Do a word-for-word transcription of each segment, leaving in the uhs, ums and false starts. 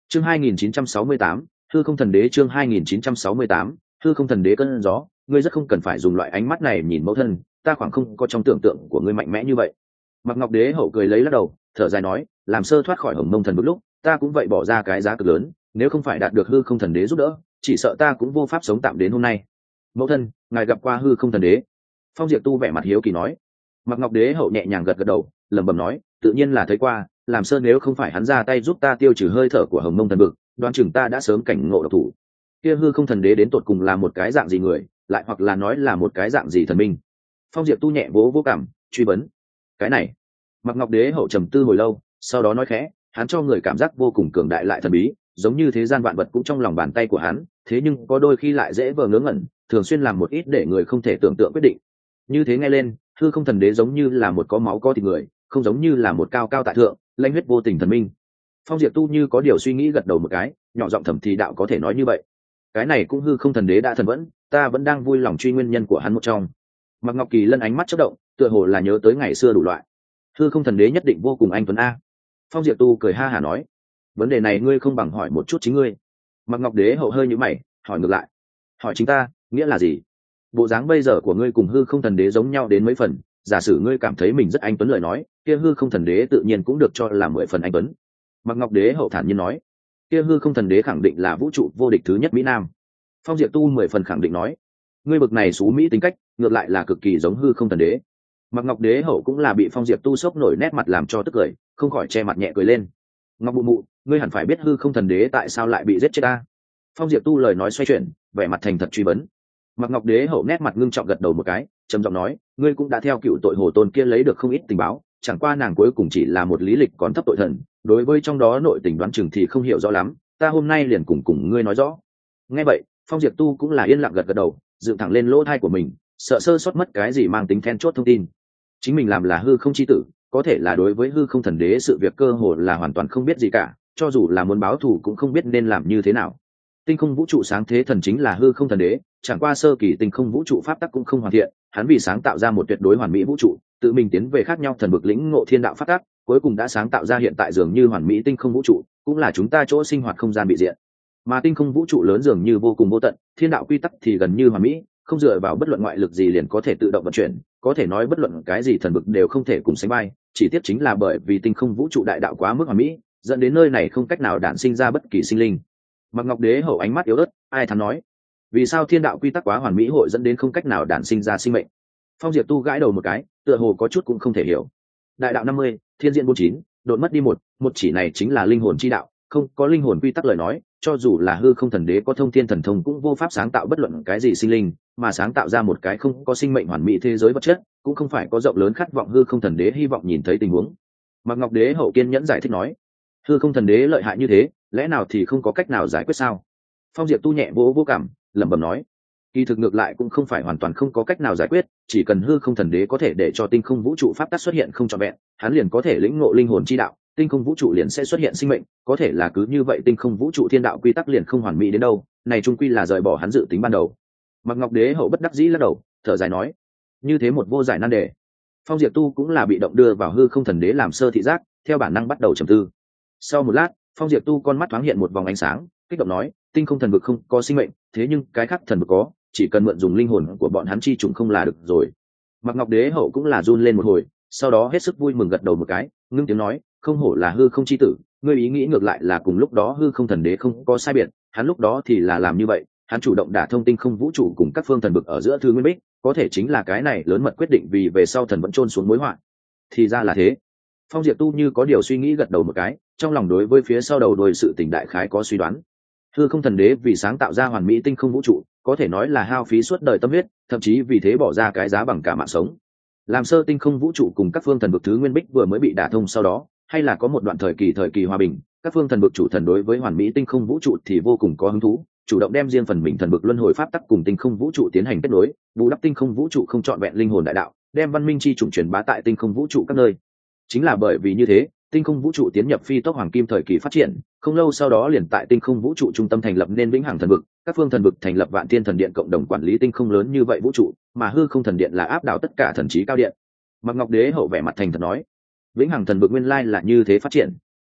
chương hai nghìn chín trăm sáu mươi tám, hư không thần đế. Chương hai nghìn chín trăm sáu mươi tám, hư không thần đế. Cơn gió, ngươi rất không cần phải dùng loại ánh mắt này nhìn mẫu thân, ta khoảng không có trong tưởng tượng của ngươi mạnh mẽ như vậy. Mặc Ngọc Đế hậu cười lấy lắc đầu, thở dài nói, làm sơ thoát khỏi Hồng Mông thần vực lúc, ta cũng vậy bỏ ra cái giá cực lớn, nếu không phải đạt được hư không thần đế giúp đỡ, chỉ sợ ta cũng vô pháp sống tạm đến hôm nay. Mẫu thân, ngài gặp qua hư không thần đế? Phong Diệp Tu vẻ mặt hiếu kỳ nói. Mặc Ngọc Đế hậu nhẹ nhàng gật gật đầu, lẩm bẩm nói, tự nhiên là thấy qua, làm sơ nếu không phải hắn ra tay giúp ta tiêu trừ hơi thở của Hồng Mông thần vực, đoán chừng ta đã sớm cảnh ngộ độc thủ. Kia hư không thần đế đến tột cùng là một cái dạng gì người, lại hoặc là nói là một cái dạng gì thần minh? Phong Diệp Tu nhẹ vỗ vỗ cảm, truy vấn. Cái này, Mặc Ngọc Đế hậu trầm tư hồi lâu, sau đó nói khẽ, hắn cho người cảm giác vô cùng cường đại lại thần bí, giống như thế gian vạn vật cũng trong lòng bàn tay của hắn, thế nhưng có đôi khi lại dễ vờ ngớ ngẩn, thường xuyên làm một ít để người không thể tưởng tượng quyết định. Như thế nghe lên, hư không thần đế giống như là một có máu có thịt người, không giống như là một cao cao tại thượng, lãnh huyết vô tình thần minh. Phong Diệp Tu như có điều suy nghĩ gật đầu một cái, nhỏ giọng thầm thì đạo có thể nói như vậy. Cái này cũng hư không thần đế đã thần vẫn, ta vẫn đang vui lòng truy nguyên nhân của hắn một trong. Mặc Ngọc Kỳ Lân ánh mắt chớp động, tựa hồ là nhớ tới ngày xưa đủ loại. Hư không thần đế nhất định vô cùng anh tuấn a. Phong Diệp Tu cười ha hả nói, vấn đề này ngươi không bằng hỏi một chút chính ngươi. Mặc Ngọc Đế hậu hơi nhíu mày, hỏi ngược lại, hỏi chính ta nghĩa là gì? Bộ dáng bây giờ của ngươi cùng hư không thần đế giống nhau đến mấy phần, giả sử ngươi cảm thấy mình rất anh tuấn lời nói, kia hư không thần đế tự nhiên cũng được cho là mười phần anh tuấn. Mặc Ngọc Đế hậu thản nhiên nói, kia hư không thần đế khẳng định là vũ trụ vô địch thứ nhất Mỹ Nam. Phong Diệp Tu mười phần khẳng định nói, ngươi bực này xú Mỹ tính cách, ngược lại là cực kỳ giống hư không thần đế. Mặc Ngọc Đế hậu cũng là bị Phong Diệp Tu sốc nổi nét mặt làm cho tức cười, không khỏi che mặt nhẹ cười lên. Ngọc mụ mụ, ngươi hẳn phải biết hư không thần đế tại sao lại bị giết chết ta. Phong Diệp Tu lời nói xoay chuyển, vẻ mặt thành thật truy vấn. Mặc Ngọc Đế hậu nét mặt ngưng trọng gật đầu một cái, trầm giọng nói, ngươi cũng đã theo cựu tội hồ tôn kia lấy được không ít tình báo, chẳng qua nàng cuối cùng chỉ là một lý lịch còn thấp tội thần, đối với trong đó nội tình đoán chừng thì không hiểu rõ lắm, ta hôm nay liền cùng cùng ngươi nói rõ. Nghe vậy, Phong Diệp Tu cũng là yên lặng gật gật đầu, dựng thẳng lên lỗ tai của mình, sợ sơ sót mất cái gì mang tính then chốt thông tin. Chính mình làm là hư không chi tử, có thể là đối với hư không thần đế sự việc cơ hồ là hoàn toàn không biết gì cả, cho dù là muốn báo thù cũng không biết nên làm như thế nào. Tinh không vũ trụ sáng thế thần chính là hư không thần đế, chẳng qua sơ kỳ tinh không vũ trụ pháp tắc cũng không hoàn thiện, hắn vì sáng tạo ra một tuyệt đối hoàn mỹ vũ trụ, tự mình tiến về khác nhau thần vực lĩnh ngộ thiên đạo pháp tắc, cuối cùng đã sáng tạo ra hiện tại dường như hoàn mỹ tinh không vũ trụ, cũng là chúng ta chỗ sinh hoạt không gian bị diện. Mà tinh không vũ trụ lớn dường như vô cùng vô tận, thiên đạo quy tắc thì gần như hoàn mỹ, không dựa vào bất luận ngoại lực gì liền có thể tự động vận chuyển, có thể nói bất luận cái gì thần vực đều không thể cùng sánh vai, chỉ tiếc chính là bởi vì tinh không vũ trụ đại đạo quá mức hoàn mỹ, dẫn đến nơi này không cách nào đản sinh ra bất kỳ sinh linh. Mặc Ngọc Đế hậu ánh mắt yếu ớt, ai thắn nói, vì sao thiên đạo quy tắc quá hoàn mỹ hội dẫn đến không cách nào đản sinh ra sinh mệnh? Phong Diệp Tu gãi đầu một cái, tựa hồ có chút cũng không thể hiểu. Đại đạo năm mươi, thiên diện bốn chín, đột mất đi một, một chỉ này chính là linh hồn chi đạo, không có linh hồn quy tắc lời nói, cho dù là hư không thần đế có thông thiên thần thông cũng vô pháp sáng tạo bất luận cái gì sinh linh, mà sáng tạo ra một cái không có sinh mệnh hoàn mỹ thế giới vật chất, cũng không phải có rộng lớn khát vọng hư không thần đế hy vọng nhìn thấy tình huống. Mặc Ngọc Đế hậu kiên nhẫn giải thích nói, hư không thần đế lợi hại như thế, lẽ nào thì không có cách nào giải quyết sao? Phong Diệp Tu nhẹ vỗ vỗ cảm, lẩm bẩm nói, kỳ thực ngược lại cũng không phải hoàn toàn không có cách nào giải quyết, chỉ cần hư không thần đế có thể để cho tinh không vũ trụ pháp tắc xuất hiện không trọn vẹn, hắn liền có thể lĩnh ngộ linh hồn chi đạo, tinh không vũ trụ liền sẽ xuất hiện sinh mệnh, có thể là cứ như vậy tinh không vũ trụ thiên đạo quy tắc liền không hoàn mỹ đến đâu, này trung quy là rời bỏ hắn dự tính ban đầu. Mặc Ngọc Đế hậu bất đắc dĩ lắc đầu, thở dài nói, như thế một vô giải nan đề. Phong Diệp Tu cũng là bị động đưa vào hư không thần đế làm sơ thị giác, theo bản năng bắt đầu trầm tư. Sau một lát, Phong Diệp Tu con mắt thoáng hiện một vòng ánh sáng, kích động nói, tinh không thần vực không có sinh mệnh, thế nhưng cái khác thần vực có, chỉ cần mượn dùng linh hồn của bọn hắn chi trùng không là được rồi. Mặc Ngọc Đế hậu cũng là run lên một hồi, sau đó hết sức vui mừng gật đầu một cái, ngưng tiếng nói, không hổ là hư không chi tử, ngươi ý nghĩ ngược lại là cùng lúc đó hư không thần đế không có sai biệt, hắn lúc đó thì là làm như vậy, hắn chủ động đả thông tinh không vũ trụ cùng các phương thần vực ở giữa thư nguyên bích, có thể chính là cái này lớn mật quyết định vì về sau thần vẫn trôn xuống mối họa. Thì ra là thế. Phong Diệp Tu như có điều suy nghĩ gật đầu một cái, trong lòng đối với phía sau đầu đuôi sự tình đại khái có suy đoán. Hư không thần đế vì sáng tạo ra hoàn mỹ tinh không vũ trụ, có thể nói là hao phí suốt đời tâm huyết, thậm chí vì thế bỏ ra cái giá bằng cả mạng sống. Làm sơ tinh không vũ trụ cùng các phương thần vực thứ nguyên bích vừa mới bị đả thông sau đó, hay là có một đoạn thời kỳ thời kỳ hòa bình, các phương thần vực chủ thần đối với hoàn mỹ tinh không vũ trụ thì vô cùng có hứng thú, chủ động đem riêng phần mình thần vực luân hồi pháp tắc cùng tinh không vũ trụ tiến hành kết nối, bù đắp tinh không vũ trụ không trọn vẹn linh hồn đại đạo, đem văn minh chi chủng truyền bá tại tinh không vũ trụ các nơi. Chính là bởi vì như thế, tinh không vũ trụ tiến nhập phi tốc hoàng kim thời kỳ phát triển, không lâu sau đó liền tại tinh không vũ trụ trung tâm thành lập nên vĩnh hằng thần vực, các phương thần vực thành lập vạn thiên thần điện cộng đồng quản lý tinh không lớn như vậy vũ trụ, mà hư không thần điện là áp đảo tất cả thần trí cao điện. Mặc Ngọc Đế hậu vẻ mặt thành thật nói, vĩnh hằng thần vực nguyên lai là như thế phát triển.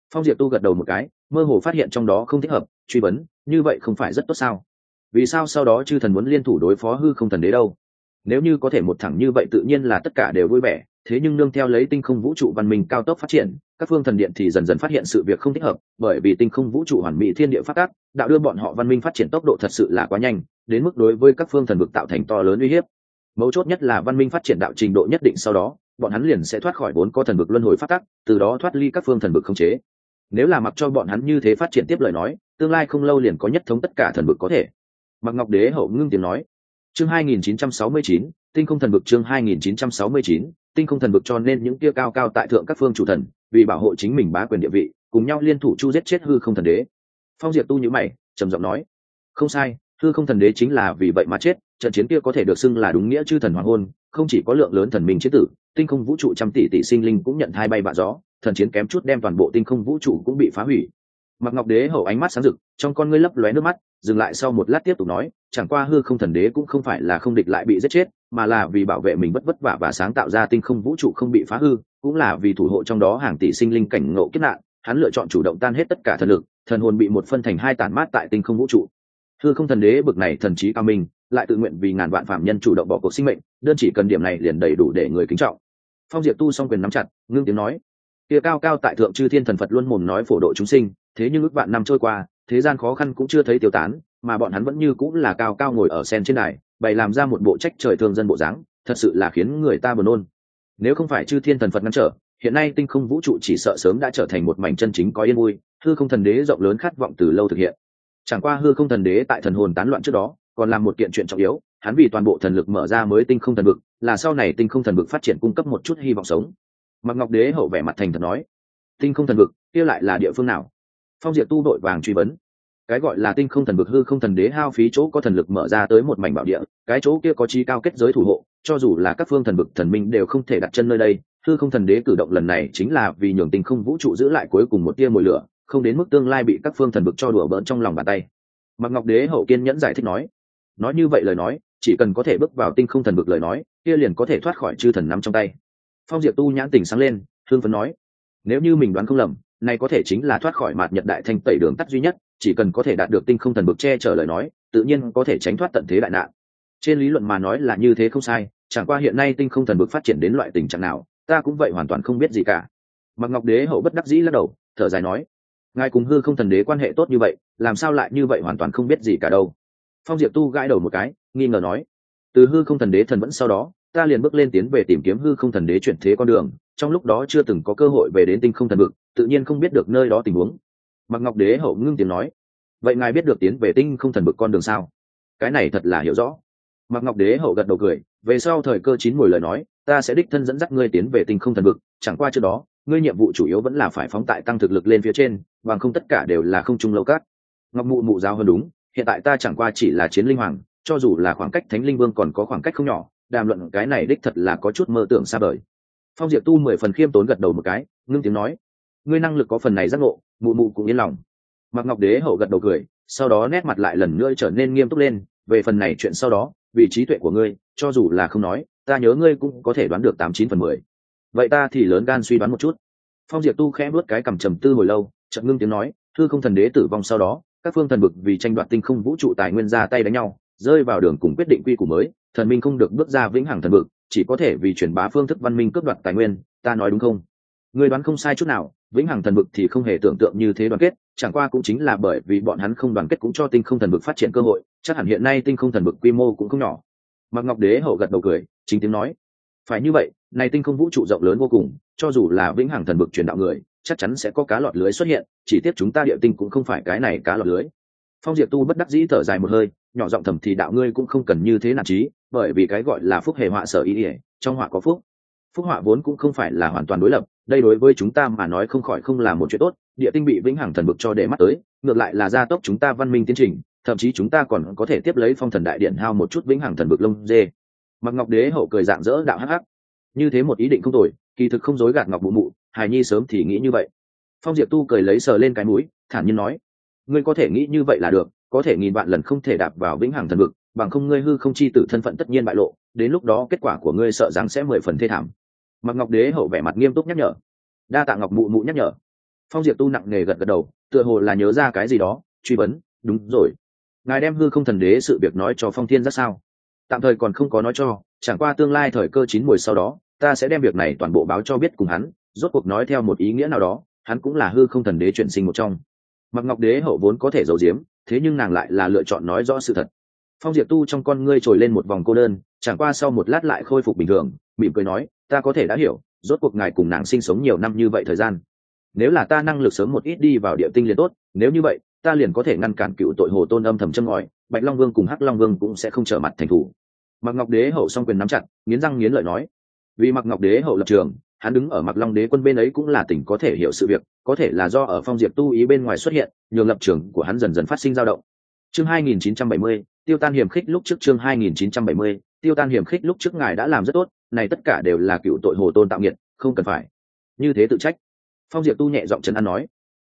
Phong Diệp Tu gật đầu một cái, mơ hồ phát hiện trong đó không thích hợp, truy vấn, như vậy không phải rất tốt sao? Vì sao sau đó chư thần muốn liên thủ đối phó hư không thần đế đâu? Nếu như có thể một thẳng như vậy tự nhiên là tất cả đều vui vẻ, thế nhưng nương theo lấy tinh không vũ trụ văn minh cao tốc phát triển, các phương thần điện thì dần dần phát hiện sự việc không thích hợp, bởi vì tinh không vũ trụ hoàn mỹ thiên địa phát tác, đạo đưa bọn họ văn minh phát triển tốc độ thật sự là quá nhanh, đến mức đối với các phương thần vực tạo thành to lớn uy hiếp. Mấu chốt nhất là văn minh phát triển đạo trình độ nhất định sau đó, bọn hắn liền sẽ thoát khỏi vốn có thần vực luân hồi phát tác, từ đó thoát ly các phương thần vực khống chế. Nếu là mặc cho bọn hắn như thế phát triển tiếp lời nói, tương lai không lâu liền có nhất thống tất cả thần vực có thể. Mạc Ngọc Đế hậu ngưng tiếng nói. Chương hai nghìn chín trăm sáu mươi chín, tinh không thần vực. Chương hai nghìn chín trăm sáu mươi chín, tinh không thần vực. Cho nên những kia cao cao tại thượng các phương chủ thần, vì bảo hộ chính mình bá quyền địa vị, cùng nhau liên thủ chu giết chết hư không thần đế. Phong Diệp Tu nhíu mày, trầm giọng nói: không sai, hư không thần đế chính là vì vậy mà chết. Trận chiến kia có thể được xưng là đúng nghĩa chư thần hoàng hôn, không chỉ có lượng lớn thần minh chết tử, tinh không vũ trụ trăm tỷ tỷ sinh linh cũng nhận hai bay bạ gió, thần chiến kém chút đem toàn bộ tinh không vũ trụ cũng bị phá hủy. Mạc Ngọc Đế hậu ánh mắt sáng rực, trong con ngươi lấp lóe nước mắt, dừng lại sau một lát tiếp tục nói, chẳng qua hư không thần đế cũng không phải là không địch lại bị giết chết, mà là vì bảo vệ mình bất vất vả và sáng tạo ra tinh không vũ trụ không bị phá hư, cũng là vì thủ hộ trong đó hàng tỷ sinh linh cảnh ngộ kiếp nạn, hắn lựa chọn chủ động tan hết tất cả thần lực, thần hồn bị một phân thành hai tản mát tại tinh không vũ trụ. Hư không thần đế bực này thần trí cao minh, lại tự nguyện vì ngàn vạn phạm nhân chủ động bỏ cuộc sinh mệnh, đơn chỉ cần điểm này liền đầy đủ để người kính trọng. Phong Diệp Tu song quyền nắm chặt, ngưng tiếng nói: kia cao cao tại thượng chư thiên thần Phật luôn mồm nói phổ độ chúng sinh, thế nhưng ước vạn năm trôi qua, thế gian khó khăn cũng chưa thấy tiêu tán, mà bọn hắn vẫn như cũng là cao cao ngồi ở sen trên đài, bày làm ra một bộ trách trời thương dân bộ dáng, thật sự là khiến người ta buồn nôn. Nếu không phải chư thiên thần Phật ngăn trở, hiện nay tinh không vũ trụ chỉ sợ sớm đã trở thành một mảnh chân chính có yên vui, hư không thần đế rộng lớn khát vọng từ lâu thực hiện. Chẳng qua hư không thần đế tại thần hồn tán loạn trước đó, còn làm một kiện chuyện trọng yếu, hắn vì toàn bộ thần lực mở ra mới tinh không thần vực, là sau này tinh không thần vực phát triển cung cấp một chút hy vọng sống. Mạc Ngọc Đế hậu vẻ mặt thành thật nói: tinh không thần vực kia lại là địa phương nào? Phong Diệp Tu đội vàng truy vấn. Cái gọi là tinh không thần vực, hư không thần đế hao phí chỗ có thần lực mở ra tới một mảnh bảo địa, cái chỗ kia có trí cao kết giới thủ hộ, cho dù là các phương thần vực thần minh đều không thể đặt chân nơi đây. Hư không thần đế cử động lần này chính là vì nhường tinh không vũ trụ giữ lại cuối cùng một tia mồi lửa, không đến mức tương lai bị các phương thần vực cho đùa bỡn trong lòng bàn tay. Mạc Ngọc Đế hậu kiên nhẫn giải thích nói: nói như vậy lời nói, chỉ cần có thể bước vào tinh không thần vực lời nói, kia liền có thể thoát khỏi chư thần nắm trong tay. Phong Diệp Tu nhãn tình sáng lên, hương phấn nói: nếu như mình đoán không lầm, này có thể chính là thoát khỏi mạt nhật đại thanh tẩy đường tắt duy nhất, chỉ cần có thể đạt được tinh không thần vực che chở lời nói, tự nhiên có thể tránh thoát tận thế đại nạn. Trên lý luận mà nói là như thế không sai, chẳng qua hiện nay tinh không thần vực phát triển đến loại tình trạng nào, ta cũng vậy hoàn toàn không biết gì cả. Mạc Ngọc Đế hậu bất đắc dĩ lắc đầu, thở dài nói: ngài cùng hư không thần đế quan hệ tốt như vậy, làm sao lại như vậy hoàn toàn không biết gì cả đâu? Phong Diệp Tu gãi đầu một cái, nghi ngờ nói: từ hư không thần đế thần vẫn sau đó, ta liền bước lên tiến về tìm kiếm hư không thần đế chuyển thế con đường, trong lúc đó chưa từng có cơ hội về đến tinh không thần vực, tự nhiên không biết được nơi đó tình huống. Mạc Ngọc Đế hậu ngưng tiếng nói: vậy ngài biết được tiến về tinh không thần vực con đường sao? Cái này thật là hiểu rõ. Mạc Ngọc Đế hậu gật đầu cười, về sau thời cơ chín mùi lời nói, ta sẽ đích thân dẫn dắt ngươi tiến về tinh không thần vực, chẳng qua trước đó, ngươi nhiệm vụ chủ yếu vẫn là phải phóng tại tăng thực lực lên phía trên, bằng không tất cả đều là không trung lâu cát. Ngọc mụ mụ giáo hơn đúng, hiện tại ta chẳng qua chỉ là chiến linh hoàng, cho dù là khoảng cách thánh linh vương còn có khoảng cách không nhỏ, đàm luận cái này đích thật là có chút mơ tưởng xa vời. Phong Diệp Tu mười phần khiêm tốn gật đầu một cái, ngưng tiếng nói: ngươi năng lực có phần này giác ngộ, mụ mụ cũng yên lòng. Mạc Ngọc Đế hậu gật đầu cười, sau đó nét mặt lại lần nữa trở nên nghiêm túc lên, về phần này chuyện sau đó, vì trí tuệ của ngươi, cho dù là không nói, ta nhớ ngươi cũng có thể đoán được tám chín phần mười. Vậy ta thì lớn gan suy đoán một chút. Phong Diệp Tu khẽ bước cái cằm trầm tư hồi lâu, chợt ngưng tiếng nói: hư không thần đế tử vong sau đó, các phương thần vực vì tranh đoạt tinh không vũ trụ tài nguyên ra tay đánh nhau, rơi vào đường cùng quyết định quy củ mới, thần minh không được bước ra vĩnh hằng thần vực, chỉ có thể vì truyền bá phương thức văn minh cướp đoạt tài nguyên, ta nói đúng không? Người đoán không sai chút nào, vĩnh hằng thần vực thì không hề tưởng tượng như thế đoàn kết, chẳng qua cũng chính là bởi vì bọn hắn không đoàn kết cũng cho tinh không thần vực phát triển cơ hội, chắc hẳn hiện nay tinh không thần vực quy mô cũng không nhỏ. Mạc Ngọc Đế hậu gật đầu cười, chính tiếng nói: phải như vậy, này tinh không vũ trụ rộng lớn vô cùng, cho dù là vĩnh hằng thần vực truyền đạo người, chắc chắn sẽ có cá lọt lưới xuất hiện, chỉ tiếc chúng ta địa tinh cũng không phải cái này cá lọt lưới. Phong Diệp Tu bất đắc dĩ thở dài một hơi, nhỏ giọng thầm thì đạo ngươi cũng không cần như thế nản chí, bởi vì cái gọi là phúc hề họa sở ý ỉa, trong họa có phúc. Phúc họa vốn cũng không phải là hoàn toàn đối lập, đây đối với chúng ta mà nói không khỏi không là một chuyện tốt, địa tinh bị vĩnh hằng thần vực cho để mắt tới, ngược lại là gia tốc chúng ta văn minh tiến trình, thậm chí chúng ta còn có thể tiếp lấy phong thần đại điện hao một chút vĩnh hằng thần vực lông dê. Mạc Ngọc Đế hậu cười rạng rỡ đạo hắc hắc, như thế một ý định không tồi, kỳ thực không dối gạt Ngọc mụ mụ, hài nhi sớm thì nghĩ như vậy. Phong Diệp Tu cười lấy sờ lên cái mũi, thản nhiên nói: ngươi có thể nghĩ như vậy là được, có thể nghìn vạn lần không thể đạp vào vĩnh hằng thần vực, bằng không ngươi hư không chi tử thân phận tất nhiên bại lộ, đến lúc đó kết quả của ngươi sợ rằng sẽ mười phần thê thảm. Mạc Ngọc Đế hậu vẻ mặt nghiêm túc nhắc nhở: đa tạ Ngọc mụ mụ nhắc nhở. Phong Diệp Tu nặng nề gật gật đầu, tựa hồ là nhớ ra cái gì đó, truy vấn, đúng rồi, ngài đem hư không thần đế sự việc nói cho Phong Thiên Giác sao? Tạm thời còn không có nói cho, chẳng qua tương lai thời cơ chín mùi sau đó ta sẽ đem việc này toàn bộ báo cho biết cùng hắn. Rốt cuộc nói theo một ý nghĩa nào đó, hắn cũng là hư không thần đế chuyển sinh một trong. Mặc Ngọc Đế hậu vốn có thể giấu giếm, thế nhưng nàng lại là lựa chọn nói rõ sự thật. Phong Diệp Tu trong con ngươi trồi lên một vòng cô đơn, chẳng qua sau một lát lại khôi phục bình thường, mỉm cười nói, ta có thể đã hiểu, rốt cuộc ngài cùng nàng sinh sống nhiều năm như vậy thời gian. Nếu là ta năng lực sớm một ít đi vào địa tinh liền tốt, nếu như vậy ta liền có thể ngăn cản cựu tội hồ tôn âm thầm châm ngòi, Bạch Long Vương cùng Hắc Long Vương cũng sẽ không trở mặt thành thủ. Mặc Ngọc Đế hậu song quyền nắm chặt, nghiến răng nghiến lợi nói, vì Mặc Ngọc Đế hậu lập trường, hắn đứng ở Mặc Long Đế quân bên ấy cũng là tỉnh có thể hiểu sự việc, có thể là do ở Phong Diệp Tu ý bên ngoài xuất hiện, nhường lập trường của hắn dần dần phát sinh dao động. Chương hai nghìn chín trăm bảy mươi, tiêu tan hiểm khích lúc trước chương hai nghìn chín trăm bảy mươi, tiêu tan hiểm khích lúc trước ngài đã làm rất tốt, này tất cả đều là cựu tội hồ tôn tạo nghiệt, không cần phải như thế tự trách. Phong Diệp Tu nhẹ giọng trấn an nói,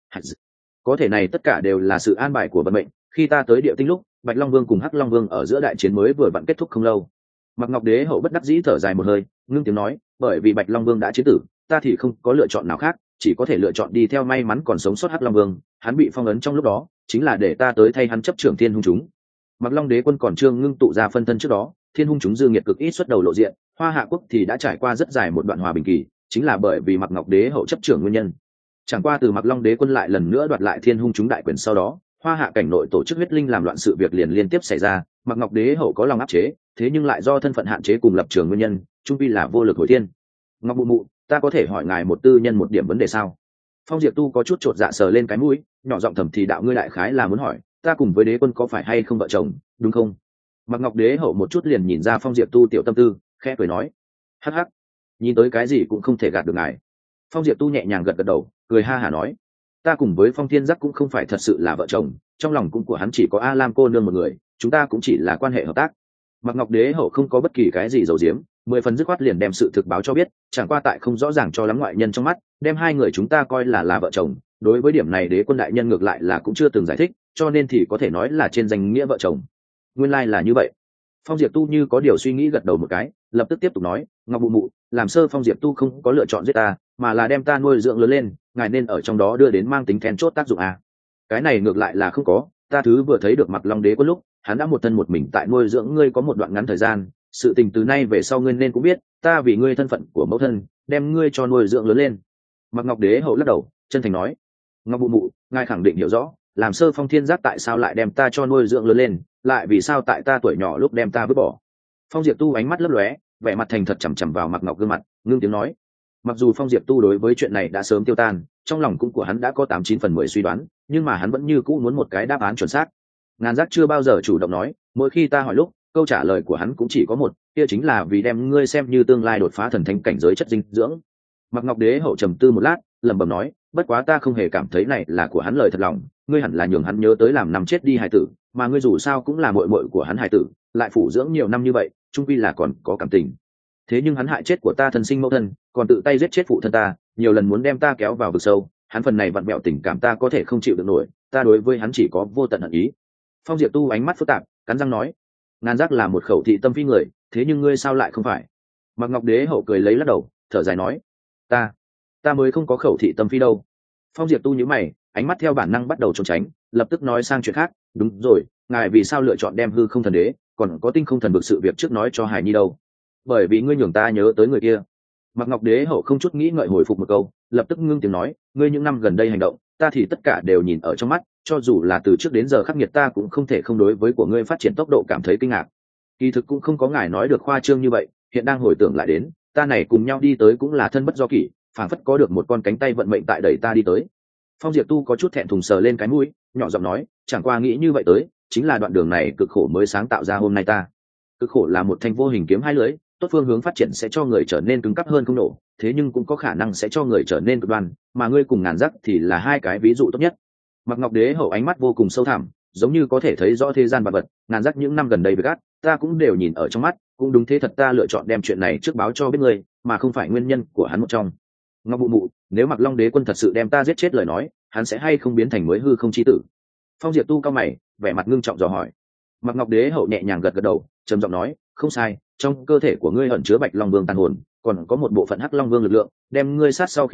có thể này tất cả đều là sự an bài của vận mệnh, khi ta tới địa tinh lúc Bạch Long Vương cùng Hắc Long Vương ở giữa đại chiến mới vừa vặn kết thúc không lâu. Mặc Ngọc Đế hậu bất đắc dĩ thở dài một hơi, ngưng tiếng nói, bởi vì Bạch Long Vương đã chiến tử, ta thì không có lựa chọn nào khác, chỉ có thể lựa chọn đi theo may mắn còn sống sót Hắc Long Vương, hắn bị phong ấn trong lúc đó, chính là để ta tới thay hắn chấp trưởng Thiên Hung chúng. Mặc Long Đế quân còn chưa ngưng tụ ra phân thân trước đó, Thiên Hung chúng dư nghiệt cực ít xuất đầu lộ diện, Hoa Hạ quốc thì đã trải qua rất dài một đoạn hòa bình kỳ, chính là bởi vì Mặc Ngọc Đế hậu chấp trưởng nguyên nhân. Chẳng qua từ Mặc Long Đế quân lại lần nữa đoạt lại Thiên Hung chúng đại quyền sau đó, Hoa Hạ cảnh nội tổ chức huyết linh làm loạn sự việc liền liên tiếp xảy ra, Mặc Ngọc Đế hậu có lòng áp chế, thế nhưng lại do thân phận hạn chế cùng lập trường nguyên nhân, trung quy là vô lực hồi thiên. Ngọc Mụ Mụ, ta có thể hỏi ngài một tư nhân một điểm vấn đề sao? Phong Diệp Tu có chút chột dạ sờ lên cái mũi, nhỏ giọng thầm thì đạo, ngươi đại khái là muốn hỏi, ta cùng với đế quân có phải hay không vợ chồng, đúng không? Mặc Ngọc Đế hậu một chút liền nhìn ra Phong Diệp Tu tiểu tâm tư, khẽ cười nói, hắc hắc, nhìn tới cái gì cũng không thể gạt được ngài. Phong Diệp Tu nhẹ nhàng gật gật đầu, cười ha hả nói, ta cùng với Phong Thiên Giác cũng không phải thật sự là vợ chồng, trong lòng cũng của hắn chỉ có A Lam cô nương một người, chúng ta cũng chỉ là quan hệ hợp tác. Mặc Ngọc Đế hậu không có bất kỳ cái gì giấu giếm, mười phần dứt khoát liền đem sự thực báo cho biết, chẳng qua tại không rõ ràng cho lắm ngoại nhân trong mắt, đem hai người chúng ta coi là là vợ chồng. Đối với điểm này đế quân đại nhân ngược lại là cũng chưa từng giải thích, cho nên thì có thể nói là trên danh nghĩa vợ chồng. Nguyên lai là như vậy. Phong Diệp Tu như có điều suy nghĩ gật đầu một cái, lập tức tiếp tục nói, Ngọc Mụ Mụ, làm sơ Phong Diệp Tu không có lựa chọn giết ta, mà là đem ta nuôi dưỡng lớn lên, ngài nên ở trong đó đưa đến mang tính then chốt tác dụng à? Cái này ngược lại là không có, ta thứ vừa thấy được Mặc Long Đế quân lúc, hắn đã một thân một mình tại nuôi dưỡng ngươi có một đoạn ngắn thời gian, sự tình từ nay về sau ngươi nên cũng biết, ta vì ngươi thân phận của mẫu thân, đem ngươi cho nuôi dưỡng lớn lên. Mặc Ngọc Đế hậu lắc đầu, chân thành nói, Ngọc Mụ Mụ, ngài khẳng định hiểu rõ, làm sơ Phong Thiên Giác tại sao lại đem ta cho nuôi dưỡng lớn lên, lại vì sao tại ta tuổi nhỏ lúc đem ta vứt bỏ. Phong Diệp Tu ánh mắt lấp lóe, vẻ mặt thành thật chằm chằm vào Mặc Ngọc gương mặt, ngưng tiếng nói, mặc dù Phong Diệp Tu đối với chuyện này đã sớm tiêu tan, trong lòng cũng của hắn đã có tám chín phần mười suy đoán, nhưng mà hắn vẫn như cũ muốn một cái đáp án chuẩn xác. Ngàn Giác chưa bao giờ chủ động nói, mỗi khi ta hỏi lúc, câu trả lời của hắn cũng chỉ có một, kia chính là vì đem ngươi xem như tương lai đột phá thần thánh cảnh giới chất dinh dưỡng. Mặc Ngọc Đế hậu trầm tư một lát, lẩm bẩm nói, bất quá ta không hề cảm thấy này là của hắn lời thật lòng, ngươi hẳn là nhường hắn nhớ tới làm năm chết đi hài tử, mà ngươi dù sao cũng là muội muội của hắn hài tử, lại phủ dưỡng nhiều năm như vậy, chung quy là còn có cảm tình. Thế nhưng hắn hại chết của ta thân sinh mẫu thân, còn tự tay giết chết phụ thân ta, nhiều lần muốn đem ta kéo vào vực sâu, hắn phần này vặn vẹo tình cảm ta có thể không chịu được nổi, ta đối với hắn chỉ có vô tận hận ý. Phong Diệp Tu ánh mắt phức tạp, cắn răng nói, Ngàn Giác là một khẩu thị tâm phi người, thế nhưng ngươi sao lại không phải? Mặc Ngọc Đế hậu cười lấy lắc đầu, thở dài nói, ta ta mới không có khẩu thị tâm phi đâu. Phong Diệp Tu nhíu mày, ánh mắt theo bản năng bắt đầu trốn tránh, lập tức nói sang chuyện khác, đúng rồi, ngài vì sao lựa chọn đem hư không thần đế còn có tinh không thần vực sự việc trước nói cho Hải Nhi đâu? Bởi vì ngươi nhường ta nhớ tới người kia. Mặc Ngọc Đế hậu không chút nghĩ ngợi hồi phục một câu, lập tức ngưng tiếng nói, ngươi những năm gần đây hành động, ta thì tất cả đều nhìn ở trong mắt, cho dù là từ trước đến giờ khắc nghiệt ta cũng không thể không đối với của ngươi phát triển tốc độ cảm thấy kinh ngạc. Kỳ thực cũng không có ngài nói được khoa trương như vậy, hiện đang hồi tưởng lại đến, ta này cùng nhau đi tới cũng là thân bất do kỷ, phảng phất có được một con cánh tay vận mệnh tại đẩy ta đi tới. Phong Diệp Tu có chút thẹn thùng sờ lên cái mũi, nhỏ giọng nói, chẳng qua nghĩ như vậy tới, chính là đoạn đường này cực khổ mới sáng tạo ra hôm nay ta. Cực khổ là một thanh vô hình kiếm hai lưỡi, tốt phương hướng phát triển sẽ cho người trở nên cứng cáp hơn không nổ, thế nhưng cũng có khả năng sẽ cho người trở nên cực đoan, mà ngươi cùng Ngàn Giác thì là hai cái ví dụ tốt nhất. Mặc Ngọc Đế hậu ánh mắt vô cùng sâu thẳm, giống như có thể thấy rõ thế gian vật vật, Ngàn Giác những năm gần đây với gắt, ta cũng đều nhìn ở trong mắt, cũng đúng thế thật ta lựa chọn đem chuyện này trước báo cho biết ngươi, mà không phải nguyên nhân của hắn một trong. Ngọc Mụ Mụ, nếu Mặc Long Đế quân thật sự đem ta giết chết lời nói, hắn sẽ hay không biến thành mới hư không chi tử? Phong Diệp Tu cao mày, vẻ mặt ngưng trọng dò hỏi. Mặc Ngọc Đế hậu nhẹ nhàng gật gật đầu, trầm giọng nói, không sai, trong cơ thể của ngươi ẩn chứa Bạch Long Vương tàn hồn, còn có một bộ phận Hắc Long Vương lực lượng, đem ngươi sát sau khi chết,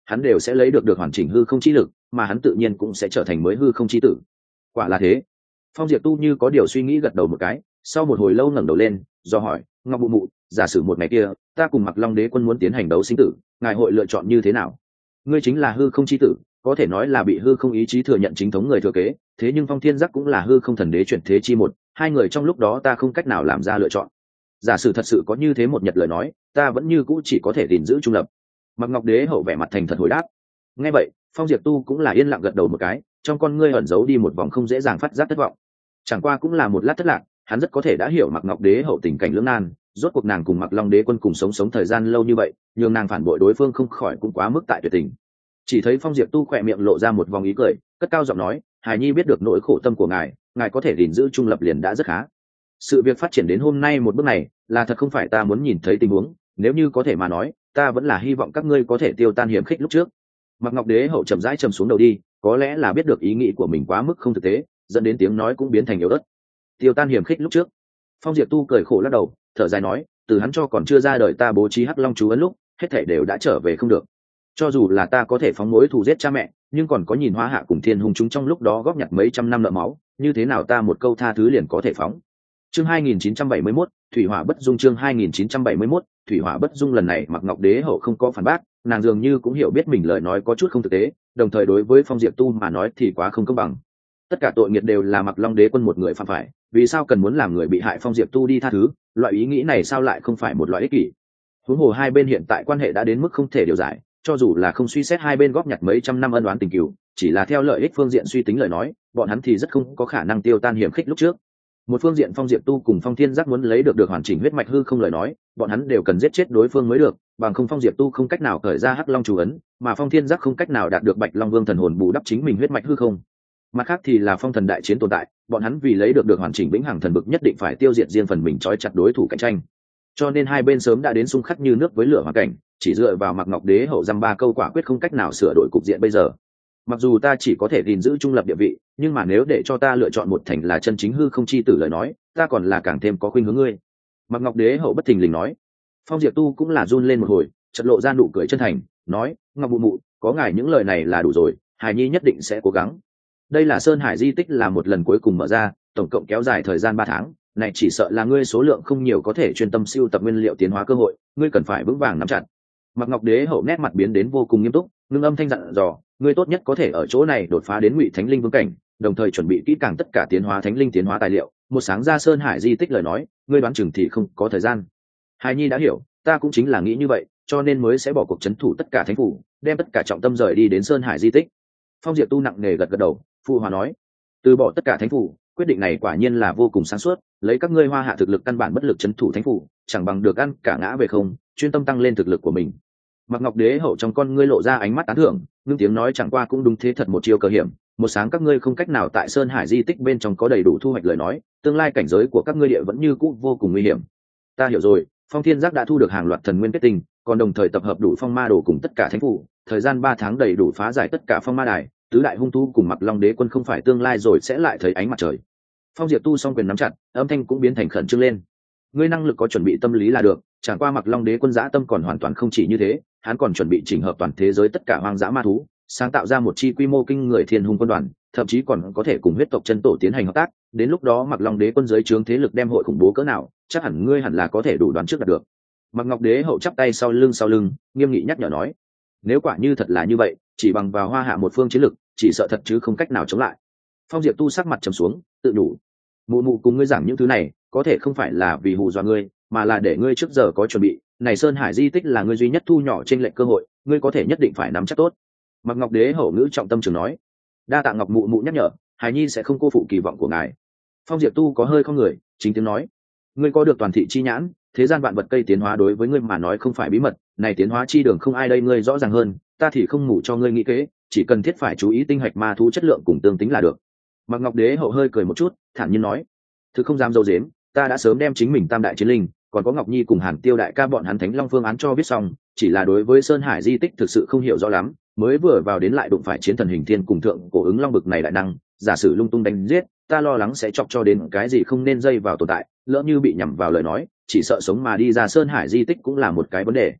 hắn đều sẽ lấy được được hoàn chỉnh hư không chi lực, mà hắn tự nhiên cũng sẽ trở thành mới hư không chi tử. Quả là thế. Phong Diệp Tu như có điều suy nghĩ gật đầu một cái, sau một hồi lâu ngẩng đầu lên, do hỏi, Ngọc Mụ Mụ, giả sử một ngày kia, ta cùng Mặc Long Đế quân muốn tiến hành đấu sinh tử, ngài hội lựa chọn như thế nào? Ngươi chính là hư không chi tử, có thể nói là bị hư không ý chí thừa nhận chính thống người thừa kế, thế nhưng Phong Thiên Giác cũng là hư không thần đế chuyển thế chi một, hai người trong lúc đó ta không cách nào làm ra lựa chọn. Giả sử thật sự có như thế một nhật lời nói, ta vẫn như cũ chỉ có thể gìn giữ trung lập. Mặc Ngọc Đế hậu vẻ mặt thành thật hồi đáp. Nghe vậy, Phong Diệp Tu cũng là yên lặng gật đầu một cái, trong con ngươi ẩn giấu đi một vòng không dễ dàng phát giác thất vọng. Chẳng qua cũng là một lát thất lạc, hắn rất có thể đã hiểu Mặc Ngọc Đế hậu tình cảnh lưỡng nan, rốt cuộc nàng cùng Mặc Long Đế quân cùng sống sống thời gian lâu như vậy, nhường nàng phản bội đối phương không khỏi cũng quá mức tại tuyệt tình. Chỉ thấy Phong Diệp Tu khỏe miệng lộ ra một vòng ý cười, cất cao giọng nói, Hải Nhi biết được nỗi khổ tâm của ngài, ngài có thể gìn giữ trung lập liền đã rất khá. Sự việc phát triển đến hôm nay một bước này, là thật không phải ta muốn nhìn thấy tình huống, nếu như có thể mà nói, ta vẫn là hy vọng các ngươi có thể tiêu tan hiểm khích lúc trước. Mặc Ngọc Đế hậu chậm rãi trầm xuống đầu đi, có lẽ là biết được ý nghĩ của mình quá mức không thực tế, dẫn đến tiếng nói cũng biến thành yếu ớt. Tiêu tan hiểm khích lúc trước. Phong Diệp Tu cười khổ lắc đầu, thở dài nói, từ hắn cho còn chưa ra đời ta bố trí Hắc Long chú ấn lúc, hết thảy đều đã trở về không được. Cho dù là ta có thể phóng mối thù giết cha mẹ, nhưng còn có nhìn Hoa Hạ cùng Thiên Hùng chúng trong lúc đó góp nhặt mấy trăm năm nợ máu, như thế nào ta một câu tha thứ liền có thể phóng. Chương hai nghìn chín trăm bảy mươi mốt, Thủy Hỏa Bất Dung. Chương hai nghìn chín trăm bảy mươi mốt, Thủy Hỏa Bất Dung. Lần này Mặc Ngọc Đế hậu không có phản bác, nàng dường như cũng hiểu biết mình lời nói có chút không thực tế, đồng thời đối với Phong Diệp Tu mà nói thì quá không công bằng. Tất cả tội nghiệp đều là Mặc Long Đế quân một người phạm phải, vì sao cần muốn làm người bị hại Phong Diệp Tu đi tha thứ, loại ý nghĩ này sao lại không phải một loại ích kỷ. Huống hồ hai bên hiện tại quan hệ đã đến mức không thể điều giải, cho dù là không suy xét hai bên góp nhặt mấy trăm năm ân oán tình cừu, chỉ là theo lợi ích phương diện suy tính lời nói, bọn hắn thì rất không có khả năng tiêu tan hiểm khích lúc trước. Một phương diện Phong Diệp Tu cùng Phong Thiên Giác muốn lấy được được hoàn chỉnh huyết mạch hư không lời nói, bọn hắn đều cần giết chết đối phương mới được, bằng không Phong Diệp Tu không cách nào khởi ra Hắc Long chú ấn, mà Phong Thiên Giác không cách nào đạt được Bạch Long Vương thần hồn bù đắp chính mình huyết mạch hư không. Mặt khác thì là phong thần đại chiến tồn tại, bọn hắn vì lấy được được hoàn chỉnh vĩnh hằng thần bực nhất định phải tiêu diệt riêng phần mình trói chặt đối thủ cạnh tranh. Cho nên hai bên sớm đã đến xung khắc như nước với lửa hoàn cảnh, chỉ dựa vào Mặc Ngọc Đế hậu dăm ba câu quả quyết không cách nào sửa đổi cục diện bây giờ. Mặc dù ta chỉ có thể gìn giữ trung lập địa vị, nhưng mà nếu để cho ta lựa chọn một thành là chân chính hư không chi tử lời nói, ta còn là càng thêm có khuynh hướng ngươi. Mặc Ngọc Đế hậu bất thình lình nói. Phong Diệp Tu cũng là run lên một hồi, chợt lộ ra nụ cười chân thành, nói, Ngọc Mụ Mụ, có ngài những lời này là đủ rồi, Hải Nhi nhất định sẽ cố gắng. Đây là Sơn Hải di tích là một lần cuối cùng mở ra, tổng cộng kéo dài thời gian ba tháng, này chỉ sợ là ngươi số lượng không nhiều có thể chuyên tâm siêu tập nguyên liệu tiến hóa cơ hội, ngươi cần phải vững vàng nắm chặt. Mặc Ngọc Đế hậu nét mặt biến đến vô cùng nghiêm túc, ngưng âm thanh dặn dò, ngươi tốt nhất có thể ở chỗ này đột phá đến Ngụy Thánh Linh vương cảnh, đồng thời chuẩn bị kỹ càng tất cả tiến hóa thánh linh tiến hóa tài liệu, một sáng ra Sơn Hải di tích lời nói, ngươi đoán chừng thì không có thời gian. Hải Nhi đã hiểu, ta cũng chính là nghĩ như vậy, cho nên mới sẽ bỏ cuộc trấn thủ tất cả thánh phủ, đem tất cả trọng tâm rời đi đến Sơn Hải di tích. Phong Diệp Tu nặng nề gật gật đầu, phụ hòa nói, từ bỏ tất cả thánh phủ, quyết định này quả nhiên là vô cùng sáng suốt, lấy các ngươi Hoa Hạ thực lực căn bản bất lực trấn thủ thánh phủ, chẳng bằng được ăn cả ngã về không, chuyên tâm tăng lên thực lực của mình. Mặc Ngọc Đế hậu trong con ngươi lộ ra ánh mắt tán thưởng, nhưng tiếng nói chẳng qua cũng đúng thế thật một chiêu cờ hiểm, một sáng các ngươi không cách nào tại Sơn Hải di tích bên trong có đầy đủ thu hoạch lời nói, tương lai cảnh giới của các ngươi địa vẫn như cũ vô cùng nguy hiểm. Ta hiểu rồi, Phong Thiên Giác đã thu được hàng loạt thần nguyên kết tinh, còn đồng thời tập hợp đủ phong ma đồ cùng tất cả thánh phủ, thời gian ba tháng đầy đủ phá giải tất cả phong ma đài, tứ đại hung thú cùng Mặc Long Đế quân không phải tương lai rồi sẽ lại thấy ánh mặt trời. Phong Diệp Tu song quyền nắm chặt, âm thanh cũng biến thành khẩn trương lên. Ngươi năng lực có chuẩn bị tâm lý là được, chẳng qua Mặc Long Đế quân dã tâm còn hoàn toàn không chỉ như thế, hắn còn chuẩn bị chỉnh hợp toàn thế giới tất cả hoang dã ma thú, sáng tạo ra một chi quy mô kinh người thiên hung quân đoàn, thậm chí còn có thể cùng huyết tộc chân tổ tiến hành hợp tác, đến lúc đó Mặc Long Đế quân dưới trướng thế lực đem hội khủng bố cỡ nào, chắc hẳn ngươi hẳn là có thể đủ đoán trước đạt được. Mặc Ngọc Đế hậu chắp tay sau lưng sau lưng, nghiêm nghị nhắc nhở nói, nếu quả như thật là như vậy, chỉ bằng vào Hoa Hạ một phương chiến lực, chỉ sợ thật chứ không cách nào chống lại. Phong Diệp Tu sắc mặt trầm xuống, tự đủ. Mụ mụ cùng ngươi giảng những thứ này, có thể không phải là vì hù dọa ngươi, mà là để ngươi trước giờ có chuẩn bị. Này Sơn Hải di tích là ngươi duy nhất thu nhỏ trên lệnh cơ hội, ngươi có thể nhất định phải nắm chắc tốt. Mặc Ngọc Đế hậu ngữ trọng tâm trường nói, đa tạ Ngọc Mụ Mụ nhắc nhở, Hải Nhi sẽ không cô phụ kỳ vọng của ngài. Phong Diệp Tu có hơi không người, chính tiếng nói, ngươi có được toàn thị chi nhãn, thế gian vạn vật cây tiến hóa đối với ngươi mà nói không phải bí mật, này tiến hóa chi đường không ai đây ngươi rõ ràng hơn, ta thì không ngủ cho ngươi nghĩ kế, chỉ cần thiết phải chú ý tinh hạch ma thú chất lượng cùng tương tính là được. Mặc Ngọc Đế hậu hơi cười một chút, thản nhiên nói, thực không dám dâu dếm, ta đã sớm đem chính mình tam đại chiến linh, còn có Ngọc Nhi cùng Hàn Tiêu đại ca bọn hắn Thánh Long phương án cho biết xong, chỉ là đối với Sơn Hải di tích thực sự không hiểu rõ lắm, mới vừa vào đến lại đụng phải chiến thần hình thiên cùng thượng cổ ứng long bực này đại năng, giả sử lung tung đánh giết, ta lo lắng sẽ chọc cho đến cái gì không nên dây vào tồn tại, lỡ như bị nhầm vào lời nói, chỉ sợ sống mà đi ra Sơn Hải di tích cũng là một cái vấn đề.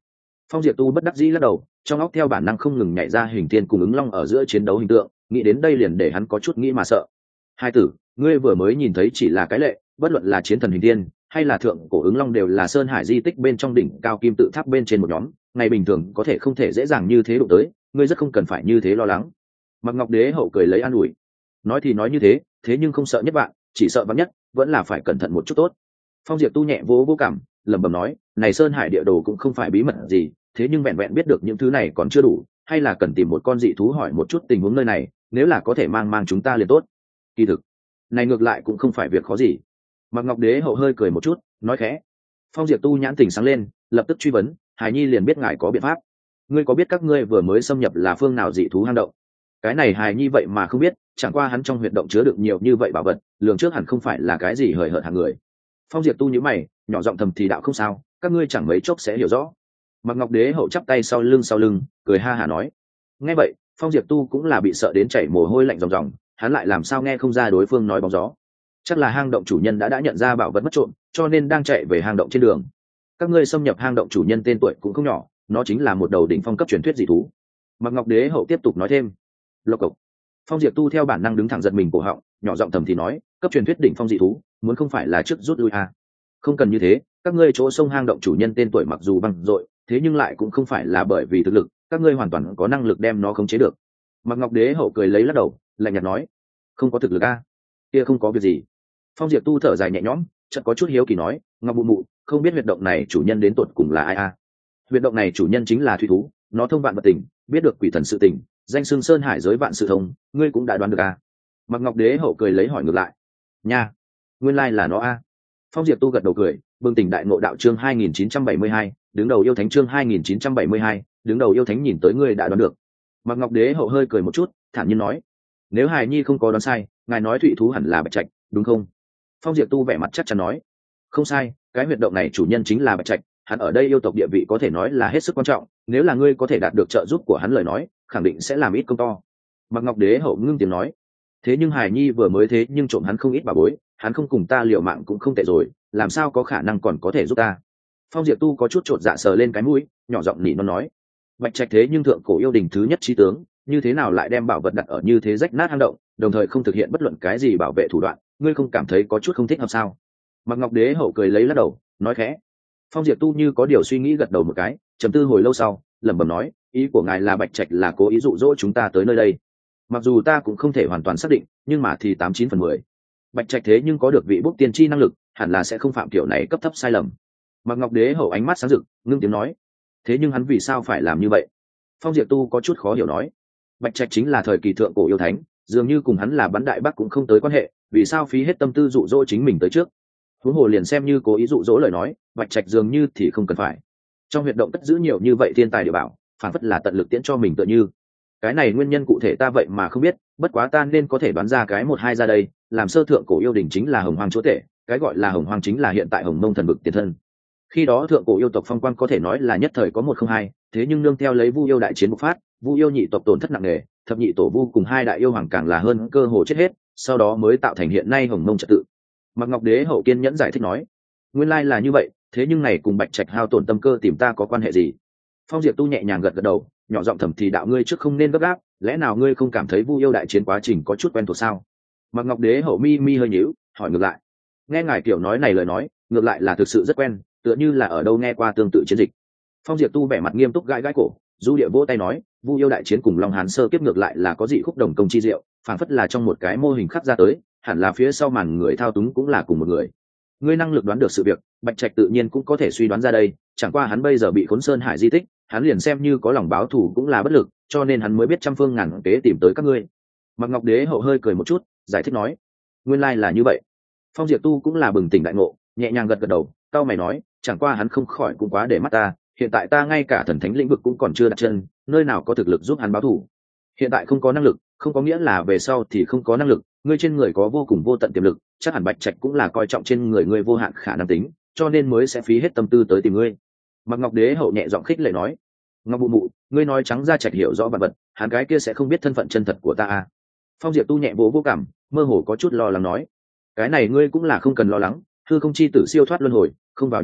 Phong Diệp Tu bất đắc dĩ lắc đầu, trong óc theo bản năng không ngừng nhảy ra hình thiên cùng ứng long ở giữa chiến đấu hình tượng, nghĩ đến đây liền để hắn có chút nghĩ mà sợ. Hai tử, ngươi vừa mới nhìn thấy chỉ là cái lệ, bất luận là chiến thần hình thiên hay là thượng cổ ứng long đều là sơn hải di tích bên trong đỉnh cao kim tự tháp bên trên một nhóm, ngày bình thường có thể không thể dễ dàng như thế đụng tới, ngươi rất không cần phải như thế lo lắng. Mặc Ngọc Đế hậu cười lấy an ủi. Nói thì nói như thế, thế nhưng không sợ nhất bạn, chỉ sợ vắn nhất, vẫn là phải cẩn thận một chút tốt. Phong Diệp Tu nhẹ vỗ vỗ cảm, lẩm bẩm nói, này sơn hải địa đồ cũng không phải bí mật gì, thế nhưng vẹn vẹn biết được những thứ này còn chưa đủ, hay là cần tìm một con dị thú hỏi một chút tình huống nơi này, nếu là có thể mang mang chúng ta liền tốt. Kỳ thực, này ngược lại cũng không phải việc khó gì. Mặc Ngọc Đế hậu hơi cười một chút, nói khẽ. Phong Diệp Tu nhãn tỉnh sáng lên, lập tức truy vấn, Hải Nhi liền biết ngài có biện pháp. Ngươi có biết các ngươi vừa mới xâm nhập là phương nào dị thú hang động? Cái này Hải Nhi vậy mà không biết, chẳng qua hắn trong huyệt động chứa được nhiều như vậy bảo vật, lường trước hẳn không phải là cái gì hời hợt hàng người. Phong Diệp Tu nhíu mày, nhỏ giọng thầm thì đạo không sao, các ngươi chẳng mấy chốc sẽ hiểu rõ. Mặc Ngọc Đế hậu chắp tay sau lưng sau lưng, cười ha hả nói. Nghe vậy, Phong Diệp Tu cũng là bị sợ đến chảy mồ hôi lạnh ròng ròng, hắn lại làm sao nghe không ra đối phương nói bóng gió. Chắc là hang động chủ nhân đã đã nhận ra bảo vật mất trộm, cho nên đang chạy về hang động trên đường. Các ngươi xâm nhập hang động chủ nhân tên tuổi cũng không nhỏ, nó chính là một đầu đỉnh phong cấp truyền thuyết dị thú. Mặc Ngọc Đế hậu tiếp tục nói thêm. Lộc cộc. Phong Diệp Tu theo bản năng đứng thẳng giật mình cổ họng, nhỏ giọng thầm thì nói, cấp truyền thuyết đỉnh phong dị thú, muốn không phải là trước rút lui à? Không cần như thế, các ngươi chỗ sông hang động chủ nhân tên tuổi mặc dù vang dội, thế nhưng lại cũng không phải là bởi vì thực lực, các ngươi hoàn toàn có năng lực đem nó khống chế được. Mặc Ngọc Đế hậu cười lấy lắc đầu, lạnh nhạt nói, không có thực lực à? Kia không có việc gì. Phong Diệp Tu thở dài nhẹ nhõm, chợt có chút hiếu kỳ nói, Ngọc Mụ Mụ, không biết huyệt động này chủ nhân đến tột cùng là ai à? Huyệt động này chủ nhân chính là thủy thú, nó thông vạn vật tình, biết được quỷ thần sự tình, danh xưng sơn hải giới vạn sự thông, ngươi cũng đã đoán được à? Mặc Ngọc Đế hậu cười lấy hỏi ngược lại, nha, nguyên lai là nó a. Phong Diệp Tu gật đầu cười, bừng tỉnh đại ngộ đạo chương hai nghìn chín trăm bảy mươi hai, đứng đầu yêu thánh chương hai nghìn chín trăm bảy mươi hai, đứng đầu yêu thánh nhìn tới ngươi đã đoán được. Mặc Ngọc Đế hậu hơi cười một chút, thản nhiên nói, nếu Hài Nhi không có đoán sai, ngài nói thủy thú hẳn là Bạch Trạch, đúng không? Phong Diệp Tu vẻ mặt chắc chắn nói, không sai, cái huyệt động này chủ nhân chính là Bạch Trạch, hắn ở đây yêu tộc địa vị có thể nói là hết sức quan trọng, nếu là ngươi có thể đạt được trợ giúp của hắn lời nói, khẳng định sẽ làm ít công to. Mặc Ngọc Đế hậu ngưng tiếng nói, thế nhưng Hải Nhi vừa mới thế nhưng trộm hắn không ít bà bối, hắn không cùng ta liều mạng cũng không tệ rồi, làm sao có khả năng còn có thể giúp ta? Phong Diệp Tu có chút chột dạ sờ lên cái mũi, nhỏ giọng nỉ non nói, Bạch Trạch thế nhưng thượng cổ yêu đình thứ nhất chí tướng, như thế nào lại đem bảo vật đặt ở như thế rách nát hang động, đồng thời không thực hiện bất luận cái gì bảo vệ thủ đoạn, ngươi không cảm thấy có chút không thích hợp sao? Mặc Ngọc Đế hậu cười lấy lắc đầu, nói khẽ. Phong Diệp Tu như có điều suy nghĩ gật đầu một cái, trầm tư hồi lâu sau, lẩm bẩm nói, ý của ngài là Bạch Trạch là cố ý dụ dỗ chúng ta tới nơi đây. Mặc dù ta cũng không thể hoàn toàn xác định, nhưng mà thì tám chín phần mười. Bạch Trạch thế nhưng có được vị bút tiên tri năng lực, hẳn là sẽ không phạm kiểu này cấp thấp sai lầm. Mặc Ngọc Đế hậu ánh mắt sáng rực, ngưng tiếng nói, thế nhưng hắn vì sao phải làm như vậy? Phong Diệp Tu có chút khó hiểu nói, Bạch Trạch chính là thời kỳ thượng cổ yêu thánh, dường như cùng hắn là bắn đại bắc cũng không tới quan hệ, vì sao phí hết tâm tư dụ dỗ chính mình tới trước? Huống hồ liền xem như cố ý dụ dỗ lời nói, Bạch Trạch dường như thì không cần phải. Trong huyệt động cất giữ nhiều như vậy thiên tài địa bảo, phản phất là tận lực tiễn cho mình tựa như. Cái này nguyên nhân cụ thể ta vậy mà không biết, bất quá ta nên có thể đoán ra cái một hai ra đây, làm sơ thượng cổ yêu đình chính là Hồng Hoang chúa tể, cái gọi là Hồng Hoang chính là hiện tại Hồng Mông thần vực tiền thân. Khi đó thượng cổ yêu tộc phong quang có thể nói là nhất thời có một không hai, thế nhưng nương theo lấy Vu yêu đại chiến bộc phát, Vu yêu nhị tộc tổn thất nặng nề, thập nhị tổ Vu cùng hai đại yêu hoàng càng là hơn cơ hồ chết hết, sau đó mới tạo thành hiện nay Hồng Mông trật tự. Mạc Ngọc Đế hậu kiên nhẫn giải thích nói, nguyên lai là như vậy, thế nhưng này cùng Bạch Trạch hao tổn tâm cơ tìm ta có quan hệ gì? Phong Diệp Tu nhẹ nhàng gật gật đầu, nhỏ giọng thầm thì đạo ngươi trước không nên gấp gáp, lẽ nào ngươi không cảm thấy Vu yêu đại chiến quá trình có chút quen thuộc sao? Mạc Ngọc Đế hậu mi mi hơi nhíu, hỏi ngược lại. Nghe ngài kiểu nói này lời nói, ngược lại là thực sự rất quen, tựa như là ở đâu nghe qua tương tự chiến dịch. Phong Diệp Tu vẻ mặt nghiêm túc gãi gãi cổ, du địa vỗ tay nói, Vu yêu đại chiến cùng Long Hán sơ kiếp ngược lại là có dị khúc đồng công chi diệu, phảng phất là trong một cái mô hình khắc ra tới, hẳn là phía sau màn người thao túng cũng là cùng một người. Ngươi năng lực đoán được sự việc, Bạch Trạch tự nhiên cũng có thể suy đoán ra đây, chẳng qua hắn bây giờ bị Khốn Sơn Hải di tích, hắn liền xem như có lòng báo thù cũng là bất lực, cho nên hắn mới biết trăm phương ngàn kế tìm tới các ngươi. Mạc Ngọc Đế hậu hơi cười một chút, giải thích nói, nguyên lai là như vậy. Phong Diệp Tu cũng là bừng tỉnh đại ngộ, nhẹ nhàng gật gật đầu, cao mày nói, chẳng qua hắn không khỏi cũng quá để mắt ta, hiện tại ta ngay cả thần thánh lĩnh vực cũng còn chưa đặt chân, nơi nào có thực lực giúp hắn báo thù. Hiện tại không có năng lực, không có nghĩa là về sau thì không có năng lực, ngươi trên người có vô cùng vô tận tiềm lực, chắc hẳn Bạch Trạch cũng là coi trọng trên người ngươi vô hạn khả năng tính, cho nên mới sẽ phí hết tâm tư tới tìm ngươi. Mạc Ngọc Đế hậu nhẹ giọng khích lệ nói, Ngọc Mụ Mụ, ngươi nói trắng ra Trạch hiểu rõ vật vật, hắn cái kia sẽ không biết thân phận chân thật của ta à? Phong Diệp Tu nhẹ vỗ vô cảm, mơ hồ có chút lo lắng nói, cái này ngươi cũng là không cần lo lắng, hư không chi tử siêu thoát luân hồi, không vào nhân quả,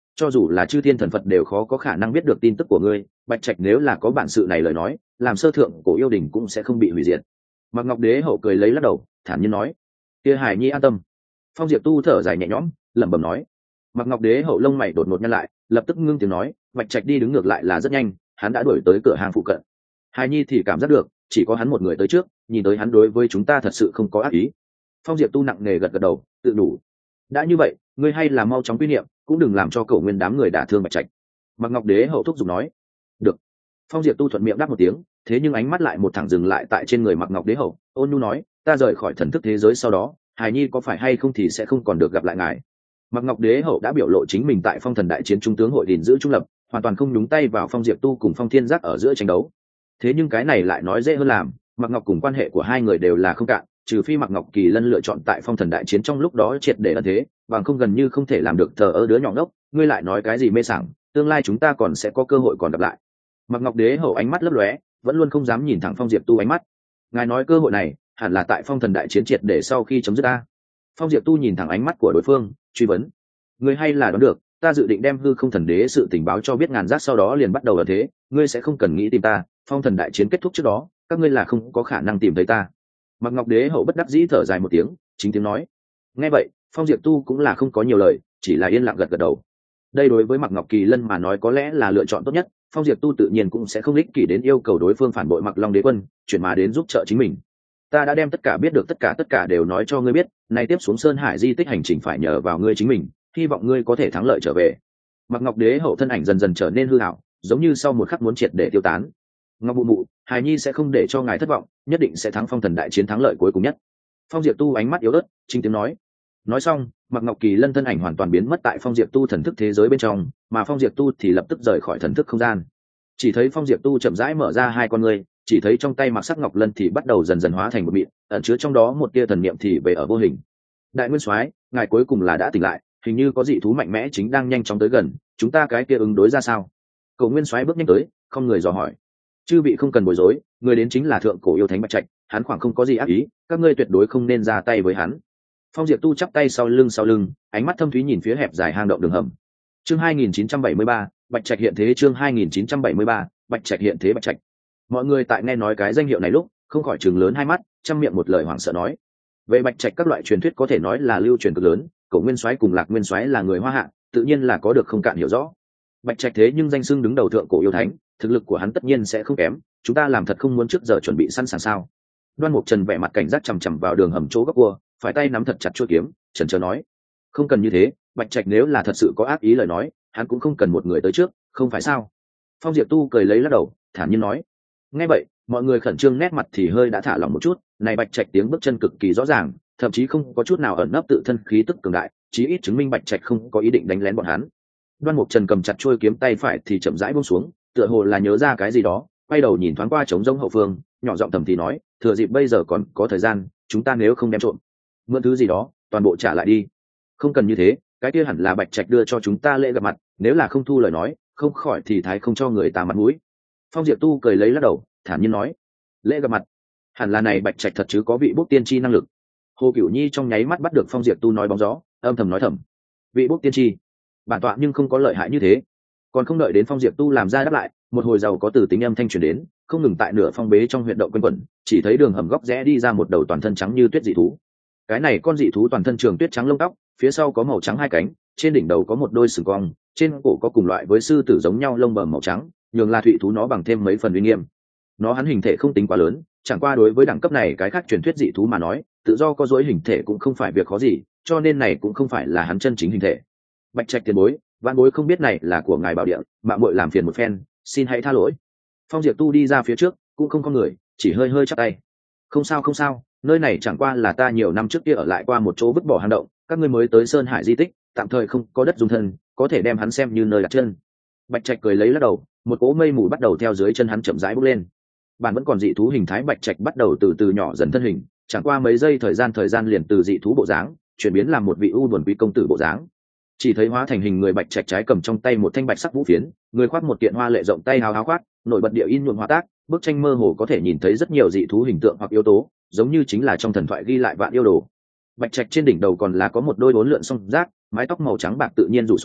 cho dù là chư thiên thần phật đều khó có khả năng biết được tin tức của ngươi. Bạch Trạch nếu là có bản sự này lời nói, làm sơ thượng cổ yêu đình cũng sẽ không bị hủy diệt. Mạc Ngọc Đế hậu cười lấy lắc đầu, thản nhiên nói: kia Hải Nhi an tâm. Phong Diệp Tu thở dài nhẹ nhõm, lẩm bẩm nói. Mạc Ngọc Đế hậu lông mày đột ngột nhăn lại, lập tức ngưng tiếng nói: Bạch Trạch đi đứng ngược lại là rất nhanh, hắn đã đuổi tới cửa hàng phụ cận. Hải Nhi thì cảm giác được, chỉ có hắn một người tới trước, nhìn tới hắn đối với chúng ta thật sự không có ác ý. Phong Diệp Tu nặng nề gật gật đầu, tự đủ. đã như vậy, ngươi hay là mau chóng quy niệm, cũng đừng làm cho Cổ Nguyên đám người đả thương Bạch Trạch. Mạc Ngọc Đế hậu thúc giục nói. Được. Phong Diệp Tu thuận miệng đáp một tiếng, thế nhưng ánh mắt lại một thẳng dừng lại tại trên người Mạc Ngọc Đế hậu, ôn nhu nói: ta rời khỏi thần thức thế giới sau đó, hài nhi có phải hay không thì sẽ không còn được gặp lại ngài. Mạc Ngọc Đế hậu đã biểu lộ chính mình tại Phong Thần đại chiến trung tướng hội gìn giữ trung lập, hoàn toàn không nhúng tay vào Phong Diệp Tu cùng Phong Thiên Giác ở giữa tranh đấu. Thế nhưng cái này lại nói dễ hơn làm, Mạc Ngọc cùng quan hệ của hai người đều là không cạn, trừ phi Mạc Ngọc Kỳ Lân lựa chọn tại Phong Thần đại chiến trong lúc đó triệt để ẩn thế, bằng không gần như không thể làm được thờ ơ đứa nhỏ ngốc. Ngươi lại nói cái gì mê sảng, tương lai chúng ta còn sẽ có cơ hội còn gặp lại. Mạc Ngọc Đế hậu ánh mắt lấp lóe, vẫn luôn không dám nhìn thẳng Phong Diệp Tu ánh mắt. Ngài nói cơ hội này hẳn là tại Phong Thần đại chiến triệt để sau khi chấm dứt ta. Phong Diệp Tu nhìn thẳng ánh mắt của đối phương, truy vấn: ngươi hay là đoán được ta dự định đem hư không thần đế sự tình báo cho biết ngàn giác, sau đó liền bắt đầu ở thế, ngươi sẽ không cần nghĩ tìm ta. Phong Thần đại chiến kết thúc trước đó, các ngươi là không có khả năng tìm thấy ta. Mạc Ngọc Đế hậu bất đắc dĩ thở dài một tiếng, chính tiếng nói. Nghe vậy, Phong Diệp Tu cũng là không có nhiều lời, chỉ là yên lặng gật gật đầu. Đây đối với Mạc Ngọc Kỳ Lân mà nói có lẽ là lựa chọn tốt nhất. Phong Diệp Tu tự nhiên cũng sẽ không ích kỷ đến yêu cầu đối phương phản bội Mạc Long Đế quân, chuyển mà đến giúp trợ chính mình. Ta đã đem tất cả biết được tất cả tất cả đều nói cho ngươi biết, nay tiếp xuống Sơn Hải di tích hành trình phải nhờ vào ngươi chính mình, hy vọng ngươi có thể thắng lợi trở về. Mạc Ngọc Đế hậu thân ảnh dần dần trở nên hư ảo, giống như sau một khắc muốn triệt để tiêu tán. Ngọc Mụ Mụ, hài nhi sẽ không để cho ngài thất vọng, nhất định sẽ thắng Phong Thần đại chiến thắng lợi cuối cùng nhất. Phong Diệp Tu ánh mắt yếu ớt, chính tiếng nói. Nói xong, Mạc Ngọc Kỳ Lân thân ảnh hoàn toàn biến mất tại Phong Diệp Tu thần thức thế giới bên trong, mà Phong Diệp Tu thì lập tức rời khỏi thần thức không gian. Chỉ thấy Phong Diệp Tu chậm rãi mở ra hai con ngươi, chỉ thấy trong tay Mạc Sắc Ngọc Lân thì bắt đầu dần dần hóa thành một mịn, ẩn chứa trong đó một tia thần niệm thì về ở vô hình. Đại Nguyên Soái, ngài cuối cùng là đã tỉnh lại, hình như có dị thú mạnh mẽ chính đang nhanh chóng tới gần, chúng ta cái kia ứng đối ra sao? Cổ Nguyên Soái bước nhanh tới, không người dò hỏi. Chư vị không cần bối rối, người đến chính là thượng cổ yêu thánh Bạch Trạch, hắn khoảng không có gì ác ý, các ngươi tuyệt đối không nên ra tay với hắn. Phong Diệp Tu chắp tay sau lưng sau lưng, ánh mắt thâm thúy nhìn phía hẹp dài hang động đường hầm. Chương hai nghìn chín trăm bảy mươi ba, Bạch Trạch hiện thế. Chương hai nghìn chín trăm bảy mươi ba, Bạch Trạch hiện thế. Bạch Trạch. Mọi người tại nghe nói cái danh hiệu này lúc, không khỏi trừng lớn hai mắt, trăm miệng một lời hoảng sợ nói. Về Bạch Trạch các loại truyền thuyết có thể nói là lưu truyền cực lớn, Cổ Nguyên Soái cùng Lạc Nguyên Soái là người Hoa Hạ, tự nhiên là có được không cạn hiểu rõ. Bạch Trạch thế nhưng danh xưng đứng đầu thượng cổ yêu thánh, thực lực của hắn tất nhiên sẽ không kém, chúng ta làm thật không muốn trước giờ chuẩn bị sẵn sàng sao? Đoan Mục Trần vẻ mặt cảnh giác chằm chằm vào đường hầm chỗ góc cua, phải tay nắm thật chặt chuôi kiếm, chần chờ nói: không cần như thế, Bạch Trạch nếu là thật sự có ác ý lời nói, hắn cũng không cần một người tới trước, không phải sao? Phong Diệp Tu cười lấy lắc đầu, thản nhiên nói. Nghe vậy, mọi người khẩn trương, nét mặt thì hơi đã thả lỏng một chút. Này Bạch Trạch tiếng bước chân cực kỳ rõ ràng, thậm chí không có chút nào ẩn nấp tự thân khí tức cường đại, chí ít chứng minh Bạch Trạch không có ý định đánh lén bọn hắn. Đoan Mục Trần cầm chặt chuôi kiếm tay phải thì chậm rãi buông xuống, tựa hồ là nhớ ra cái gì đó, quay đầu nhìn thoáng qua trống rỗng hậu phương, nhỏ giọng thầm thì nói: thừa dịp bây giờ còn có thời gian, chúng ta nếu không đem trộm, mượn thứ gì đó, toàn bộ trả lại đi. Không cần như thế, cái kia hẳn là Bạch Trạch đưa cho chúng ta lễ gặp mặt, nếu là không thu lời nói, không khỏi thì thái không cho người ta mặt mũi. Phong Diệp Tu cười lấy lắc đầu, thản nhiên nói: lễ gặp mặt, hẳn là này Bạch Trạch thật chứ có vị bốc tiên tri năng lực. Hồ Cửu Nhi trong nháy mắt bắt được Phong Diệp Tu nói bóng gió, âm thầm nói thầm: vị bốc tiên tri, bản tọa nhưng không có lợi hại như thế. Còn không đợi đến Phong Diệp Tu làm ra đáp lại, một hồi giàu có từ tính âm thanh truyền đến, không ngừng tại nửa phong bế trong huyệt động quanh quẩn, chỉ thấy đường hầm góc rẽ đi ra một đầu toàn thân trắng như tuyết dị thú. Cái này con dị thú toàn thân trường tuyết trắng lông tóc, phía sau có màu trắng hai cánh, trên đỉnh đầu có một đôi sừng cong, trên cổ có cùng loại với sư tử giống nhau lông bờm màu trắng, nhường là thụy thú nó bằng thêm mấy phần uy nghiêm. Nó hắn hình thể không tính quá lớn, chẳng qua đối với đẳng cấp này cái khác truyền thuyết dị thú mà nói, tự do có dối hình thể cũng không phải việc khó gì, cho nên này cũng không phải là hắn chân chính hình thể. Bạch Trạch tiền bối, vạn bối không biết này là của ngài bảo địa, mạng muội làm phiền một phen, xin hãy tha lỗi. Phong Diệp Tu đi ra phía trước, cũng không có người, chỉ hơi hơi chắp tay. Không sao không sao, nơi này chẳng qua là ta nhiều năm trước kia ở lại qua một chỗ vứt bỏ hang động, các ngươi mới tới Sơn Hải di tích, tạm thời không có đất dung thân, có thể đem hắn xem như nơi đặt chân. Bạch Trạch cười lấy lắc đầu, một cỗ mây mù bắt đầu theo dưới chân hắn chậm rãi bốc lên. Bản vẫn còn dị thú hình thái Bạch Trạch bắt đầu từ từ nhỏ dần thân hình, chẳng qua mấy giây thời gian thời gian liền từ dị thú bộ dáng chuyển biến làm một vị u buồn quý công tử bộ dáng. Chỉ thấy hóa thành hình người Bạch Trạch trái cầm trong tay một thanh bạch sắc vũ phiến, người khoác một kiện hoa lệ rộng tay hào háo khoác, nổi bật địa in nhuộm hoa tác, bức tranh mơ hồ có thể nhìn thấy rất nhiều dị thú hình tượng hoặc yếu tố, giống như chính là trong thần thoại ghi lại vạn yêu đồ. Bạch Trạch trên đỉnh đầu còn là có một đôi bốn lượn song giác, mái tóc màu trắng bạc tự nhiên rủ xuống,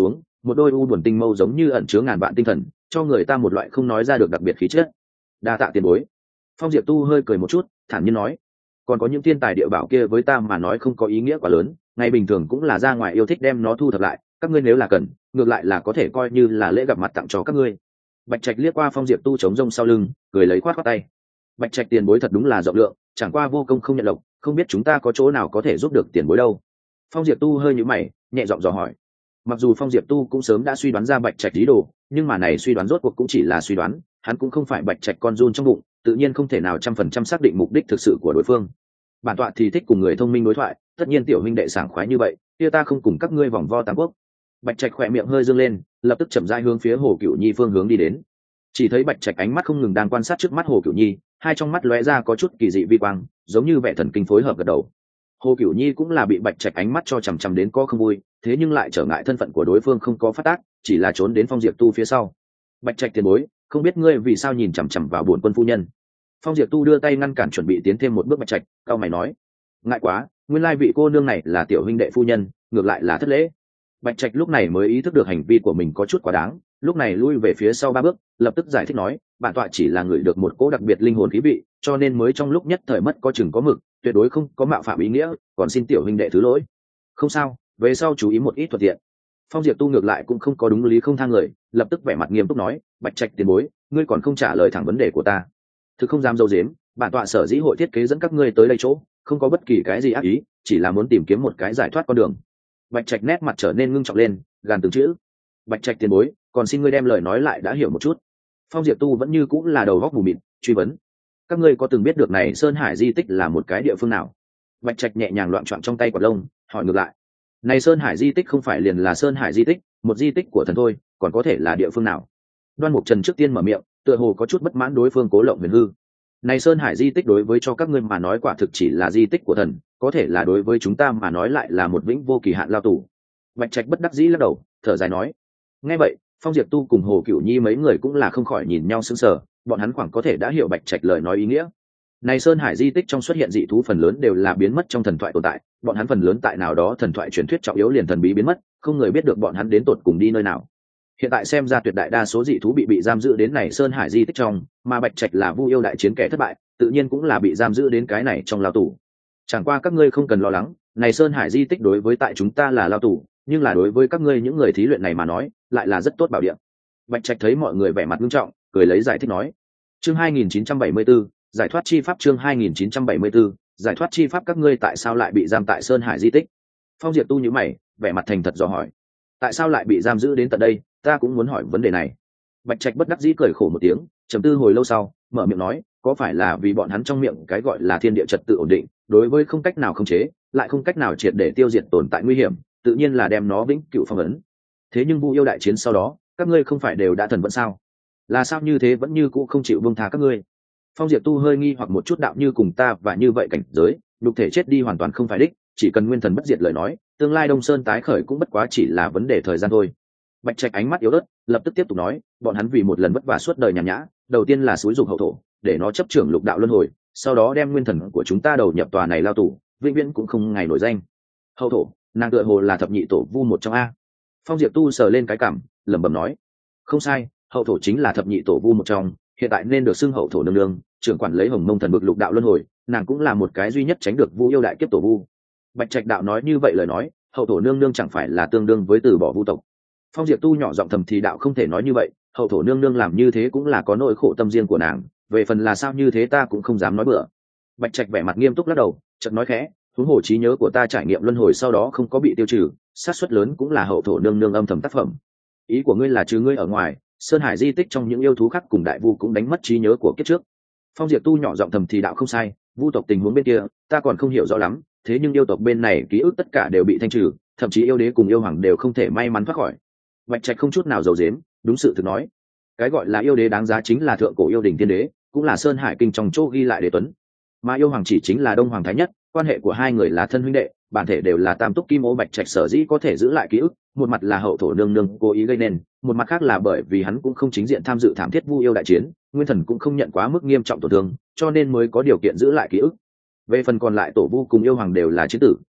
một đôi u buồn tinh mâu giống như ẩn chứa ngàn vạn tinh thần, cho người ta một loại không nói ra được đặc biệt khí chất. Đa tạ tiền bối. Phong Diệp Tu hơi cười một chút, thản nhiên nói, còn có những thiên tài địa bảo kia với ta mà nói không có ý nghĩa quá lớn, ngày bình thường cũng là ra ngoài yêu thích đem nó thu thập lại, các ngươi nếu là cần, ngược lại là có thể coi như là lễ gặp mặt tặng cho các ngươi. Bạch Trạch liếc qua Phong Diệp Tu chống rông sau lưng, cười lấy khoát khoát tay. Bạch Trạch tiền bối thật đúng là rộng lượng, chẳng qua vô công không nhận lộc, không biết chúng ta có chỗ nào có thể giúp được tiền bối đâu. Phong Diệp Tu hơi nhíu mày, nhẹ giọng dò hỏi. Mặc dù Phong Diệp Tu cũng sớm đã suy đoán ra Bạch Trạch ý đồ, nhưng mà này suy đoán rốt cuộc cũng chỉ là suy đoán, hắn cũng không phải Bạch Trạch con giun trong bụng, tự nhiên không thể nào trăm phần trăm xác định mục đích thực sự của đối phương. Bản tọa thì thích cùng người thông minh đối thoại, tất nhiên tiểu huynh đệ sảng khoái như vậy, kia ta không cùng các ngươi vòng vo tám quốc. Bạch Trạch khỏe miệng hơi dương lên, lập tức chậm rãi hướng phía Hồ Cửu Nhi phương hướng đi đến. Chỉ thấy Bạch Trạch ánh mắt không ngừng đang quan sát trước mắt Hồ Cửu Nhi, hai trong mắt lóe ra có chút kỳ dị vi quang, giống như vẻ thần kinh phối hợp gật đầu. Hồ Cửu Nhi cũng là bị Bạch Trạch ánh mắt cho chằm chằm đến có không vui, thế nhưng lại trở ngại thân phận của đối phương không có phát tác, chỉ là trốn đến Phong Diệp Tu phía sau. Bạch Trạch tiền bối, không biết ngươi vì sao nhìn chằm chằm vào bổn quân phu nhân. Phong Diệp Tu đưa tay ngăn cản chuẩn bị tiến thêm một bước Bạch Trạch, cao mày nói, ngại quá, nguyên lai vị cô nương này là tiểu huynh đệ phu nhân, ngược lại là thất lễ. Bạch Trạch lúc này mới ý thức được hành vi của mình có chút quá đáng, lúc này lui về phía sau ba bước, lập tức giải thích nói, bản tọa chỉ là người được một cỗ đặc biệt linh hồn khí vị, cho nên mới trong lúc nhất thời mất có chừng có mực, tuyệt đối không có mạo phạm ý nghĩa, còn xin tiểu huynh đệ thứ lỗi. Không sao, về sau chú ý một ít thuận tiện. Phong Diệp Tu ngược lại cũng không có đúng lý không thang người, lập tức vẻ mặt nghiêm túc nói, Bạch Trạch tiền bối, ngươi còn không trả lời thẳng vấn đề của ta. Thực không dám dâu dếm, bản tọa sở dĩ hội thiết kế dẫn các ngươi tới đây chỗ, không có bất kỳ cái gì ác ý, chỉ là muốn tìm kiếm một cái giải thoát con đường. Bạch Trạch nét mặt trở nên ngưng trọng lên, gàn từng chữ. Bạch Trạch tiền bối, còn xin ngươi đem lời nói lại đã hiểu một chút. Phong Diệp Tu vẫn như cũng là đầu góc mù mịt, truy vấn, các ngươi có từng biết được này Sơn Hải di tích là một cái địa phương nào? Bạch Trạch nhẹ nhàng loạn trọn trong tay quạt lông, hỏi ngược lại, này Sơn Hải di tích không phải liền là Sơn Hải di tích, một di tích của thần thôi, còn có thể là địa phương nào? Đoan Mục Trần trước tiên mở miệng, tựa hồ có chút bất mãn đối phương cố lộng huyền hư. Này Sơn Hải di tích đối với cho các ngươi mà nói quả thực chỉ là di tích của thần, có thể là đối với chúng ta mà nói lại là một vĩnh vô kỳ hạn lao tù. Bạch Trạch bất đắc dĩ lắc đầu, thở dài nói. Nghe vậy, Phong Diệp Tu cùng Hồ Cửu Nhi mấy người cũng là không khỏi nhìn nhau sững sờ, bọn hắn khoảng có thể đã hiểu Bạch Trạch lời nói ý nghĩa. Này Sơn Hải di tích trong xuất hiện dị thú phần lớn đều là biến mất trong thần thoại tồn tại, bọn hắn phần lớn tại nào đó thần thoại truyền thuyết trọng yếu liền thần bí biến mất, không người biết được bọn hắn đến tột cùng đi nơi nào. Hiện tại xem ra tuyệt đại đa số dị thú bị bị giam giữ đến này Sơn Hải di tích trong, mà Bạch Trạch là Vu yêu đại chiến kẻ thất bại, tự nhiên cũng là bị giam giữ đến cái này trong lao tù. Chẳng qua các ngươi không cần lo lắng, này Sơn Hải di tích đối với tại chúng ta là lao tù, nhưng là đối với các ngươi những người thí luyện này mà nói, lại là rất tốt bảo địa. Bạch Trạch thấy mọi người vẻ mặt nghiêm trọng, cười lấy giải thích nói. Chương hai nghìn chín trăm bảy mươi chín, giải thoát chi pháp. Chương hai nghìn chín trăm bảy mươi chín, giải thoát chi pháp. Các ngươi tại sao lại bị giam tại Sơn Hải di tích? Phong Diệp Tu nhíu mày, vẻ mặt thành thật dò hỏi. Tại sao lại bị giam giữ đến tận đây, ta cũng muốn hỏi vấn đề này. Bạch Trạch bất đắc dĩ cười khổ một tiếng, trầm tư hồi lâu sau, mở miệng nói, có phải là vì bọn hắn trong miệng cái gọi là thiên địa trật tự ổn định, đối với không cách nào khống chế, lại không cách nào triệt để tiêu diệt tồn tại nguy hiểm, tự nhiên là đem nó vĩnh cửu phong ấn. Thế nhưng Vu yêu đại chiến sau đó, các ngươi không phải đều đã thần vẫn sao? Là sao như thế vẫn như cũ không chịu buông tha các ngươi? Phong Diệp Tu hơi nghi hoặc một chút đạo, như cùng ta và như vậy cảnh giới, nhục thể chết đi hoàn toàn không phải đích, chỉ cần nguyên thần bất diệt lời nói, tương lai Đông Sơn tái khởi cũng bất quá chỉ là vấn đề thời gian thôi. Bạch Trạch ánh mắt yếu ớt, lập tức tiếp tục nói, bọn hắn vì một lần vất vả suốt đời nhàn nhã, đầu tiên là xúi dục hậu thổ, để nó chấp trưởng lục đạo luân hồi, sau đó đem nguyên thần của chúng ta đầu nhập tòa này lao tù, vĩnh viễn cũng không ngày nổi danh. Hậu thổ, nàng tựa hồ là thập nhị tổ vu một trong a. Phong Diệp Tu sờ lên cái cằm, lẩm bẩm nói, không sai, hậu thổ chính là thập nhị tổ vu một trong, hiện tại nên được xưng hậu thổ nương nương, trưởng quản lấy Hồng Mông thần vực lục đạo luân hồi, nàng cũng là một cái duy nhất tránh được Vu yêu đại kiếp tổ vu. Bạch Trạch đạo nói như vậy lời nói, hậu thổ nương nương chẳng phải là tương đương với từ bỏ vu tộc? Phong Diệp Tu nhỏ giọng thầm thì đạo không thể nói như vậy, hậu thổ nương nương làm như thế cũng là có nỗi khổ tâm riêng của nàng, về phần là sao như thế ta cũng không dám nói bừa. Bạch Trạch vẻ mặt nghiêm túc lắc đầu, chợt nói khẽ, huống hồ trí nhớ của ta trải nghiệm luân hồi sau đó không có bị tiêu trừ, xác suất lớn cũng là hậu thổ nương nương âm thầm tác phẩm. Ý của ngươi là trừ ngươi ở ngoài, Sơn Hải di tích trong những yêu thú khác cùng đại vu cũng đánh mất trí nhớ của kiếp trước? Phong Diệp Tu nhỏ giọng thầm thì đạo không sai, vu tộc tình huống bên kia ta còn không hiểu rõ lắm, thế nhưng yêu tộc bên này ký ức tất cả đều bị thanh trừ, thậm chí yêu đế cùng yêu hoàng đều không thể may mắn thoát khỏi. Bạch Trạch không chút nào giấu giếm, đúng sự thực nói, cái gọi là yêu đế đáng giá chính là thượng cổ yêu đình tiên đế, cũng là Sơn Hải kinh trong chỗ ghi lại đế tuấn, mà yêu hoàng chỉ chính là Đông Hoàng Thái Nhất, quan hệ của hai người là thân huynh đệ, bản thể đều là tam túc kim ô. Bạch Trạch sở dĩ có thể giữ lại ký ức, một mặt là hậu thổ nương nương cố ý gây nên, một mặt khác là bởi vì hắn cũng không chính diện tham dự thảm thiết Vu yêu đại chiến, nguyên thần cũng không nhận quá mức nghiêm trọng tổn thương, cho nên mới có điều kiện giữ lại ký ức. Về phần còn lại tổ vu cùng yêu hoàng đều là chiến tử,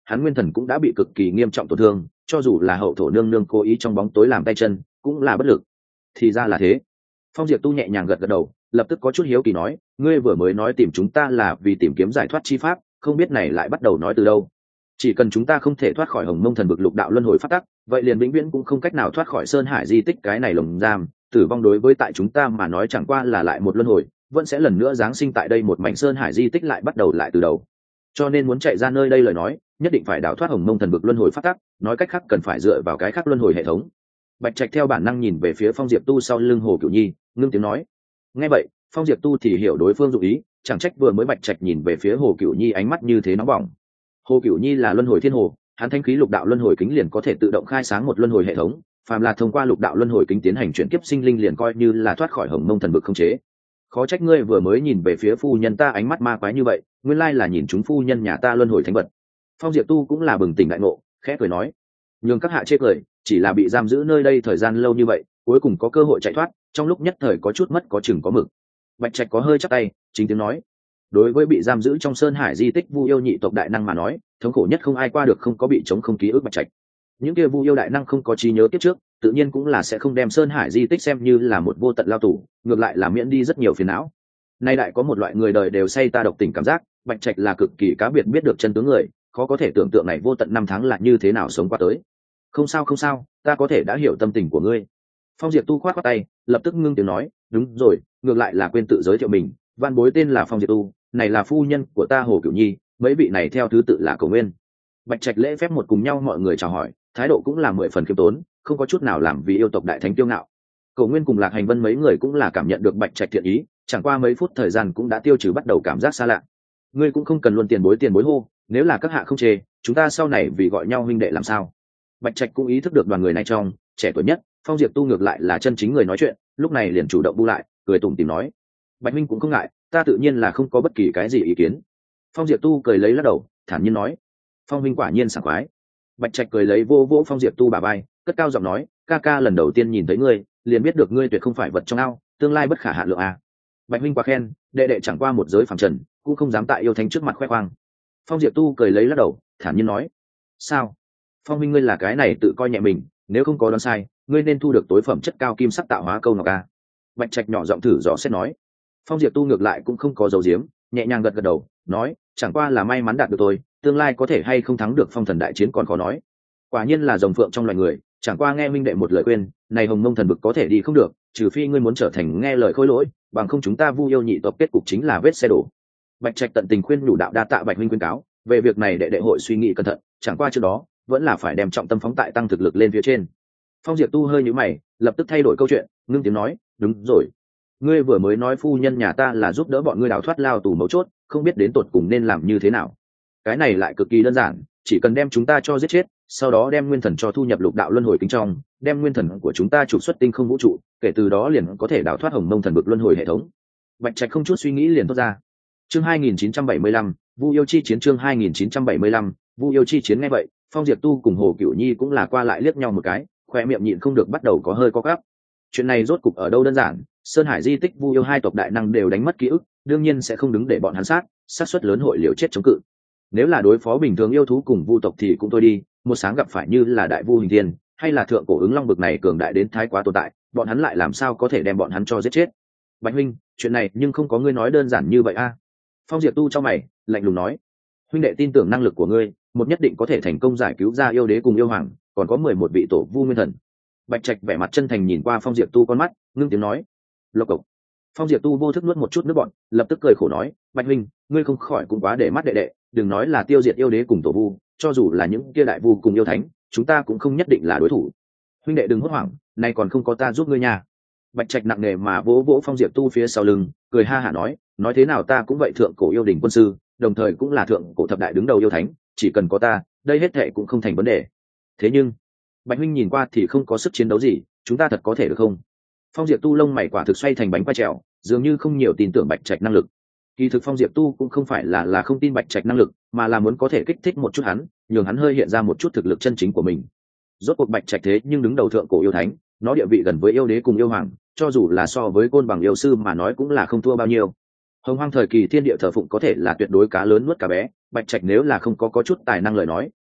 hắn nguyên thần cũng đã bị cực kỳ nghiêm trọng tổn thương, cho dù là hậu thổ nương nương cố ý trong bóng tối làm tay chân cũng là bất lực. Thì ra là thế. Phong Diệp Tu nhẹ nhàng gật gật đầu, lập tức có chút hiếu kỳ nói, ngươi vừa mới nói tìm chúng ta là vì tìm kiếm giải thoát chi pháp, không biết này lại bắt đầu nói từ đâu? Chỉ cần chúng ta không thể thoát khỏi hồng mông thần vực lục đạo luân hồi phát tắc, vậy liền vĩnh viễn cũng không cách nào thoát khỏi sơn hải di tích cái này lồng giam. Tử vong đối với tại chúng ta mà nói chẳng qua là lại một luân hồi, vẫn sẽ lần nữa giáng sinh tại đây một mảnh sơn hải di tích, lại bắt đầu lại từ đầu. Cho nên muốn chạy ra nơi đây lời nói, nhất định phải đào thoát hồng mông thần vực luân hồi phát tắc, nói cách khác cần phải dựa vào cái khác luân hồi hệ thống. Bạch Trạch theo bản năng nhìn về phía Phong Diệp Tu sau lưng Hồ Cửu Nhi, ngưng tiếng nói. Nghe vậy, Phong Diệp Tu thì hiểu đối phương dụng ý, chẳng trách vừa mới Bạch Trạch nhìn về phía Hồ Cửu Nhi ánh mắt như thế nóng bỏng. Hồ Cửu Nhi là luân hồi thiên hồ, hắn thanh khí lục đạo luân hồi kính liền có thể tự động khai sáng một luân hồi hệ thống, phàm là thông qua lục đạo luân hồi kính tiến hành chuyển kiếp sinh linh liền coi như là thoát khỏi hồng mông thần vực không chế. Khó trách ngươi vừa mới nhìn về phía phu nhân ta ánh mắt ma quái như vậy, nguyên lai là nhìn chúng phu nhân nhà ta luân hồi thánh vật. Phong Diệp Tu cũng là bừng tỉnh đại ngộ, khẽ cười nói, nhường các hạ chê cười, chỉ là bị giam giữ nơi đây thời gian lâu như vậy, cuối cùng có cơ hội chạy thoát, trong lúc nhất thời có chút mất có chừng có mực. Bạch Trạch có hơi chắp tay, chính tiếng nói, đối với bị giam giữ trong sơn hải di tích vu yêu nhị tộc đại năng mà nói, thống khổ nhất không ai qua được không có bị chống không ký ức Bạch Trạch. Những kia vu yêu đại năng không có trí nhớ kiếp trước, tự nhiên cũng là sẽ không đem sơn hải di tích xem như là một vô tận lao tù, ngược lại là miễn đi rất nhiều phiền não. Nay đại có một loại người đời đều say ta độc tình cảm giác, Bạch Trạch là cực kỳ cá biệt biết được chân tướng người, khó có thể tưởng tượng này vô tận năm tháng là như thế nào sống qua tới. Không sao không sao, ta có thể đã hiểu tâm tình của ngươi. Phong Diệp Tu khoát khoát tay, lập tức ngưng tiếng nói, đúng rồi, ngược lại là quên tự giới thiệu mình, văn bối tên là Phong Diệp Tu, này là phu nhân của ta Hồ Cửu Nhi, mấy vị này theo thứ tự là Cổ Nguyên. Bạch Trạch lễ phép một cùng nhau mọi người chào hỏi, thái độ cũng là mười phần khiêm tốn, không có chút nào làm vì yêu tộc đại thánh kiêu ngạo. Cổ Nguyên cùng Lạc Hành Vân mấy người cũng là cảm nhận được Bạch Trạch thiện ý, chẳng qua mấy phút thời gian cũng đã tiêu trừ bắt đầu cảm giác xa lạ. Ngươi cũng không cần luôn tiền bối tiền bối hô, nếu là các hạ không chê, chúng ta sau này vì gọi nhau huynh đệ làm sao? Bạch Trạch cũng ý thức được đoàn người này trong trẻ tuổi nhất, Phong Diệp Tu ngược lại là chân chính người nói chuyện, lúc này liền chủ động bu lại, cười tủm tỉm nói, Bạch huynh cũng không ngại, ta tự nhiên là không có bất kỳ cái gì ý kiến. Phong Diệp Tu cười lấy lắc đầu, thản nhiên nói, Phong huynh quả nhiên sảng khoái. Bạch Trạch cười lấy vô vỗ Phong Diệp Tu bả vai, cất cao giọng nói, ca ca lần đầu tiên nhìn thấy ngươi, liền biết được ngươi tuyệt không phải vật trong ao, tương lai bất khả hạn lượng à. Bạch huynh quá khen, đệ đệ chẳng qua một giới phàm trần, cũng không dám tại yêu thánh trước mặt khoe khoang. Phong Diệp Tu cười lấy lắc đầu, thản nhiên nói, sao? Phong huynh ngươi là cái này tự coi nhẹ mình, nếu không có đoán sai, ngươi nên thu được tối phẩm chất cao kim sắc tạo hóa câu ngọc a. Bạch Trạch nhỏ giọng thử dò xét nói. Phong Diệp Tu ngược lại cũng không có dấu diếm, nhẹ nhàng gật gật đầu, nói, chẳng qua là may mắn đạt được tôi, tương lai có thể hay không thắng được phong thần đại chiến còn khó nói. Quả nhiên là rồng phượng trong loài người, chẳng qua nghe minh đệ một lời khuyên, này hồng mông thần vực có thể đi không được, trừ phi ngươi muốn trở thành nghe lời khôi lỗi, bằng không chúng ta vu yêu nhị tộc kết cục chính là vết xe đổ. Bạch Trạch tận tình khuyên nhủ đạo, đa tạ Bạch huynh khuyên cáo, về việc này đệ đệ hội suy nghĩ cẩn thận, chẳng qua trước đó vẫn là phải đem trọng tâm phóng tại tăng thực lực lên phía trên. Phong Diệp Tu hơi nhíu mày, lập tức thay đổi câu chuyện, ngưng tiếng nói, đúng rồi, ngươi vừa mới nói phu nhân nhà ta là giúp đỡ bọn ngươi đào thoát lao tù mấu chốt, không biết đến tột cùng nên làm như thế nào. Cái này lại cực kỳ đơn giản, chỉ cần đem chúng ta cho giết chết, sau đó đem nguyên thần cho thu nhập lục đạo luân hồi kính trong, đem nguyên thần của chúng ta trục xuất tinh không vũ trụ, kể từ đó liền có thể đào thoát hồng mông thần vực luân hồi hệ thống. Bạch Trạch không chút suy nghĩ liền thốt ra. Chương hai nghìn chín trăm bảy mươi lăm, Vu yêu chi chiến. Chương hai nghìn chín trăm bảy mươi lăm, Vu yêu chi chiến. Nghe vậy, Phong Diệp Tu cùng Hồ Cửu Nhi cũng là qua lại liếc nhau một cái, khoe miệng nhịn không được bắt đầu có hơi co quắp. Chuyện này rốt cục ở đâu đơn giản, sơn hải di tích vu yêu hai tộc đại năng đều đánh mất ký ức, đương nhiên sẽ không đứng để bọn hắn sát, sát suất lớn hội liều chết chống cự. Nếu là đối phó bình thường yêu thú cùng vu tộc thì cũng thôi đi, một sáng gặp phải như là đại vu hình thiên hay là thượng cổ ứng long bực này cường đại đến thái quá tồn tại, bọn hắn lại làm sao có thể đem bọn hắn cho giết chết. Bạch huynh, chuyện này nhưng không có ngươi nói đơn giản như vậy a. Phong Diệp Tu cho mày, lạnh lùng nói, huynh đệ tin tưởng năng lực của ngươi, một nhất định có thể thành công giải cứu ra yêu đế cùng yêu hoàng, còn có mười một vị tổ vu nguyên thần. Bạch Trạch vẻ mặt chân thành nhìn qua Phong Diệp Tu con mắt, ngưng tiếng nói, lộc cộc. Phong Diệp Tu vô thức nuốt một chút nước bọt, lập tức cười khổ nói, Bạch huynh, ngươi không khỏi cũng quá để mắt đệ đệ, đừng nói là tiêu diệt yêu đế cùng tổ vu, cho dù là những kia đại vu cùng yêu thánh, chúng ta cũng không nhất định là đối thủ. Huynh đệ đừng hốt hoảng, nay còn không có ta giúp ngươi nha. Bạch Trạch nặng nề mà vỗ vỗ Phong Diệp Tu phía sau lưng, cười ha hả nói, nói thế nào ta cũng vậy thượng cổ yêu đình quân sư, đồng thời cũng là thượng cổ thập đại đứng đầu yêu thánh, chỉ cần có ta, đây hết thệ cũng không thành vấn đề. Thế nhưng, Bạch huynh nhìn qua thì không có sức chiến đấu gì, chúng ta thật có thể được không? Phong Diệp Tu lông mày quả thực xoay thành bánh quay trèo, dường như không nhiều tin tưởng Bạch Trạch năng lực. Kỳ thực Phong Diệp Tu cũng không phải là là không tin Bạch Trạch năng lực, mà là muốn có thể kích thích một chút hắn, nhường hắn hơi hiện ra một chút thực lực chân chính của mình. Rốt cuộc Bạch Trạch thế nhưng đứng đầu thượng cổ yêu thánh, nó địa vị gần với yêu đế cùng yêu hoàng, cho dù là so với côn bằng yêu sư mà nói cũng là không thua bao nhiêu. Hồng Hoang thời kỳ thiên địa thờ phụng có thể là tuyệt đối cá lớn nuốt cá bé, Bạch Trạch nếu là không có có chút tài năng lời nói,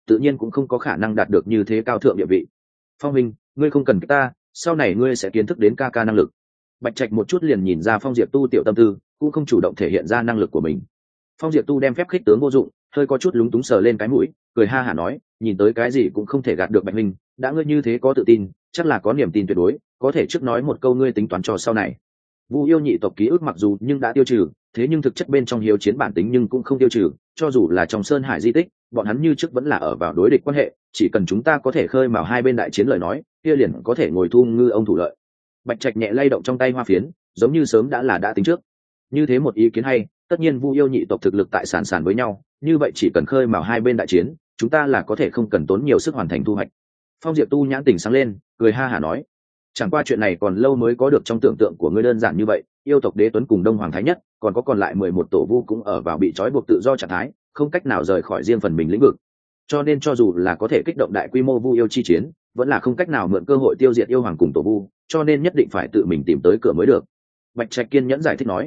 tự nhiên cũng không có khả năng đạt được như thế cao thượng địa vị. Phong Minh, ngươi không cần ta, sau này ngươi sẽ kiến thức đến ca ca năng lực. Bạch Trạch một chút liền nhìn ra Phong Diệp Tu tiểu tâm tư, cũng không chủ động thể hiện ra năng lực của mình. Phong Diệp Tu đem phép khích tướng vô dụng, hơi có chút lúng túng sờ lên cái mũi, cười ha hả nói, nhìn tới cái gì cũng không thể gạt được Bạch Minh, đã ngươi như thế có tự tin, chắc là có niềm tin tuyệt đối, có thể trước nói một câu ngươi tính toán cho sau này. Vu yêu nhị tộc ký ức mặc dù nhưng đã tiêu trừ, thế nhưng thực chất bên trong hiếu chiến bản tính nhưng cũng không tiêu trừ, cho dù là trong Sơn Hải di tích, bọn hắn như trước vẫn là ở vào đối địch quan hệ, chỉ cần chúng ta có thể khơi mào hai bên đại chiến lời nói, kia liền có thể ngồi thu ngư ông thủ lợi. Bạch Trạch nhẹ lay động trong tay hoa phiến, giống như sớm đã là đã tính trước. Như thế một ý kiến hay, tất nhiên Vu yêu nhị tộc thực lực tại sàn sàn với nhau, như vậy chỉ cần khơi mào hai bên đại chiến, chúng ta là có thể không cần tốn nhiều sức hoàn thành thu hoạch. Phong Diệp Tu nhãn tỉnh sáng lên, cười ha hả nói, chẳng qua chuyện này còn lâu mới có được trong tưởng tượng của ngươi đơn giản như vậy. Yêu tộc Đế Tuấn cùng Đông Hoàng Thái Nhất, còn có còn lại mười một tổ vu cũng ở vào bị trói buộc tự do trạng thái, không cách nào rời khỏi riêng phần mình lĩnh vực. Cho nên cho dù là có thể kích động đại quy mô vu yêu chi chiến, vẫn là không cách nào mượn cơ hội tiêu diệt yêu hoàng cùng tổ vu, cho nên nhất định phải tự mình tìm tới cửa mới được. Bạch Trạch kiên nhẫn giải thích nói,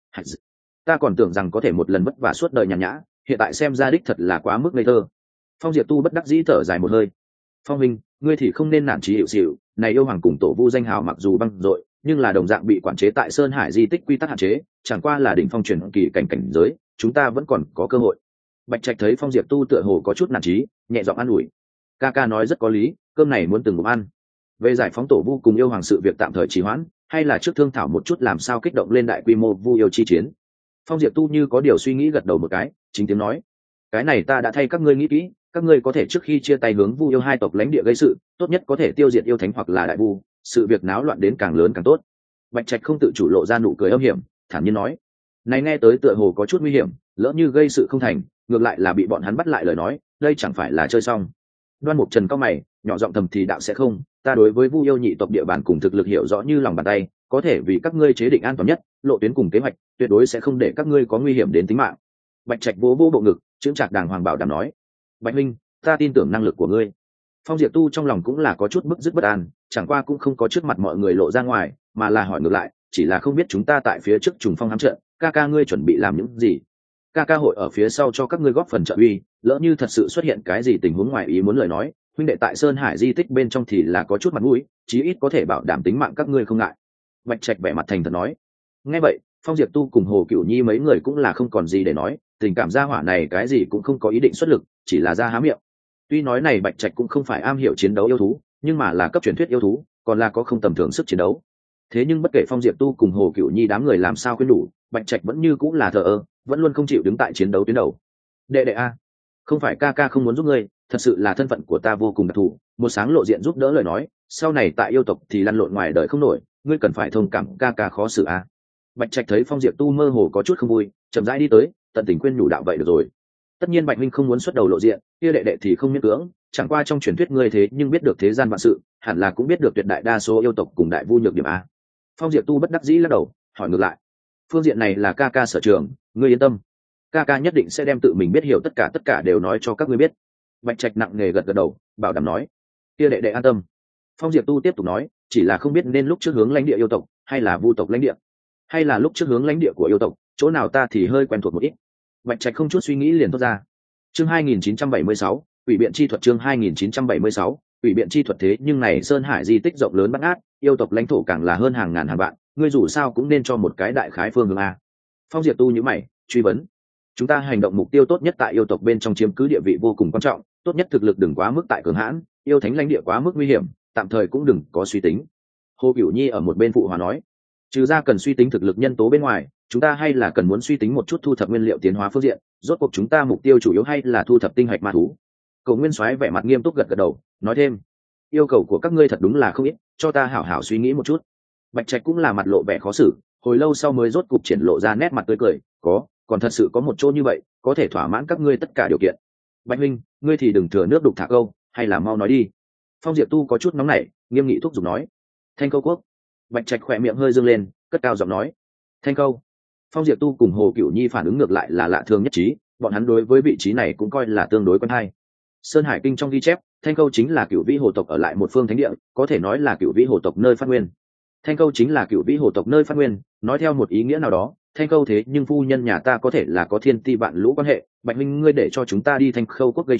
ta còn tưởng rằng có thể một lần vất vả suốt đời nhàn nhã, hiện tại xem ra đích thật là quá mức ngây thơ. Phong Diệp Tu bất đắc dĩ thở dài một hơi. Phong Minh, ngươi thì không nên nản chí hiệu xịu, này yêu hoàng cùng tổ vu danh hào mặc dù băng dội, nhưng là đồng dạng bị quản chế tại Sơn Hải di tích quy tắc hạn chế, chẳng qua là đỉnh phong truyền kỳ cảnh cảnh giới, chúng ta vẫn còn có cơ hội. Bạch Trạch thấy Phong Diệp Tu tựa hồ có chút nản chí, nhẹ giọng an ủi, ca ca nói rất có lý, cơm này muốn từng ngụm ăn. Về giải phóng tổ vu cùng yêu hoàng sự việc tạm thời trì hoãn, hay là trước thương thảo một chút làm sao kích động lên đại quy mô vu yêu chi chiến. Phong Diệp Tu như có điều suy nghĩ gật đầu một cái, chính tiếng nói, cái này ta đã thay các ngươi nghĩ kỹ, các ngươi có thể trước khi chia tay hướng vu yêu hai tộc lãnh địa gây sự, tốt nhất có thể tiêu diệt yêu thánh hoặc là đại vu, sự việc náo loạn đến càng lớn càng tốt. Bạch Trạch không tự chủ lộ ra nụ cười âm hiểm, thản nhiên nói, này nghe tới tựa hồ có chút nguy hiểm, lỡ như gây sự không thành, ngược lại là bị bọn hắn bắt lại lời nói, đây chẳng phải là chơi xong. Đoan Mục Trần cao mày, nhỏ giọng thầm thì đạo sẽ không, ta đối với vu yêu nhị tộc địa bàn cùng thực lực hiểu rõ như lòng bàn tay, có thể vì các ngươi chế định an toàn nhất lộ tuyến cùng kế hoạch, tuyệt đối sẽ không để các ngươi có nguy hiểm đến tính mạng. Bạch Trạch vỗ vỗ bộ ngực, chững chạc đàng hoàng bảo đảm nói, Bạch Minh, ta tin tưởng năng lực của ngươi. Phong Diệp Tu trong lòng cũng là có chút bức dứt bất an, chẳng qua cũng không có trước mặt mọi người lộ ra ngoài, mà là hỏi ngược lại, chỉ là không biết chúng ta tại phía trước trùng phong hám trận, ca ca ngươi chuẩn bị làm những gì? Ca ca hội ở phía sau cho các ngươi góp phần trợ uy, lỡ như thật sự xuất hiện cái gì tình huống ngoài ý muốn lời nói, huynh đệ tại Sơn Hải di tích bên trong thì là có chút mặt mũi, chí ít có thể bảo đảm tính mạng các ngươi không ngại. Bạch Trạch vẻ mặt thành thật nói. Nghe vậy, Phong Diệp Tu cùng Hồ Cửu Nhi mấy người cũng là không còn gì để nói, tình cảm gia hỏa này cái gì cũng không có ý định xuất lực, chỉ là ra há miệng. Tuy nói này Bạch Trạch cũng không phải am hiểu chiến đấu yêu thú, nhưng mà là cấp truyền thuyết yêu thú, còn là có không tầm thường sức chiến đấu. Thế nhưng bất kể Phong Diệp Tu cùng Hồ Cửu Nhi đám người làm sao khuyên đủ, Bạch Trạch vẫn như cũng là thờ ơ, vẫn luôn không chịu đứng tại chiến đấu tuyến đầu. Đệ đệ a, không phải ca ca không muốn giúp ngươi, thật sự là thân phận của ta vô cùng đặc thù, một sáng lộ diện giúp đỡ lời nói, sau này tại yêu tộc thì lăn lộn ngoài đời không nổi, ngươi cần phải thông cảm ca ca khó xử a. Bạch Trạch thấy Phong Diệp Tu mơ hồ có chút không vui, chậm rãi đi tới, tận tình khuyên nhủ đạo vậy được rồi. Tất nhiên Bạch Minh không muốn xuất đầu lộ diện, kia đệ đệ thì không miễn cưỡng, chẳng qua trong truyền thuyết ngươi thế nhưng biết được thế gian vạn sự, hẳn là cũng biết được tuyệt đại đa số yêu tộc cùng đại vu nhược điểm a. Phong Diệp Tu bất đắc dĩ lắc đầu, hỏi ngược lại, phương diện này là ca ca sở trường, ngươi yên tâm, ca ca nhất định sẽ đem tự mình biết hiểu tất cả tất cả đều nói cho các ngươi biết. Bạch Trạch nặng nề gật gật đầu, bảo đảm nói, kia đệ đệ an tâm. Phong Diệp Tu tiếp tục nói, chỉ là không biết nên lúc trước hướng lãnh địa yêu tộc, hay là vu tộc lãnh địa, hay là lúc trước hướng lãnh địa của yêu tộc, chỗ nào ta thì hơi quen thuộc một ít. Bạch Trạch không chút suy nghĩ liền thốt ra. Chương hai nghìn chín trăm bảy mươi sáu, Quỷ biện chi thuật. Chương hai nghìn chín trăm bảy mươi sáu, Quỷ biện chi thuật. Thế nhưng này Sơn Hải di tích rộng lớn bát ngát, yêu tộc lãnh thổ càng là hơn hàng ngàn hàng vạn, ngươi dù sao cũng nên cho một cái đại khái phương hướng a. Phong Diệp Tu nhíu mày, truy vấn, chúng ta hành động mục tiêu tốt nhất tại yêu tộc bên trong chiếm cứ địa vị vô cùng quan trọng, tốt nhất thực lực đừng quá mức tại cường hãn, yêu thánh lãnh địa quá mức nguy hiểm, tạm thời cũng đừng có suy tính. Hồ Cửu Nhi ở một bên phụ hòa nói, trừ ra cần suy tính thực lực nhân tố bên ngoài, chúng ta hay là cần muốn suy tính một chút thu thập nguyên liệu tiến hóa phương diện, rốt cuộc chúng ta mục tiêu chủ yếu hay là thu thập tinh hạch ma thú. Cầu Nguyên Soái vẻ mặt nghiêm túc gật gật đầu, nói thêm, yêu cầu của các ngươi thật đúng là không ít, cho ta hảo hảo suy nghĩ một chút. Bạch Trạch cũng là mặt lộ vẻ khó xử, hồi lâu sau mới rốt cục triển lộ ra nét mặt tươi cười, có, còn thật sự có một chỗ như vậy, có thể thỏa mãn các ngươi tất cả điều kiện. Bạch huynh, ngươi thì đừng thừa nước đục thả câu, hay là mau nói đi. Phong Diệp Tu có chút nóng nảy, nghiêm nghị thúc giục nói, Thanh Câu quốc. Bạch Trạch khỏe miệng hơi dương lên, cất cao giọng nói, Thanh Câu. Phong Diệp Tu cùng Hồ Cửu Nhi phản ứng ngược lại là lạ thường nhất trí, bọn hắn đối với vị trí này cũng coi là tương đối quen hay. Sơn Hải Kinh trong ghi chép, Thanh Câu chính là Cửu Vĩ Hồ tộc ở lại một phương thánh địa, có thể nói là Cửu Vĩ Hồ tộc nơi phát nguyên. Thanh Câu chính là Cửu Vĩ Hồ tộc nơi phát nguyên, nói theo một ý nghĩa nào đó, Thanh Câu thế nhưng phu nhân nhà ta có thể là có thiên ti vạn lũ quan hệ, Bạch huynh ngươi để cho chúng ta đi Thanh Khâu quốc gây chuyện,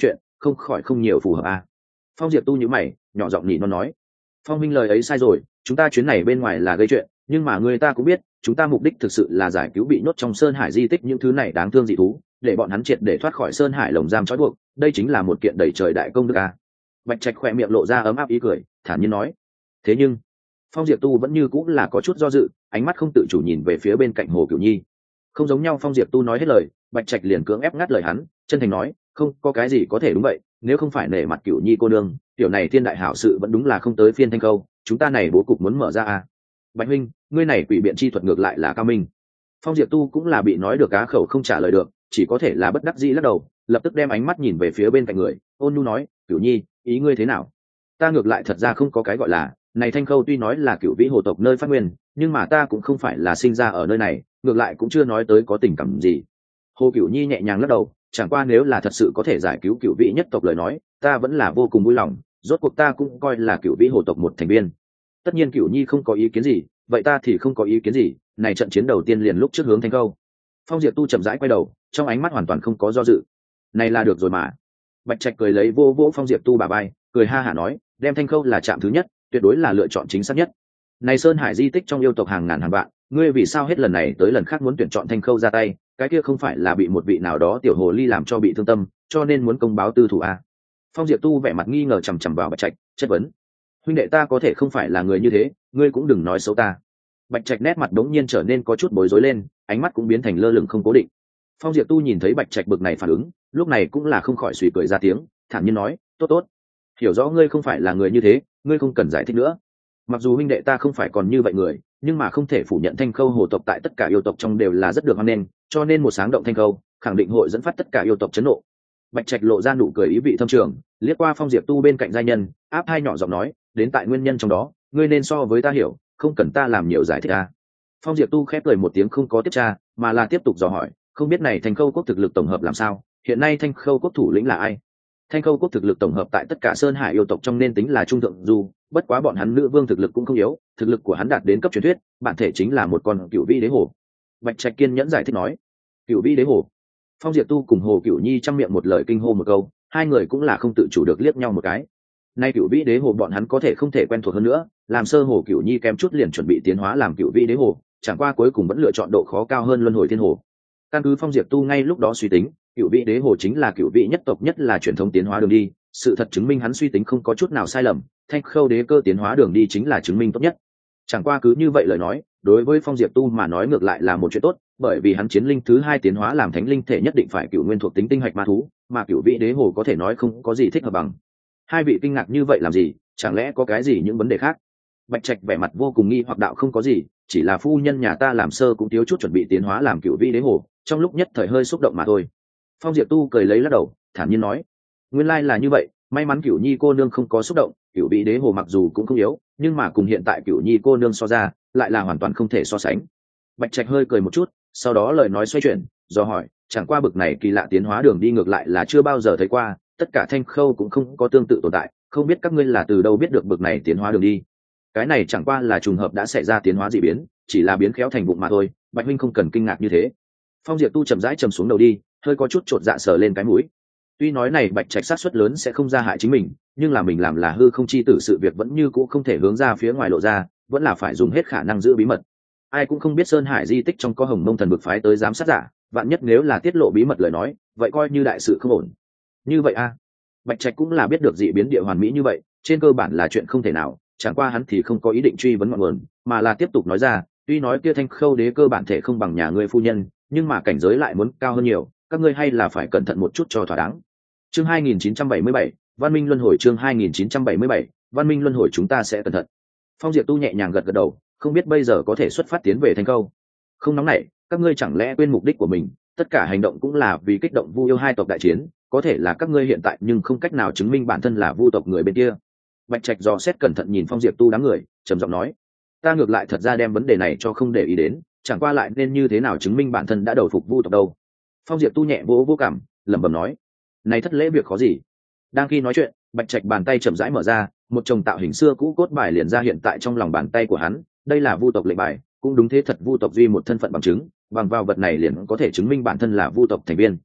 không khỏi không nhiều phù hợp à. Phong Diệp tu nhíu mày, nhỏ giọng nhị nó nói, Phong Minh lời ấy sai rồi, chúng ta chuyến này bên ngoài là gây chuyện, nhưng mà người ta cũng biết chúng ta mục đích thực sự là giải cứu bị nhốt trong sơn hải di tích những thứ này đáng thương dị thú, để bọn hắn triệt để thoát khỏi sơn hải lồng giam trói buộc, đây chính là một kiện đầy trời đại công đức à. Bạch Trạch khỏe miệng lộ ra ấm áp ý cười, thản nhiên nói, thế nhưng Phong Diệp tu vẫn như cũng là có chút do dự, ánh mắt không tự chủ nhìn về phía bên cạnh Hồ Cửu Nhi. Không giống nhau, Phong Diệp tu nói hết lời, Bạch Trạch liền cưỡng ép ngắt lời hắn, chân thành nói, không có cái gì có thể đúng vậy, nếu không phải nể mặt Cửu Nhi cô nương, tiểu này thiên đại hảo sự vẫn đúng là không tới phiên Thanh Khâu, chúng ta này bố cục muốn mở ra à. Bạch huynh, ngươi này quỷ biện chi thuật ngược lại là cao minh. Phong Diệp tu cũng là bị nói được cá khẩu không trả lời được, chỉ có thể là bất đắc dĩ lắc đầu, lập tức đem ánh mắt nhìn về phía bên cạnh người, ôn nhu nói, Cửu Nhi, ý ngươi thế nào? Ta ngược lại thật ra không có cái gọi là, này Thanh Khâu tuy nói là Cửu Vĩ hồ tộc nơi phát nguyên, nhưng mà ta cũng không phải là sinh ra ở nơi này, ngược lại cũng chưa nói tới có tình cảm gì. Hồ Cửu Nhi nhẹ nhàng lắc đầu, chẳng qua nếu là thật sự có thể giải cứu Cửu Vĩ nhất tộc lời nói, ta vẫn là vô cùng vui lòng, rốt cuộc ta cũng coi là Cửu Vĩ hồ tộc một thành viên. Tất nhiên Cửu Nhi không có ý kiến gì, vậy ta thì không có ý kiến gì, này trận chiến đầu tiên liền lúc trước hướng Thanh Khâu. Phong Diệp tu chậm rãi quay đầu, trong ánh mắt hoàn toàn không có do dự. Này là được rồi mà. Bạch Trạch cười lấy vô vỗ Phong Diệp tu bà bay, cười ha hả nói, đem Thanh Khâu là trạm thứ nhất, tuyệt đối là lựa chọn chính xác nhất. Này sơn hải di tích trong yêu tộc hàng ngàn hàng vạn, ngươi vì sao hết lần này tới lần khác muốn tuyển chọn Thanh Khâu ra tay, cái kia không phải là bị một vị nào đó tiểu hồ ly làm cho bị thương tâm, cho nên muốn công báo tư thủ à? Phong Diệp tu vẻ mặt nghi ngờ chằm chằm vào Bạch Trạch, chất vấn, huynh đệ ta có thể không phải là người như thế, ngươi cũng đừng nói xấu ta. Bạch Trạch nét mặt đống nhiên trở nên có chút bối rối lên, ánh mắt cũng biến thành lơ lửng không cố định. Phong Diệp tu nhìn thấy Bạch Trạch bực này phản ứng, lúc này cũng là không khỏi suy cười ra tiếng, thản nhiên nói, tốt tốt, hiểu rõ ngươi không phải là người như thế, ngươi không cần giải thích nữa. Mặc dù huynh đệ ta không phải còn như vậy người, nhưng mà không thể phủ nhận Thanh Khâu hồ tộc tại tất cả yêu tộc trong đều là rất được hoan nghênh, cho nên một sáng động Thanh Khâu khẳng định hội dẫn phát tất cả yêu tộc chấn nộ. Bạch Trạch lộ ra nụ cười ý vị thâm trường, liếc qua Phong Diệp tu bên cạnh giai nhân, áp hai nhỏ giọng nói, đến tại nguyên nhân trong đó, ngươi nên so với ta hiểu, không cần ta làm nhiều giải thích à. Phong Diệp tu khép cười một tiếng không có tiếp tra, mà là tiếp tục dò hỏi, không biết này Thanh Khâu quốc thực lực tổng hợp làm sao, hiện nay Thanh Khâu quốc thủ lĩnh là ai? Thanh Khâu quốc thực lực tổng hợp tại tất cả sơn hải yêu tộc trong nên tính là trung thượng du, bất quá bọn hắn nữ vương thực lực cũng không yếu, thực lực của hắn đạt đến cấp truyền thuyết, bản thể chính là một con Cửu Vĩ đế hồ. Bạch Trạch kiên nhẫn giải thích nói, Cửu Vĩ đế hồ. Phong Diệp tu cùng Hồ Cửu Nhi trong miệng một lời kinh hô một câu, hai người cũng là không tự chủ được liếc nhau một cái. Nay Cửu Vĩ đế hồ bọn hắn có thể không thể quen thuộc hơn nữa, làm sơ Hồ Cửu Nhi kém chút liền chuẩn bị tiến hóa làm Cửu Vĩ đế hồ, chẳng qua cuối cùng vẫn lựa chọn độ khó cao hơn luân hồi thiên hồ. Căn cứ Phong Diệp tu ngay lúc đó suy tính, Cửu Vĩ đế hồ chính là Cửu Vĩ nhất tộc nhất là truyền thống tiến hóa đường đi, sự thật chứng minh hắn suy tính không có chút nào sai lầm, Thanh Khâu đế cơ tiến hóa đường đi chính là chứng minh tốt nhất. Chẳng qua cứ như vậy lời nói, đối với Phong Diệp tu mà nói ngược lại là một chuyện tốt, bởi vì hắn chiến linh thứ hai tiến hóa làm thánh linh thể nhất định phải cửu nguyên thuộc tính tinh hạch ma thú, mà Cửu Vĩ đế hồ có thể nói không có gì thích hợp bằng. Hai vị kinh ngạc như vậy làm gì, chẳng lẽ có cái gì những vấn đề khác? Bạch Trạch vẻ mặt vô cùng nghi hoặc đạo, không có gì, chỉ là phu nhân nhà ta làm sơ cũng thiếu chút chuẩn bị tiến hóa làm Cửu Vĩ đế hồ, trong lúc nhất thời hơi xúc động mà thôi. Phong Diệp tu cười lấy lắc đầu, thản nhiên nói, nguyên lai là như vậy, may mắn Cửu Nhi cô nương không có xúc động, Cửu Vĩ đế hồ mặc dù cũng không yếu, nhưng mà cùng hiện tại Cửu Nhi cô nương so ra, lại là hoàn toàn không thể so sánh. Bạch Trạch hơi cười một chút, sau đó lời nói xoay chuyển, do hỏi, chẳng qua bực này kỳ lạ tiến hóa đường đi ngược lại là chưa bao giờ thấy qua, tất cả Thanh Khâu cũng không có tương tự tồn tại, không biết các ngươi là từ đâu biết được bực này tiến hóa đường đi? Cái này chẳng qua là trùng hợp đã xảy ra tiến hóa dị biến, chỉ là biến khéo thành bụng mà thôi, Bạch huynh không cần kinh ngạc như thế. Phong Diệp tu chậm rãi trầm xuống đầu đi, hơi có chút chột dạ sờ lên cái mũi. Tuy nói này Bạch Trạch sát suất lớn sẽ không ra hại chính mình, nhưng là mình làm là hư không chi tử sự việc vẫn như cũ không thể hướng ra phía ngoài lộ ra, vẫn là phải dùng hết khả năng giữ bí mật. Ai cũng không biết sơn hải di tích trong có Hồng Mông thần bực phái tới giám sát giả, vạn nhất nếu là tiết lộ bí mật lời nói, vậy coi như đại sự không ổn. Như vậy a, à. Bạch Trạch cũng là biết được dị biến địa hoàn mỹ như vậy, trên cơ bản là chuyện không thể nào, chẳng qua hắn thì không có ý định truy vấn ngọn nguồn, mà là tiếp tục nói ra, tuy nói kia Thanh Khâu đế cơ bản thể không bằng nhà ngươi phu nhân, nhưng mà cảnh giới lại muốn cao hơn nhiều, các ngươi hay là phải cẩn thận một chút cho thỏa đáng. Chương hai nghìn chín trăm bảy mươi bảy, Văn Minh Luân Hồi. Chương hai nghìn chín trăm bảy mươi bảy, Văn Minh Luân Hồi. Chúng ta sẽ cẩn thận. Phong Diệp tu nhẹ nhàng gật gật đầu, không biết bây giờ có thể xuất phát tiến về Thanh Khâu. Không nóng nảy, các ngươi chẳng lẽ quên mục đích của mình, tất cả hành động cũng là vì kích động Vu yêu hai tộc đại chiến, có thể là các ngươi hiện tại nhưng không cách nào chứng minh bản thân là Vu tộc người bên kia. Bạch Trạch dò xét cẩn thận nhìn Phong Diệp tu đám người, trầm giọng nói, ta ngược lại thật ra đem vấn đề này cho không để ý đến, chẳng qua lại nên như thế nào chứng minh bản thân đã đầu phục Vu tộc đâu. Phong Diệp tu nhẹ vỗ vỗ cảm, lẩm bẩm nói, này thất lễ việc khó gì. Đang khi nói chuyện, Bạch Trạch bàn tay chậm rãi mở ra, một chồng tạo hình xưa cũ cốt bài liền ra hiện tại trong lòng bàn tay của hắn, đây là Vu tộc lệnh bài, cũng đúng thế thật Vu tộc duy một thân phận bằng chứng, bằng vào vật này liền có thể chứng minh bản thân là Vu tộc thành viên.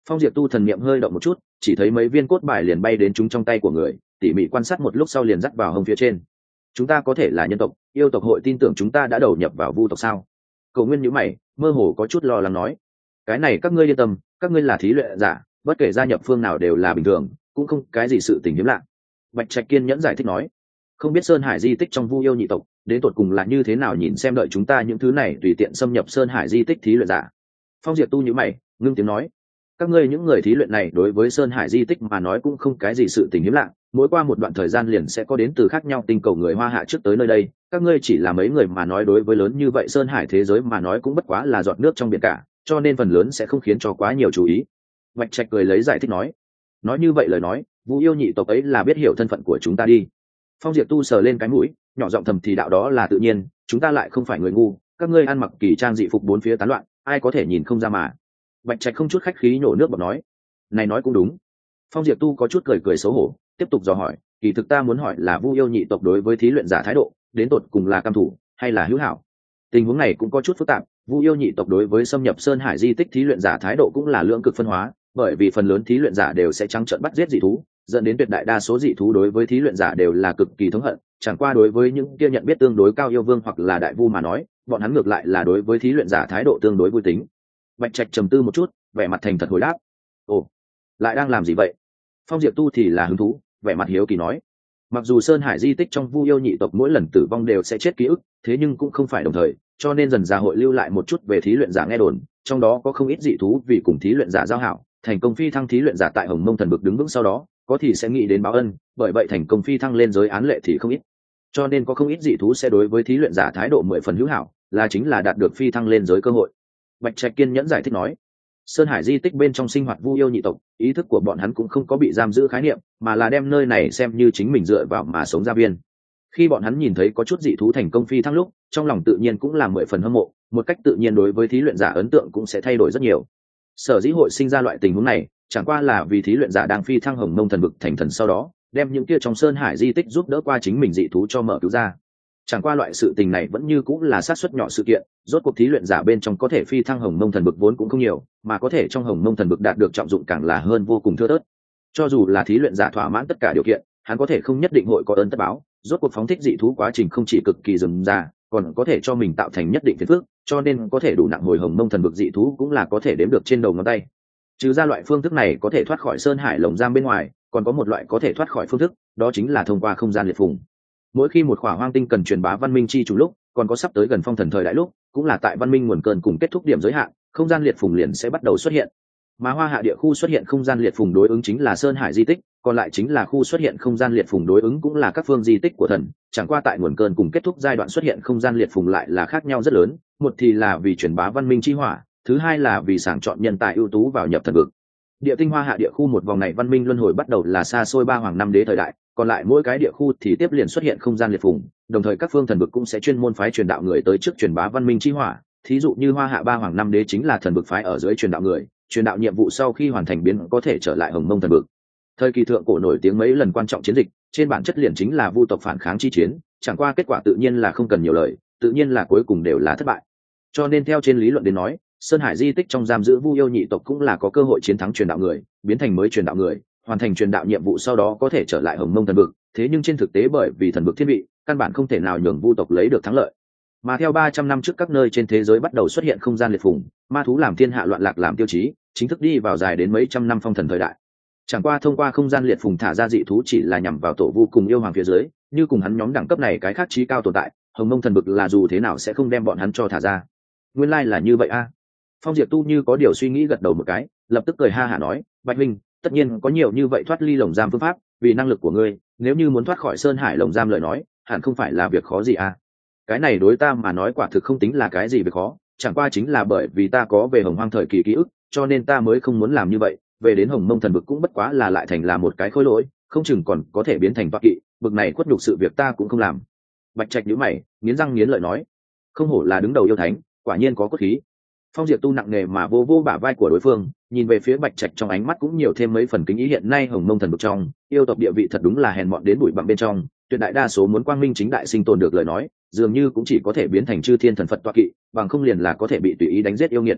Phong Diệp tu thần niệm hơi động một chút, chỉ thấy mấy viên cốt bài liền bay đến chúng trong tay của người, tỉ mỉ quan sát một lúc sau liền dắt vào hông phía trên. Chúng ta có thể là nhân tộc, yêu tộc hội tin tưởng chúng ta đã đầu nhập vào vu tộc sao? Cầu Nguyên nhíu mày, mơ hồ có chút lo lắng nói. Cái này các ngươi yên tâm, các ngươi là thí luyện giả, bất kể gia nhập phương nào đều là bình thường, cũng không cái gì sự tình hiếm lạ. Bạch Trạch kiên nhẫn giải thích nói. Không biết Sơn Hải di tích trong Vu yêu nhị tộc đến tột cùng là như thế nào, nhìn xem đợi chúng ta những thứ này tùy tiện xâm nhập Sơn Hải di tích thí luyện giả. Phong Diệp tu nhíu mày, ngưng tiếng nói. Các ngươi những người thí luyện này đối với Sơn Hải di tích mà nói cũng không cái gì sự tình hiếm lạ, mỗi qua một đoạn thời gian liền sẽ có đến từ khác nhau tinh cầu người Hoa Hạ trước tới nơi đây, các ngươi chỉ là mấy người mà nói đối với lớn như vậy Sơn Hải thế giới mà nói cũng bất quá là giọt nước trong biển cả, cho nên phần lớn sẽ không khiến cho quá nhiều chú ý. Bạch Trạch cười lấy giải thích nói. Nói như vậy lời nói, Vu yêu nhị tộc ấy là biết hiểu thân phận của chúng ta đi. Phong Diệp tu sờ lên cái mũi, nhỏ giọng thầm thì đạo đó là tự nhiên, chúng ta lại không phải người ngu, các ngươi ăn mặc kỳ trang dị phục bốn phía tán loạn, ai có thể nhìn không ra mà. Bạch Trạch không chút khách khí nhổ nước bọt nói. Này nói cũng đúng. Phong Diệp tu có chút cười cười xấu hổ, tiếp tục dò hỏi, kỳ thực ta muốn hỏi là Vu yêu nhị tộc đối với thí luyện giả thái độ, đến tột cùng là cam thủ hay là hữu hảo? Tình huống này cũng có chút phức tạp, Vu yêu nhị tộc đối với xâm nhập Sơn Hải di tích thí luyện giả thái độ cũng là lưỡng cực phân hóa, bởi vì phần lớn thí luyện giả đều sẽ trắng trợn bắt giết dị thú, dẫn đến tuyệt đại đa số dị thú đối với thí luyện giả đều là cực kỳ thống hận, chẳng qua đối với những kia nhận biết tương đối cao yêu vương hoặc là đại vu mà nói, bọn hắn ngược lại là đối với thí luyện giả thái độ tương đối vui tính. Bạch Trạch trầm tư một chút, vẻ mặt thành thật hồi đáp. Ồ, lại đang làm gì vậy? Phong Diệp tu thì là hứng thú, vẻ mặt hiếu kỳ nói. Mặc dù Sơn Hải di tích trong Vu yêu nhị tộc mỗi lần tử vong đều sẽ chết ký ức, thế nhưng cũng không phải đồng thời, cho nên dần ra hội lưu lại một chút về thí luyện giả nghe đồn, trong đó có không ít dị thú vì cùng thí luyện giả giao hảo, thành công phi thăng thí luyện giả tại Hồng Mông thần vực đứng vững sau đó, có thì sẽ nghĩ đến báo ân, bởi vậy thành công phi thăng lên giới án lệ thì không ít. Cho nên có không ít dị thú sẽ đối với thí luyện giả thái độ mười phần hữu hảo, là chính là đạt được phi thăng lên giới cơ hội. Bạch Trạch kiên nhẫn giải thích nói. Sơn Hải di tích bên trong sinh hoạt Vu yêu nhị tộc, ý thức của bọn hắn cũng không có bị giam giữ khái niệm, mà là đem nơi này xem như chính mình dựa vào mà sống ra viên. Khi bọn hắn nhìn thấy có chút dị thú thành công phi thăng lúc, trong lòng tự nhiên cũng là mười phần hâm mộ, một cách tự nhiên đối với thí luyện giả ấn tượng cũng sẽ thay đổi rất nhiều. Sở dĩ hội sinh ra loại tình huống này, chẳng qua là vì thí luyện giả đang phi thăng Hồng Mông thần vực thành thần sau đó, đem những kia trong Sơn Hải di tích giúp đỡ qua chính mình dị thú cho mở cứu ra. Chẳng qua loại sự tình này vẫn như cũng là sát suất nhỏ sự kiện, rốt cuộc thí luyện giả bên trong có thể phi thăng Hồng Mông thần vực vốn cũng không nhiều, mà có thể trong Hồng Mông thần vực đạt được trọng dụng càng là hơn vô cùng thưa thớt. Cho dù là thí luyện giả thỏa mãn tất cả điều kiện, hắn có thể không nhất định hội có ơn tất báo, rốt cuộc phóng thích dị thú quá trình không chỉ cực kỳ rườm rà, còn có thể cho mình tạo thành nhất định phiền phức, cho nên có thể đủ nặng hồi Hồng Mông thần vực dị thú cũng là có thể đếm được trên đầu ngón tay. Trừ ra loại phương thức này có thể thoát khỏi Sơn Hải lồng giam bên ngoài, còn có một loại có thể thoát khỏi phương thức, đó chính là thông qua không gian liệt phùng. Mỗi khi một khỏa hoang tinh cần truyền bá văn minh chi chủ lúc, còn có sắp tới gần phong thần thời đại lúc, cũng là tại văn minh nguồn cơn cùng kết thúc điểm giới hạn, không gian liệt phùng liền sẽ bắt đầu xuất hiện. Mà Hoa Hạ địa khu xuất hiện không gian liệt phùng đối ứng chính là Sơn Hải di tích, còn lại chính là khu xuất hiện không gian liệt phùng đối ứng cũng là các phương di tích của thần, chẳng qua tại nguồn cơn cùng kết thúc giai đoạn xuất hiện không gian liệt phùng lại là khác nhau rất lớn, một thì là vì truyền bá văn minh chi hỏa, thứ hai là vì sàng chọn nhân tài ưu tú vào nhập thần vực. Địa tinh Hoa Hạ địa khu một vòng này văn minh luân hồi bắt đầu là xa xôi ba hoàng năm đế thời đại, còn lại mỗi cái địa khu thì tiếp liền xuất hiện không gian liệt phùng, đồng thời các phương thần vực cũng sẽ chuyên môn phái truyền đạo người tới trước truyền bá văn minh chi hỏa. Thí dụ như Hoa Hạ ba hoàng năm đế chính là thần vực phái ở dưới truyền đạo người, truyền đạo nhiệm vụ sau khi hoàn thành biến có thể trở lại Hồng Mông thần vực. Thời kỳ thượng cổ nổi tiếng mấy lần quan trọng chiến dịch, trên bản chất liền chính là vu tộc phản kháng chi chiến, chẳng qua kết quả tự nhiên là không cần nhiều lời, tự nhiên là cuối cùng đều là thất bại. Cho nên theo trên lý luận đến nói, Sơn Hải di tích trong giam giữ Vu yêu nhị tộc cũng là có cơ hội chiến thắng truyền đạo người, biến thành mới truyền đạo người, hoàn thành truyền đạo nhiệm vụ sau đó có thể trở lại Hồng Mông thần vực, thế nhưng trên thực tế bởi vì thần vực thiên vị, căn bản không thể nào nhường Vu tộc lấy được thắng lợi. Mà theo ba trăm năm trước các nơi trên thế giới bắt đầu xuất hiện không gian liệt phùng, ma thú làm thiên hạ loạn lạc làm tiêu chí, chính thức đi vào dài đến mấy trăm năm phong thần thời đại. Chẳng qua thông qua không gian liệt phùng thả ra dị thú chỉ là nhằm vào tổ vu cùng yêu hoàng phía dưới, như cùng hắn nhóm đẳng cấp này cái khác trí cao tồn tại, Hồng Mông thần vực là dù thế nào sẽ không đem bọn hắn cho thả ra. Nguyên lai like là như vậy a. Phong Diệp tu như có điều suy nghĩ gật đầu một cái, lập tức cười ha hả nói, Bạch Minh, tất nhiên có nhiều như vậy thoát ly lồng giam phương pháp, vì năng lực của ngươi, nếu như muốn thoát khỏi Sơn Hải lồng giam lời nói, hẳn không phải là việc khó gì a. Cái này đối ta mà nói quả thực không tính là cái gì việc khó, chẳng qua chính là bởi vì ta có về Hồng Hoang thời kỳ ký ức, cho nên ta mới không muốn làm như vậy, về đến Hồng Mông thần vực cũng bất quá là lại thành là một cái khối lỗi, không chừng còn có thể biến thành toạc kỵ, bực này quất nhục sự việc ta cũng không làm. Bạch Trạch nhíu mày, nghiến răng nghiến lợi nói, không hổ là đứng đầu yêu thánh, quả nhiên có cốt khí. Phong Diệp tu nặng nề mà vô vô bả vai của đối phương, nhìn về phía Bạch Trạch trong ánh mắt cũng nhiều thêm mấy phần kính ý. Hiện nay Hồng Mông thần vực trong yêu tộc địa vị thật đúng là hèn mọn đến bụi bặm bên trong, tuyệt đại đa số muốn quang minh chính đại sinh tồn được lời nói, dường như cũng chỉ có thể biến thành chư thiên thần Phật toạc kỵ, bằng không liền là có thể bị tùy ý đánh giết yêu nghiệt.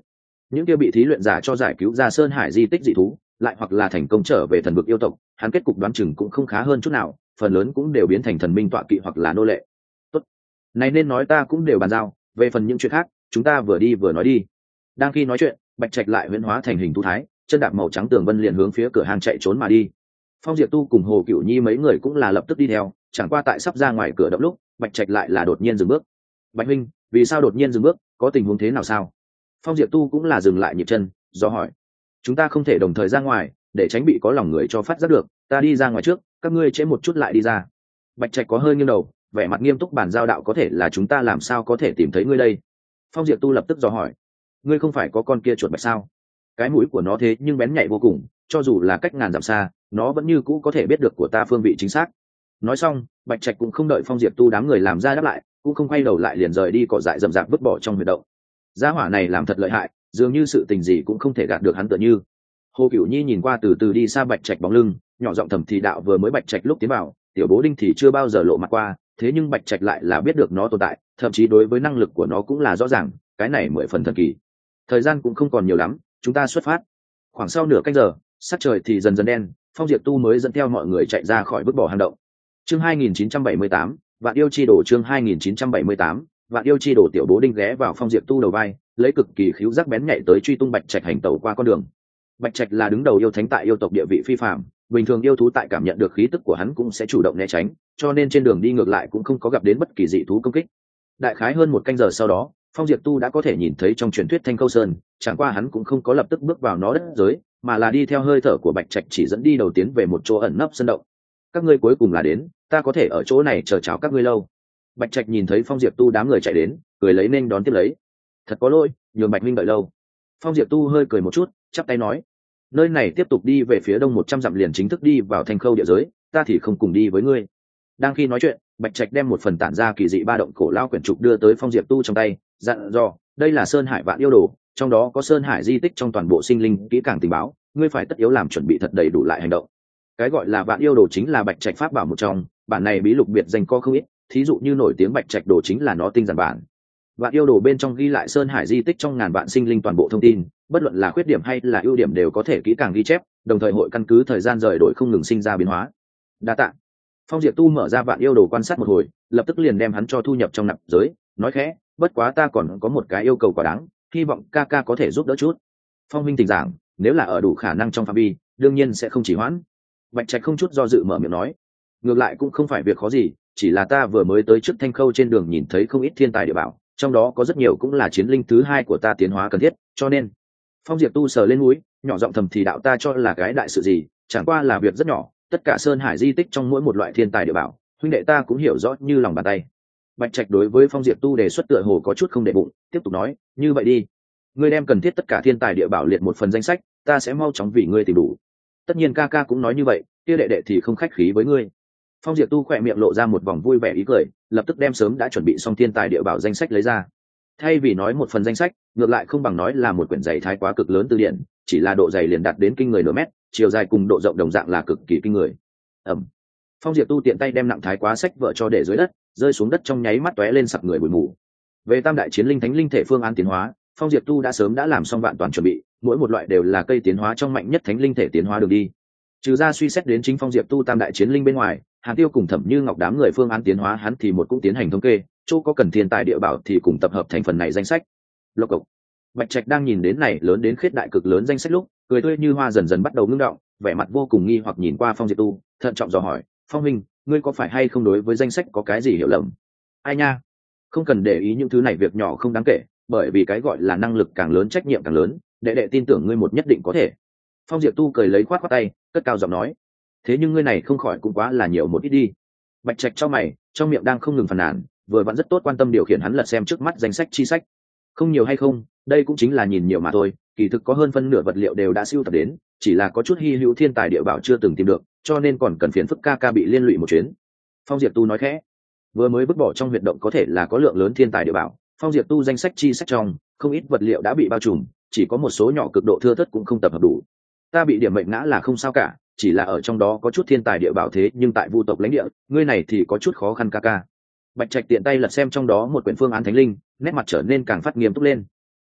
những kia bị thí luyện giả cho giải cứu ra sơn hải di tích dị thú lại hoặc là thành công trở về thần vực yêu tộc, hắn kết cục đoán chừng cũng không khá hơn chút nào, phần lớn cũng đều biến thành thần minh tọa kỵ hoặc là nô lệ. Tốt, này nên nói ta cũng đều bàn giao, về phần những chuyện khác chúng ta vừa đi vừa nói đi. Đang khi nói chuyện, Bạch Trạch lại huyễn hóa thành hình thú thái, chân đạp màu trắng tường vân liền hướng phía cửa hàng chạy trốn mà đi. Phong Diệp Tu cùng Hồ Cửu Nhi mấy người cũng là lập tức đi theo, chẳng qua tại sắp ra ngoài cửa động lúc, Bạch Trạch lại là đột nhiên dừng bước. Bạch huynh, vì sao đột nhiên dừng bước, có tình huống thế nào sao? Phong Diệp Tu cũng là dừng lại nhịp chân, do hỏi. Chúng ta không thể đồng thời ra ngoài, để tránh bị có lòng người cho phát giác được, ta đi ra ngoài trước, các ngươi trễ một chút lại đi ra. Bạch Trạch có hơi nghiêng đầu, vẻ mặt nghiêm túc bàn giao đạo, có thể là chúng ta làm sao có thể tìm thấy ngươi đây? Phong Diệp Tu lập tức dò hỏi. Ngươi không phải có con kia chuột bạch sao? Cái mũi của nó thế nhưng bén nhạy vô cùng, cho dù là cách ngàn dặm xa, nó vẫn như cũ có thể biết được của ta phương vị chính xác. Nói xong, Bạch Trạch cũng không đợi Phong Diệp Tu đám người làm ra đáp lại, cũng không quay đầu lại liền rời đi cỏ dại rậm rạp vứt bỏ trong huyệt động. Gia hỏa này làm thật lợi hại, dường như sự tình gì cũng không thể gạt được hắn tựa như. Hồ Cửu Nhi nhìn qua từ từ đi xa Bạch Trạch bóng lưng, nhỏ giọng thầm thì đạo, vừa mới Bạch Trạch lúc tiến vào, tiểu bố đinh thì chưa bao giờ lộ mặt qua, thế nhưng Bạch Trạch lại là biết được nó tồn tại, thậm chí đối với năng lực của nó cũng là rõ ràng, cái này mười phần thần kỳ. Thời gian cũng không còn nhiều lắm, chúng ta xuất phát. Khoảng sau nửa canh giờ, sắc trời thì dần dần đen, Phong Diệp Tu mới dẫn theo mọi người chạy ra khỏi vứt bỏ hang động. Chương hai nghìn chín trăm bảy mươi tám, Vạn yêu chi đồ. Chương hai nghìn chín trăm bảy mươi tám, Vạn yêu chi đồ. Tiểu bố đinh ghé vào Phong Diệp Tu đầu vai, lấy cực kỳ khíu giác bén nhạy tới truy tung Bạch Trạch hành tẩu qua con đường. Bạch Trạch là đứng đầu yêu thánh tại yêu tộc, địa vị phi phàm, bình thường yêu thú tại cảm nhận được khí tức của hắn cũng sẽ chủ động né tránh, cho nên trên đường đi ngược lại cũng không có gặp đến bất kỳ dị thú công kích. Đại khái hơn một canh giờ sau đó, Phong Diệp Tu đã có thể nhìn thấy trong truyền thuyết Thanh Câu Sơn, chẳng qua hắn cũng không có lập tức bước vào nó đất giới, mà là đi theo hơi thở của Bạch Trạch chỉ dẫn đi đầu tiến về một chỗ ẩn nấp sân động. Các ngươi cuối cùng là đến, ta có thể ở chỗ này chờ chào các ngươi lâu. Bạch Trạch nhìn thấy Phong Diệp Tu đám người chạy đến, cười lấy nên đón tiếp lấy. Thật có lỗi, nhường Bạch huynh đợi lâu. Phong Diệp Tu hơi cười một chút, chắp tay nói, nơi này tiếp tục đi về phía đông một trăm dặm liền chính thức đi vào Thanh Khâu địa giới, ta thì không cùng đi với ngươi. Đang khi nói chuyện, Bạch Trạch đem một phần tản ra kỳ dị ba động cổ lao quyển trục đưa tới Phong Diệp Tu trong tay, dặn dò, đây là Sơn Hải Vạn yêu đồ, trong đó có Sơn Hải di tích trong toàn bộ sinh linh kỹ càng tình báo, ngươi phải tất yếu làm chuẩn bị thật đầy đủ lại hành động. Cái gọi là Vạn yêu đồ chính là Bạch Trạch pháp bảo một trong, bản này bí lục biệt danh có không ít, thí dụ như nổi tiếng Bạch Trạch đồ chính là nó tinh giản bản. Vạn yêu đồ bên trong ghi lại Sơn Hải di tích trong ngàn vạn sinh linh toàn bộ thông tin, bất luận là khuyết điểm hay là ưu điểm đều có thể kỹ càng ghi chép, đồng thời hội căn cứ thời gian rời đổi không ngừng sinh ra biến hóa. Đa tạ. Phong Diệp Tu mở ra Vạn yêu đồ quan sát một hồi, lập tức liền đem hắn cho thu nhập trong nạp giới, nói khẽ, bất quá ta còn có một cái yêu cầu quá đáng, hy vọng ca ca có thể giúp đỡ chút. Phong huynh tình giảng, nếu là ở đủ khả năng trong phạm vi, đương nhiên sẽ không chỉ hoãn. Bạch Trạch không chút do dự mở miệng nói, ngược lại cũng không phải việc khó gì, chỉ là ta vừa mới tới trước Thanh Khâu trên đường nhìn thấy không ít thiên tài địa bảo, trong đó có rất nhiều cũng là chiến linh thứ hai của ta tiến hóa cần thiết, cho nên. Phong Diệp Tu sờ lên mũi, nhỏ giọng thầm thì đạo, ta cho là cái đại sự gì, chẳng qua là việc rất nhỏ, tất cả Sơn Hải di tích trong mỗi một loại thiên tài địa bảo, huynh đệ ta cũng hiểu rõ như lòng bàn tay. Bạch Trạch đối với Phong Diệp Tu đề xuất tựa hồ có chút không để bụng, tiếp tục nói, như vậy đi, ngươi đem cần thiết tất cả thiên tài địa bảo liệt một phần danh sách, ta sẽ mau chóng vì ngươi tìm đủ. Tất nhiên ca ca cũng nói như vậy, kia đệ đệ thì không khách khí với ngươi. Phong Diệp Tu khỏe miệng lộ ra một vòng vui vẻ ý cười, lập tức đem sớm đã chuẩn bị xong thiên tài địa bảo danh sách lấy ra. Thay vì nói một phần danh sách, ngược lại không bằng nói là một quyển dày thái quá cực lớn từ điển, chỉ là độ dày liền đạt đến kinh người nửa mét, chiều dài cùng độ rộng đồng dạng là cực kỳ kinh người. Ẩm. Phong Diệp Tu tiện tay đem nặng thái quá sách vợ cho để dưới đất, rơi xuống đất trong nháy mắt tóe lên sặc người bụi mù. Về tam đại chiến linh thánh linh thể phương án tiến hóa, Phong Diệp Tu đã sớm đã làm xong vạn toàn chuẩn bị, mỗi một loại đều là cây tiến hóa trong mạnh nhất thánh linh thể tiến hóa đường đi. Trừ ra suy xét đến chính Phong Diệp Tu tam đại chiến linh bên ngoài, Hàn Tiêu cùng Thẩm Như Ngọc đám người phương án tiến hóa hắn thì một cũng tiến hành thống kê, chỗ có cần thiên tài địa bảo thì cùng tập hợp thành phần này danh sách. Lộc cộc. Bạch Trạch đang nhìn đến này lớn đến khiết đại cực lớn danh sách lúc, cười tươi như hoa dần dần bắt đầu ngưng động, vẻ mặt vô cùng nghi hoặc nhìn qua Phong Diệp Tu, thận trọng dò hỏi, Phong huynh, ngươi có phải hay không đối với danh sách có cái gì hiểu lầm? Ai nha, không cần để ý những thứ này, việc nhỏ không đáng kể, bởi vì cái gọi là năng lực càng lớn trách nhiệm càng lớn, đệ đệ tin tưởng ngươi một nhất định có thể. Phong Diệp Tu cười lấy khoát khoát tay, cất cao giọng nói, thế nhưng ngươi này không khỏi cũng quá là nhiều một ít đi. Bạch Trạch cho mày, trong miệng đang không ngừng phàn nàn, vừa vẫn rất tốt quan tâm điều khiển hắn lật xem trước mắt danh sách chi sách. Không nhiều hay không, đây cũng chính là nhìn nhiều mà thôi, kỳ thực có hơn phân nửa vật liệu đều đã siêu tập đến, chỉ là có chút hy hữu thiên tài địa bảo chưa từng tìm được, cho nên còn cần phiền phức ca ca bị liên lụy một chuyến. Phong Diệp Tu nói khẽ, vừa mới vứt bỏ trong huyệt động có thể là có lượng lớn thiên tài địa bảo, Phong Diệp Tu danh sách chi sách trong không ít vật liệu đã bị bao trùm, chỉ có một số nhỏ cực độ thưa thớt cũng không tập hợp đủ. Ta bị điểm mệnh ngã là không sao cả, chỉ là ở trong đó có chút thiên tài địa bảo thế nhưng tại vu tộc lãnh địa, ngươi này thì có chút khó khăn ca ca. Bạch Trạch tiện tay lật xem trong đó một quyển phương án thánh linh, nét mặt trở nên càng phát nghiêm túc lên.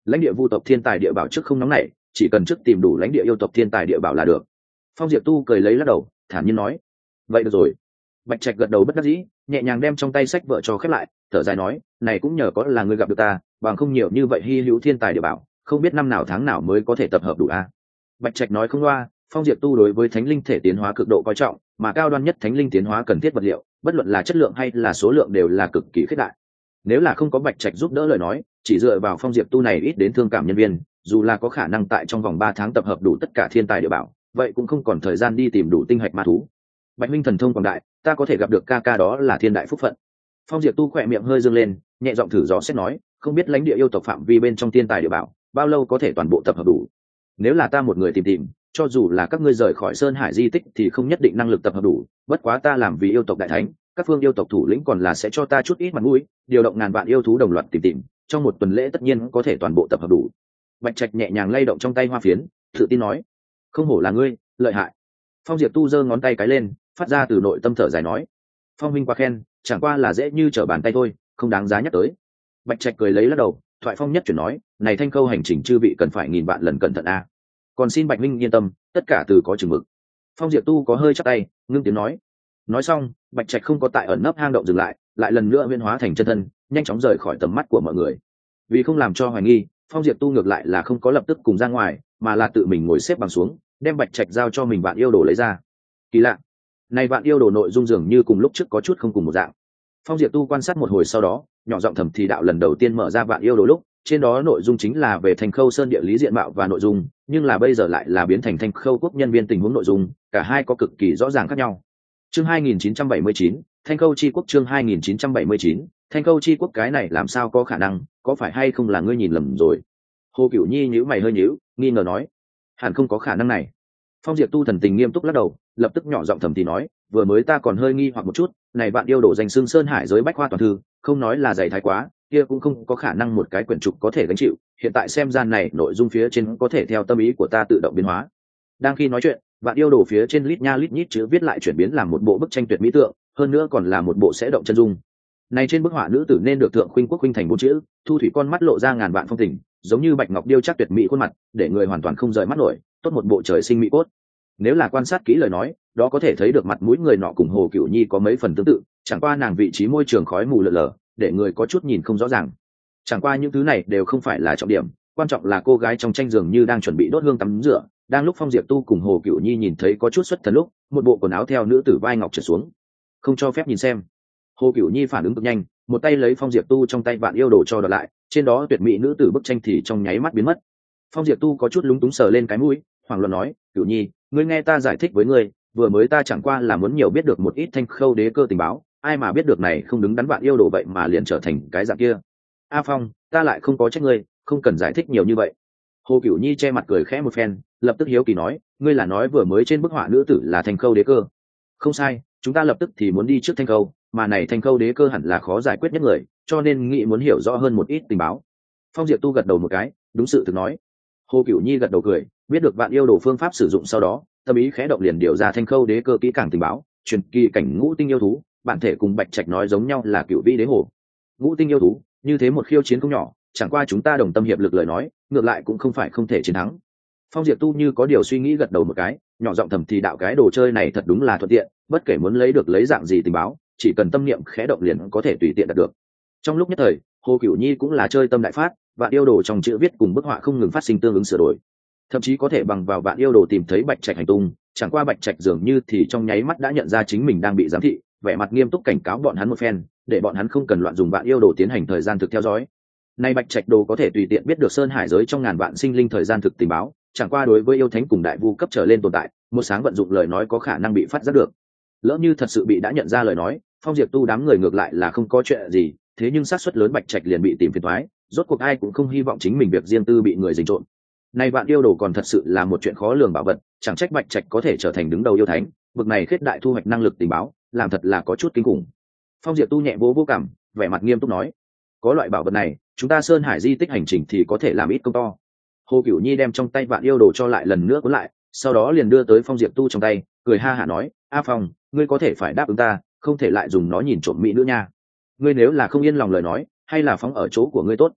lãnh địa vu tộc thiên tài địa bảo trước không nóng nảy, chỉ cần trước tìm đủ lãnh địa yêu tộc thiên tài địa bảo là được. Phong Diệp Tu cười lấy lắc đầu, thản nhiên nói, vậy được rồi. Bạch Trạch gật đầu bất đắc dĩ, nhẹ nhàng đem trong tay sách vợ cho khép lại, thở dài nói, này cũng nhờ có là ngươi gặp được ta, bằng không nhiều như vậy hy hữu thiên tài địa bảo, không biết năm nào tháng nào mới có thể tập hợp đủ a. Bạch Trạch nói không loa, Phong Diệp Tu đối với thánh linh thể tiến hóa cực độ coi trọng, mà cao đoan nhất thánh linh tiến hóa cần thiết vật liệu, bất luận là chất lượng hay là số lượng đều là cực kỳ khuyết đại. Nếu là không có Bạch Trạch giúp đỡ lời nói, chỉ dựa vào Phong Diệp Tu này ít đến thương cảm nhân viên, dù là có khả năng tại trong vòng ba tháng tập hợp đủ tất cả thiên tài địa bảo, vậy cũng không còn thời gian đi tìm đủ tinh hạch ma thú. Bạch minh thần thông quảng đại, ta có thể gặp được ca ca đó là thiên đại phúc phận. Phong Diệp Tu khỏe miệng hơi dương lên, nhẹ giọng thử dò xét nói, không biết lãnh địa yêu tộc phạm vi bên trong thiên tài địa bảo, bao lâu có thể toàn bộ tập hợp đủ? Nếu là ta một người tìm tìm, cho dù là các ngươi rời khỏi Sơn Hải di tích thì không nhất định năng lực tập hợp đủ, bất quá ta làm vì yêu tộc đại thánh, các phương yêu tộc thủ lĩnh còn là sẽ cho ta chút ít mặt mũi, điều động ngàn vạn yêu thú đồng loạt tìm tìm, trong một tuần lễ tất nhiên có thể toàn bộ tập hợp đủ. Bạch Trạch nhẹ nhàng lay động trong tay hoa phiến, tự tin nói, không hổ là ngươi, lợi hại. Phong Diệp Tu giơ ngón tay cái lên, phát ra từ nội tâm thở dài nói, Phong huynh quá khen, chẳng qua là dễ như trở bàn tay thôi, không đáng giá nhắc tới. Bạch Trạch cười lấy lắc đầu, thoại phong nhất chuyển nói, này Thanh Khâu hành trình chư vị cần phải nghìn vạn lần cẩn thận a. Còn xin Bạch huynh yên tâm, tất cả từ có chừng mực. Phong Diệp Tu có hơi chắp tay, ngưng tiếng nói. Nói xong, Bạch Trạch không có tại ẩn nấp hang động dừng lại, lại lần nữa huyễn hóa thành chân thân, nhanh chóng rời khỏi tầm mắt của mọi người. Vì không làm cho hoài nghi, Phong Diệp Tu ngược lại là không có lập tức cùng ra ngoài, mà là tự mình ngồi xếp bằng xuống, đem Bạch Trạch giao cho mình bạn yêu đồ lấy ra. Kỳ lạ, này bạn yêu đồ nội dung dường như cùng lúc trước có chút không cùng một dạng. Phong Diệp Tu quan sát một hồi sau đó, nhỏ giọng thầm thì đạo lần đầu tiên mở ra bạn yêu đồ lúc, trên đó nội dung chính là về Thanh Khâu Sơn địa lý diện mạo và nội dung, nhưng là bây giờ lại là biến thành Thanh Khâu quốc nhân viên tình huống nội dung, cả hai có cực kỳ rõ ràng khác nhau. Chương hai nghìn chín trăm bảy mươi chín, Thanh Khâu chi quốc. Chương hai nghìn chín trăm bảy mươi chín, Thanh Khâu chi quốc. Cái này làm sao có khả năng, có phải hay không là ngươi nhìn lầm rồi? Hồ Cửu Nhi nhíu mày hơi nhíu, nghi ngờ nói, hẳn không có khả năng này. Phong Diệp Tu thần tình nghiêm túc lắc đầu, lập tức nhỏ giọng thầm thì nói, vừa mới ta còn hơi nghi hoặc một chút, này bạn yêu đổ danh xưng Sơn Hải giới bách khoa toàn thư, không nói là dày thái quá, kia cũng không có khả năng một cái quyển trục có thể gánh chịu, hiện tại xem gian này nội dung phía trên có thể theo tâm ý của ta tự động biến hóa. Đang khi nói chuyện, bạn yêu đổ phía trên lít nha lít nhít chữ viết lại chuyển biến làm một bộ bức tranh tuyệt mỹ tượng, hơn nữa còn là một bộ sẽ động chân dung. Này trên bức họa nữ tử nên được thượng khuynh quốc khuynh thành bốn chữ, thu thủy con mắt lộ ra ngàn vạn phong tình, giống như bạch ngọc điêu chắc tuyệt mỹ khuôn mặt, để người hoàn toàn không rời mắt nổi, tốt một bộ trời sinh mỹ cốt. Nếu là quan sát kỹ lời nói, đó có thể thấy được mặt mũi người nọ cùng Hồ Cửu Nhi có mấy phần tương tự, chẳng qua nàng vị trí môi trường khói mù lờ lờ, để người có chút nhìn không rõ ràng. Chẳng qua những thứ này đều không phải là trọng điểm, quan trọng là cô gái trong tranh dường như đang chuẩn bị đốt hương tắm rửa. Đang lúc Phong Diệp Tu cùng Hồ Cửu Nhi nhìn thấy có chút xuất thần lúc, một bộ quần áo theo nữ tử vai ngọc trở xuống, không cho phép nhìn xem. Hồ Cửu Nhi phản ứng cực nhanh, một tay lấy Phong Diệp Tu trong tay vạn yêu đồ cho đợt lại, trên đó tuyệt mỹ nữ tử bức tranh thì trong nháy mắt biến mất. Phong Diệp Tu có chút lúng túng sờ lên cái mũi, hoảng loạn nói, Cửu Nhi, ngươi nghe ta giải thích với ngươi, vừa mới ta chẳng qua là muốn nhiều biết được một ít Thanh Khâu đế cơ tình báo, ai mà biết được này không đứng đắn vạn yêu đồ vậy mà liền trở thành cái dạng kia. A Phong, ta lại không có trách ngươi, không cần giải thích nhiều như vậy. Hồ Cửu Nhi che mặt cười khẽ một phen, lập tức hiếu kỳ nói, ngươi là nói vừa mới trên bức họa nữ tử là Thanh Khâu đế cơ? Không sai, chúng ta lập tức thì muốn đi trước Thanh Khâu, mà này Thanh Khâu đế cơ hẳn là khó giải quyết nhất người, cho nên nghĩ muốn hiểu rõ hơn một ít tình báo. Phong Diệp Tu gật đầu một cái, đúng sự thực nói. Hồ Cửu Nhi gật đầu cười, biết được vạn yêu đồ phương pháp sử dụng sau đó, tâm ý khẽ động liền điều ra Thanh Khâu đế cơ kỹ càng tình báo, truyền kỳ cảnh ngũ tinh yêu thú, bản thể cùng Bạch Trạch nói giống nhau là cựu vĩ đế hổ. Ngũ tinh yêu thú, như thế một khiêu chiến không nhỏ, chẳng qua chúng ta đồng tâm hiệp lực lời nói, ngược lại cũng không phải không thể chiến thắng. Phong Diệp Tu như có điều suy nghĩ gật đầu một cái, nhỏ giọng thầm thì đạo cái đồ chơi này thật đúng là thuận tiện, bất kể muốn lấy được lấy dạng gì tình báo, chỉ cần tâm niệm khẽ động liền có thể tùy tiện đạt được. Trong lúc nhất thời, Hồ Cửu Nhi cũng là chơi tâm đại phát, vạn yêu đồ trong chữ viết cùng bức họa không ngừng phát sinh tương ứng sửa đổi, thậm chí có thể bằng vào vạn yêu đồ tìm thấy Bạch Trạch hành tung, chẳng qua Bạch Trạch dường như thì trong nháy mắt đã nhận ra chính mình đang bị giám thị, vẻ mặt nghiêm túc cảnh cáo bọn hắn một phen, để bọn hắn không cần loạn dùng vạn yêu đồ tiến hành thời gian thực theo dõi. Nay Bạch Trạch đồ có thể tùy tiện biết được Sơn Hải giới trong ngàn vạn sinh linh thời gian thực tình báo, chẳng qua đối với yêu thánh cùng đại vu cấp trở lên tồn tại, một sáng vận dụng lời nói có khả năng bị phát giác được. Lỡ như thật sự bị đã nhận ra lời nói, Phong Diệp Tu đám người ngược lại là không có chuyện gì, thế nhưng xác suất lớn Bạch Trạch liền bị tìm phiền toái, rốt cuộc ai cũng không hy vọng chính mình việc riêng tư bị người dình trộm. Nay vạn yêu đồ còn thật sự là một chuyện khó lường bảo vật, chẳng trách Bạch Trạch có thể trở thành đứng đầu yêu thánh, vực này khết đại thu hoạch năng lực tình báo, làm thật là có chút kinh khủng. Phong Diệp Tu nhẹ vỗ vỗ cằm, vẻ mặt nghiêm túc nói, có loại bảo vật này, chúng ta Sơn Hải di tích hành trình thì có thể làm ít công to. Hồ Cửu Nhi đem trong tay vạn yêu đồ cho lại lần nữa cuốn lại, sau đó liền đưa tới Phong Diệp Tu trong tay, cười ha hả nói, A Phong, ngươi có thể phải đáp ứng ta, không thể lại dùng nó nhìn trộm mỹ nữa nha. Ngươi nếu là không yên lòng lời nói, hay là phóng ở chỗ của ngươi tốt.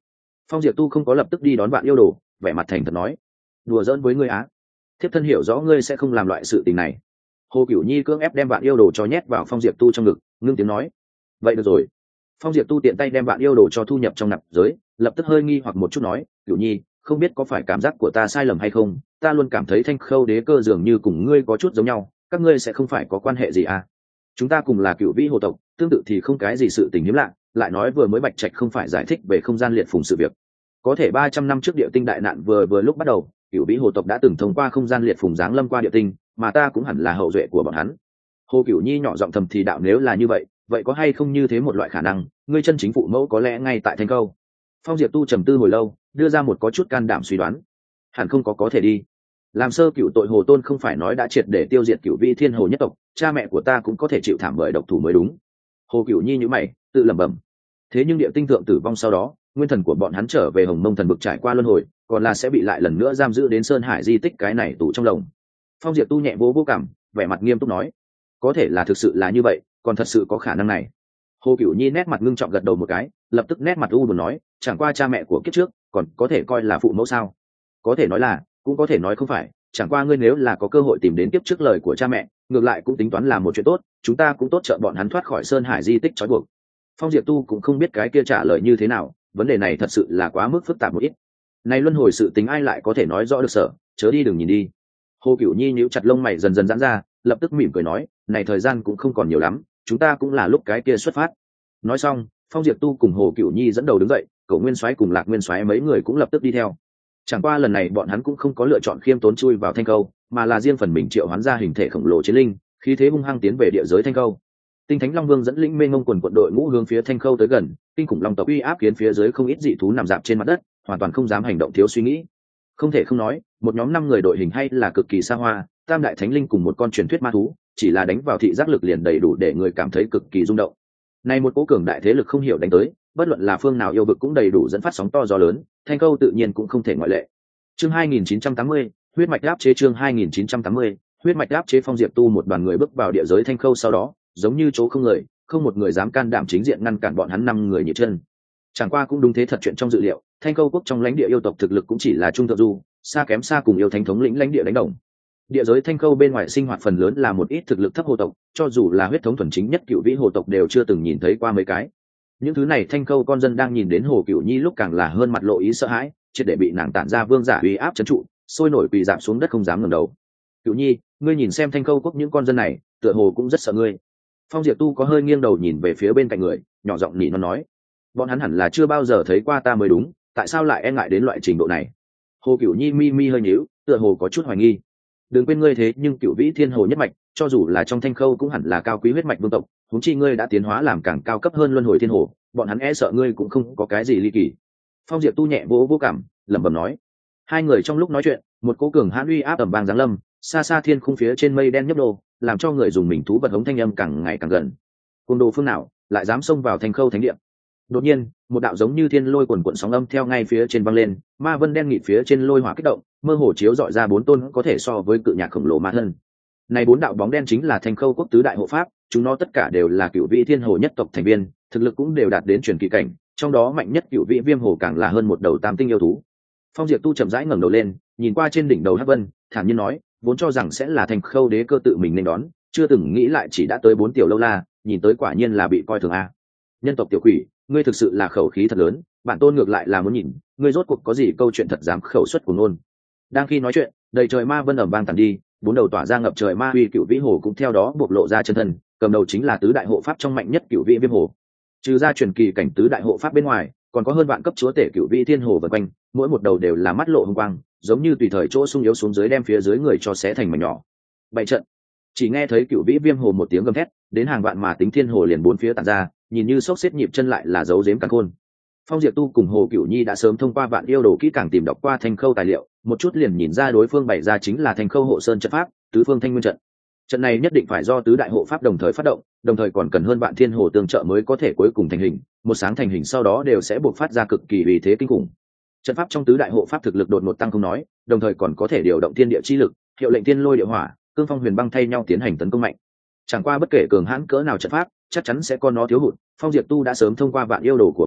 Phong Diệp Tu không có lập tức đi đón bạn yêu đồ, vẻ mặt thành thật nói: đùa giỡn với ngươi á, thiếp thân hiểu rõ ngươi sẽ không làm loại sự tình này. Hồ Cửu Nhi cưỡng ép đem bạn yêu đồ cho nhét vào Phong Diệp Tu trong ngực, ngưng tiếng nói: vậy được rồi. Phong Diệp Tu tiện tay đem bạn yêu đồ cho thu nhập trong nạp giới, lập tức hơi nghi hoặc một chút nói: Cửu Nhi, không biết có phải cảm giác của ta sai lầm hay không, ta luôn cảm thấy Thanh Khâu đế cơ dường như cùng ngươi có chút giống nhau, các ngươi sẽ không phải có quan hệ gì à? Chúng ta cùng là cựu vĩ hồ tộc, tương tự thì không cái gì sự tình hiếm lạ, lại nói vừa mới Bạch Trạch không phải giải thích về không gian liệt phùng sự việc. Có thể ba trăm năm trước địa tinh đại nạn vừa vừa lúc bắt đầu, cựu vĩ hồ tộc đã từng thông qua không gian liệt phùng giáng lâm qua địa tinh, mà ta cũng hẳn là hậu duệ của bọn hắn. Hồ Cửu Nhi nhỏ giọng thầm thì đạo: nếu là như vậy, vậy có hay không như thế một loại khả năng, ngươi chân chính phụ mẫu có lẽ ngay tại Thanh Câu? Phong Diệp Tu trầm tư hồi lâu, đưa ra một có chút can đảm suy đoán: hẳn không có có thể đi. Làm sơ cựu tội hồ tôn không phải nói đã triệt để tiêu diệt cựu vĩ thiên hồ nhất tộc, cha mẹ của ta cũng có thể chịu thảm bởi độc thủ mới đúng. Hồ Cửu Nhi nhíu mày, tự lẩm bẩm. Thế nhưng địa tinh thượng tử vong sau đó, nguyên thần của bọn hắn trở về Hồng Mông thần vực trải qua luân hồi, còn là sẽ bị lại lần nữa giam giữ đến Sơn Hải di tích cái này tù trong lồng. Phong Diệp Tu nhẹ vỗ vỗ cảm, vẻ mặt nghiêm túc nói: có thể là thực sự là như vậy, còn thật sự có khả năng này. Hồ Cửu Nhi nét mặt ngưng trọng gật đầu một cái, lập tức nét mặt u buồn nói: chẳng qua cha mẹ của kiếp trước còn có thể coi là phụ mẫu sao? Có thể nói là, cũng có thể nói không phải, chẳng qua ngươi nếu là có cơ hội tìm đến kiếp trước lời của cha mẹ, ngược lại cũng tính toán là một chuyện tốt, chúng ta cũng tốt trợ bọn hắn thoát khỏi Sơn Hải di tích trói buộc. Phong Diệp Tu cũng không biết cái kia trả lời như thế nào, vấn đề này thật sự là quá mức phức tạp một ít. Này luân hồi sự tính ai lại có thể nói rõ được, sở chớ đi đừng nhìn đi. Hồ Cửu Nhi nhíu chặt lông mày dần dần giãn ra, lập tức mỉm cười nói: này thời gian cũng không còn nhiều lắm, chúng ta cũng là lúc cái kia xuất phát. Nói xong, Phong Diệp Tu cùng Hồ Cửu Nhi dẫn đầu đứng dậy, Cậu Nguyên Soái cùng Lạc Nguyên Soái mấy người cũng lập tức đi theo. Chẳng qua lần này bọn hắn cũng không có lựa chọn khiêm tốn chui vào Thanh Câu, mà là riêng phần mình triệu hoán ra hình thể khổng lồ chiến linh, khí thế hung hăng tiến về địa giới Thanh Câu. Tinh Thánh Long Vương dẫn lĩnh mênh mông quần quận đội ngũ hướng phía Thanh Câu tới gần, kinh khủng long tộc uy áp khiến phía dưới không ít dị thú nằm dạp trên mặt đất, hoàn toàn không dám hành động thiếu suy nghĩ. Không thể không nói, một nhóm năm người đội hình hay là cực kỳ xa hoa, tam đại thánh linh cùng một con truyền thuyết ma thú, chỉ là đánh vào thị giác lực liền đầy đủ để người cảm thấy cực kỳ rung động. Này một cố cường đại thế lực không hiểu đánh tới, bất luận là phương nào yêu vực cũng đầy đủ dẫn phát sóng to gió lớn, Thanh Câu tự nhiên cũng không thể ngoại lệ. Chương hai nghìn chín trăm tám mươi, huyết mạch áp chế. Chương hai nghìn chín trăm tám mươi, huyết mạch áp chế. Phong Diệp Tu một đoàn người bước vào địa giới Thanh Câu sau đó, giống như chỗ không người, không một người dám can đảm chính diện ngăn cản bọn hắn năm người nhịp chân. Chẳng qua cũng đúng thế thật chuyện trong dự liệu, Thanh Câu quốc trong lãnh địa yêu tộc thực lực cũng chỉ là trung thượng du, xa kém xa cùng yêu thánh thống lĩnh lãnh địa đánh đồng. Địa giới Thanh Câu bên ngoài sinh hoạt phần lớn là một ít thực lực thấp hồ tộc, cho dù là huyết thống thuần chính nhất cựu vĩ hồ tộc đều chưa từng nhìn thấy qua mấy cái. Những thứ này Thanh Câu con dân đang nhìn đến Hồ Cửu Nhi lúc càng là hơn mặt lộ ý sợ hãi, triệt để bị nàng tản ra vương giả uy áp trấn trụ, sôi nổi quỳ dạp xuống đất không dám ngẩng đầu. Cửu Nhi, ngươi nhìn xem Thanh Câu quốc những con dân này, tựa hồ cũng rất sợ ngươi. Phong Diệp Tu có hơi nghiêng đầu nhìn về phía bên cạnh người, nhỏ giọng nỉ non nói: bọn hắn hẳn là chưa bao giờ thấy qua ta mới đúng, tại sao lại e ngại đến loại trình độ này? Hồ Cửu Nhi mi mi hơi nhíu, tựa hồ có chút hoài nghi. Đừng quên ngươi thế nhưng cựu vĩ thiên hồ nhất mạch, cho dù là trong Thanh Khâu cũng hẳn là cao quý huyết mạch vương tộc, huống chi ngươi đã tiến hóa làm càng cao cấp hơn luân hồi thiên hồ, bọn hắn e sợ ngươi cũng không có cái gì ly kỳ. Phong Diệp Tu nhẹ vỗ vỗ cảm, lẩm bẩm nói. Hai người trong lúc nói chuyện, một cỗ cường hãn uy áp tầm vang giáng lâm, xa xa thiên khung phía trên mây đen nhấp đô, làm cho người dùng mình thú vật hống thanh âm càng ngày càng gần. Côn đồ phương nào lại dám xông vào Thanh Khâu thánh địa? Đột nhiên, một đạo giống như thiên lôi quần quần sóng âm theo ngay phía trên vang lên, ma vân đen nghịt phía trên lôi hỏa kích động, mơ hồ chiếu dọi ra bốn tôn có thể so với cự nhạc khổng lồ ma thân. Này bốn đạo bóng đen chính là Thanh Khâu quốc tứ đại hộ pháp, chúng nó tất cả đều là cựu vị thiên hồ nhất tộc thành viên, thực lực cũng đều đạt đến truyền kỳ cảnh, trong đó mạnh nhất cựu vị viêm hồ càng là hơn một đầu tam tinh yêu thú. Phong Diệp Tu chậm rãi ngẩng đầu lên, nhìn qua trên đỉnh đầu hắc vân, thản nhiên nói, vốn cho rằng sẽ là Thanh Khâu đế cơ tự mình nên đón, chưa từng nghĩ lại chỉ đã tới bốn tiểu lâu la, nhìn tới quả nhiên là bị coi thường a. Nhân tộc tiểu quỷ, ngươi thực sự là khẩu khí thật lớn, bản tôn ngược lại là muốn nhìn ngươi rốt cuộc có gì câu chuyện thật dám khẩu xuất của ngôn. Đang khi nói chuyện, đầy trời ma vân ầm vang tàn đi, bốn đầu tỏa ra ngập trời ma uy cựu vĩ hồ cũng theo đó bộc lộ ra chân thân, cầm đầu chính là tứ đại hộ pháp trong mạnh nhất cựu vĩ viêm hồ. Trừ ra truyền kỳ cảnh tứ đại hộ pháp bên ngoài, còn có hơn vạn cấp chúa tể cựu vĩ thiên hồ vần quanh, mỗi một đầu đều là mắt lộ hung quang, giống như tùy thời chỗ sung yếu xuống dưới đem phía dưới người cho xé thành mảnh nhỏ. Bảy trận, chỉ nghe thấy cựu vĩ viêm hồ một tiếng gầm thét, đến hàng vạn mà tính thiên hồ liền bốn phía tản ra, nhìn như sốc xếp nhịp chân lại là dấu giếm càn khôn. Phong Diệp Tu cùng Hồ Cửu Nhi đã sớm thông qua vạn yêu đồ kỹ càng tìm đọc qua Thanh Khâu tài liệu, một chút liền nhìn ra đối phương bày ra chính là Thanh Khâu hộ sơn trận pháp, tứ phương thanh nguyên trận. Trận này nhất định phải do tứ đại hộ pháp đồng thời phát động, đồng thời còn cần hơn vạn thiên hồ tương trợ mới có thể cuối cùng thành hình, một sáng thành hình sau đó đều sẽ bộc phát ra cực kỳ uy thế kinh khủng. Trận pháp trong tứ đại hộ pháp thực lực đột ngột tăng không nói, đồng thời còn có thể điều động thiên địa chi lực, hiệu lệnh thiên lôi địa hỏa, cương phong huyền băng thay nhau tiến hành tấn công mạnh. Chẳng qua bất kể cường hãn cỡ nào trận pháp, chắc chắn sẽ có nó thiếu hụt. Phong Diệp Tu đã sớm thông qua vạn yêu đồ của Bạch Trạch,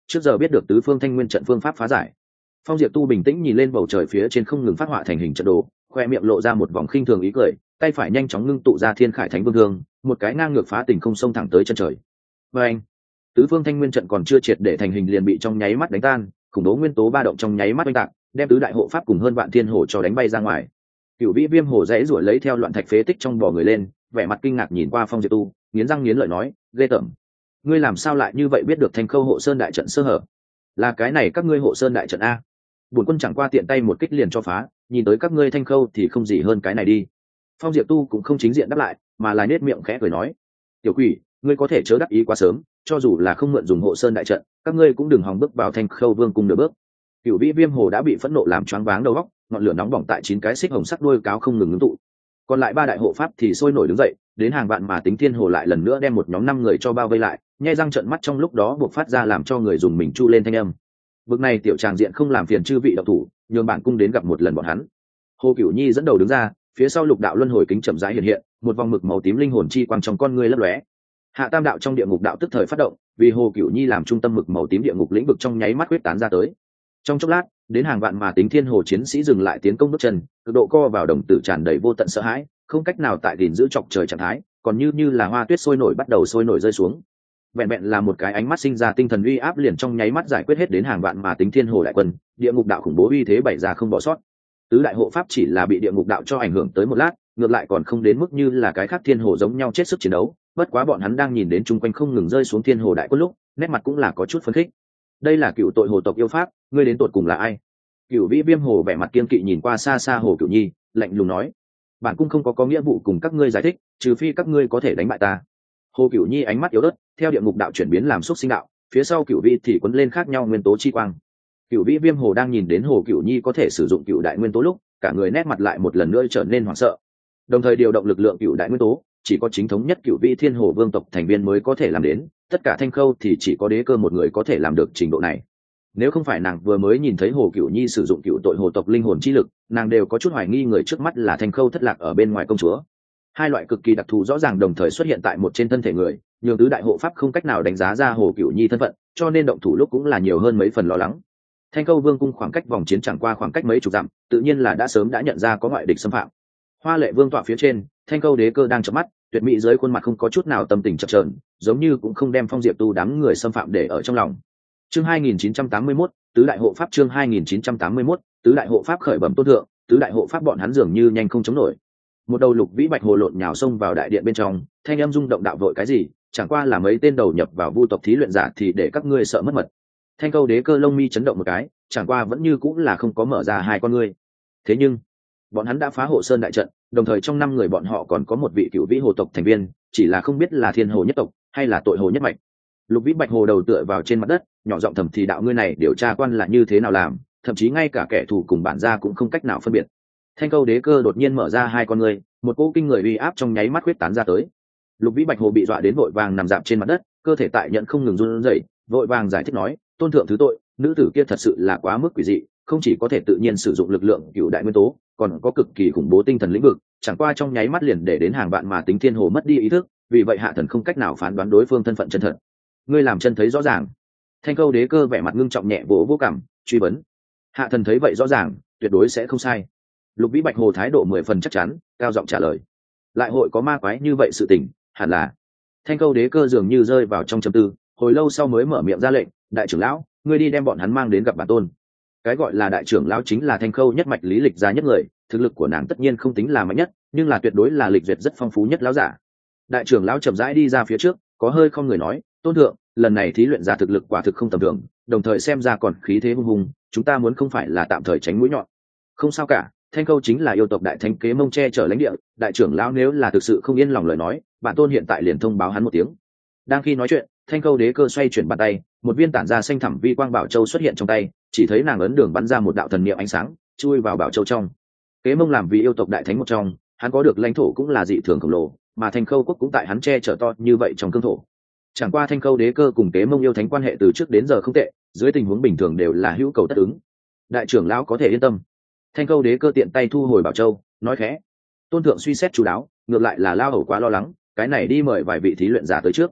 trước giờ biết được tứ phương thanh nguyên trận phương pháp phá giải. Phong Diệp Tu bình tĩnh nhìn lên bầu trời phía trên không ngừng phát họa thành hình trận đồ, khoe miệng lộ ra một vòng khinh thường ý cười, tay phải nhanh chóng ngưng tụ ra Thiên Khải Thánh Vương Thương, một cái ngang ngược phá tình không xông thẳng tới chân trời. Và anh, tứ phương thanh nguyên trận còn chưa triệt để thành hình liền bị trong nháy mắt đánh tan, khủng bố nguyên tố ba động trong nháy mắt oanh tạc, đem tứ đại hộ pháp cùng hơn vạn thiên hồ cho đánh bay ra ngoài. Cửu Vĩ Viêm Hồ dãy ruổi lấy theo loạn thạch phế tích trong bò người lên, vẻ mặt kinh ngạc nhìn qua Phong Diệp Tu, nghiến răng nghiến lợi nói, ghê tởm, ngươi làm sao lại như vậy biết được Thanh Khâu hộ sơn đại trận sơ hở? Là cái này các ngươi hộ sơn đại trận a? Bổn quân chẳng qua tiện tay một kích liền cho phá, nhìn tới các ngươi Thanh Khâu thì không gì hơn cái này đi. Phong Diệp Tu cũng không chính diện đáp lại, mà là nết miệng khẽ cười nói, tiểu quỷ, ngươi có thể chớ đắc ý quá sớm, cho dù là không mượn dùng hộ sơn đại trận, các ngươi cũng đừng hòng bước vào Thanh Khâu vương cung nửa bước. Cửu Vĩ Viêm Hồ đã bị phẫn nộ làm choáng váng đầu óc, ngọn lửa nóng bỏng tại chín cái xích hồng sắc đuôi cáo không ngừng ngưng tụ. Còn lại ba đại hộ pháp thì sôi nổi đứng dậy, đến hàng vạn mà tính thiên hồ lại lần nữa đem một nhóm năm người cho bao vây lại, nhai răng trợn mắt trong lúc đó buộc phát ra làm cho người dùng mình chu lên thanh âm. Vực này tiểu tràng diện không làm phiền chư vị đạo thủ, nhường bản cung đến gặp một lần bọn hắn. Hồ Cửu Nhi dẫn đầu đứng ra, phía sau lục đạo luân hồi kính chậm rãi hiện hiện, một vòng mực màu tím linh hồn chi quang trong con người lấp lóe. Hạ tam đạo trong địa ngục đạo tức thời phát động, vì Hồ Cửu Nhi làm trung tâm mực màu tím địa ngục lĩnh vực trong nháy mắt huyết tán ra tới. Trong chốc lát, đến hàng vạn mà tính thiên hồ chiến sĩ dừng lại tiến công bước chân, cực độ co vào đồng tử tràn đầy vô tận sợ hãi, không cách nào tại gìn giữ chọc trời trạng thái, còn như như là hoa tuyết sôi nổi bắt đầu sôi nổi rơi xuống. Vẹn vẹn là một cái ánh mắt sinh ra tinh thần uy áp liền trong nháy mắt giải quyết hết đến hàng vạn mà tính thiên hồ đại quân, địa ngục đạo khủng bố uy thế bày ra không bỏ sót. Tứ đại hộ pháp chỉ là bị địa ngục đạo cho ảnh hưởng tới một lát, ngược lại còn không đến mức như là cái khác thiên hồ giống nhau chết sức chiến đấu, bất quá bọn hắn đang nhìn đến chung quanh không ngừng rơi xuống thiên hồ đại quân lúc, nét mặt cũng là có chút phấn khích. Đây là cựu tội hồ tộc yêu pháp, ngươi đến tột cùng là ai? Cửu Vĩ Viêm Hồ vẻ mặt kiên kỵ nhìn qua xa xa Hồ Cửu Nhi, lạnh lùng nói, bản cung không có có nghĩa vụ cùng các ngươi giải thích, trừ phi các ngươi có thể đánh bại ta. Hồ Cửu Nhi ánh mắt yếu ớt, theo địa ngục đạo chuyển biến làm xúc sinh đạo, phía sau Cửu Vĩ thì quấn lên khác nhau nguyên tố chi quang. Cửu Vĩ Viêm Hồ đang nhìn đến Hồ Cửu Nhi có thể sử dụng cửu đại nguyên tố lúc, cả người nét mặt lại một lần nữa trở nên hoảng sợ. Đồng thời điều động lực lượng cửu đại nguyên tố, chỉ có chính thống nhất Cửu Vĩ Thiên Hồ Vương tộc thành viên mới có thể làm đến, tất cả Thanh Khâu thì chỉ có đế cơ một người có thể làm được trình độ này. Nếu không phải nàng vừa mới nhìn thấy Hồ Cửu Nhi sử dụng cựu tội hồ tộc linh hồn chi lực, nàng đều có chút hoài nghi người trước mắt là Thanh Khâu thất lạc ở bên ngoài công chúa. Hai loại cực kỳ đặc thù rõ ràng đồng thời xuất hiện tại một trên thân thể người, nhường tứ đại hộ pháp không cách nào đánh giá ra Hồ Cửu Nhi thân phận, cho nên động thủ lúc cũng là nhiều hơn mấy phần lo lắng. Thanh Khâu vương cung khoảng cách vòng chiến chẳng qua khoảng cách mấy chục dặm, tự nhiên là đã sớm đã nhận ra có ngoại địch xâm phạm. Hoa Lệ Vương tọa phía trên, Thanh Khâu đế cơ đang chớp mắt, tuyệt mỹ dưới khuôn mặt không có chút nào tâm tình chập chờn, giống như cũng không đem Phong Diệp Tu đám người xâm phạm để ở trong lòng. Chương hai nghìn chín trăm tám mươi mốt, tứ đại hộ pháp chương hai nghìn chín trăm tám mươi mốt, tứ đại hộ pháp khởi bẩm tôn thượng, tứ đại hộ pháp bọn hắn dường như nhanh không chống nổi. Một đầu lục vĩ bạch hồ lộn nhào xông vào đại điện bên trong, thanh âm rung động đạo vội cái gì, chẳng qua là mấy tên đầu nhập vào vu tộc thí luyện giả thì để các ngươi sợ mất mật. Thanh Khâu đế cơ lông mi chấn động một cái, chẳng qua vẫn như cũng là không có mở ra hai con ngươi. Thế nhưng, bọn hắn đã phá hộ sơn đại trận, đồng thời trong năm người bọn họ còn có một vị cựu vĩ hồ tộc thành viên, chỉ là không biết là thiên hồ nhất tộc hay là tội hồ nhất mạch. Lục vĩ bạch hồ đầu tựa vào trên mặt đất, nhỏ giọng thầm thì đạo ngươi này điều tra quan là như thế nào làm, thậm chí ngay cả kẻ thù cùng bản gia cũng không cách nào phân biệt. Thanh Khâu đế cơ đột nhiên mở ra hai con ngươi, một cỗ kinh người uy áp trong nháy mắt huyết tán ra tới. Lục vĩ bạch hồ bị dọa đến vội vàng nằm dạp trên mặt đất, cơ thể tại nhận không ngừng run rẩy, vội vàng giải thích nói, tôn thượng thứ tội, nữ tử kia thật sự là quá mức quỷ dị, không chỉ có thể tự nhiên sử dụng lực lượng cựu đại nguyên tố, còn có cực kỳ khủng bố tinh thần lĩnh vực, chẳng qua trong nháy mắt liền để đến hàng vạn mà tính thiên hồ mất đi ý thức, vì vậy hạ thần không cách nào phán đoán đối phương thân phận chân thật. Ngươi làm chân thấy rõ ràng. Thanh Khâu đế cơ vẻ mặt ngưng trọng nhẹ vỗ vô cảm, truy vấn. Hạ thần thấy vậy rõ ràng, tuyệt đối sẽ không sai. Lục vĩ bạch hồ thái độ mười phần chắc chắn, cao giọng trả lời. Lại hội có ma quái như vậy sự tình, hẳn là. Thanh Khâu đế cơ dường như rơi vào trong trầm tư, hồi lâu sau mới mở miệng ra lệnh, đại trưởng lão, ngươi đi đem bọn hắn mang đến gặp bản tôn. Cái gọi là đại trưởng lão chính là Thanh Khâu nhất mạch lý lịch gia nhất người, thực lực của nàng tất nhiên không tính là mạnh nhất, nhưng là tuyệt đối là lịch duyệt rất phong phú nhất lão giả. Đại trưởng lão chậm rãi đi ra phía trước, có hơi không người nói, tôn thượng, lần này thí luyện ra thực lực quả thực không tầm thường, đồng thời xem ra còn khí thế hung hùng, chúng ta muốn không phải là tạm thời tránh mũi nhọn. Không sao cả, Thanh Khâu chính là yêu tộc đại thánh kế mông che chở lãnh địa, đại trưởng lão nếu là thực sự không yên lòng lời nói, bản tôn hiện tại liền thông báo hắn một tiếng. Đang khi nói chuyện, Thanh Khâu đế cơ xoay chuyển bàn tay, một viên tản ra xanh thẳm vi quang bảo châu xuất hiện trong tay, chỉ thấy nàng ấn đường bắn ra một đạo thần niệm ánh sáng, chui vào bảo châu trong. Kế mông làm vì yêu tộc đại thánh một trong, hắn có được lãnh thổ cũng là dị thường khổng lồ, mà Thanh Khâu quốc cũng tại hắn che chở to như vậy trong cương thổ. Chẳng qua Thanh Khâu đế cơ cùng Kế mông yêu thánh quan hệ từ trước đến giờ không tệ, dưới tình huống bình thường đều là hữu cầu tất ứng. Đại trưởng lão có thể yên tâm. Thanh Khâu đế cơ tiện tay thu hồi bảo châu, nói khẽ. Tôn thượng suy xét chú đáo, ngược lại là lao hầu quá lo lắng, cái này đi mời vài vị thí luyện giả tới trước.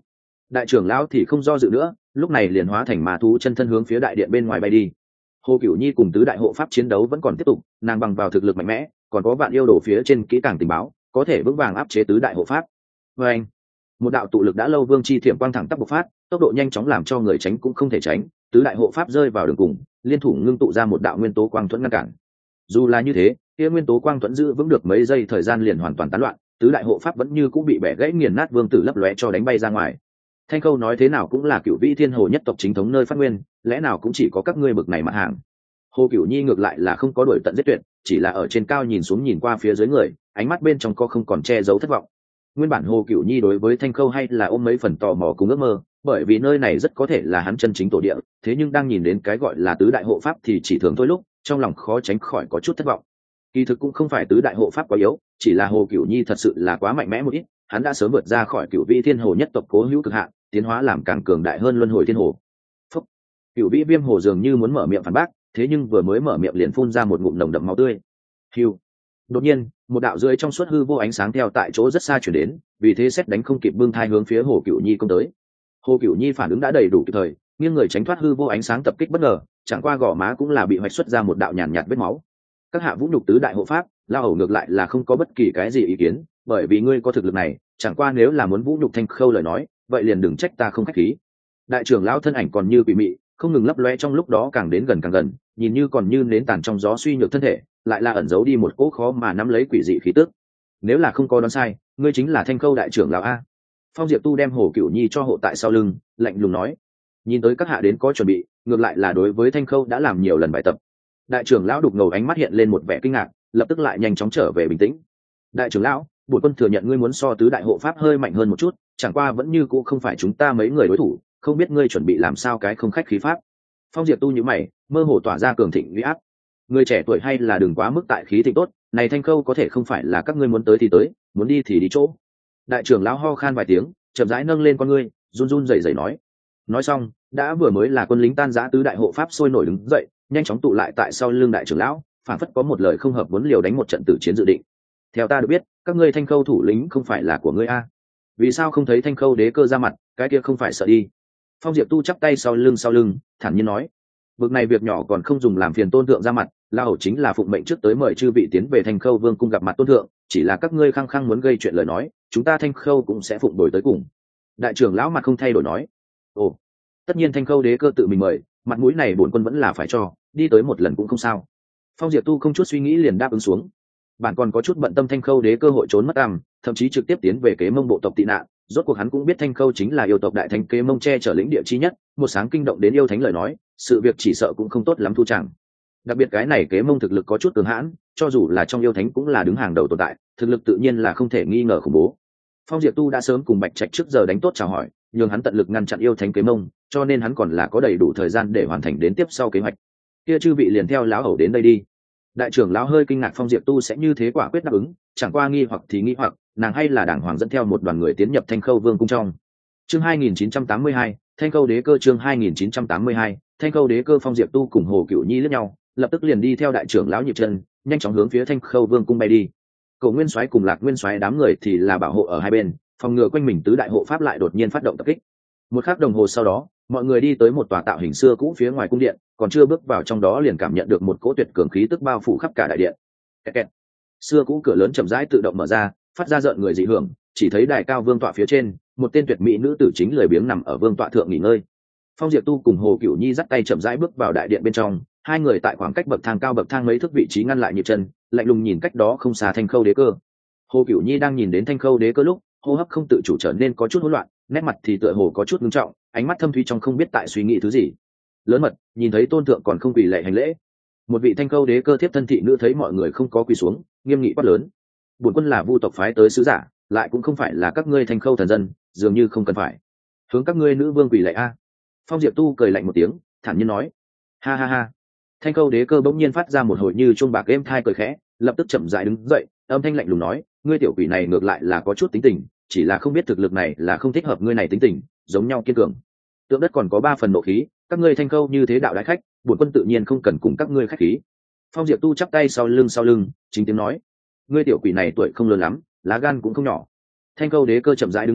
Đại trưởng lão thì không do dự nữa, lúc này liền hóa thành ma thú chân thân hướng phía đại điện bên ngoài bay đi. Hồ Cửu Nhi cùng tứ đại hộ pháp chiến đấu vẫn còn tiếp tục, nàng bằng vào thực lực mạnh mẽ, còn có vạn yêu đồ phía trên kỹ càng tình báo, có thể vững vàng áp chế tứ đại hộ pháp. Và anh, một đạo tụ lực đã lâu vương chi thiểm quang thẳng tắp bộc phát, tốc độ nhanh chóng làm cho người tránh cũng không thể tránh, tứ đại hộ pháp rơi vào đường cùng, liên thủ ngưng tụ ra một đạo nguyên tố quang thuẫn ngăn cản. Dù là như thế, kia nguyên tố quang thuẫn giữ vững được mấy giây thời gian liền hoàn toàn tán loạn, tứ đại hộ pháp vẫn như cũng bị bẻ gãy nghiền nát, vương tử lấp lóe cho đánh bay ra ngoài. Thanh Khâu nói thế nào cũng là Cửu Vĩ Thiên Hồ nhất tộc chính thống nơi phát nguyên, lẽ nào cũng chỉ có các ngươi bực này mặt hàng. Hồ Cửu Nhi ngược lại là không có đuổi tận giết tuyệt, chỉ là ở trên cao nhìn xuống nhìn qua phía dưới người, ánh mắt bên trong có không còn che giấu thất vọng. Nguyên bản Hồ Cửu Nhi đối với Thanh Khâu hay là ôm mấy phần tò mò cùng ước mơ, bởi vì nơi này rất có thể là hắn chân chính tổ địa, thế nhưng đang nhìn đến cái gọi là tứ đại hộ pháp thì chỉ thường thôi lúc, trong lòng khó tránh khỏi có chút thất vọng. Kỳ thực cũng không phải tứ đại hộ pháp quá yếu, chỉ là Hồ Cửu Nhi thật sự là quá mạnh mẽ một ít, hắn đã sớm vượt ra khỏi Cửu Vĩ Thiên Hồ nhất tộc cố hữu cực hạn, tiến hóa làm càng cường đại hơn Luân Hồi Thiên Hồ. Phúc. Cửu Vĩ Viêm Hồ dường như muốn mở miệng phản bác, thế nhưng vừa mới mở miệng liền phun ra một ngụm nồng đậm máu tươi. Hưu. Đột nhiên, một đạo rưỡi trong suốt hư vô ánh sáng theo tại chỗ rất xa chuyển đến, vì thế xét đánh không kịp bưng thai hướng phía Hồ Cửu Nhi công tới. Hồ Cửu Nhi phản ứng đã đầy đủ kịp thời, nghiêng người tránh thoát hư vô ánh sáng tập kích bất ngờ, chẳng qua gò má cũng là bị hoạch xuất ra một đạo nhàn nhạt vết máu. Các hạ vũ nhục tứ đại hộ pháp, lao hầu ngược lại là không có bất kỳ cái gì ý kiến, bởi vì ngươi có thực lực này, chẳng qua nếu là muốn vũ nhục Thanh Khâu lời nói, vậy liền đừng trách ta không khách khí. Đại trưởng lão thân ảnh còn như quỷ mị, không ngừng lấp loe trong lúc đó càng đến gần càng gần, nhìn như còn như nến tàn trong gió suy nhược thân thể, lại là ẩn giấu đi một cỗ khó mà nắm lấy quỷ dị khí tức. Nếu là không có đoán sai, ngươi chính là Thanh Khâu đại trưởng lão a. Phong Diệp Tu đem Hồ Cửu Nhi cho hộ tại sau lưng, lạnh lùng nói. Nhìn tới các hạ đến có chuẩn bị, ngược lại là đối với Thanh Khâu đã làm nhiều lần bài tập. Đại trưởng lão đục ngầu ánh mắt hiện lên một vẻ kinh ngạc, lập tức lại nhanh chóng trở về bình tĩnh. Đại trưởng lão, bổn quân thừa nhận ngươi muốn so tứ đại hộ pháp hơi mạnh hơn một chút, chẳng qua vẫn như cũ không phải chúng ta mấy người đối thủ, không biết ngươi chuẩn bị làm sao cái không khách khí pháp. Phong Diệp Tu nhíu mày, mơ hồ tỏa ra cường thịnh uy áp. Người trẻ tuổi hay là đừng quá mức tại khí thịnh tốt, này Thanh Khâu có thể không phải là các ngươi muốn tới thì tới, muốn đi thì đi chỗ. Đại trưởng lão ho khan vài tiếng, chậm rãi nâng lên con ngươi, run run rẩy rẩy nói. Nói xong, đã vừa mới là quân lính tan rã tứ đại hộ pháp sôi nổi đứng dậy, nhanh chóng tụ lại tại sau lưng đại trưởng lão, phản phất có một lời không hợp muốn liều đánh một trận tử chiến dự định. Theo ta được biết, các ngươi Thanh Khâu thủ lĩnh không phải là của ngươi a? Vì sao không thấy Thanh Khâu đế cơ ra mặt, cái kia không phải sợ đi? Phong Diệp Tu chắp tay sau lưng sau lưng, thản nhiên nói. Việc này việc nhỏ còn không dùng làm phiền tôn thượng ra mặt, la hầu chính là phụng mệnh trước tới mời chư vị tiến về Thanh Khâu vương cung gặp mặt tôn thượng, chỉ là các ngươi khăng khăng muốn gây chuyện lời nói, chúng ta Thanh Khâu cũng sẽ phụng đổi tới cùng. Đại trưởng lão mặt không thay đổi nói. Ồ, tất nhiên Thanh Khâu đế cơ tự mình mời, mặt mũi này bổn quân vẫn là phải cho, đi tới một lần cũng không sao. Phong Diệp Tu không chút suy nghĩ liền đáp ứng xuống. Bạn còn có chút bận tâm Thanh Khâu đế cơ hội trốn mất tăm, thậm chí trực tiếp tiến về Kế Mông bộ tộc tị nạn, rốt cuộc hắn cũng biết Thanh Khâu chính là yêu tộc đại thánh Kế Mông che chở lĩnh địa chi nhất, một sáng kinh động đến yêu thánh lời nói, sự việc chỉ sợ cũng không tốt lắm thu chẳng. Đặc biệt cái này Kế Mông thực lực có chút cường hãn, cho dù là trong yêu thánh cũng là đứng hàng đầu tồn tại, thực lực tự nhiên là không thể nghi ngờ khủng bố. Phong Diệp Tu đã sớm cùng Bạch Trạch trước giờ đánh tốt chào hỏi, nhưng hắn tận lực ngăn chặn yêu thánh Kế Mông, cho nên hắn còn là có đầy đủ thời gian để hoàn thành đến tiếp sau kế hoạch. Kia chư vị liền theo lão hầu đến đây đi. Đại trưởng lão hơi kinh ngạc Phong Diệp Tu sẽ như thế quả quyết đáp ứng, chẳng qua nghi hoặc thì nghi hoặc, nàng hay là đàng hoàng dẫn theo một đoàn người tiến nhập Thanh Khâu vương cung trong. Chương hai nghìn chín trăm tám mươi hai, Thanh Khâu đế cơ chương hai nghìn chín trăm tám mươi hai, Thanh Khâu đế cơ. Phong Diệp Tu cùng Hồ Cửu Nhi liếc nhau, lập tức liền đi theo đại trưởng lão nhịp chân, nhanh chóng hướng phía Thanh Khâu vương cung bay đi. Cổ Nguyên Soái cùng Lạc Nguyên Soái đám người thì là bảo hộ ở hai bên, phòng ngừa quanh mình tứ đại hộ pháp lại đột nhiên phát động tập kích. Một khắc đồng hồ sau đó, mọi người đi tới một tòa tạo hình xưa cũ phía ngoài cung điện, còn chưa bước vào trong đó liền cảm nhận được một cỗ tuyệt cường khí tức bao phủ khắp cả đại điện. Kẹt kẹt. Xưa cũ cửa lớn chậm rãi tự động mở ra, phát ra rợn người dị hưởng, chỉ thấy đài cao vương tọa phía trên, một tên tuyệt mỹ nữ tử chính lười biếng nằm ở vương tọa thượng nghỉ ngơi. Phong Diệp Tu cùng Hồ Cửu Nhi dắt tay chậm rãi bước vào đại điện bên trong, hai người tại khoảng cách bậc thang cao bậc thang mấy thước vị trí ngăn lại nhịp chân, lạnh lùng nhìn cách đó không xa Thanh Khâu đế cơ. Hồ Cửu Nhi đang nhìn đến Thanh Khâu đế cơ lúc, hô hấp không tự chủ trở nên có chút hỗn loạn, nét mặt thì tựa hồ có chút nghiêm trọng, ánh mắt thâm thúy trong không biết tại suy nghĩ thứ gì. Lớn mật, nhìn thấy tôn thượng còn không quỳ lạy hành lễ. Một vị Thanh Khâu đế cơ thiếp thân thị nữ thấy mọi người không có quỳ xuống, nghiêm nghị quát lớn. Bổn quân là Vu tộc phái tới sứ giả, lại cũng không phải là các ngươi Thanh Khâu thần dân, dường như không cần phải hướng các ngươi nữ vương quỳ lạy a. Phong Diệp Tu cười lạnh một tiếng, thản nhiên nói. Ha ha ha. Thanh Khâu đế cơ bỗng nhiên phát ra một hồi như chuông bạc êm thai cười khẽ, lập tức chậm rãi đứng dậy, âm thanh lạnh lùng nói, ngươi tiểu quỷ này ngược lại là có chút tính tình, chỉ là không biết thực lực này là không thích hợp ngươi này tính tình, giống nhau kiên cường. Tượng đất còn có ba phần nộ khí, các ngươi Thanh Khâu như thế đạo đại khách, bổn quân tự nhiên không cần cùng các ngươi khách khí. Phong Diệp Tu chắp tay sau lưng sau lưng, chính tiếng nói, ngươi tiểu quỷ này tuổi không lớn lắm, lá gan cũng không nhỏ. Thanh Khâu đế cơ chậm rãi đứng dậy,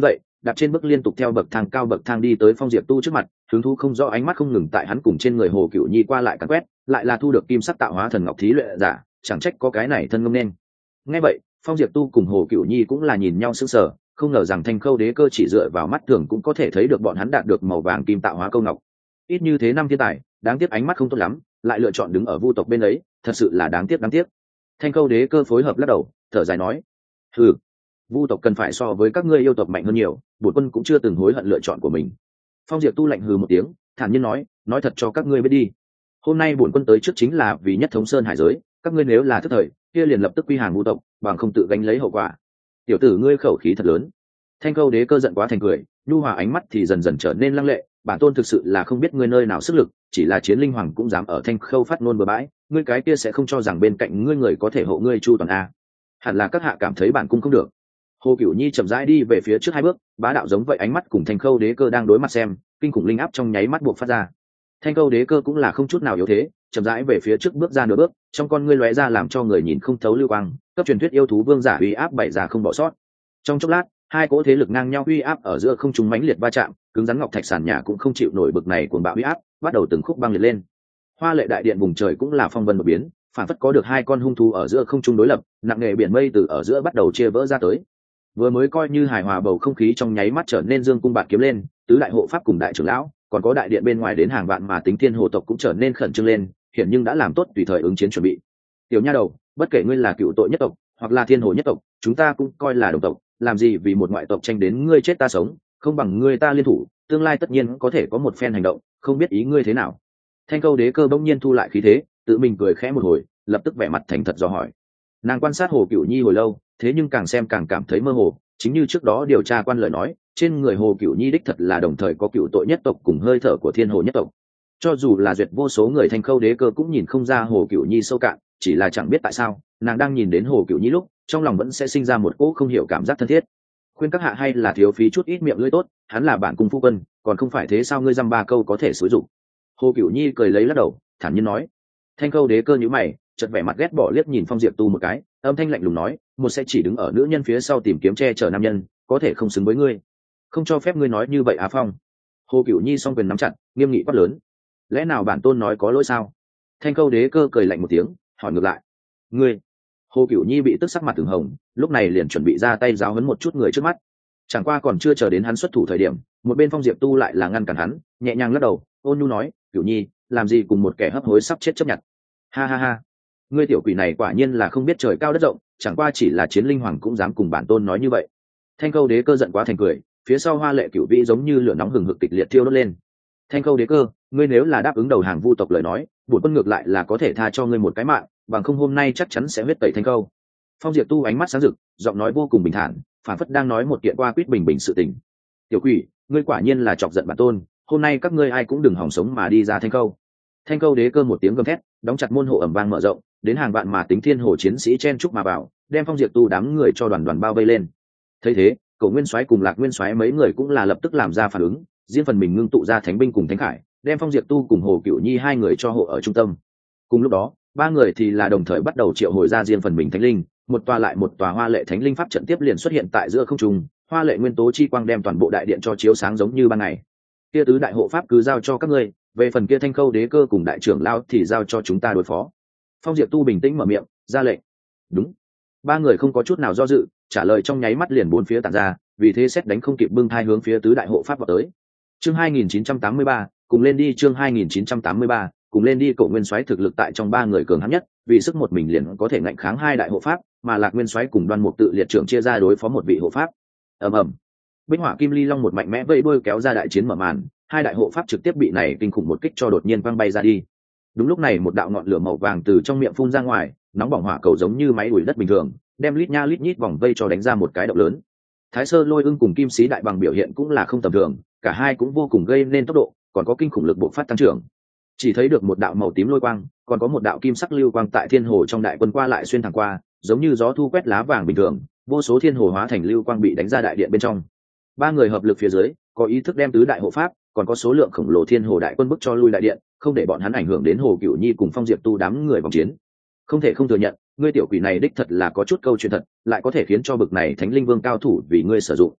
đạp trên bước liên tục theo bậc thang cao bậc thang đi tới Phong Diệp Tu trước mặt, hứng thú không rõ ánh mắt không ngừng tại hắn cùng trên người Hồ Cửu Nhi qua lại càn quét, lại là thu được kim sắc tạo hóa thần ngọc thí luyện giả, chẳng trách có cái này thân ngông nên. Nghe vậy, Phong Diệp Tu cùng Hồ Cửu Nhi cũng là nhìn nhau sững sờ, không ngờ rằng Thanh Khâu Đế Cơ chỉ dựa vào mắt thường cũng có thể thấy được bọn hắn đạt được màu vàng kim tạo hóa câu ngọc. Ít như thế năm thiên tài, đáng tiếc ánh mắt không tốt lắm, lại lựa chọn đứng ở vu tộc bên ấy, thật sự là đáng tiếc đáng tiếc. Thanh Khâu Đế Cơ phối hợp lắc đầu, thở dài nói: "Hừ, vu tộc cần phải so với các ngươi yêu tộc mạnh hơn nhiều, bổn quân cũng chưa từng hối hận lựa chọn của mình." Phong Diệp Tu lạnh hừ một tiếng, thản nhiên nói: "Nói thật cho các ngươi biết đi, hôm nay bổn quân tới trước chính là vì nhất thống sơn hải giới, các ngươi nếu là thất thời, kia liền lập tức quy hàng vu tộc, bằng không tự gánh lấy hậu quả." Tiểu tử ngươi khẩu khí thật lớn. Thanh Khâu Đế Cơ giận quá thành cười, nhu hòa ánh mắt thì dần dần trở nên lăng lệ, bản tôn thực sự là không biết ngươi nơi nào sức lực, chỉ là chiến linh hoàng cũng dám ở Thanh Khâu phát ngôn bừa bãi, ngươi cái kia sẽ không cho rằng bên cạnh ngươi người có thể hộ ngươi chu toàn a? Hẳn là các hạ cảm thấy bản cung không được. Hồ Cửu Nhi chậm rãi đi về phía trước hai bước, bá đạo giống vậy, ánh mắt cùng Thanh Khâu Đế Cơ đang đối mặt xem, kinh khủng linh áp trong nháy mắt buộc phát ra. Thanh Khâu Đế Cơ cũng là không chút nào yếu thế, chậm rãi về phía trước bước ra nửa bước, trong con ngươi lóe ra làm cho người nhìn không thấu lưu quang, cấp truyền thuyết yêu thú vương giả uy áp bảy giả không bỏ sót. Trong chốc lát, hai cỗ thế lực ngang nhau uy áp ở giữa không trung mãnh liệt va chạm, cứng rắn ngọc thạch sàn nhà cũng không chịu nổi bực này cuồng bạo uy áp, bắt đầu từng khúc băng liệt lên. Hoa lệ đại điện vùng trời cũng là phong vân một biến, phản phất có được hai con hung thú ở giữa không trung đối lập, nặng nề biển mây từ ở giữa bắt đầu chia vỡ ra tới. Vừa mới coi như hài hòa bầu không khí trong nháy mắt trở nên dương cung bạt kiếm lên, tứ đại hộ pháp cùng đại trưởng lão, còn có đại điện bên ngoài đến hàng vạn mà tính thiên hồ tộc cũng trở nên khẩn trương lên, hiện nhưng đã làm tốt tùy thời ứng chiến chuẩn bị. Tiểu nha đầu, bất kể ngươi là cựu tội nhất tộc hoặc là thiên hồ nhất tộc, chúng ta cũng coi là đồng tộc, làm gì vì một ngoại tộc tranh đến ngươi chết ta sống, không bằng ngươi ta liên thủ, tương lai tất nhiên có thể có một phen hành động, không biết ý ngươi thế nào. Thanh Khâu Đế Cơ bỗng nhiên thu lại khí thế, tự mình cười khẽ một hồi, lập tức vẻ mặt thành thật dò hỏi. Nàng quan sát Hồ Cửu Nhi hồi lâu, thế nhưng càng xem càng cảm thấy mơ hồ, chính như trước đó điều tra quan lời nói, trên người Hồ Cửu Nhi đích thật là đồng thời có cựu tội nhất tộc cùng hơi thở của thiên hồ nhất tộc. Cho dù là duyệt vô số người, Thanh Khâu Đế Cơ cũng nhìn không ra Hồ Cửu Nhi sâu cạn, chỉ là chẳng biết tại sao, nàng đang nhìn đến Hồ Cửu Nhi lúc, trong lòng vẫn sẽ sinh ra một cỗ không hiểu cảm giác thân thiết. Khuyên các hạ hay là thiếu phí chút ít miệng lưỡi tốt, hắn là bản cung phu quân, còn không phải thế sao ngươi dăm ba câu có thể xúi dụng. Hồ Cửu Nhi cười lấy lắc đầu, thản nhiên nói. Thanh Khâu Đế Cơ nhíu mày, chợt vẻ mặt ghét bỏ liếc nhìn Phong Diệp Tu một cái, âm thanh lạnh lùng nói, một sẽ chỉ đứng ở nữ nhân phía sau tìm kiếm che chở nam nhân, có thể không xứng với ngươi, không cho phép ngươi nói như vậy Á Phong. Hồ Cửu Nhi song quyền nắm chặt, nghiêm nghị quát lớn. Lẽ nào bản tôn nói có lỗi sao? Thanh Khâu Đế Cơ cười lạnh một tiếng, hỏi ngược lại. Ngươi? Hồ Cửu Nhi bị tức sắc mặt từng hồng, lúc này liền chuẩn bị ra tay giáo huấn một chút người trước mắt. Chẳng qua còn chưa chờ đến hắn xuất thủ thời điểm, một bên Phong Diệp Tu lại là ngăn cản hắn, nhẹ nhàng lắc đầu, ôn nhu nói, Cửu Nhi, làm gì cùng một kẻ hấp hối sắp chết chấp nhận? Ha ha ha, ngươi tiểu quỷ này quả nhiên là không biết trời cao đất rộng, chẳng qua chỉ là chiến linh hoàng cũng dám cùng bản tôn nói như vậy. Thanh Khâu Đế Cơ giận quá thành cười, phía sau hoa lệ cửu vĩ giống như lửa nóng hừng hực kịch liệt thiêu đốt lên. Thanh Khâu Đế Cơ, ngươi nếu là đáp ứng đầu hàng vu tộc lời nói, bổn quân ngược lại là có thể tha cho ngươi một cái mạng, bằng không hôm nay chắc chắn sẽ huyết tẩy Thanh Khâu. Phong Diệp Tu ánh mắt sáng rực, giọng nói vô cùng bình thản, phản phất đang nói một kiện qua quyết bình bình sự tình. Tiểu quỷ, ngươi quả nhiên là chọc giận bản tôn, hôm nay các ngươi ai cũng đừng hòng sống mà đi ra Thanh Khâu. Thanh Khâu Đế Cơ một tiếng gầm thét, đóng chặt môn hộ ầm vang mở rộng, đến hàng vạn mà tính thiên hồ chiến sĩ chen chúc mà vào, đem Phong Diệp Tu đám người cho đoàn đoàn bao vây lên. Thấy thế, Cổ Nguyên Soái cùng Lạc Nguyên Soái mấy người cũng là lập tức làm ra phản ứng, riêng phần mình ngưng tụ ra thánh binh cùng thánh khải, đem Phong Diệp Tu cùng Hồ Cửu Nhi hai người cho hộ ở trung tâm. Cùng lúc đó, ba người thì là đồng thời bắt đầu triệu hồi ra riêng phần mình thánh linh, một tòa lại một tòa hoa lệ thánh linh pháp trận tiếp liền xuất hiện tại giữa không trung, hoa lệ nguyên tố chi quang đem toàn bộ đại điện cho chiếu sáng giống như ban ngày. Kia tứ đại hộ pháp cứ giao cho các ngươi, về phần kia Thanh Khâu Đế Cơ cùng đại trưởng lão thì giao cho chúng ta đối phó. Phong Diệp Tu bình tĩnh mở miệng, ra lệnh. Đúng. Ba người không có chút nào do dự, trả lời trong nháy mắt liền bốn phía tản ra, vì thế xét đánh không kịp bưng thai hướng phía tứ đại hộ pháp vào tới. Chương hai nghìn chín trăm tám mươi ba, cùng lên đi. Chương hai nghìn chín trăm tám mươi ba, cùng lên đi. Cổ Nguyên Soái thực lực tại trong ba người cường hãn nhất, vì sức một mình liền có thể ngạnh kháng hai đại hộ pháp, mà Lạc Nguyên Soái cùng Đoan Mục Tự liệt trưởng chia ra đối phó một vị hộ pháp. Ầm ầm. Bích Hỏa Kim Ly Long một mạnh mẽ vây đuôi kéo ra đại chiến mở màn, hai đại hộ pháp trực tiếp bị này kinh khủng một kích cho đột nhiên văng bay ra đi. Đúng lúc này một đạo ngọn lửa màu vàng từ trong miệng phun ra ngoài, nóng bỏng hỏa cầu giống như máy đuổi đất bình thường, đem lít nha lít nhít vòng vây cho đánh ra một cái động lớn. Thái Sơ Lôi Ưng cùng Kim Sĩ Đại Bằng biểu hiện cũng là không tầm thường, cả hai cũng vô cùng gây nên tốc độ, còn có kinh khủng lực bộc phát tăng trưởng. Chỉ thấy được một đạo màu tím lôi quang, còn có một đạo kim sắc lưu quang tại thiên hồ trong đại quân qua lại xuyên thẳng qua, giống như gió thu quét lá vàng bình thường, vô số thiên hồ hóa thành lưu quang bị đánh ra đại điện bên trong. Ba người hợp lực phía dưới, có ý thức đem tứ đại hộ pháp, còn có số lượng khổng lồ thiên hồ đại quân bức cho lui đại điện, không để bọn hắn ảnh hưởng đến Hồ Cửu Nhi cùng Phong Diệp Tu đám người vòng chiến. Không thể không thừa nhận, ngươi tiểu quỷ này đích thật là có chút câu chuyện thật, lại có thể khiến cho bực này Thánh Linh Vương cao thủ vì ngươi sử dụng.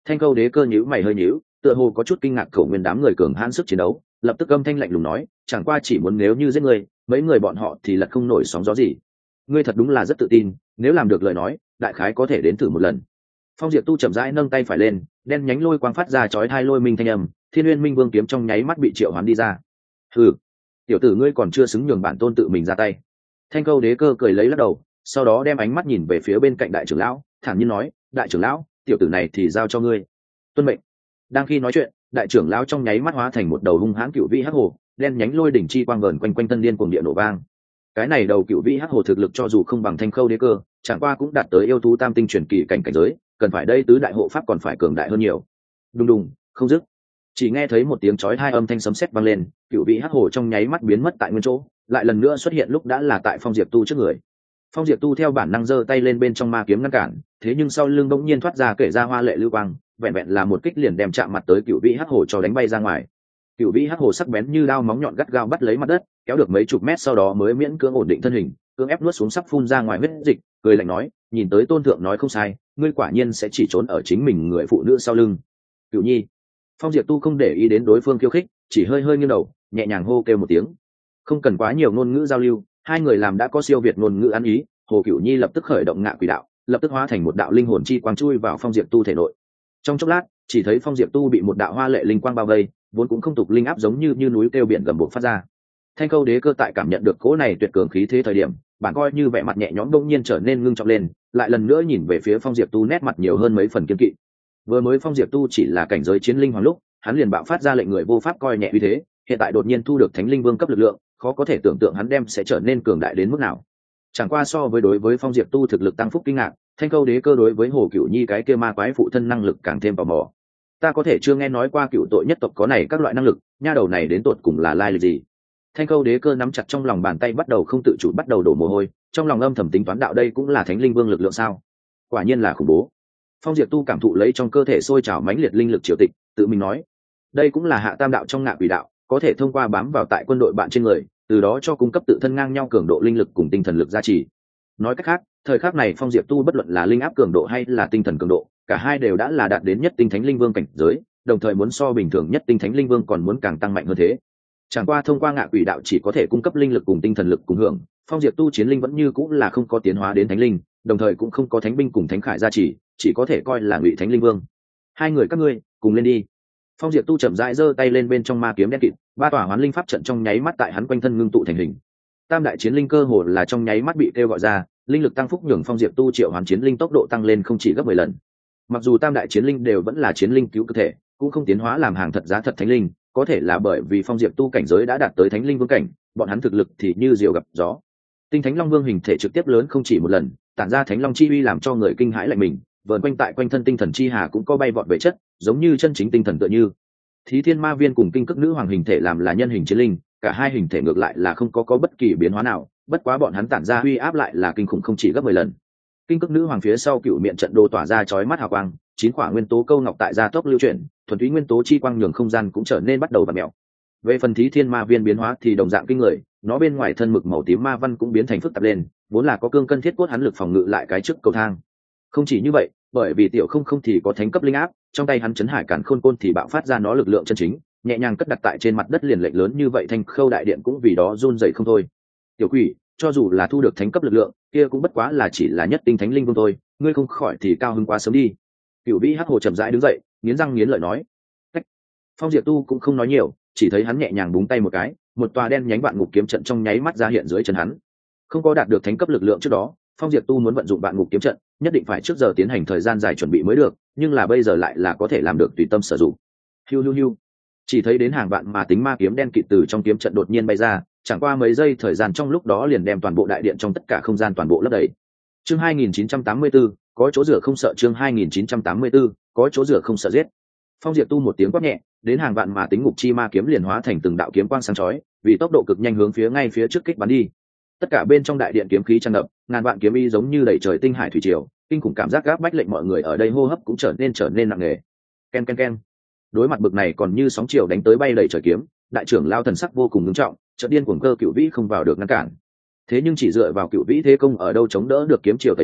Thanh Câu Đế Cơ nhíu mày hơi nhíu, tựa hồ có chút kinh ngạc Cổ Nguyên đám người cường hãn sức chiến đấu, lập tức âm thanh lạnh lùng nói, chẳng qua chỉ muốn nếu như giết ngươi, mấy người bọn họ thì lật không nổi sóng gió gì. Ngươi thật đúng là rất tự tin, nếu làm được lời nói, đại khái có thể đến thử một lần. Phong Diệp Tu chậm rãi nâng tay phải lên, đen nhánh lôi quang phát ra chói tai lôi minh thanh âm, Thiên Nguyên Minh Vương kiếm trong nháy mắt bị triệu hoán đi ra. Hừ, tiểu tử ngươi còn chưa xứng nhường bản tôn tự mình ra tay. Thanh Câu Đế Cơ cười lấy lắc đầu, sau đó đem ánh mắt nhìn về phía bên cạnh đại trưởng lão, thản nhiên nói, đại trưởng lão, tiểu tử này thì giao cho ngươi. Tuân mệnh. Đang khi nói chuyện, đại trưởng lão trong nháy mắt hóa thành một đầu hung hãn cựu vĩ hắc hồ, đen nhánh lôi đỉnh chi quang vờn quanh quanh tân điên cuồng địa nổ vang. Cái này đầu cựu vĩ hắc hồ thực lực cho dù không bằng Thanh Khâu Đế Cơ, chẳng qua cũng đạt tới yêu thú tam tinh truyền kỳ cảnh cảnh giới, cần phải đây tứ đại hộ pháp còn phải cường đại hơn nhiều. Đùng đùng, không dứt. Chỉ nghe thấy một tiếng chói tai âm thanh sấm sét vang lên, cựu vĩ hắc hồ trong nháy mắt biến mất tại nguyên chỗ, lại lần nữa xuất hiện lúc đã là tại Phong Diệp Tu trước người. Phong Diệp Tu theo bản năng giơ tay lên bên trong ma kiếm ngăn cản, thế nhưng sau lưng bỗng nhiên thoát ra kể ra hoa lệ lưu quang, vẹn vẹn là một kích liền đem chạm mặt tới cựu vĩ hắc hồ cho đánh bay ra ngoài. Cựu vĩ hắc hồ sắc bén như đao móng nhọn gắt gao bắt lấy mặt đất, kéo được mấy chục mét sau đó mới miễn cưỡng ổn định thân hình, cưỡng ép nuốt xuống sắp phun ra ngoài huyết dịch, cười lạnh nói, nhìn tới tôn thượng nói không sai, ngươi quả nhiên sẽ chỉ trốn ở chính mình người phụ nữ sau lưng. Cựu nhi. Phong Diệp Tu không để ý đến đối phương khiêu khích, chỉ hơi hơi nghiêng đầu, nhẹ nhàng hô kêu một tiếng. Không cần quá nhiều ngôn ngữ giao lưu, hai người làm đã có siêu việt ngôn ngữ ăn ý, Hồ Cửu Nhi lập tức khởi động ngạ quỷ đạo, lập tức hóa thành một đạo linh hồn chi quang chui vào Phong Diệp Tu thể nội. Trong chốc lát, chỉ thấy Phong Diệp Tu bị một đạo hoa lệ linh quang bao vây, vốn cũng không tục linh áp giống như như núi kêu biển gầm buộc phát ra. Thanh Câu Đế Cơ tại cảm nhận được cỗ này tuyệt cường khí thế thời điểm, bản coi như vẻ mặt nhẹ nhõm đông nhiên trở nên ngưng trọng lên, lại lần nữa nhìn về phía Phong Diệp Tu nét mặt nhiều hơn mấy phần kiên kỵ. Vừa mới Phong Diệp Tu chỉ là cảnh giới chiến linh hoàng lúc, hắn liền bạo phát ra lệnh người vô pháp coi nhẹ uy thế, hiện tại đột nhiên thu được Thánh Linh Vương cấp lực lượng, khó có thể tưởng tượng hắn đem sẽ trở nên cường đại đến mức nào. Chẳng qua so với đối với Phong Diệp Tu thực lực tăng phúc kinh ngạc, Thanh Câu Đế Cơ đối với Hồ Cửu Nhi cái kia ma quái phụ thân năng lực càng thêm tò mò. Ta có thể chưa nghe nói qua cựu tội nhất tộc có này các loại năng lực, nha đầu này đến tột cùng là lai lịch gì? Thanh Câu Đế Cơ nắm chặt trong lòng bàn tay bắt đầu không tự chủ bắt đầu đổ mồ hôi, trong lòng âm thầm tính toán đạo đây cũng là Thánh Linh Vương lực lượng sao? Quả nhiên là khủng bố. Phong Diệp Tu cảm thụ lấy trong cơ thể sôi trào mãnh liệt linh lực triều tịch, tự mình nói, đây cũng là hạ tam đạo trong ngạ quỷ đạo, có thể thông qua bám vào tại quân đội bạn trên người, từ đó cho cung cấp tự thân ngang nhau cường độ linh lực cùng tinh thần lực gia trì. Nói cách khác, thời khắc này Phong Diệp Tu bất luận là linh áp cường độ hay là tinh thần cường độ, cả hai đều đã là đạt đến nhất tinh thánh linh vương cảnh giới, đồng thời muốn so bình thường nhất tinh thánh linh vương còn muốn càng tăng mạnh hơn thế. Chẳng qua thông qua ngạ quỷ đạo chỉ có thể cung cấp linh lực cùng tinh thần lực cùng hưởng, Phong Diệp Tu chiến linh vẫn như cũng là không có tiến hóa đến thánh linh, đồng thời cũng không có thánh binh cùng thánh khải gia trì, chỉ có thể coi là ngụy thánh linh vương. Hai người các ngươi cùng lên đi. Phong Diệp Tu chậm rãi giơ tay lên bên trong ma kiếm đen kịt, ba tòa hoán linh pháp trận trong nháy mắt tại hắn quanh thân ngưng tụ thành hình. Tam đại chiến linh cơ hồ là trong nháy mắt bị kêu gọi ra, linh lực tăng phúc nhường Phong Diệp Tu triệu hoán chiến linh tốc độ tăng lên không chỉ gấp mười lần. Mặc dù tam đại chiến linh đều vẫn là chiến linh cứu cơ thể, cũng không tiến hóa làm hàng thật giá thật thánh linh, có thể là bởi vì Phong Diệp Tu cảnh giới đã đạt tới thánh linh vương cảnh, bọn hắn thực lực thì như diều gặp gió. Tinh Thánh Long Vương hình thể trực tiếp lớn không chỉ một lần, tản ra thánh long chi uy làm cho người kinh hãi lạnh mình, vờn quanh tại quanh thân tinh thần chi hà cũng có bay vọt về chất, giống như chân chính tinh thần tựa như. Thí Thiên Ma Viên cùng Kinh Cức Nữ Hoàng hình thể làm là nhân hình chiến linh, cả hai hình thể ngược lại là không có có bất kỳ biến hóa nào, bất quá bọn hắn tản ra uy áp lại là kinh khủng không chỉ gấp mười lần. Kinh Cức Nữ Hoàng phía sau cựu miệng trận đồ tỏa ra chói mắt hào quang, chín quả nguyên tố câu ngọc tại gia tốc lưu chuyển, thuần túy nguyên tố chi quang nhường không gian cũng trở nên bắt đầu vặn mèo. Về phần Thí Thiên Ma Viên biến hóa thì đồng dạng kinh người, nó bên ngoài thân mực màu tím ma văn cũng biến thành phức tạp lên, vốn là có cương cân thiết cốt hắn lực phòng ngự lại cái trước cầu thang. Không chỉ như vậy, bởi vì tiểu không không thì có thánh cấp linh áp, trong tay hắn chấn hải cản khôn côn thì bạo phát ra nó lực lượng chân chính, nhẹ nhàng cất đặt tại trên mặt đất liền lệch lớn như vậy Thanh Khâu đại điện cũng vì đó run rẩy không thôi. Tiểu quỷ, cho dù là thu được thánh cấp lực lượng, kia cũng bất quá là chỉ là nhất tinh thánh linh vương thôi, ngươi không khỏi thì cao hứng quá sớm đi. Cửu Vĩ Hắc Hồ chậm rãi đứng dậy, nghiến răng nghiến lợi nói. Cách. Phong Diệp Tu cũng không nói nhiều, chỉ thấy hắn nhẹ nhàng búng tay một cái, một tòa đen nhánh vạn ngục kiếm trận trong nháy mắt ra hiện dưới chân hắn. Không có đạt được thánh cấp lực lượng trước đó, Phong Diệp Tu muốn vận dụng vạn ngục kiếm trận, nhất định phải trước giờ tiến hành thời gian dài chuẩn bị mới được, nhưng là bây giờ lại là có thể làm được tùy tâm sử dụng. Hiu hiu hiu. Chỉ thấy đến hàng vạn mà tính ma kiếm đen kịt từ trong kiếm trận đột nhiên bay ra, chẳng qua mấy giây thời gian trong lúc đó liền đem toàn bộ đại điện trong tất cả không gian toàn bộ lấp đầy. Chương hai nghìn chín trăm tám mươi tư, có chỗ rửa không sợ chương hai nghìn chín trăm tám mươi tư, có chỗ rửa không sợ giết. Phong Diệp Tu một tiếng quát nhẹ, đến hàng vạn mà tính ngục chi ma kiếm liền hóa thành từng đạo kiếm quang sáng chói, vì tốc độ cực nhanh hướng phía ngay phía trước kích bắn đi. Tất cả bên trong đại điện kiếm khí tràn ngập, ngàn vạn kiếm y giống như đẩy trời tinh hải thủy triều, kinh khủng cảm giác gáp bách lệnh mọi người ở đây hô hấp cũng trở nên trở nên nặng nề. Ken ken ken. Đối mặt bực này còn như sóng chiều đánh tới bay đầy trời kiếm, đại trưởng lao thần sắc vô cùng nghiêm trọng, chợt điên cuồng cơ Cửu Vĩ không vào được ngăn cản. Thế nhưng chỉ dựa vào Cửu Vĩ thế công ở đâu chống đỡ được kiếm chiều tẩy lễ,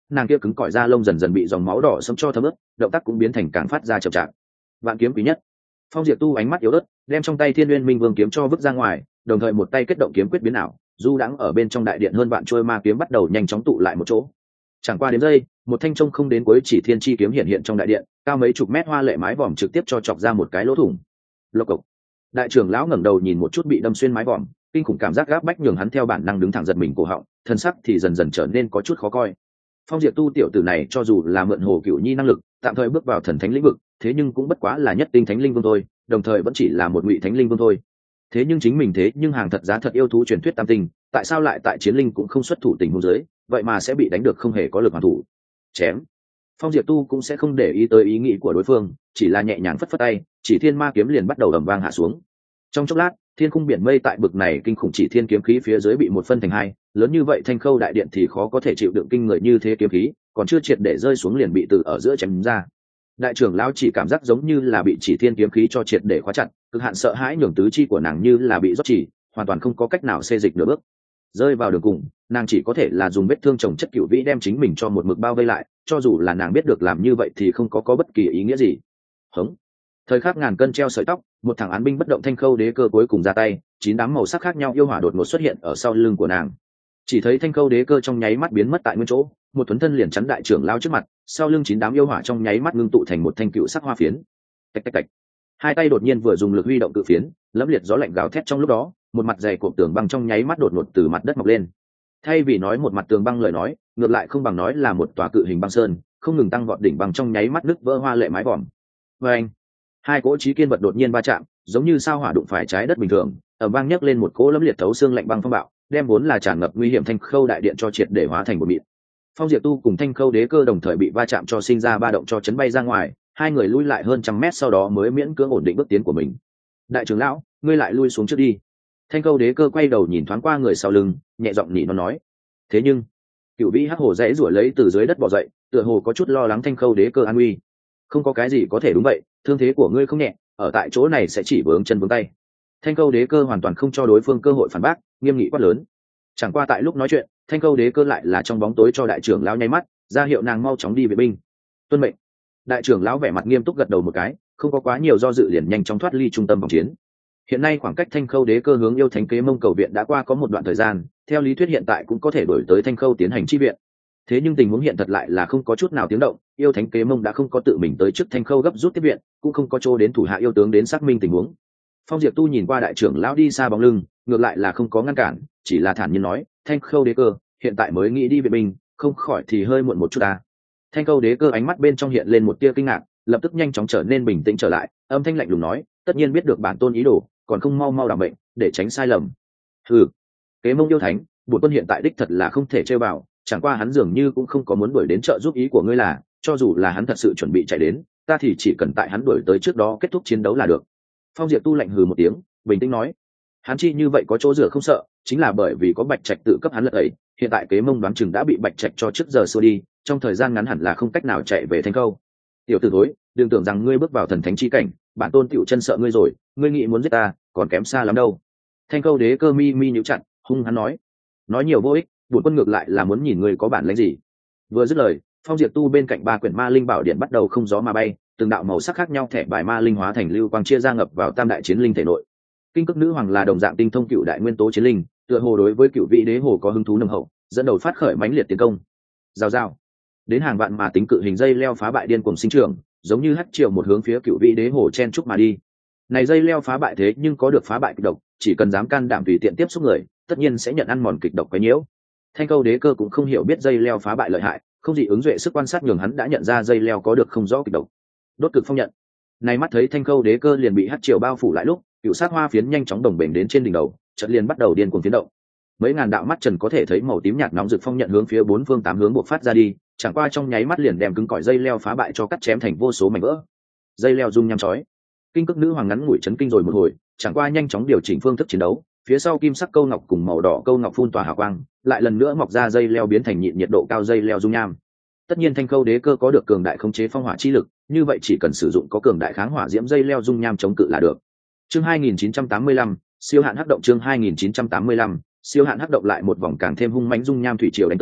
nàng kia cứng cỏi da lông dần dần bị dòng máu đỏ sẫm cho thấm ướt, động tác cũng biến thành càng phát ra chậm chạp. Vạn kiếm quý nhất. Phong Diệp Tu ánh mắt yếu ớt, đem trong tay Thiên Nguyên Minh Vương kiếm cho vứt ra ngoài, đồng thời một tay kết động kiếm quyết biến ảo, du đãng ở bên trong đại điện hơn vạn trôi ma kiếm bắt đầu nhanh chóng tụ lại một chỗ. Chẳng qua đến giây, một thanh trông không đến cuối chỉ thiên chi kiếm hiện hiện trong đại điện, cao mấy chục mét hoa lệ mái vòm trực tiếp cho chọc ra một cái lỗ thủng. Lộc cộc. Đại trưởng lão ngẩng đầu nhìn một chút bị đâm xuyên mái vòm, kinh khủng cảm giác gáp bách nhường hắn theo bản năng đứng thẳng giật mình cổ họng, thân sắc thì dần dần trở nên có chút khó coi. Phong Diệp Tu tiểu tử này cho dù là mượn Hồ Cửu Nhi năng lực, tạm thời bước vào thần thánh lĩnh vực, thế nhưng cũng bất quá là nhất tinh thánh linh vương thôi, đồng thời vẫn chỉ là một ngụy thánh linh vương thôi. Thế nhưng chính mình thế nhưng hàng thật giá thật yêu thú truyền thuyết tam tinh, tại sao lại tại chiến linh cũng không xuất thủ tình huống dưới, vậy mà sẽ bị đánh được không hề có lực hoàn thủ. Chém. Phong Diệp Tu cũng sẽ không để ý tới ý nghĩ của đối phương, chỉ là nhẹ nhàng phất phất tay, chỉ thiên ma kiếm liền bắt đầu ầm vang hạ xuống. Trong chốc lát, thiên khung biển mây tại bực này kinh khủng chỉ thiên kiếm khí phía dưới bị một phân thành hai, lớn như vậy Thanh Khâu đại điện thì khó có thể chịu đựng kinh người như thế kiếm khí, còn chưa triệt để rơi xuống liền bị từ ở giữa chém ra. Đại trưởng lão chỉ cảm giác giống như là bị chỉ thiên kiếm khí cho triệt để khóa chặt, cực hạn sợ hãi nhường tứ chi của nàng như là bị rót chỉ, hoàn toàn không có cách nào xê dịch nửa bước. Rơi vào đường cùng, nàng chỉ có thể là dùng vết thương chồng chất cửu vĩ đem chính mình cho một mực bao vây lại, cho dù là nàng biết được làm như vậy thì không có có bất kỳ ý nghĩa gì. Hững. Thời khắc ngàn cân treo sợi tóc, một thằng án binh bất động Thanh Khâu đế cơ cuối cùng ra tay, chín đám màu sắc khác nhau yêu hỏa đột ngột xuất hiện ở sau lưng của nàng. Chỉ thấy Thanh Khâu đế cơ trong nháy mắt biến mất tại nguyên chỗ, một thuấn thân liền chắn đại trưởng lao trước mặt, sau lưng chín đám yêu hỏa trong nháy mắt ngưng tụ thành một thanh cựu sắc hoa phiến. Tạch tạch tạch. Hai tay đột nhiên vừa dùng lực huy động cự phiến, lẫm liệt gió lạnh gào thét trong lúc đó, một mặt dày cột tường băng trong nháy mắt đột ngột từ mặt đất mọc lên. Thay vì nói một mặt tường băng lời nói, ngược lại không bằng nói là một tòa cự hình băng sơn, không ngừng tăng vọt đỉnh băng trong nháy mắt nứt vỡ hoa lệ mái vòm. Oeng! Hai cỗ chí kiên vật đột nhiên va chạm, giống như sao hỏa đụng phải trái đất bình thường, ầm vang nhấc lên một cỗ lẫm liệt thấu xương lạnh băng phong bạo, đem vốn là tràn ngập nguy hiểm Thanh Khâu đại điện cho triệt để hóa thành một mịn. Phong Diệp Tu cùng Thanh Khâu đế cơ đồng thời bị va chạm cho sinh ra ba động cho chấn bay ra ngoài, hai người lui lại hơn trăm mét sau đó mới miễn cưỡng ổn định bước tiến của mình. Đại trưởng lão, ngươi lại lui xuống trước đi. Thanh Khâu đế cơ quay đầu nhìn thoáng qua người sau lưng, nhẹ giọng nhị nó nói. Thế nhưng, Cửu Vĩ hắc hổ dãy rủa lấy từ dưới đất bò dậy, tựa hồ có chút lo lắng Thanh Khâu đế cơ an nguy. Không có cái gì có thể đúng vậy, thương thế của ngươi không nhẹ, ở tại chỗ này sẽ chỉ vướng chân vướng tay. Thanh Khâu đế cơ hoàn toàn không cho đối phương cơ hội phản bác, nghiêm nghị quát lớn. Chẳng qua tại lúc nói chuyện, Thanh Khâu đế cơ lại là trong bóng tối cho đại trưởng lão nháy mắt, ra hiệu nàng mau chóng đi vệ binh. Tuân mệnh. Đại trưởng lão vẻ mặt nghiêm túc gật đầu một cái, không có quá nhiều do dự liền nhanh chóng thoát ly trung tâm vòng chiến. Hiện nay khoảng cách Thanh Khâu đế cơ hướng yêu thánh kế mông cầu viện đã qua có một đoạn thời gian, theo lý thuyết hiện tại cũng có thể đổi tới Thanh Khâu tiến hành chi viện. Thế nhưng tình huống hiện thật lại là không có chút nào tiếng động, yêu thánh kế mông đã không có tự mình tới trước Thanh Khâu gấp rút tiếp viện, cũng không có chỗ đến thủ hạ yêu tướng đến xác minh tình huống. Phong Diệp Tu nhìn qua đại trưởng lão đi xa bóng lưng, ngược lại là không có ngăn cản, chỉ là thản nhiên nói, Thanh Khâu đế cơ hiện tại mới nghĩ đi viện binh, không khỏi thì hơi muộn một chút ta. Thanh Khâu đế cơ ánh mắt bên trong hiện lên một tia kinh ngạc, lập tức nhanh chóng trở nên bình tĩnh trở lại, âm thanh lạnh lùng nói, tất nhiên biết được bản tôn ý đồ, còn không mau mau đảm mệnh để tránh sai lầm. Hừ, kế mông yêu thánh, bổn quân hiện tại đích thật là không thể chơi vào, chẳng qua hắn dường như cũng không có muốn đuổi đến trợ giúp, ý của ngươi là cho dù là hắn thật sự chuẩn bị chạy đến, ta thì chỉ cần tại hắn đuổi tới trước đó kết thúc chiến đấu là được. Phong Diệp Tu lạnh hừ một tiếng, bình tĩnh nói, hắn chi như vậy có chỗ dựa không sợ, chính là bởi vì có Bạch Trạch tự cấp hắn lợi ấy, hiện tại kế mông đoán chừng đã bị Bạch Trạch cho trước giờ xua đi, trong thời gian ngắn hẳn là không cách nào chạy về Thanh Khâu. Tiểu tử thối, đừng tưởng rằng ngươi bước vào thần thánh chi cảnh, bản tôn tiểu chân sợ ngươi rồi, ngươi nghĩ muốn giết ta, còn kém xa lắm đâu. Thanh Khâu đế cơ mi mi nhíu chặt, hung hắn nói, nói nhiều vô ích, bổn quân ngược lại là muốn nhìn ngươi có bản lĩnh gì. Vừa dứt lời, Phong Diệp Tu bên cạnh ba quyển ma linh bảo điện bắt đầu không gió mà bay, từng đạo màu sắc khác nhau thẻ bài ma linh hóa thành lưu quang chia ra ngập vào tam đại chiến linh thể nội. Kinh Cức nữ hoàng là đồng dạng tinh thông cựu đại nguyên tố chiến linh, tựa hồ đối với cựu vị đế hồ có hứng thú nồng hậu, dẫn đầu phát khởi mãnh liệt tiến công. Rào rào, đến hàng vạn mà tính cự hình dây leo phá bại điên cuồng sinh trưởng, giống như hất chiều một hướng phía cựu vị đế hồ chen trúc mà đi. Này dây leo phá bại thế nhưng có được phá bại kịch độc, chỉ cần dám can đảm tùy tiện tiếp xúc người, tất nhiên sẽ nhận ăn mòn kịch độc quấy nhiễu. Thanh Khâu đế cơ cũng không hiểu biết dây leo phá bại lợi hại, không gì ứng duệ sức quan sát nhường hắn đã nhận ra dây leo có được không rõ kịch độc. Đốt cực phong nhận. Này mắt thấy Thanh Khâu đế cơ liền bị hất chiều bao phủ lại lúc, cựu sát hoa phiến nhanh chóng đồng bền đến trên đỉnh đầu, chợt liền bắt đầu điên cuồng tiến động. Mấy ngàn đạo mắt trần có thể thấy màu tím nhạt nóng rực phong nhận hướng phía bốn phương tám hướng bộc phát ra đi, chẳng qua trong nháy mắt liền đem cứng cỏi dây leo phá bại cho cắt chém thành vô số mảnh vỡ. Dây leo rung nham chói. Kinh Cức nữ hoàng ngắn ngủi chấn kinh rồi một hồi, chẳng qua nhanh chóng điều chỉnh phương thức chiến đấu, phía sau kim sắc câu ngọc cùng màu đỏ câu ngọc phun tỏa hào quang, lại lần nữa mọc ra dây leo biến thành nhịn nhiệt độ cao dây leo dung nham. Tất nhiên Thanh Khâu đế cơ có được cường đại khống chế phong hỏa chi lực, như vậy chỉ cần sử dụng có cường đại kháng hỏa diễm dây leo dung nham chống cự là được. Chương hai nghìn chín trăm tám mươi lăm, siêu hạn hắc động. Chương hai nghìn chín trăm tám mươi lăm, siêu hạn hắc động lại một vòng càng thêm hung mãnh dung nham thủy triều đánh tới,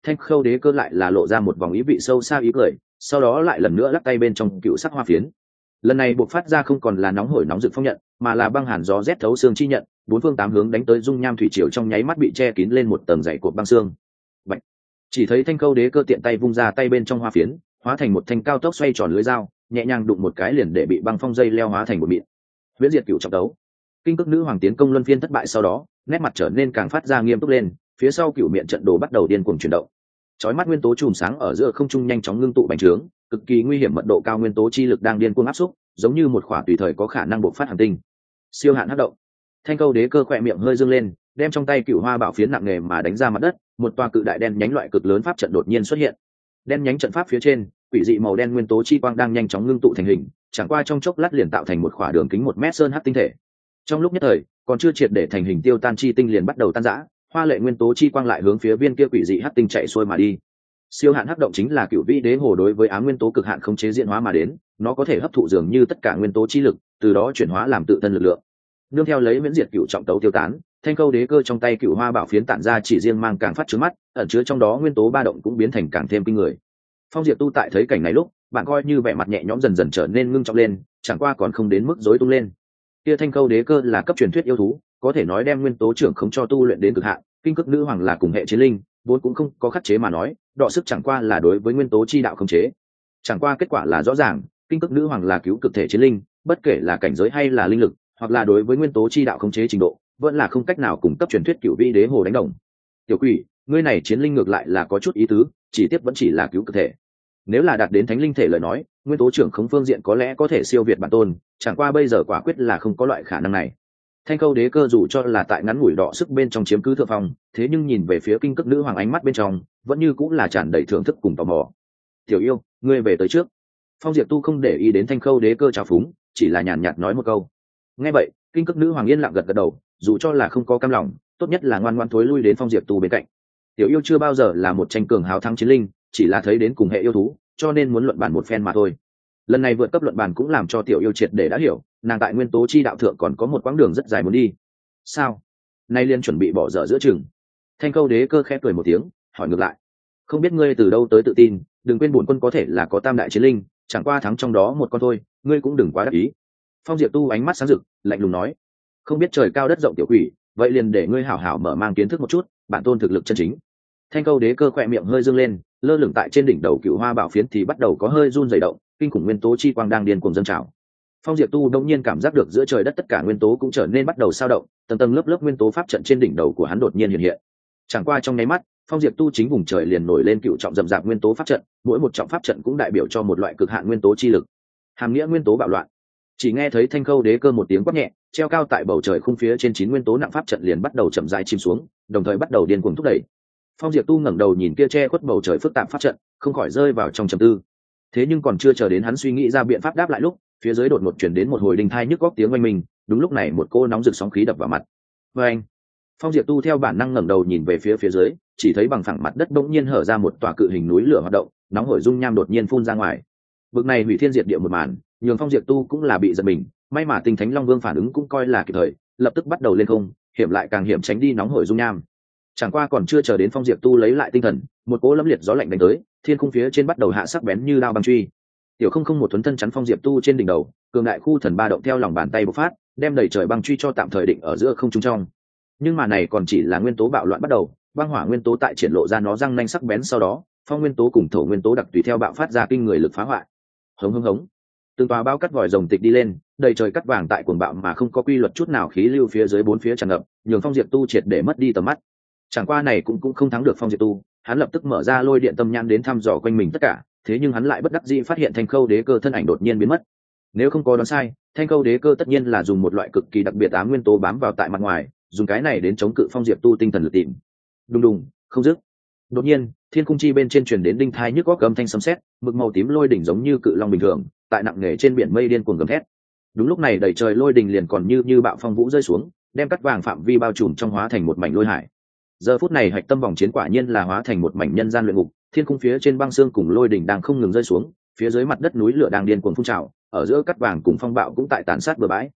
Thanh Khâu Đế Cơ lại là lộ ra một vòng ý vị sâu xa ý cười, sau đó lại lần nữa lắc tay bên trong cựu sắc hoa phiến. Lần này buộc phát ra không còn là nóng hổi nóng rực phong nhận, mà là băng hàn gió rét thấu xương chi nhận, bốn phương tám hướng đánh tới dung nham thủy triều trong nháy mắt bị che kín lên một tầng dày cột băng xương. Bạch. Chỉ thấy Thanh Khâu Đế Cơ tiện tay vung ra tay bên trong hoa phiến, hóa thành một thanh cao tốc xoay tròn lưới dao, nhẹ nhàng đụng một cái liền để bị băng phong dây leo hóa thành một mịn. Huyễn diệt cửu trọng đấu. Kinh cước nữ hoàng tiến công luân phiên thất bại sau đó, nét mặt trở nên càng phát ra nghiêm túc lên, phía sau cửu miệng trận đồ bắt đầu điên cuồng chuyển động. Chói mắt nguyên tố chùm sáng ở giữa không trung nhanh chóng ngưng tụ bành trướng, cực kỳ nguy hiểm mật độ cao nguyên tố chi lực đang điên cuồng áp xúc, giống như một khỏa tùy thời có khả năng bộc phát hành tinh. Siêu hạn hấp động. Thanh Khâu Đế Cơ khỏe miệng hơi dương lên, đem trong tay cửu hoa bảo phiến nặng nề mà đánh ra mặt đất, một tòa cự đại đen nhánh loại cực lớn pháp trận đột nhiên xuất hiện. Đen nhánh trận pháp phía trên, quỷ dị màu đen nguyên tố chi quang đang nhanh chóng ngưng tụ thành hình, chẳng qua trong chốc lát liền tạo thành một khỏa đường kính một mét sơn hắc tinh thể. Trong lúc nhất thời, còn chưa triệt để thành hình tiêu tan chi tinh liền bắt đầu tan rã, hoa lệ nguyên tố chi quang lại hướng phía viên kia quỷ dị hắc tinh chạy xuôi mà đi. Siêu hạn hắc động chính là cựu vĩ đế hồ đối với ám nguyên tố cực hạn khống chế diễn hóa mà đến, nó có thể hấp thụ dường như tất cả nguyên tố chi lực, từ đó chuyển hóa làm tự thân lực lượng. Nương theo lấy miễn diệt cựu trọng tấu tiêu tán, Thanh Khâu Đế Cơ trong tay cựu hoa bảo phiến tản ra chỉ riêng mang càng phát trướng mắt, ẩn chứa trong đó nguyên tố ba động cũng biến thành càng thêm kinh người. Phong Diệp Tu tại thấy cảnh này lúc, bạn coi như vẻ mặt nhẹ nhõm dần dần trở nên ngưng trọng lên, chẳng qua còn không đến mức rối tung lên. Kia Thanh Khâu Đế Cơ là cấp truyền thuyết yêu thú, có thể nói đem nguyên tố trưởng không cho tu luyện đến cực hạn, kinh cực nữ hoàng là cùng hệ chiến linh, vốn cũng không có khắc chế mà nói, đọ sức chẳng qua là đối với nguyên tố chi đạo khống chế. Chẳng qua kết quả là rõ ràng, kinh cực nữ hoàng là cứu cực thể chiến linh, bất kể là cảnh giới hay là linh lực, hoặc là đối với nguyên tố chi đạo khống chế trình độ, vẫn là không cách nào cùng cấp truyền thuyết cửu vĩ đế hồ đánh đồng. Tiểu quỷ, ngươi này chiến linh ngược lại là có chút ý tứ, chỉ tiếp vẫn chỉ là cứu cực thể. Nếu là đạt đến thánh linh thể lời nói, nguyên tố trưởng khống phương diện có lẽ có thể siêu việt bản tôn, chẳng qua bây giờ quả quyết là không có loại khả năng này. Thanh Khâu Đế Cơ dù cho là tại ngắn ngủi đọ sức bên trong chiếm cứ thượng phong, thế nhưng nhìn về phía kinh cực nữ hoàng ánh mắt bên trong, vẫn như cũng là tràn đầy thưởng thức cùng tò mò. Tiểu yêu, ngươi về tới trước. Phong Diệp Tu không để ý đến Thanh Khâu Đế Cơ trào phúng, chỉ là nhàn nhạt nói một câu. Nghe vậy, kinh cực nữ hoàng yên lặng gật gật đầu, dù cho là không có cam lòng, tốt nhất là ngoan ngoãn thối lui đến Phong Diệp Tu bên cạnh. Tiểu yêu chưa bao giờ là một tranh cường hào thắng chiến linh, chỉ là thấy đến cùng hệ yêu thú, cho nên muốn luận bàn một phen mà thôi. Lần này vượt cấp luận bàn cũng làm cho tiểu yêu triệt để đã hiểu, nàng tại nguyên tố chi đạo thượng còn có một quãng đường rất dài muốn đi. Sao? Nay liên chuẩn bị bỏ dở giữa chừng. Thanh Khâu Đế Cơ khẽ cười một tiếng, hỏi ngược lại. Không biết ngươi từ đâu tới tự tin, đừng quên bổn quân có thể là có tam đại chiến linh, chẳng qua thắng trong đó một con thôi, ngươi cũng đừng quá đắc ý. Phong Diệp Tu ánh mắt sáng rực, lạnh lùng nói. Không biết trời cao đất rộng tiểu quỷ, vậy liền để ngươi hảo hảo mở mang kiến thức một chút, bản tôn thực lực chân chính. Thanh Khâu Đế Cơ khỏe miệng hơi dương lên, lơ lửng tại trên đỉnh đầu cựu hoa bảo phiến thì bắt đầu có hơi run rẩy động, kinh khủng nguyên tố chi quang đang điên cuồng dâng trào. Phong Diệp Tu đột nhiên cảm giác được giữa trời đất tất cả nguyên tố cũng trở nên bắt đầu sao động, tầng tầng lớp lớp nguyên tố pháp trận trên đỉnh đầu của hắn đột nhiên hiện hiện. Chẳng qua trong nháy mắt, Phong Diệp Tu chính vùng trời liền nổi lên cựu trọng rậm rạp nguyên tố pháp trận, mỗi một trọng pháp trận cũng đại biểu cho một loại cực hạn nguyên tố chi lực. Hàm nghĩa nguyên tố bạo loạn. Chỉ nghe thấy Thanh Khâu Đế Cơ một tiếng quát nhẹ, treo cao tại bầu trời khung phía trên chín nguyên tố nặng pháp trận liền bắt đầu chậm rãi chìm xuống, đồng thời bắt đầu điên cuồng thúc đẩy. Phong Diệp Tu ngẩng đầu nhìn kia che khuất bầu trời phức tạp pháp trận, không khỏi rơi vào trong trầm tư. Thế nhưng còn chưa chờ đến hắn suy nghĩ ra biện pháp đáp lại lúc, phía dưới đột ngột chuyển đến một hồi đình thai nhức góc tiếng oanh minh, đúng lúc này một cô nóng rực sóng khí đập vào mặt. Và anh, Phong Diệp Tu theo bản năng ngẩng đầu nhìn về phía phía dưới, chỉ thấy bằng phẳng mặt đất bỗng nhiên hở ra một tòa cự hình núi lửa hoạt động, nóng hổi dung nham đột nhiên phun ra ngoài. Bực này hủy thiên diệt địa một màn, nhường Phong Diệp Tu cũng là bị giật mình, may mà Tinh Thánh Long Vương phản ứng cũng coi là kịp thời, lập tức bắt đầu lên không, hiểm lại càng hiểm tránh đi nóng hổi dung nham. Chẳng qua còn chưa chờ đến Phong Diệp Tu lấy lại tinh thần, một cỗ lẫm liệt gió lạnh đánh tới, thiên khung phía trên bắt đầu hạ sắc bén như đao băng truy. Tiểu Không Không một thuấn thân chắn Phong Diệp Tu trên đỉnh đầu, cường đại khu thần ba động theo lòng bàn tay bộc phát, đem đầy trời băng truy cho tạm thời định ở giữa không trung trong. Nhưng mà này còn chỉ là nguyên tố bạo loạn bắt đầu, băng hỏa nguyên tố tại triển lộ ra nó răng nanh sắc bén sau đó, phong nguyên tố cùng thổ nguyên tố đặc tùy theo bạo phát ra kinh người lực phá hoại. Hống hống hống. Từng tòa bao cắt vòi rồng tịch đi lên, đầy trời cắt vàng tại cuồng bạo mà không có quy luật chút nào khí lưu phía dưới bốn phía tràn ngập, nhường Phong Diệp Tu triệt để mất đi tầm mắt. Chẳng qua này cũng cũng không thắng được Phong Diệp Tu, hắn lập tức mở ra lôi điện tâm nhãn đến thăm dò quanh mình tất cả, thế nhưng hắn lại bất đắc dĩ phát hiện Thanh Khâu Đế Cơ thân ảnh đột nhiên biến mất. Nếu không có đoán sai, Thanh Khâu Đế Cơ tất nhiên là dùng một loại cực kỳ đặc biệt ám nguyên tố bám vào tại mặt ngoài, dùng cái này đến chống cự Phong Diệp Tu tinh thần lực tìm. Đùng đùng, không dứt. Đột nhiên, thiên cung chi bên trên truyền đến đinh thai nhức góc âm thanh sấm sét, mực màu tím lôi đỉnh giống như cự long bình thường, tại nặng nề trên biển mây điên cuồng gầm thét. Đúng lúc này đầy trời lôi đỉnh liền còn như như bạo phong vũ rơi xuống, đem cắt vàng phạm vi bao trùm trong hóa thành một mảnh lôi hải. Giờ phút này hạch tâm vòng chiến quả nhiên là hóa thành một mảnh nhân gian luyện ngục, thiên cung phía trên băng xương cùng lôi đỉnh đang không ngừng rơi xuống, phía dưới mặt đất núi lửa đang điên cuồng phun trào, ở giữa cắt vàng cùng phong bạo cũng tại tàn sát bừa bãi.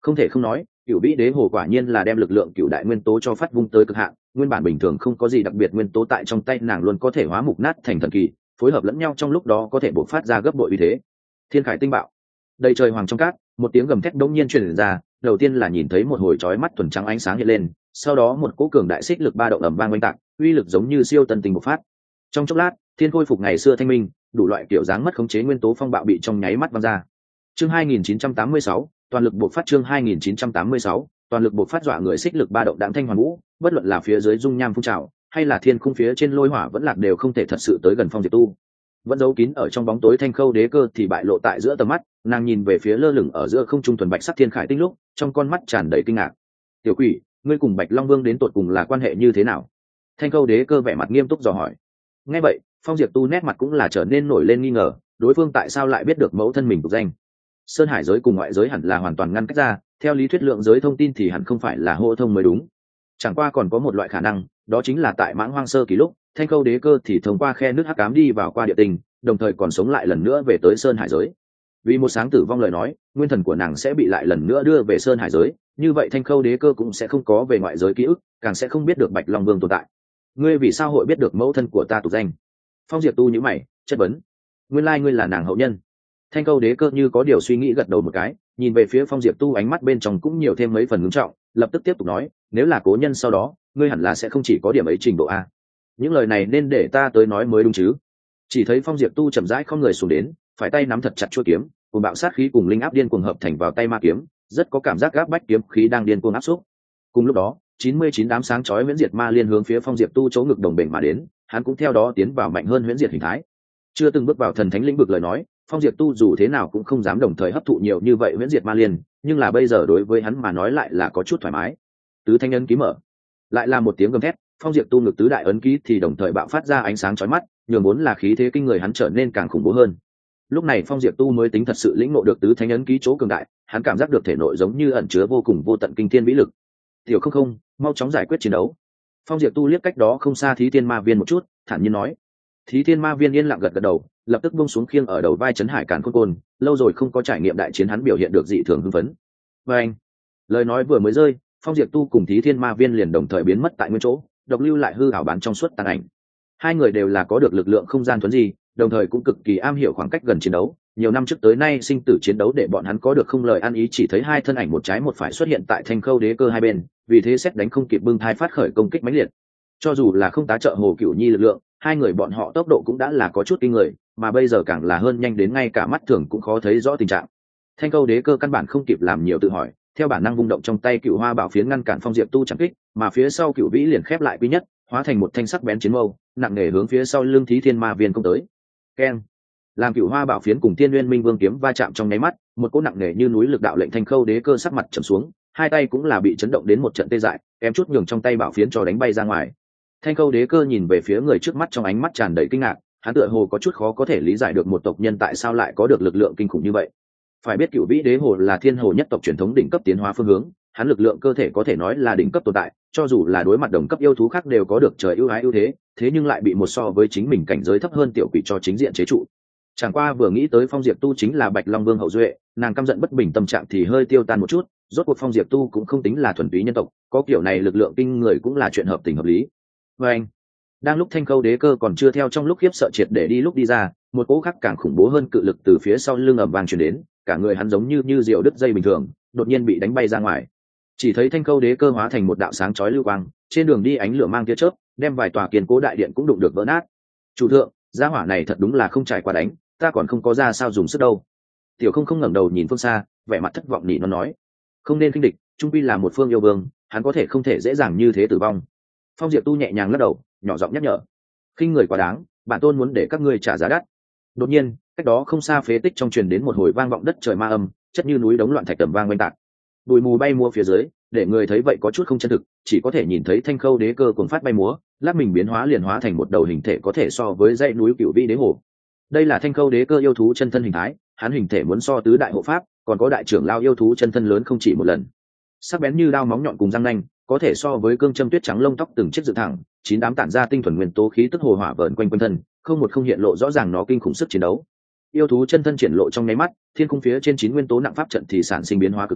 Không thể không nói, cựu vĩ đế hồ quả nhiên là đem lực lượng cựu đại nguyên tố cho phát vung tới cực hạn, nguyên bản bình thường không có gì đặc biệt nguyên tố tại trong tay nàng luôn có thể hóa mục nát thành thần kỳ, phối hợp lẫn nhau trong lúc đó có thể bộc phát ra gấp bội uy thế. Thiên khải tinh bạo, đầy trời hoàng trong cát, một tiếng gầm thét đống nhiên truyền ra, đầu tiên là nhìn thấy một hồi chói mắt thuần trắng ánh sáng hiện lên, sau đó một cỗ cường đại xích lực ba động ầm vang oanh tạc, uy lực giống như siêu tân tinh bộc phát. Trong chốc lát, thiên khôi phục ngày xưa thanh minh, đủ loại kiểu dáng mất khống chế nguyên tố phong bạo bị trong nháy mắt văng ra. Chương hai nghìn chín trăm tám mươi sáu, toàn lực bộc phát chương hai nghìn chín trăm tám mươi sáu, toàn lực bộc phát dọa người xích lực ba động đạm thanh hoàn vũ, bất luận là phía dưới dung nham phun trào, hay là thiên khung phía trên lôi hỏa vẫn lạc đều không thể thật sự tới gần Phong Diệp Tu. Vẫn giấu kín ở trong bóng tối thanh khâu đế cơ thì bại lộ tại giữa tầm mắt, nàng nhìn về phía lơ lửng ở giữa không trung thuần bạch sắc thiên khải tinh lúc, trong con mắt tràn đầy kinh ngạc. "Tiểu quỷ, ngươi cùng Bạch Long Vương đến tột cùng là quan hệ như thế nào?" Thanh khâu đế cơ vẻ mặt nghiêm túc dò hỏi. Nghe vậy, Phong Diệp Tu nét mặt cũng là trở nên nổi lên nghi ngờ, đối phương tại sao lại biết được mẫu thân mình tục danh. Sơn hải giới cùng ngoại giới hẳn là hoàn toàn ngăn cách ra, theo lý thuyết lượng giới thông tin thì hẳn không phải là hô thông mới đúng. Chẳng qua còn có một loại khả năng, đó chính là tại mãng hoang sơ kỳ lúc, thanh khâu đế cơ thì thông qua khe nước hắc ám đi vào qua địa tình, đồng thời còn sống lại lần nữa về tới sơn hải giới. Vì một sáng tử vong lời nói, nguyên thần của nàng sẽ bị lại lần nữa đưa về sơn hải giới, như vậy thanh khâu đế cơ cũng sẽ không có về ngoại giới ký ức, càng sẽ không biết được Bạch Long Vương tồn tại. Ngươi vì sao hội biết được mẫu thân của ta tục danh? Phong Diệp Tu nhíu mày, chất vấn. Nguyên lai ngươi là nàng hậu nhân. Thanh khâu đế cơ như có điều suy nghĩ gật đầu một cái, nhìn về phía Phong Diệp Tu ánh mắt bên trong cũng nhiều thêm mấy phần ngưng trọng, lập tức tiếp tục nói, nếu là cố nhân sau đó, ngươi hẳn là sẽ không chỉ có điểm ấy trình độ a. Những lời này nên để ta tới nói mới đúng chứ? Chỉ thấy Phong Diệp Tu chậm rãi không người xuống đến, phải tay nắm thật chặt chuôi kiếm, cùng bạo sát khí cùng linh áp điên cuồng hợp thành vào tay ma kiếm, rất có cảm giác gáp bách kiếm khí đang điên cuồng áp xúc. Cùng lúc đó, chín mươi chín đám sáng chói huyễn diệt ma liên hướng phía Phong Diệp Tu chỗ ngực đồng bền mà đến, hắn cũng theo đó tiến vào mạnh hơn huyễn diệt hình thái. Chưa từng bước vào thần thánh lĩnh vực lời nói, Phong Diệp Tu dù thế nào cũng không dám đồng thời hấp thụ nhiều như vậy huyễn diệt ma liên, nhưng là bây giờ đối với hắn mà nói lại là có chút thoải mái. Tứ thanh ấn ký mở, lại là một tiếng gầm thét, Phong Diệp Tu ngực tứ đại ấn ký thì đồng thời bạo phát ra ánh sáng chói mắt, nhường vốn là khí thế kinh người hắn trở nên càng khủng bố hơn. Lúc này Phong Diệp Tu mới tính thật sự lĩnh ngộ được tứ thanh ấn ký chỗ cường đại, hắn cảm giác được thể nội giống như ẩn chứa vô cùng vô tận kinh thiên vĩ lực. Tiểu Không Không, mau chóng giải quyết chiến đấu. Phong Diệp Tu liếc cách đó không xa Thí Thiên Ma Viên một chút, thản nhiên nói. Thí Thiên Ma Viên yên lặng gật gật đầu, lập tức buông xuống khiêng ở đầu vai Trấn Hải Càn Khôn Côn, lâu rồi không có trải nghiệm đại chiến hắn biểu hiện được dị thường hưng phấn. Và anh, lời nói vừa mới rơi, Phong Diệp Tu cùng Thí Thiên Ma Viên liền đồng thời biến mất tại nguyên chỗ, độc lưu lại hư ảo bán trong suốt tàn ảnh. Hai người đều là có được lực lượng không gian thuần gì, đồng thời cũng cực kỳ am hiểu khoảng cách gần chiến đấu. Nhiều năm trước tới nay sinh tử chiến đấu để bọn hắn có được không lời ăn ý, chỉ thấy hai thân ảnh một trái một phải xuất hiện tại thanh khâu đế cơ hai bên, vì thế xét đánh không kịp bưng thai phát khởi công kích mãnh liệt. Cho dù là không tá trợ Hồ Cửu Nhi lực lượng, hai người bọn họ tốc độ cũng đã là có chút kinh người, mà bây giờ càng là hơn nhanh đến ngay cả mắt thường cũng khó thấy rõ tình trạng. Thanh khâu đế cơ căn bản không kịp làm nhiều tự hỏi, theo bản năng vung động trong tay Cựu Hoa Bảo Phiến ngăn cản Phong Diệp Tu chạm kích, mà phía sau Cựu Vĩ liền khép lại quý nhất, hóa thành một thanh sắc bén chiến mâu, nặng nề hướng phía sau lưng Thí Thiên Ma Viên công tới. Keng! Làm Cựu Hoa Bảo Phiến cùng Tiên Nguyên Minh Vương kiếm va chạm trong nháy mắt, một cỗ nặng nề như núi lực đạo lệnh thanh khâu đế cơ sắc mặt trầm xuống, hai tay cũng là bị chấn động đến một trận tê dại, kém chút nhường trong tay bảo phiến cho đánh bay ra ngoài. Thanh khâu đế cơ nhìn về phía người trước mắt trong ánh mắt tràn đầy kinh ngạc, hắn tựa hồ có chút khó có thể lý giải được một tộc nhân tại sao lại có được lực lượng kinh khủng như vậy. Phải biết Cựu Vĩ đế hồ là thiên hồ nhất tộc truyền thống đỉnh cấp tiến hóa phương hướng, hắn lực lượng cơ thể có thể nói là đỉnh cấp tồn tại, cho dù là đối mặt đồng cấp yêu thú khác đều có được trời ưu ái ưu thế, thế nhưng lại bị một so với chính mình cảnh giới thấp hơn tiểu quỷ cho chính diện chế trụ. Chẳng qua vừa nghĩ tới Phong Diệp Tu chính là Bạch Long Vương hậu duệ, nàng căm giận bất bình tâm trạng thì hơi tiêu tan một chút, rốt cuộc Phong Diệp Tu cũng không tính là thuần túy nhân tộc, có kiểu này lực lượng kinh người cũng là chuyện hợp tình hợp lý. Và anh, đang lúc thanh khâu đế cơ còn chưa theo trong lúc khiếp sợ triệt để đi lúc đi ra, một cỗ khác càng khủng bố hơn cự lực từ phía sau lưng ầm vang truyền đến, cả người hắn giống như như diều đứt dây bình thường, đột nhiên bị đánh bay ra ngoài. Chỉ thấy thanh khâu đế cơ hóa thành một đạo sáng chói lưu quang, trên đường đi ánh lửa mang tia chớp, đem vài tòa kiên cố đại điện cũng đụng được vỡ nát. Chủ thượng, gia hỏa này thật đúng là không trải qua đánh, ta còn không có ra sao dùng sức đâu. Tiểu Không Không ngẩng đầu nhìn phương xa, vẻ mặt thất vọng nỉ nó nói, không nên khinh địch, trung quy là một phương yêu vương, hắn có thể không thể dễ dàng như thế tử vong. Phong Diệp Tu nhẹ nhàng lắc đầu, nhỏ giọng nhắc nhở, khinh người quá đáng, bản tôn muốn để các ngươi trả giá đắt. Đột nhiên, cách đó không xa phế tích trong truyền đến một hồi vang vọng đất trời ma âm, chất như núi đống loạn thạch tầm vang quanh tạc. Bụi mù bay múa phía dưới, để người thấy vậy có chút không chân thực, chỉ có thể nhìn thấy thanh khâu đế cơ cuồng phát bay múa, lát mình biến hóa liền hóa thành một đầu hình thể có thể so với dãy núi Cựu Vĩ đế hồ. Đây là thanh khâu đế cơ yêu thú chân thân hình thái, hắn hình thể muốn so tứ đại hộ pháp, còn có đại trưởng lao yêu thú chân thân lớn không chỉ một lần. Sắc bén như đao móng nhọn cùng răng nanh, có thể so với cương châm tuyết trắng lông tóc từng chiếc dựng thẳng, chín đám tản ra tinh thuần nguyên tố khí tức hồ hỏa vờn quanh quanh thân, không một không hiện lộ rõ ràng nó kinh khủng sức chiến đấu. Yêu thú chân thân triển lộ trong nháy mắt, thiên cung phía trên chín nguyên tố nặng pháp trận thì sản sinh biến hóa cực lớn,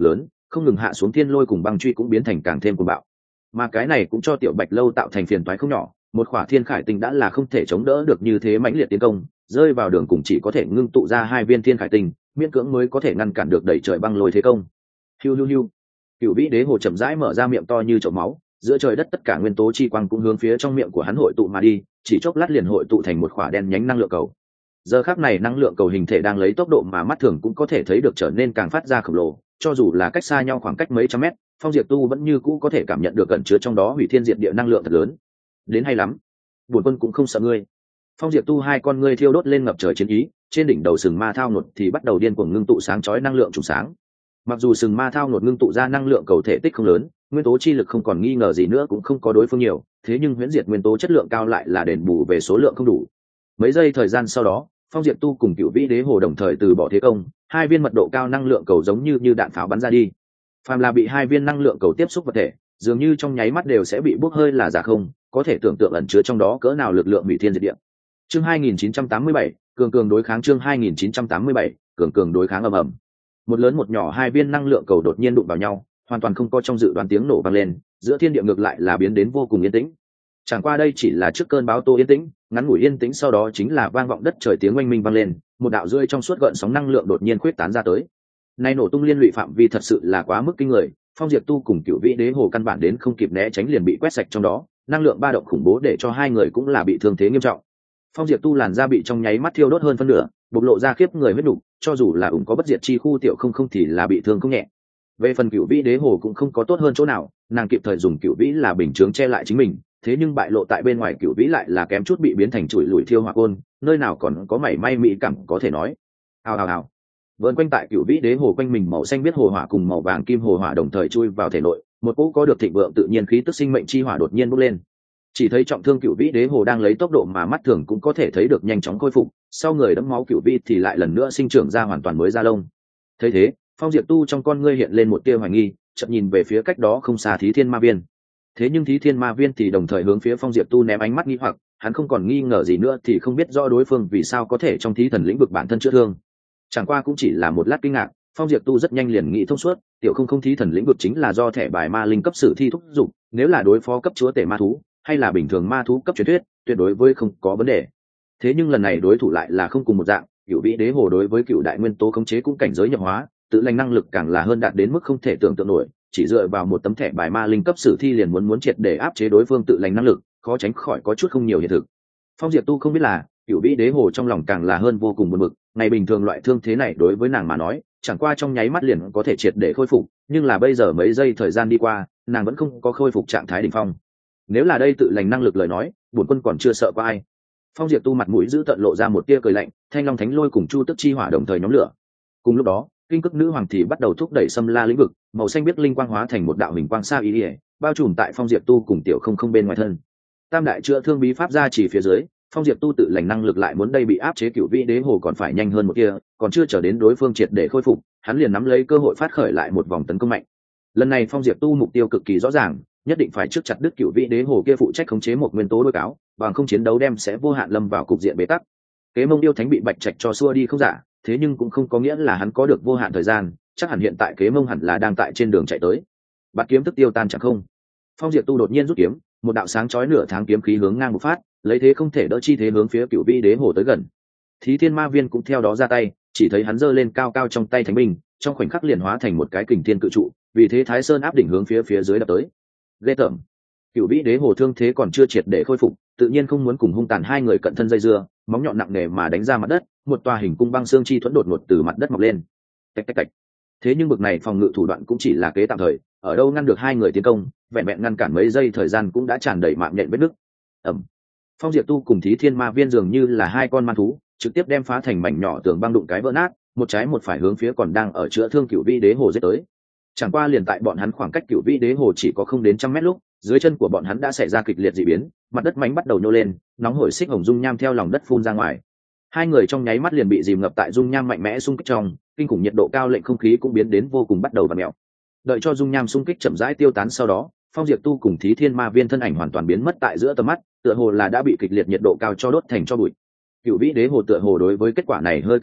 không ngừng hạ xuống thiên lôi cùng băng truy cũng biến thành càng thêm cuồng bạo. Mà cái này cũng cho Tiểu Bạch Lâu tạo thành phiền toái không nhỏ, một khỏa thiên khải tinh đã là không thể chống đỡ được như thế mãnh liệt tiến công, rơi vào đường cùng chỉ có thể ngưng tụ ra hai viên thiên khải tinh, miễn cưỡng mới có thể ngăn cản được đẩy trời băng lôi thế công. Hiu hiu hiu. Cửu Vĩ Đế Hồ chậm rãi mở ra miệng to như chậu máu, giữa trời đất tất cả nguyên tố chi quang cũng hướng phía trong miệng của hắn hội tụ mà đi, chỉ chốc lát liền hội tụ thành một khỏa đen nhánh năng lượng cầu. Giờ khắc này năng lượng cầu hình thể đang lấy tốc độ mà mắt thường cũng có thể thấy được trở nên càng phát ra khổng lồ, cho dù là cách xa nhau khoảng cách mấy trăm mét, Phong Diệp Tu vẫn như cũ có thể cảm nhận được ẩn chứa trong đó hủy thiên diệt địa năng lượng thật lớn. Đến hay lắm, bổn quân cũng không sợ ngươi. Phong Diệp Tu hai con ngươi thiêu đốt lên ngập trời chiến ý, trên đỉnh đầu sừng ma thao nột thì bắt đầu điên cuồng ngưng tụ sáng chói năng lượng trùng sáng. Mặc dù sừng ma thao nột ngưng tụ ra năng lượng cầu thể tích không lớn, nguyên tố chi lực không còn nghi ngờ gì nữa cũng không có đối phương nhiều, thế nhưng huyễn diệt nguyên tố chất lượng cao lại là đền bù về số lượng không đủ. Mấy giây thời gian sau đó, Phong Diệp Tu cùng Cửu Vĩ Đế Hồ đồng thời từ bỏ thế công, hai viên mật độ cao năng lượng cầu giống như như đạn pháo bắn ra đi. Phàm là bị hai viên năng lượng cầu tiếp xúc vật thể, dường như trong nháy mắt đều sẽ bị bốc hơi là giả không, có thể tưởng tượng ẩn chứa trong đó cỡ nào lực lượng hủy thiên diệt địa. Chương hai nghìn chín trăm tám mươi bảy, cường cường đối kháng chương hai nghìn chín trăm tám mươi bảy, cường cường đối kháng ầm ầm. Một lớn một nhỏ hai viên năng lượng cầu đột nhiên đụng vào nhau, hoàn toàn không có trong dự đoán tiếng nổ vang lên, giữa thiên địa ngược lại là biến đến vô cùng yên tĩnh. Chẳng qua đây chỉ là trước cơn bão tố yên tĩnh, ngắn ngủi yên tĩnh sau đó chính là vang vọng đất trời tiếng oanh minh vang lên, một đạo rơi trong suốt gợn sóng năng lượng đột nhiên khuyết tán ra tới. Nay nổ tung liên lụy phạm vi thật sự là quá mức kinh người, Phong Diệp Tu cùng Cửu Vĩ Đế Hồ căn bản đến không kịp né tránh liền bị quét sạch trong đó, năng lượng ba động khủng bố để cho hai người cũng là bị thương thế nghiêm trọng. Phong Diệp Tu làn da bị trong nháy mắt thiêu đốt hơn phân nửa, bộc lộ ra khiếp người huyết nục, cho dù là ủng có bất diệt chi khu tiểu không không thì là bị thương không nhẹ. Về phần Cửu Vĩ Đế Hồ cũng không có tốt hơn chỗ nào, nàng kịp thời dùng Cửu Vĩ là bình chướng che lại chính mình, thế nhưng bại lộ tại bên ngoài Cửu Vĩ lại là kém chút bị biến thành chuỗi lùi thiêu hỏa côn, nơi nào còn có mảy may mỹ cảm có thể nói. Hào hào hào. Vợn quanh tại Cửu Vĩ Đế Hồ quanh mình màu xanh biết hồ hỏa cùng màu vàng kim hồ hỏa đồng thời chui vào thể nội, một cỗ có được thịnh vượng tự nhiên khí tức sinh mệnh chi hỏa đột nhiên bốc lên. Chỉ thấy trọng thương Cửu Vĩ Đế Hồ đang lấy tốc độ mà mắt thường cũng có thể thấy được nhanh chóng khôi phục, sau người đẫm máu Cửu Vĩ thì lại lần nữa sinh trưởng ra hoàn toàn mới da lông. Thấy thế, Phong Diệp Tu trong con ngươi hiện lên một tia hoài nghi, chợt nhìn về phía cách đó không xa Thí Thiên Ma Viên. Thế nhưng Thí Thiên Ma Viên thì đồng thời hướng phía Phong Diệp Tu ném ánh mắt nghi hoặc, hắn không còn nghi ngờ gì nữa thì không biết rõ đối phương vì sao có thể trong thí thần lĩnh vực bản thân chữa thương. Chẳng qua cũng chỉ là một lát kinh ngạc, Phong Diệp Tu rất nhanh liền nghĩ thông suốt, tiểu không không thí thần lĩnh vực chính là do thẻ bài ma linh cấp sử thi thúc dụng, nếu là đối phó cấp chúa tể ma thú, hay là bình thường ma thú cấp truyền thuyết, tuyệt đối với không có vấn đề. Thế nhưng lần này đối thủ lại là không cùng một dạng, Cửu Vĩ Đế Hồ đối với cựu đại nguyên tố khống chế cũng cảnh giới nhập hóa, tự lành năng lực càng là hơn đạt đến mức không thể tưởng tượng nổi, chỉ dựa vào một tấm thẻ bài ma linh cấp sử thi liền muốn muốn triệt để áp chế đối phương tự lành năng lực, khó tránh khỏi có chút không nhiều hiện thực. Phong Diệp Tu không biết là, Cửu Vĩ Đế Hồ trong lòng càng là hơn vô cùng buồn bực, ngày bình thường loại thương thế này đối với nàng mà nói, chẳng qua trong nháy mắt liền có thể triệt để khôi phục, nhưng là bây giờ mấy giây thời gian đi qua, nàng vẫn không có khôi phục trạng thái đỉnh phong. Nếu là đây tự lành năng lực lời nói, bổn quân còn chưa sợ qua ai. Phong Diệp Tu mặt mũi giữ tận lộ ra một tia cười lạnh, Thanh Long Thánh Lôi cùng Chu Tức Chi Hỏa đồng thời nhóm lửa. Cùng lúc đó, Kinh Cức Nữ Hoàng thì bắt đầu thúc đẩy Xâm La lĩnh vực, màu xanh biết linh quang hóa thành một đạo hình quang xa ý ỉa, bao trùm tại Phong Diệp Tu cùng tiểu không không bên ngoài thân. Tam đại chữa thương bí pháp ra chỉ phía dưới, Phong Diệp Tu tự lành năng lực lại muốn đây bị áp chế Cửu Vĩ Đế Hồ còn phải nhanh hơn một kia, còn chưa chờ đến đối phương triệt để khôi phục, hắn liền nắm lấy cơ hội phát khởi lại một vòng tấn công mạnh. Lần này Phong Diệp Tu mục tiêu cực kỳ rõ ràng, nhất định phải trước chặt đứt Cửu Vĩ Đế Hồ kia phụ trách khống chế một nguyên tố đôi cáo, bằng không chiến đấu đem sẽ vô hạn lâm vào cục diện bế tắc. Kế Mông Yêu Thánh bị Bạch Trạch cho xua đi không giả, thế nhưng cũng không có nghĩa là hắn có được vô hạn thời gian, chắc hẳn hiện tại Kế Mông hẳn là đang tại trên đường chạy tới. Bạt kiếm tức tiêu tan chẳng không. Phong Diệp Tu đột nhiên rút kiếm, một đạo sáng chói nửa tháng kiếm khí hướng ngang một phát, lấy thế không thể đỡ chi thế hướng phía Cửu Vĩ Đế Hồ tới gần. Thí Thiên Ma Viên cũng theo đó ra tay, chỉ thấy hắn giơ lên cao cao trong tay thánh binh, trong khoảnh khắc liền hóa thành một cái kình thiên cự trụ, vì thế Thái Sơn áp đỉnh hướng phía phía dưới đập tới. Ghê tởm. Cửu Vĩ Đế Hồ thương thế còn chưa triệt để khôi phục, tự nhiên không muốn cùng hung tàn hai người cận thân dây dưa, móng nhọn nặng nề mà đánh ra mặt đất, một tòa hình cung băng xương chi thuẫn đột ngột từ mặt đất mọc lên. Tạch tạch tạch. Thế nhưng bực này phòng ngự thủ đoạn cũng chỉ là kế tạm thời, ở đâu ngăn được hai người tiến công, vẹn vẹn ngăn cản mấy giây thời gian cũng đã tràn đầy mạng nhện vết nứt. Ầm. Phong Diệp Tu cùng Thí Thiên Ma Viên dường như là hai con man thú, trực tiếp đem phá thành mảnh nhỏ tường băng đụng cái vỡ nát, một trái một phải hướng phía còn đang ở chữa thương Cửu Vĩ Đế Hồ giết tới. Chẳng qua liền tại bọn hắn khoảng cách Cửu Vĩ Đế Hồ chỉ có không đến trăm mét lúc, dưới chân của bọn hắn đã xảy ra kịch liệt dị biến, mặt đất mảnh bắt đầu nhô lên, nóng hổi xích hồng dung nham theo lòng đất phun ra ngoài. Hai người trong nháy mắt liền bị dìm ngập tại dung nham mạnh mẽ xung kích trong, kinh khủng nhiệt độ cao lệnh không khí cũng biến đến vô cùng bắt đầu vặn mèo. Đợi cho dung nham xung kích chậm rãi tiêu tán sau đó, Phong Diệp Tu cùng Thí Thiên Ma Viên thân ảnh hoàn toàn biến mất tại giữa tầm mắt, tựa hồ là đã bị kịch liệt nhiệt độ cao cho đốt thành tro bụi. Cửu Vĩ Đế Hồ tựa hồ đối với kết quả này hơi kinh ngạc,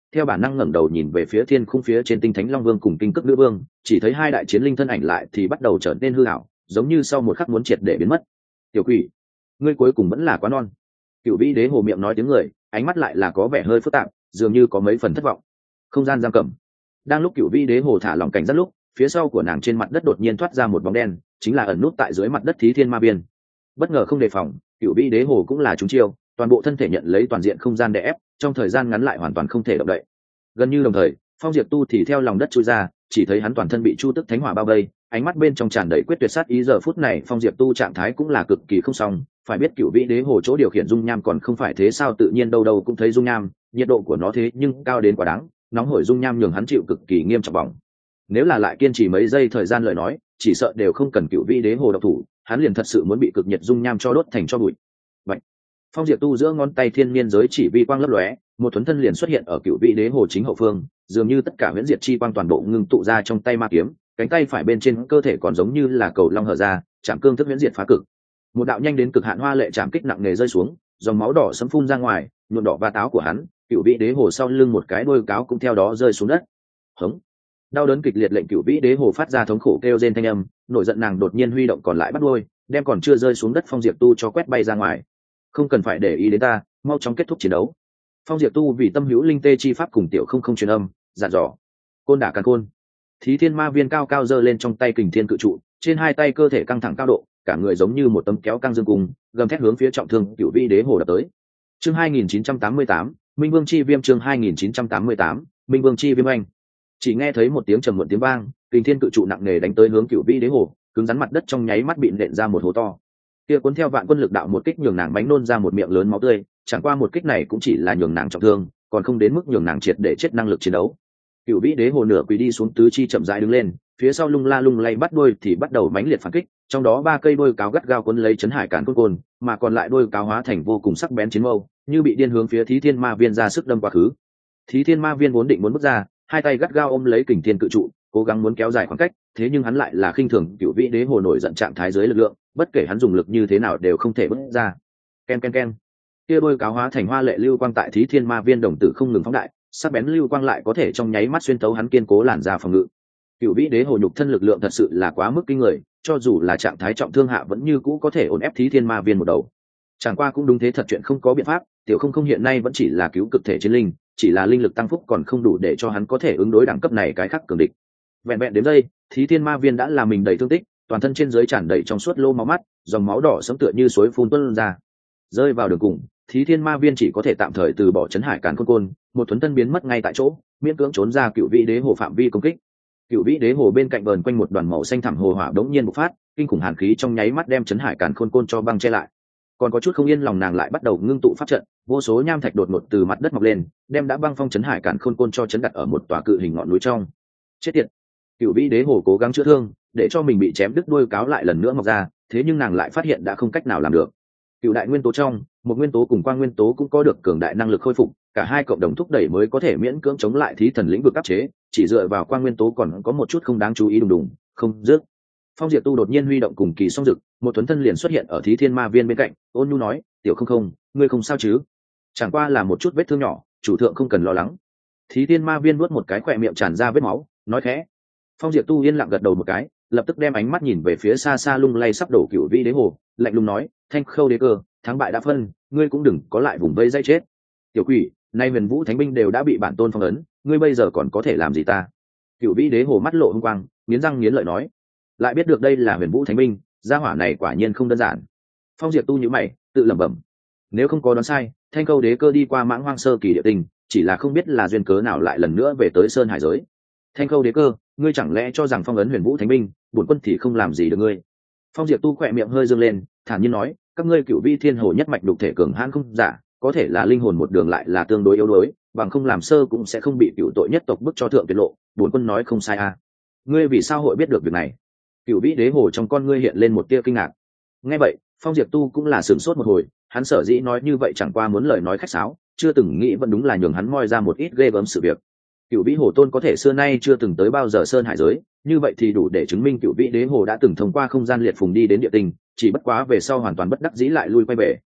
theo bản năng ngẩng đầu nhìn về phía thiên khung phía trên tinh thánh long vương cùng kinh cước nữ vương, chỉ thấy hai đại chiến linh thân ảnh lại thì bắt đầu trở nên hư ảo, giống như sau một khắc muốn triệt để biến mất. Tiểu quỷ, ngươi cuối cùng vẫn là quá non. Cựu vĩ đế hồ miệng nói tiếng người, ánh mắt lại là có vẻ hơi phức tạp, dường như có mấy phần thất vọng. Không gian giam cầm. Đang lúc cựu vĩ đế hồ thả lỏng cảnh giác lúc, phía sau của nàng trên mặt đất đột nhiên thoát ra một bóng đen, chính là ẩn nút tại dưới mặt đất Thí Thiên Ma Viên. Bất ngờ không đề phòng, cựu vĩ đế hồ cũng là trúng chiêu, toàn bộ thân thể nhận lấy toàn diện không gian đè ép, trong thời gian ngắn lại hoàn toàn không thể động đậy. Gần như đồng thời, Phong Diệp Tu thì theo lòng đất chui ra, chỉ thấy hắn toàn thân bị chu tức thánh hỏa bao vây, ánh mắt bên trong tràn đầy quyết tuyệt sát ý. Giờ phút này Phong Diệp Tu trạng thái cũng là cực kỳ không xong, phải biết cựu vĩ đế hồ chỗ điều khiển dung nham còn không phải thế sao, tự nhiên đâu đâu cũng thấy dung nham, nhiệt độ của nó thế nhưng cao đến quá đáng, nóng hổi dung nham nhường hắn chịu cực kỳ nghiêm trọng bỏng. Nếu là lại kiên trì mấy giây thời gian lời nói, chỉ sợ đều không cần cựu vĩ đế hồ độc thủ, hắn liền thật sự muốn bị cực nhiệt dung nham cho đốt thành cho bụi. Vậy, Phong Diệp Tu giữa ngón tay thiên niên giới chỉ vi quang lấp lóe, một thuấn thân liền xuất hiện ở cựu vĩ đế hồ chính hậu phương, dường như tất cả huyễn diệt chi quang toàn bộ ngưng tụ ra trong tay ma kiếm, cánh tay phải bên trên cơ thể còn giống như là cầu long hở ra, chạm cương thức huyễn diệt phá cực. Một đạo nhanh đến cực hạn hoa lệ chạm kích nặng nề rơi xuống, dòng máu đỏ sẫm phun ra ngoài, nhuộm đỏ và táo của hắn, cựu vĩ đế hồ sau lưng một cái đuôi cáo cũng theo đó rơi xuống đất. Hống! Đau đớn kịch liệt lệnh cựu vĩ đế hồ phát ra thống khổ kêu rên thanh âm, nổi giận nàng đột nhiên huy động còn lại bắt đuôi, đem còn chưa rơi xuống đất Phong Diệp Tu cho quét bay ra ngoài. Không cần phải để ý đến ta, mau chóng kết thúc chiến đấu. Phong Diệp Tu vì tâm hữu linh tê chi pháp cùng tiểu không không truyền âm, dặn dò. Côn đả càn khôn. Thí Thiên Ma Viên cao cao giơ lên trong tay kình thiên cự trụ, trên hai tay cơ thể căng thẳng cao độ, cả người giống như một tấm kéo căng dương cung, gầm thét hướng phía trọng thương cựu vĩ đế hồ đập tới. Chương hai nghìn chín trăm tám mươi tám, Minh Vương chi viêm. Chương hai nghìn chín trăm tám mươi tám, Minh Vương chi viêm anh. Chỉ nghe thấy một tiếng trầm muộn tiếng vang, kình thiên cự trụ nặng nề đánh tới hướng cựu vĩ đế hồ, cứng rắn mặt đất trong nháy mắt bị nện ra một hố to. Kia cuốn theo vạn quân lực đạo một kích nhường nàng bánh nôn ra một miệng lớn máu tươi, chẳng qua một kích này cũng chỉ là nhường nàng trọng thương, còn không đến mức nhường nàng triệt để chết năng lực chiến đấu. Cựu vĩ đế hồ nửa quỳ đi xuống, tứ chi chậm rãi đứng lên, phía sau lung la lung lay bắt đuôi thì bắt đầu mãnh liệt phản kích, trong đó ba cây đuôi cáo gắt gao cuốn lấy chấn hải càn khôn côn, mà còn lại đuôi cáo hóa thành vô cùng sắc bén chiến mâu, như bị điên hướng phía Thí Thiên Ma Viên ra sức đâm quá khứ. Thí Thiên Ma Viên vốn định muốn bước ra, hai tay gắt gao ôm lấy kình thiên cự trụ, cố gắng muốn kéo dài khoảng cách, thế nhưng hắn lại là khinh thường cựu vĩ đế hồ nổi giận trạng thái dưới lực lượng, bất kể hắn dùng lực như thế nào đều không thể bước ra. Ken ken ken. Kia đuôi cáo hóa thành hoa lệ lưu quang tại Thí Thiên Ma Viên đồng tử không ngừng phóng đại, sắc bén lưu quang lại có thể trong nháy mắt xuyên tấu hắn kiên cố làn da phòng ngự. Cựu vĩ đế hồ nhục thân lực lượng thật sự là quá mức kinh người, cho dù là trạng thái trọng thương hạ vẫn như cũ có thể ổn ép Thí Thiên Ma Viên một đầu. Chẳng qua cũng đúng thế thật chuyện không có biện pháp, tiểu không không hiện nay vẫn chỉ là cứu cực thể chiến linh, chỉ là linh lực tăng phúc còn không đủ để cho hắn có thể ứng đối đẳng cấp này cái khác cường địch. Vẹn vẹn đến đây, Thí Thiên Ma Viên đã làm mình đầy thương tích, toàn thân trên dưới tràn đầy trong suốt lô máu mắt, dòng máu đỏ sẫm tựa như suối phun tuôn ra. Rơi vào đường cùng, Thí Thiên Ma Viên chỉ có thể tạm thời từ bỏ chấn hải càn khôn côn, một thuấn thân biến mất ngay tại chỗ, miễn cưỡng trốn ra cựu vĩ đế hồ phạm vi công kích. Cựu vĩ đế hồ bên cạnh vờn quanh một đoàn màu xanh thẳm hồ hỏa đống nhiên bộc phát, kinh khủng hàn khí trong nháy mắt đem chấn hải càn khôn côn cho băng che lại. Còn có chút không yên lòng nàng lại bắt đầu ngưng tụ pháp trận, vô số nham thạch đột ngột từ mặt đất mọc lên, đem đã băng phong chấn hải càn khôn côn cho chấn đặt ở một tòa cự hình ngọn núi trong. Chết tiệt! Cựu vĩ đế hồ cố gắng chữa thương, để cho mình bị chém đứt đuôi cáo lại lần nữa mọc ra, thế nhưng nàng lại phát hiện đã không cách nào làm được. Cựu đại nguyên tố trong, một nguyên tố cùng quang nguyên tố cũng có được cường đại năng lực khôi phục, cả hai cộng đồng thúc đẩy mới có thể miễn cưỡng chống lại thí thần lĩnh vực áp chế, chỉ dựa vào quang nguyên tố còn có một chút không đáng chú ý, đùng đùng không dứt. Phong Diệp Tu đột nhiên huy động cùng kỳ song dực, một thuấn thân liền xuất hiện ở Thí Thiên Ma Viên bên cạnh, ôn nhu nói, tiểu không không, ngươi không sao chứ? Chẳng qua là một chút vết thương nhỏ, chủ thượng không cần lo lắng. Thí Thiên Ma Viên nuốt một cái khỏe miệng tràn ra vết máu, nói khẽ. Phong Diệp Tu yên lặng gật đầu một cái, lập tức đem ánh mắt nhìn về phía xa xa lung lay sắp đổ cựu vĩ đế hồ, lạnh lùng nói, Thanh Khâu đế cơ, thắng bại đã phân, ngươi cũng đừng có lại vùng vây dây chết. Tiểu quỷ, nay Huyền Vũ Thánh binh đều đã bị bản tôn phong ấn, ngươi bây giờ còn có thể làm gì ta? Cựu vĩ đế hồ mắt lộ hung quang, nghiến răng nghiến lợi nói, lại biết được đây là Huyền Vũ Thánh binh, gia hỏa này quả nhiên không đơn giản. Phong Diệp Tu nhíu mày, tự lẩm bẩm, nếu không có đoán sai, Thanh Khâu đế cơ đi qua Mãng Hoang sơ kỳ địa tình, chỉ là không biết là duyên cớ nào lại lần nữa về tới Sơn Hải giới. Thanh Khâu đế cơ, ngươi chẳng lẽ cho rằng phong ấn Huyền Vũ Thánh binh, bổn quân thì không làm gì được ngươi? Phong Diệp Tu khỏe miệng hơi dương lên, thản nhiên nói, các ngươi Cựu Vĩ Thiên Hồ nhất mạch đục thể cường hãn không giả, có thể là linh hồn một đường lại là tương đối yếu đuối, bằng không làm sơ cũng sẽ không bị cựu tội nhất tộc bức cho thượng tiết lộ. Bổn quân nói không sai à? Ngươi vì sao hội biết được việc này? Cựu Vĩ đế hồ trong con ngươi hiện lên một tia kinh ngạc. Nghe vậy, Phong Diệp Tu cũng là sửng sốt một hồi, hắn sở dĩ nói như vậy chẳng qua muốn lời nói khách sáo, chưa từng nghĩ vẫn đúng là nhường hắn moi ra một ít ghê gớm sự việc. Cựu Vĩ Hồ Tôn có thể xưa nay chưa từng tới bao giờ Sơn Hải giới, như vậy thì đủ để chứng minh Cựu Vĩ Đế Hồ đã từng thông qua không gian liệt phùng đi đến địa tinh, chỉ bất quá về sau hoàn toàn bất đắc dĩ lại lui quay về.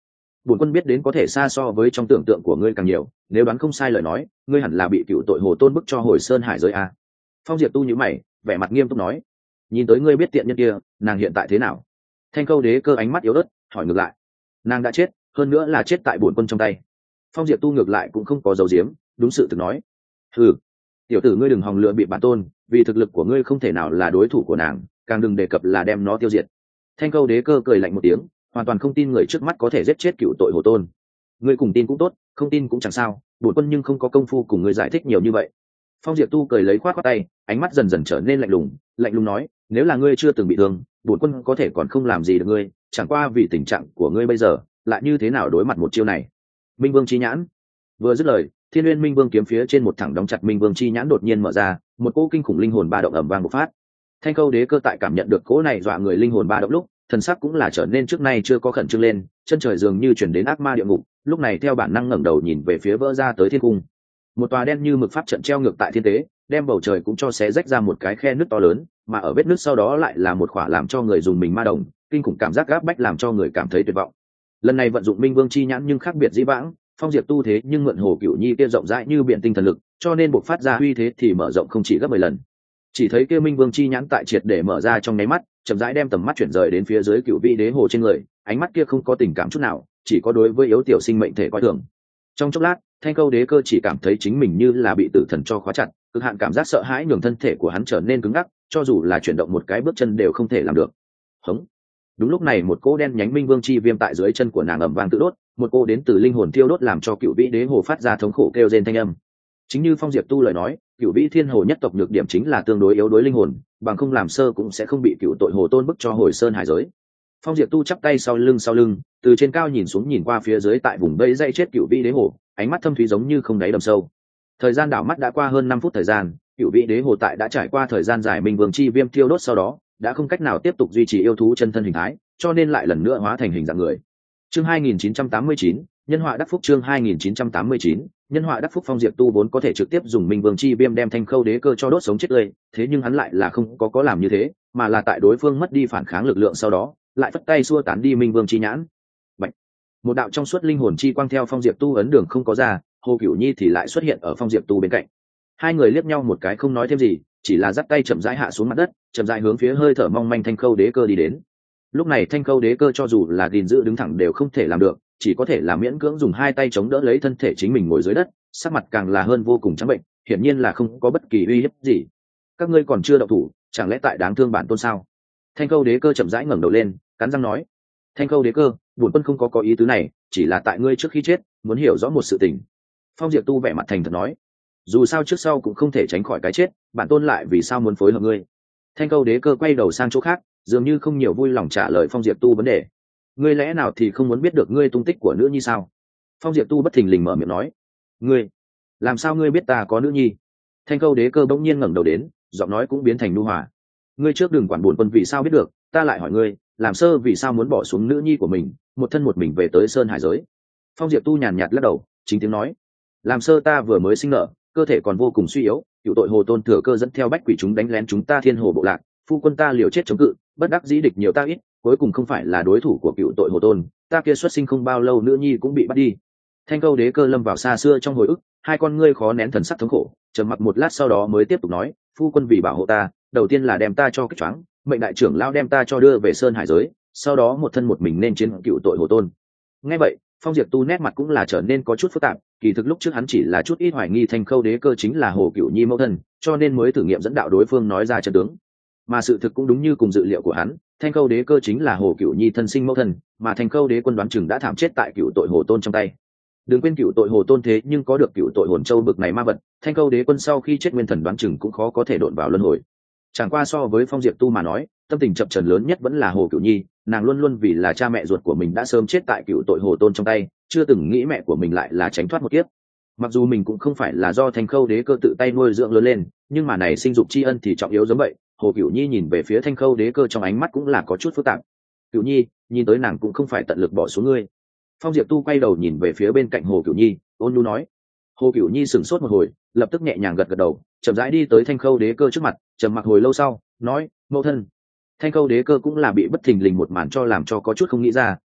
bổn quân biết đến có thể xa so với trong tưởng tượng của ngươi càng nhiều, nếu đoán không sai lời nói ngươi hẳn là bị cựu tội hồ tôn bức cho hồi sơn hải giới a. Phong Diệp Tu nhíu mày, vẻ mặt nghiêm túc nói, nhìn tới ngươi biết tiện nhân kia nàng hiện tại thế nào? Thanh Khâu Đế Cơ ánh mắt yếu ớt hỏi ngược lại. Nàng đã chết, hơn nữa là chết tại bổn quân trong tay. Phong Diệp Tu ngược lại cũng không có dấu diếm, đúng sự thực nói. Hừ, tiểu tử ngươi đừng hòng lựa bị bản tôn, vì thực lực của ngươi không thể nào là đối thủ của nàng, càng đừng đề cập là đem nó tiêu diệt. Thanh Khâu Đế Cơ cười lạnh một tiếng, hoàn toàn không tin người trước mắt có thể giết chết cựu tội hồ tôn. Ngươi cùng tin cũng tốt, không tin cũng chẳng sao, bổn quân nhưng không có công phu cùng ngươi giải thích nhiều như vậy. Phong Diệp Tu cười lấy khoát khoát tay, ánh mắt dần dần trở nên lạnh lùng, lạnh lùng nói, nếu là ngươi chưa từng bị thương, bổn quân có thể còn không làm gì được ngươi, chẳng qua vì tình trạng của ngươi bây giờ, lại như thế nào đối mặt một chiêu này. Minh Vương chi nhãn. Vừa dứt lời, Thiên Nguyên Minh Vương kiếm phía trên một thẳng đóng chặt Minh Vương chi nhãn đột nhiên mở ra, một cỗ kinh khủng linh hồn ba động ầm vang bộc phát. Thanh Khâu Đế Cơ tại cảm nhận được cỗ này dọa người linh hồn ba động lúc, thần sắc cũng là trở nên trước nay chưa có khẩn trương lên, chân trời dường như chuyển đến ác ma địa ngục, lúc này theo bản năng ngẩng đầu nhìn về phía vỡ ra tới thiên cung. Một tòa đen như mực pháp trận treo ngược tại thiên tế, đem bầu trời cũng cho xé rách ra một cái khe nứt to lớn, mà ở vết nứt sau đó lại là một khỏa làm cho người dùng mình ma đồng, kinh khủng cảm giác gáp bách làm cho người cảm thấy tuyệt vọng. Lần này vận dụng Minh Vương chi nhãn nhưng khác biệt dĩ vãng, Phong Diệp Tu thế nhưng mượn Hồ Cửu Nhi kia rộng rãi như biển tinh thần lực, cho nên bộc phát ra uy thế thì mở rộng không chỉ gấp mười lần. Chỉ thấy kia Minh Vương chi nhãn tại triệt để mở ra trong nháy mắt, chậm rãi đem tầm mắt chuyển rời đến phía dưới Cửu Vị Đế Hồ trên người, ánh mắt kia không có tình cảm chút nào, chỉ có đối với yếu tiểu sinh mệnh thể coi thường. Trong chốc lát, Thanh Khâu Đế Cơ chỉ cảm thấy chính mình như là bị tử thần cho khóa chặt, cực hạn cảm giác sợ hãi nhường thân thể của hắn trở nên cứng ngắc, cho dù là chuyển động một cái bước chân đều không thể làm được. Hống. Đúng lúc này một cỗ đen nhánh Minh Vương chi viêm tại dưới chân của nàng ầm vang tự đốt, một cô đến từ linh hồn thiêu đốt làm cho Cửu Vĩ Đế Hồ phát ra thống khổ kêu rên thanh âm. Chính như Phong Diệp Tu lời nói, Cửu Vĩ Thiên Hồ nhất tộc nhược điểm chính là tương đối yếu đối linh hồn, bằng không làm sơ cũng sẽ không bị cựu tội hồ tôn bức cho hồi sơn hải giới. Phong Diệp Tu chắp tay sau lưng sau lưng, từ trên cao nhìn xuống nhìn qua phía dưới tại vùng vây dây chết Cửu Vĩ Đế Hồ, ánh mắt thâm thúy giống như không đáy đầm sâu. Thời gian đảo mắt đã qua hơn năm phút thời gian, Cửu Vĩ Đế Hồ tại đã trải qua thời gian dài Minh Vương chi viêm thiêu đốt sau đó, đã không cách nào tiếp tục duy trì yêu thú chân thân hình thái, cho nên lại lần nữa hóa thành hình dạng người. Chương hai nghìn chín trăm tám mươi chín, nhân họa đắc phúc. Chương hai nghìn chín trăm tám mươi chín, nhân họa đắc phúc. Phong Diệp Tu vốn có thể trực tiếp dùng Minh Vương chi viêm đem Thanh Khâu Đế Cơ cho đốt sống chết tươi, thế nhưng hắn lại là không có có làm như thế, mà là tại đối phương mất đi phản kháng lực lượng sau đó, lại phất tay xua tán đi Minh Vương chi nhãn. Bạch. Một đạo trong suốt linh hồn chi quang theo Phong Diệp Tu ấn đường không có ra, Hồ Cửu Nhi thì lại xuất hiện ở Phong Diệp Tu bên cạnh. Hai người liếc nhau một cái không nói thêm gì, chỉ là dắt tay chậm rãi hạ xuống mặt đất, chậm rãi hướng phía hơi thở mong manh Thanh Khâu Đế Cơ đi đến. Lúc này Thanh Khâu Đế Cơ cho dù là gìn giữ đứng thẳng đều không thể làm được, chỉ có thể là miễn cưỡng dùng hai tay chống đỡ lấy thân thể chính mình ngồi dưới đất, sắc mặt càng là hơn vô cùng trắng bệnh, hiển nhiên là không có bất kỳ uy hiếp gì. Các ngươi còn chưa động thủ, chẳng lẽ tại đáng thương bản tôn sao? Thanh Khâu Đế Cơ chậm rãi ngẩng đầu lên, cắn răng nói: Thanh Khâu Đế Cơ, bổn quân không có có ý tứ này, chỉ là tại ngươi trước khi chết muốn hiểu rõ một sự tình. Phong Diệp Tu vẻ mặt thành thật nói: dù sao trước sau cũng không thể tránh khỏi cái chết, bản tôn lại vì sao muốn phối hợp ngươi? Thanh Khâu Đế Cơ quay đầu sang chỗ khác, dường như không nhiều vui lòng trả lời Phong Diệp Tu vấn đề. Ngươi lẽ nào thì không muốn biết được ngươi tung tích của nữ nhi sao? Phong Diệp Tu bất thình lình mở miệng nói. Ngươi, làm sao ngươi biết ta có nữ nhi? Thanh Khâu Đế Cơ bỗng nhiên ngẩng đầu đến, giọng nói cũng biến thành nhu hòa. Ngươi trước đừng quản buồn quân vì sao biết được, ta lại hỏi ngươi, làm sơ vì sao muốn bỏ xuống nữ nhi của mình, một thân một mình về tới Sơn Hải giới? Phong Diệp Tu nhàn nhạt lắc đầu, chính tiếng nói. Làm sơ ta vừa mới sinh nở, cơ thể còn vô cùng suy yếu, cựu tội hồ tôn thừa cơ dẫn theo bách quỷ chúng đánh lén chúng ta Thiên Hồ bộ lạc, phu quân ta liều chết chống cự, bất đắc dĩ địch nhiều ta ít, cuối cùng không phải là đối thủ của cựu tội hồ tôn, ta kia xuất sinh không bao lâu nữ nhi cũng bị bắt đi. Thanh Khâu Đế Cơ lâm vào xa xưa trong hồi ức, hai con ngươi khó nén thần sắc thống khổ, trầm mặc một lát sau đó mới tiếp tục nói, phu quân vì bảo hộ ta, đầu tiên là đem ta cho kích choáng, mệnh đại trưởng lão đem ta cho đưa về Sơn Hải giới, sau đó một thân một mình nên chiến cựu tội hồ tôn. Nghe vậy, Phong Diệp Tu nét mặt cũng là trở nên có chút phức tạp, kỳ thực lúc trước hắn chỉ là chút ít hoài nghi Thanh Khâu Đế Cơ chính là Hồ Cửu Nhi mẫu thân, cho nên mới thử nghiệm dẫn đạo đối phương nói ra chân tướng. Mà sự thực cũng đúng như cùng dự liệu của hắn, Thanh Khâu Đế Cơ chính là Hồ Cửu Nhi thân sinh mẫu thân, mà Thanh Khâu Đế Quân đoán chừng đã thảm chết tại cựu tội hồ tôn trong tay. Đừng quên cựu tội hồ tôn thế nhưng có được cựu tội hồn châu bực này ma vật, Thanh Khâu Đế Quân sau khi chết nguyên thần đoán chừng cũng khó có thể độn vào luân hồi. Chẳng qua so với Phong Diệp Tu mà nói, tâm tình chập chờn lớn nhất vẫn là Hồ Cửu Nhi, nàng luôn luôn vì là cha mẹ ruột của mình đã sớm chết tại cựu tội hồ tôn trong tay, chưa từng nghĩ mẹ của mình lại là tránh thoát một kiếp. Mặc dù mình cũng không phải là do Thanh Khâu Đế Cơ tự tay nuôi dưỡng lớn lên, nhưng mà này sinh dục tri ân thì trọng yếu giống vậy. Hồ Cửu Nhi nhìn về phía Thanh Khâu Đế Cơ trong ánh mắt cũng là có chút phức tạp. Cửu Nhi, nhìn tới nàng cũng không phải tận lực bỏ xuống ngươi. Phong Diệp Tu quay đầu nhìn về phía bên cạnh Hồ Cửu Nhi, ôn nhu nói. Hồ Cửu Nhi sững sốt một hồi, lập tức nhẹ nhàng gật gật đầu, chậm rãi đi tới Thanh Khâu Đế Cơ trước mặt, trầm mặc hồi lâu sau, nói, mẫu thân. Thanh Khâu Đế Cơ cũng là bị bất thình lình một màn cho làm cho có chút không nghĩ ra,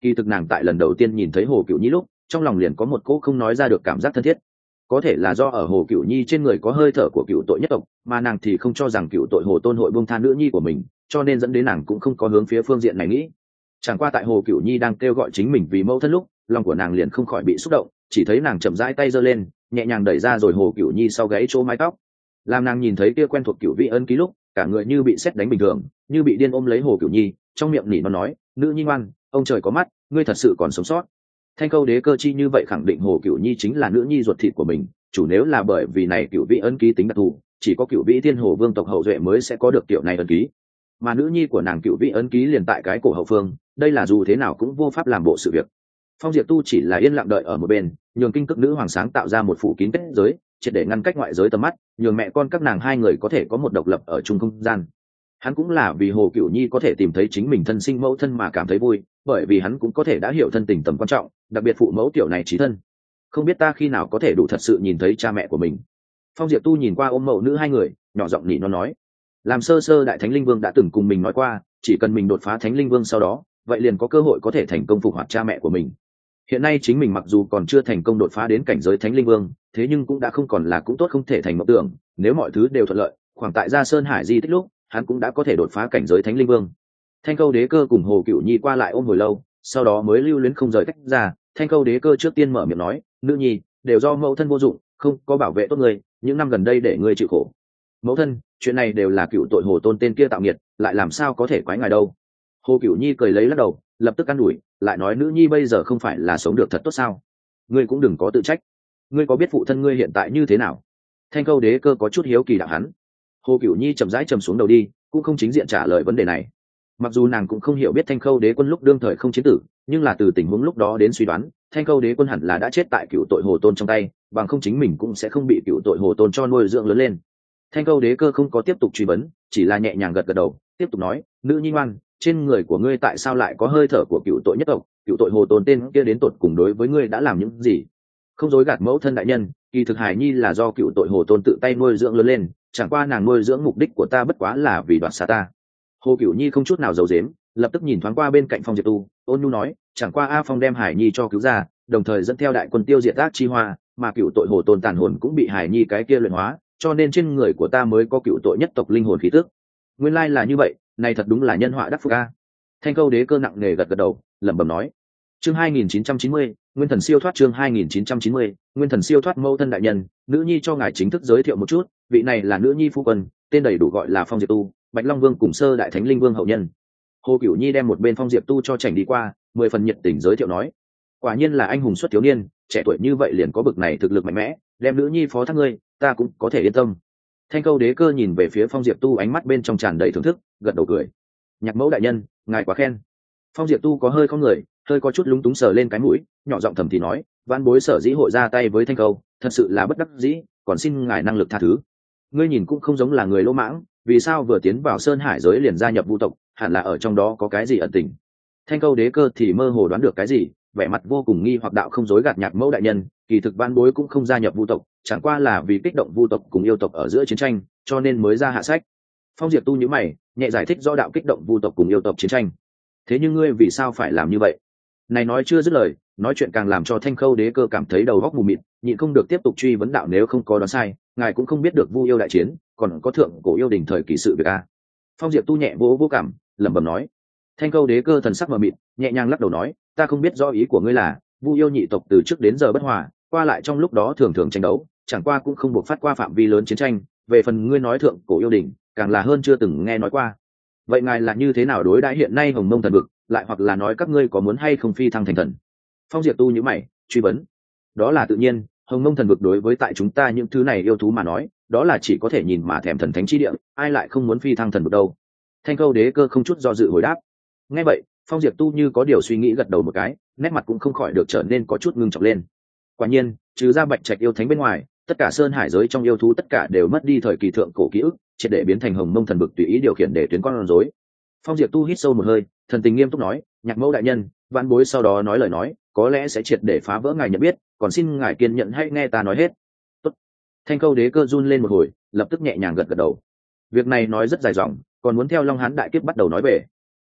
kỳ thực nàng tại lần đầu tiên nhìn thấy hồ cựu nhi lúc trong lòng liền có một cỗ không nói ra được cảm giác thân thiết. Có thể là do ở hồ cựu nhi trên người có hơi thở của cựu tội nhất tộc, mà nàng thì không cho rằng cựu tội hồ tôn hội buông tha nữ nhi của mình, cho nên dẫn đến nàng cũng không có hướng phía phương diện này nghĩ. Chẳng qua tại hồ cựu nhi đang kêu gọi chính mình vì mẫu thân lúc, lòng của nàng liền không khỏi bị xúc động, chỉ thấy nàng chậm rãi tay giơ lên, nhẹ nhàng đẩy ra rồi hồ cựu nhi sau gáy chỗ mái tóc. Làm nàng nhìn thấy kia quen thuộc cựu vị ân ký lúc, cả người như bị sét đánh bình thường, như bị điên ôm lấy hồ cựu nhi, trong miệng nỉ nó nói, nữ nhi ngoan, ông trời có mắt, ngươi thật sự còn sống sót. Thanh câu đế cơ chi như vậy khẳng định hồ cựu nhi chính là nữ nhi ruột thịt của mình, chủ nếu là bởi vì này cựu vị ân ký tính đặc thù, chỉ có cựu vị thiên hồ vương tộc hậu duệ mới sẽ có được kiểu này ân ký, mà nữ nhi của nàng cựu vị ân ký liền tại cái cổ hậu phương, đây là dù thế nào cũng vô pháp làm bộ sự việc. Phong Diệp Tu chỉ là yên lặng đợi ở một bên, nhường kinh cực nữ hoàng sáng tạo ra một phủ kín kết giới, triệt để ngăn cách ngoại giới tầm mắt, nhường mẹ con các nàng hai người có thể có một độc lập ở chung không gian. Hắn cũng là vì hồ cựu nhi có thể tìm thấy chính mình thân sinh mẫu thân mà cảm thấy vui, bởi vì hắn cũng có thể đã hiểu thân tình tầm quan trọng, đặc biệt phụ mẫu tiểu này trí thân. Không biết ta khi nào có thể đủ thật sự nhìn thấy cha mẹ của mình. Phong Diệp Tu nhìn qua ôm mẫu nữ hai người, nhỏ giọng nỉ nó nói, làm sơ sơ đại thánh linh vương đã từng cùng mình nói qua, chỉ cần mình đột phá thánh linh vương sau đó, vậy liền có cơ hội có thể thành công phục hoạt cha mẹ của mình. Hiện nay chính mình mặc dù còn chưa thành công đột phá đến cảnh giới thánh linh vương, thế nhưng cũng đã không còn là cũng tốt không thể thành mộng tưởng, nếu mọi thứ đều thuận lợi, khoảng tại gia sơn hải di tích lúc hắn cũng đã có thể đột phá cảnh giới thánh linh vương. Thanh câu đế cơ cùng hồ cựu nhi qua lại ôm hồi lâu, sau đó mới lưu luyến không rời tách ra. Thanh câu đế cơ trước tiên mở miệng nói, nữ nhi, đều do mẫu thân vô dụng, không có bảo vệ tốt người, những năm gần đây để ngươi chịu khổ. Mẫu thân, chuyện này đều là cựu tội hồ tôn tên kia tạo nghiệt, lại làm sao có thể quái ngài đâu. Hồ cựu nhi cười lấy lắc đầu, lập tức an ủi, lại nói nữ nhi bây giờ không phải là sống được thật tốt sao, ngươi cũng đừng có tự trách. Ngươi có biết phụ thân ngươi hiện tại như thế nào? Thanh câu đế cơ có chút hiếu kỳ đạo hắn. Hồ cựu nhi chậm rãi chầm xuống đầu đi, cũng không chính diện trả lời vấn đề này. Mặc dù nàng cũng không hiểu biết thanh khâu đế quân lúc đương thời không chiến tử, nhưng là từ tình huống lúc đó đến suy đoán, thanh khâu đế quân hẳn là đã chết tại cựu tội hồ tôn trong tay, bằng không chính mình cũng sẽ không bị cựu tội hồ tôn cho nuôi dưỡng lớn lên. Thanh khâu đế cơ không có tiếp tục truy vấn, chỉ là nhẹ nhàng gật gật đầu, tiếp tục nói, nữ nhi ngoan, trên người của ngươi tại sao lại có hơi thở của cựu tội nhất tộc, cựu tội hồ tôn tên kia đến tột cùng đối với ngươi đã làm những gì? Không dối gạt mẫu thân đại nhân, kỳ thực hài nhi là do cựu tội hồ tôn tự tay nuôi dưỡng lớn lên, chẳng qua nàng nuôi dưỡng mục đích của ta bất quá là vì đoạt xa ta. Hồ cựu nhi không chút nào giấu giếm, lập tức nhìn thoáng qua bên cạnh Phong Diệp Tu, ôn nhu nói, chẳng qua A Phong đem hải nhi cho cứu ra, đồng thời dẫn theo đại quân tiêu diệt ác chi hoa, mà cựu tội hồ tôn tàn hồn cũng bị hải nhi cái kia luyện hóa, cho nên trên người của ta mới có cựu tội nhất tộc linh hồn khí tức. Nguyên lai là như vậy, này thật đúng là nhân họa đắc phúc a. Thanh câu đế cơ nặng nề gật gật đầu, lẩm bẩm nói. Chương hai nghìn chín trăm chín mươi, Nguyên thần siêu thoát. Chương hai nghìn chín trăm chín mươi, Nguyên thần siêu thoát. Mẫu thân đại nhân, nữ nhi cho ngài chính thức giới thiệu một chút, vị này là nữ nhi phu quân, tên đầy đủ gọi là Phong Diệp Tu, Bạch Long Vương cùng sơ đại thánh linh vương hậu nhân. Hồ Cửu Nhi đem một bên Phong Diệp Tu cho chảnh đi qua, mười phần nhiệt tình giới thiệu nói, quả nhiên là anh hùng xuất thiếu niên, trẻ tuổi như vậy liền có bực này thực lực mạnh mẽ, đem nữ nhi phó thác ngươi, ta cũng có thể yên tâm. Thanh câu đế cơ nhìn về phía Phong Diệp Tu, ánh mắt bên trong tràn đầy thưởng thức, gật đầu cười. Nhạc mẫu đại nhân, ngài quá khen. Phong Diệp Tu có hơi không người, hơi có chút lúng túng sờ lên cái mũi, nhỏ giọng thầm thì nói, văn bối sở dĩ hội ra tay với Thanh câu, thật sự là bất đắc dĩ, còn xin ngài năng lực tha thứ. Ngươi nhìn cũng không giống là người lỗ mãng, vì sao vừa tiến vào sơn hải giới liền gia nhập vu tộc, hẳn là ở trong đó có cái gì ẩn tình. Thanh câu đế cơ thì mơ hồ đoán được cái gì, vẻ mặt vô cùng nghi hoặc đạo, không dối gạt nhạc mẫu đại nhân, kỳ thực văn bối cũng không gia nhập vu tộc, chẳng qua là vì kích động vu tộc cùng yêu tộc ở giữa chiến tranh, cho nên mới ra hạ sách. Phong Diệp Tu nhíu mày, nhẹ giải thích rõ đạo kích động vu tộc cùng yêu tộc chiến tranh. Thế nhưng ngươi vì sao phải làm như vậy? Này nói chưa dứt lời, nói chuyện càng làm cho Thanh Khâu đế cơ cảm thấy đầu óc mù mịt, nhịn không được tiếp tục truy vấn đạo, nếu không có đoán sai, ngài cũng không biết được vu yêu đại chiến, còn có thượng cổ yêu đình thời kỳ sự việc a. Phong Diệp Tu nhẹ vỗ vỗ cảm, lẩm bẩm nói. Thanh Khâu đế cơ thần sắc mờ mịt, nhẹ nhàng lắc đầu nói, ta không biết rõ ý của ngươi là, vu yêu nhị tộc từ trước đến giờ bất hòa, qua lại trong lúc đó thường thường tranh đấu, chẳng qua cũng không buộc phát qua phạm vi lớn chiến tranh, về phần ngươi nói thượng cổ yêu đình, càng là hơn chưa từng nghe nói qua. Vậy ngài là như thế nào đối đãi hiện nay Hồng Mông thần vực, lại hoặc là nói các ngươi có muốn hay không phi thăng thành thần? Phong Diệp Tu nhíu mày, truy vấn. Đó là tự nhiên, Hồng Mông thần vực đối với tại chúng ta những thứ này yêu thú mà nói, đó là chỉ có thể nhìn mà thèm thần thánh chi địa, ai lại không muốn phi thăng thần vực đâu. Thanh Câu đế cơ không chút do dự hồi đáp. Nghe vậy, Phong Diệp Tu như có điều suy nghĩ gật đầu một cái, nét mặt cũng không khỏi được trở nên có chút ngưng trọng lên. Quả nhiên, trừ ra Bạch Trạch yêu thánh bên ngoài, tất cả sơn hải giới trong yêu thú tất cả đều mất đi thời kỳ thượng cổ ký ức, triệt để biến thành Hồng Mông thần vực tùy ý điều khiển để tuyến con rối. Phong Diệp Tu hít sâu một hơi, thần tình nghiêm túc nói, nhạc mẫu đại nhân, vạn bối sau đó nói lời nói, có lẽ sẽ triệt để phá vỡ ngài nhận biết, còn xin ngài kiên nhẫn hãy nghe ta nói hết. Tốt. Thanh Câu đế cơ run lên một hồi, lập tức nhẹ nhàng gật gật đầu. Việc này nói rất dài dòng, còn muốn theo Long Hán đại kiếp bắt đầu nói về.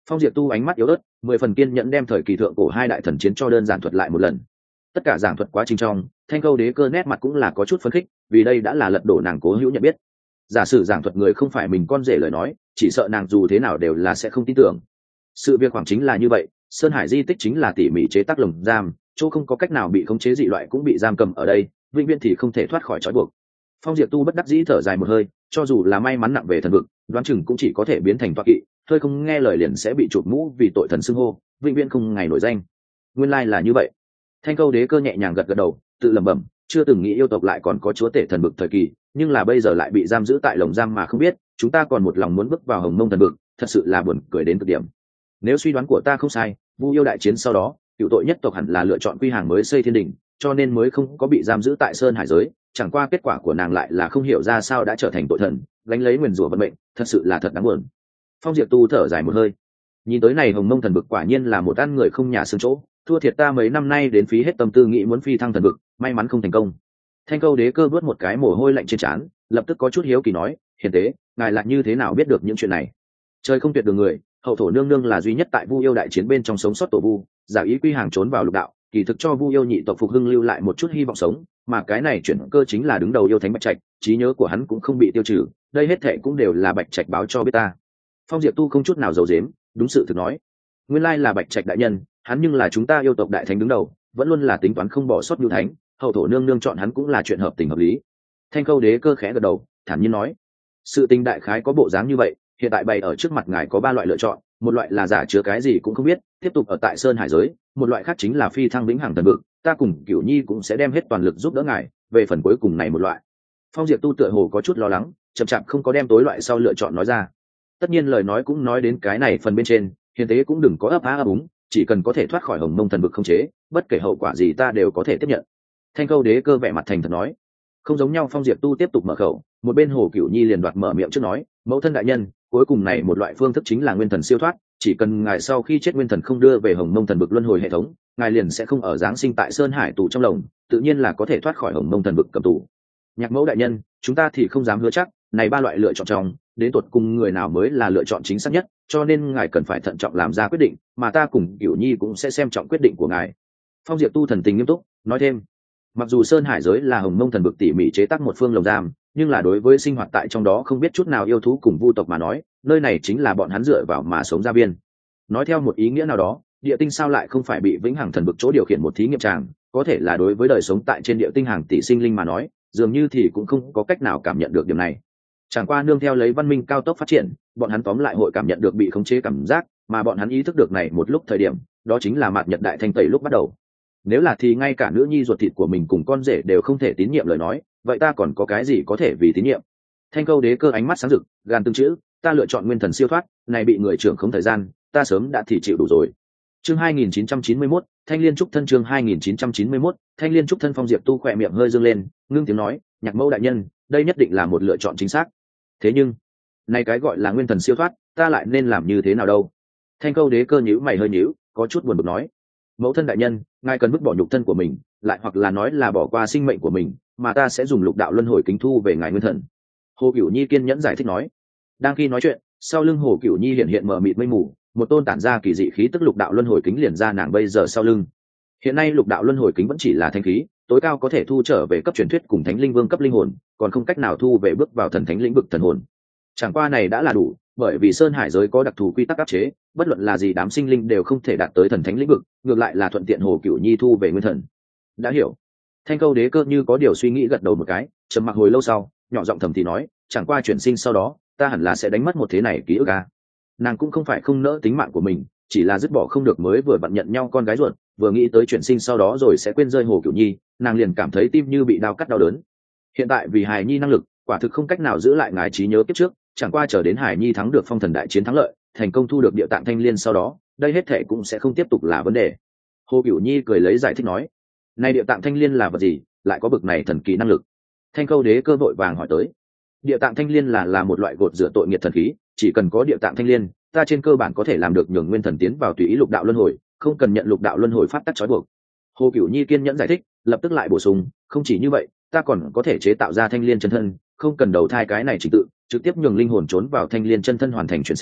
Phong Diệp Tu ánh mắt yếu ớt, mười phần kiên nhẫn đem thời kỳ thượng cổ hai đại thần chiến cho đơn giản thuật lại một lần. Tất cả giảng thuật quá trình trong, Thanh Câu Đế Cơ nét mặt cũng là có chút phấn khích, vì đây đã là lật đổ nàng cố hữu nhận biết. Giả sử giảng thuật người không phải mình con rể lời nói, chỉ sợ nàng dù thế nào đều là sẽ không tin tưởng. Sự việc khoảng chính là như vậy, Sơn Hải di tích chính là tỉ mỉ chế tác lồng giam, chỗ không có cách nào bị khống chế dị loại cũng bị giam cầm ở đây, vĩnh viễn thì không thể thoát khỏi trói buộc. Phong Diệp Tu bất đắc dĩ thở dài một hơi, cho dù là may mắn nặng về thần vực, đoán chừng cũng chỉ có thể biến thành toa kỵ, thôi không nghe lời liền sẽ bị chụp mũ vì tội thần xưng hô, vĩnh viễn không ngày nổi danh. Nguyên lai là như vậy. Thanh Câu Đế Cơ nhẹ nhàng gật gật đầu, tự lẩm bẩm, chưa từng nghĩ yêu tộc lại còn có chúa tể thần vực thời kỳ, nhưng là bây giờ lại bị giam giữ tại lồng giam mà không biết, chúng ta còn một lòng muốn bước vào Hồng Mông thần vực, thật sự là buồn cười đến cực điểm. Nếu suy đoán của ta không sai, Vu yêu đại chiến sau đó, cựu tội nhất tộc hẳn là lựa chọn quy hàng mới xây thiên đình, cho nên mới không có bị giam giữ tại Sơn Hải giới, chẳng qua kết quả của nàng lại là không hiểu ra sao đã trở thành tội thần, gánh lấy nguyền rủa vận mệnh, thật sự là thật đáng buồn. Phong Diệp Tu thở dài một hơi, nhìn tới này Hồng Mông thần vực quả nhiên là một ăn người không nhà xương chỗ, thua thiệt ta mấy năm nay đến phí hết tâm tư nghĩ muốn phi thăng thần vực, may mắn không thành công. Thanh Câu Đế Cơ vớt một cái mồ hôi lạnh trên trán, lập tức có chút hiếu kỳ nói, hiền tế, ngài lại như thế nào biết được những chuyện này? Trời không tuyệt đường người, hậu thổ nương nương là duy nhất tại Vu yêu đại chiến bên trong sống sót tổ vu, giả ý quy hàng trốn vào lục đạo, kỳ thực cho Vu yêu nhị tộc phục hưng lưu lại một chút hy vọng sống, mà cái này chuyển cơ chính là đứng đầu yêu thánh Bạch Trạch, trí nhớ của hắn cũng không bị tiêu trừ, đây hết thệ cũng đều là Bạch Trạch báo cho biết ta. Phong Diệp Tu không chút nào giấu giếm, đúng sự thực nói, nguyên lai là Bạch Trạch đại nhân, hắn nhưng là chúng ta yêu tộc đại thánh đứng đầu, vẫn luôn là tính toán không bỏ sót nhu thánh, hậu thổ nương nương chọn hắn cũng là chuyện hợp tình hợp lý. Thanh Câu Đế Cơ khẽ gật đầu, thản nhiên nói, sự tình đại khái có bộ dáng như vậy, hiện tại bày ở trước mặt ngài có ba loại lựa chọn, một loại là giả chứa cái gì cũng không biết, tiếp tục ở tại Sơn Hải giới, một loại khác chính là phi thăng vĩnh hằng thần vực, ta cùng Cửu Nhi cũng sẽ đem hết toàn lực giúp đỡ ngài, về phần cuối cùng này một loại. Phong Diệp Tu tựa hồ có chút lo lắng, chậm chạp không có đem tối loại sau lựa chọn nói ra. Tất nhiên lời nói cũng nói đến cái này phần bên trên, hiền tế cũng đừng có ấp á ấp úng, chỉ cần có thể thoát khỏi Hồng Mông thần vực không chế, bất kể hậu quả gì ta đều có thể tiếp nhận. Thanh Câu Đế Cơ vẻ mặt thành thật nói. Không giống nhau, Phong Diệp Tu tiếp tục mở khẩu, một bên Hồ Cửu Nhi liền đoạt mở miệng trước nói, mẫu thân đại nhân, cuối cùng này một loại phương thức chính là nguyên thần siêu thoát, chỉ cần ngài sau khi chết nguyên thần không đưa về Hồng Mông thần vực luân hồi hệ thống, ngài liền sẽ không ở giáng sinh tại Sơn Hải tù trong lồng, tự nhiên là có thể thoát khỏi Hồng Mông thần vực cầm tù. Nhạc mẫu đại nhân, chúng ta thì không dám hứa chắc, này ba loại lựa chọn trong, đến tột cùng người nào mới là lựa chọn chính xác nhất, cho nên ngài cần phải thận trọng làm ra quyết định, mà ta cùng Cửu Nhi cũng sẽ xem trọng quyết định của ngài. Phong Diệp Tu thần tình nghiêm túc, nói thêm, mặc dù Sơn Hải giới là Hồng Mông thần vực tỉ mỉ chế tác một phương lồng giam, nhưng là đối với sinh hoạt tại trong đó không biết chút nào yêu thú cùng vu tộc mà nói, nơi này chính là bọn hắn dựa vào mà sống ra biên. Nói theo một ý nghĩa nào đó, địa tinh sao lại không phải bị vĩnh hằng thần vực chỗ điều khiển một thí nghiệm tràng, có thể là đối với đời sống tại trên địa tinh hàng tỷ sinh linh mà nói, dường như thì cũng không có cách nào cảm nhận được điểm này. Chẳng qua nương theo lấy văn minh cao tốc phát triển, bọn hắn tóm lại hội cảm nhận được bị khống chế cảm giác, mà bọn hắn ý thức được này một lúc thời điểm, đó chính là mạt nhật đại thanh tẩy lúc bắt đầu. Nếu là thì ngay cả nữ nhi ruột thịt của mình cùng con rể đều không thể tín nhiệm lời nói, vậy ta còn có cái gì có thể vì tín nhiệm? Thanh Câu Đế Cơ ánh mắt sáng rực, gan từng chữ, ta lựa chọn nguyên thần siêu thoát, này bị người trưởng không thời gian, ta sớm đã thì chịu đủ rồi. Chương hai nghìn chín trăm chín mươi mốt, Thanh Liên trúc thân chương hai nghìn chín trăm chín mươi mốt, Thanh Liên trúc thân. Phong Diệp Tu khỏe miệng hơi dương lên, ngưng tiếng nói, nhạc mẫu đại nhân, đây nhất định là một lựa chọn chính xác. Thế nhưng, này cái gọi là nguyên thần siêu thoát, ta lại nên làm như thế nào đâu? Thanh Câu Đế Cơ nhíu mày hơi nhíu, có chút buồn bực nói, mẫu thân đại nhân, ngài cần vứt bỏ nhục thân của mình, lại hoặc là nói là bỏ qua sinh mệnh của mình, mà ta sẽ dùng lục đạo luân hồi kính thu về ngài nguyên thần. Hồ Cửu Nhi kiên nhẫn giải thích nói. Đang khi nói chuyện, sau lưng Hồ Cửu Nhi hiện hiện mờ mịt mây mù, một tôn tản ra kỳ dị khí tức lục đạo luân hồi kính liền ra nàng bây giờ sau lưng. Hiện nay lục đạo luân hồi kính vẫn chỉ là thanh khí, tối cao có thể thu trở về cấp truyền thuyết cùng thánh linh vương cấp linh hồn, còn không cách nào thu về bước vào thần thánh lĩnh vực thần hồn. Chẳng qua này đã là đủ, bởi vì Sơn Hải giới có đặc thù quy tắc áp chế, bất luận là gì đám sinh linh đều không thể đạt tới thần thánh lĩnh vực, ngược lại là thuận tiện Hồ Cửu Nhi thu về nguyên thần. Đã hiểu. Thanh Câu Đế Cơ như có điều suy nghĩ gật đầu một cái, trầm mặc hồi lâu sau, nhỏ giọng thầm thì nói, chẳng qua chuyển sinh sau đó, ta hẳn là sẽ đánh mất một thế này ký ức à. Nàng cũng không phải không nỡ tính mạng của mình, chỉ là dứt bỏ không được mới vừa vặn nhận nhau con gái ruột, vừa nghĩ tới chuyển sinh sau đó rồi sẽ quên rơi Hồ Cửu Nhi, nàng liền cảm thấy tim như bị đau cắt đau đớn. Hiện tại vì Hải Nhi năng lực, quả thực không cách nào giữ lại ngài trí nhớ kiếp trước, chẳng qua chờ đến Hải Nhi thắng được phong thần đại chiến thắng lợi, thành công thu được địa tạng thanh liên sau đó, đây hết thể cũng sẽ không tiếp tục là vấn đề. Hồ Cửu Nhi cười lấy giải thích nói, này địa tạng thanh liên là vật gì, lại có bực này thần kỳ năng lực? Thanh Câu Đế Cơ vội vàng hỏi tới. Địa tạng thanh liên là là một loại gột rửa tội nghiệt thần khí, chỉ cần có địa tạng thanh liên, ta trên cơ bản có thể làm được nhường nguyên thần tiến vào tùy ý lục đạo luân hồi, không cần nhận lục đạo luân hồi pháp tắc trói buộc. Hồ Cửu Nhi kiên nhẫn giải thích, lập tức lại bổ sung, không chỉ như vậy, ta còn có thể chế tạo ra thanh liên chân thân, không cần đầu thai cái này trình tự, trực tiếp nhường linh hồn trốn vào thanh liên chân thân hoàn thành chuyển sinh,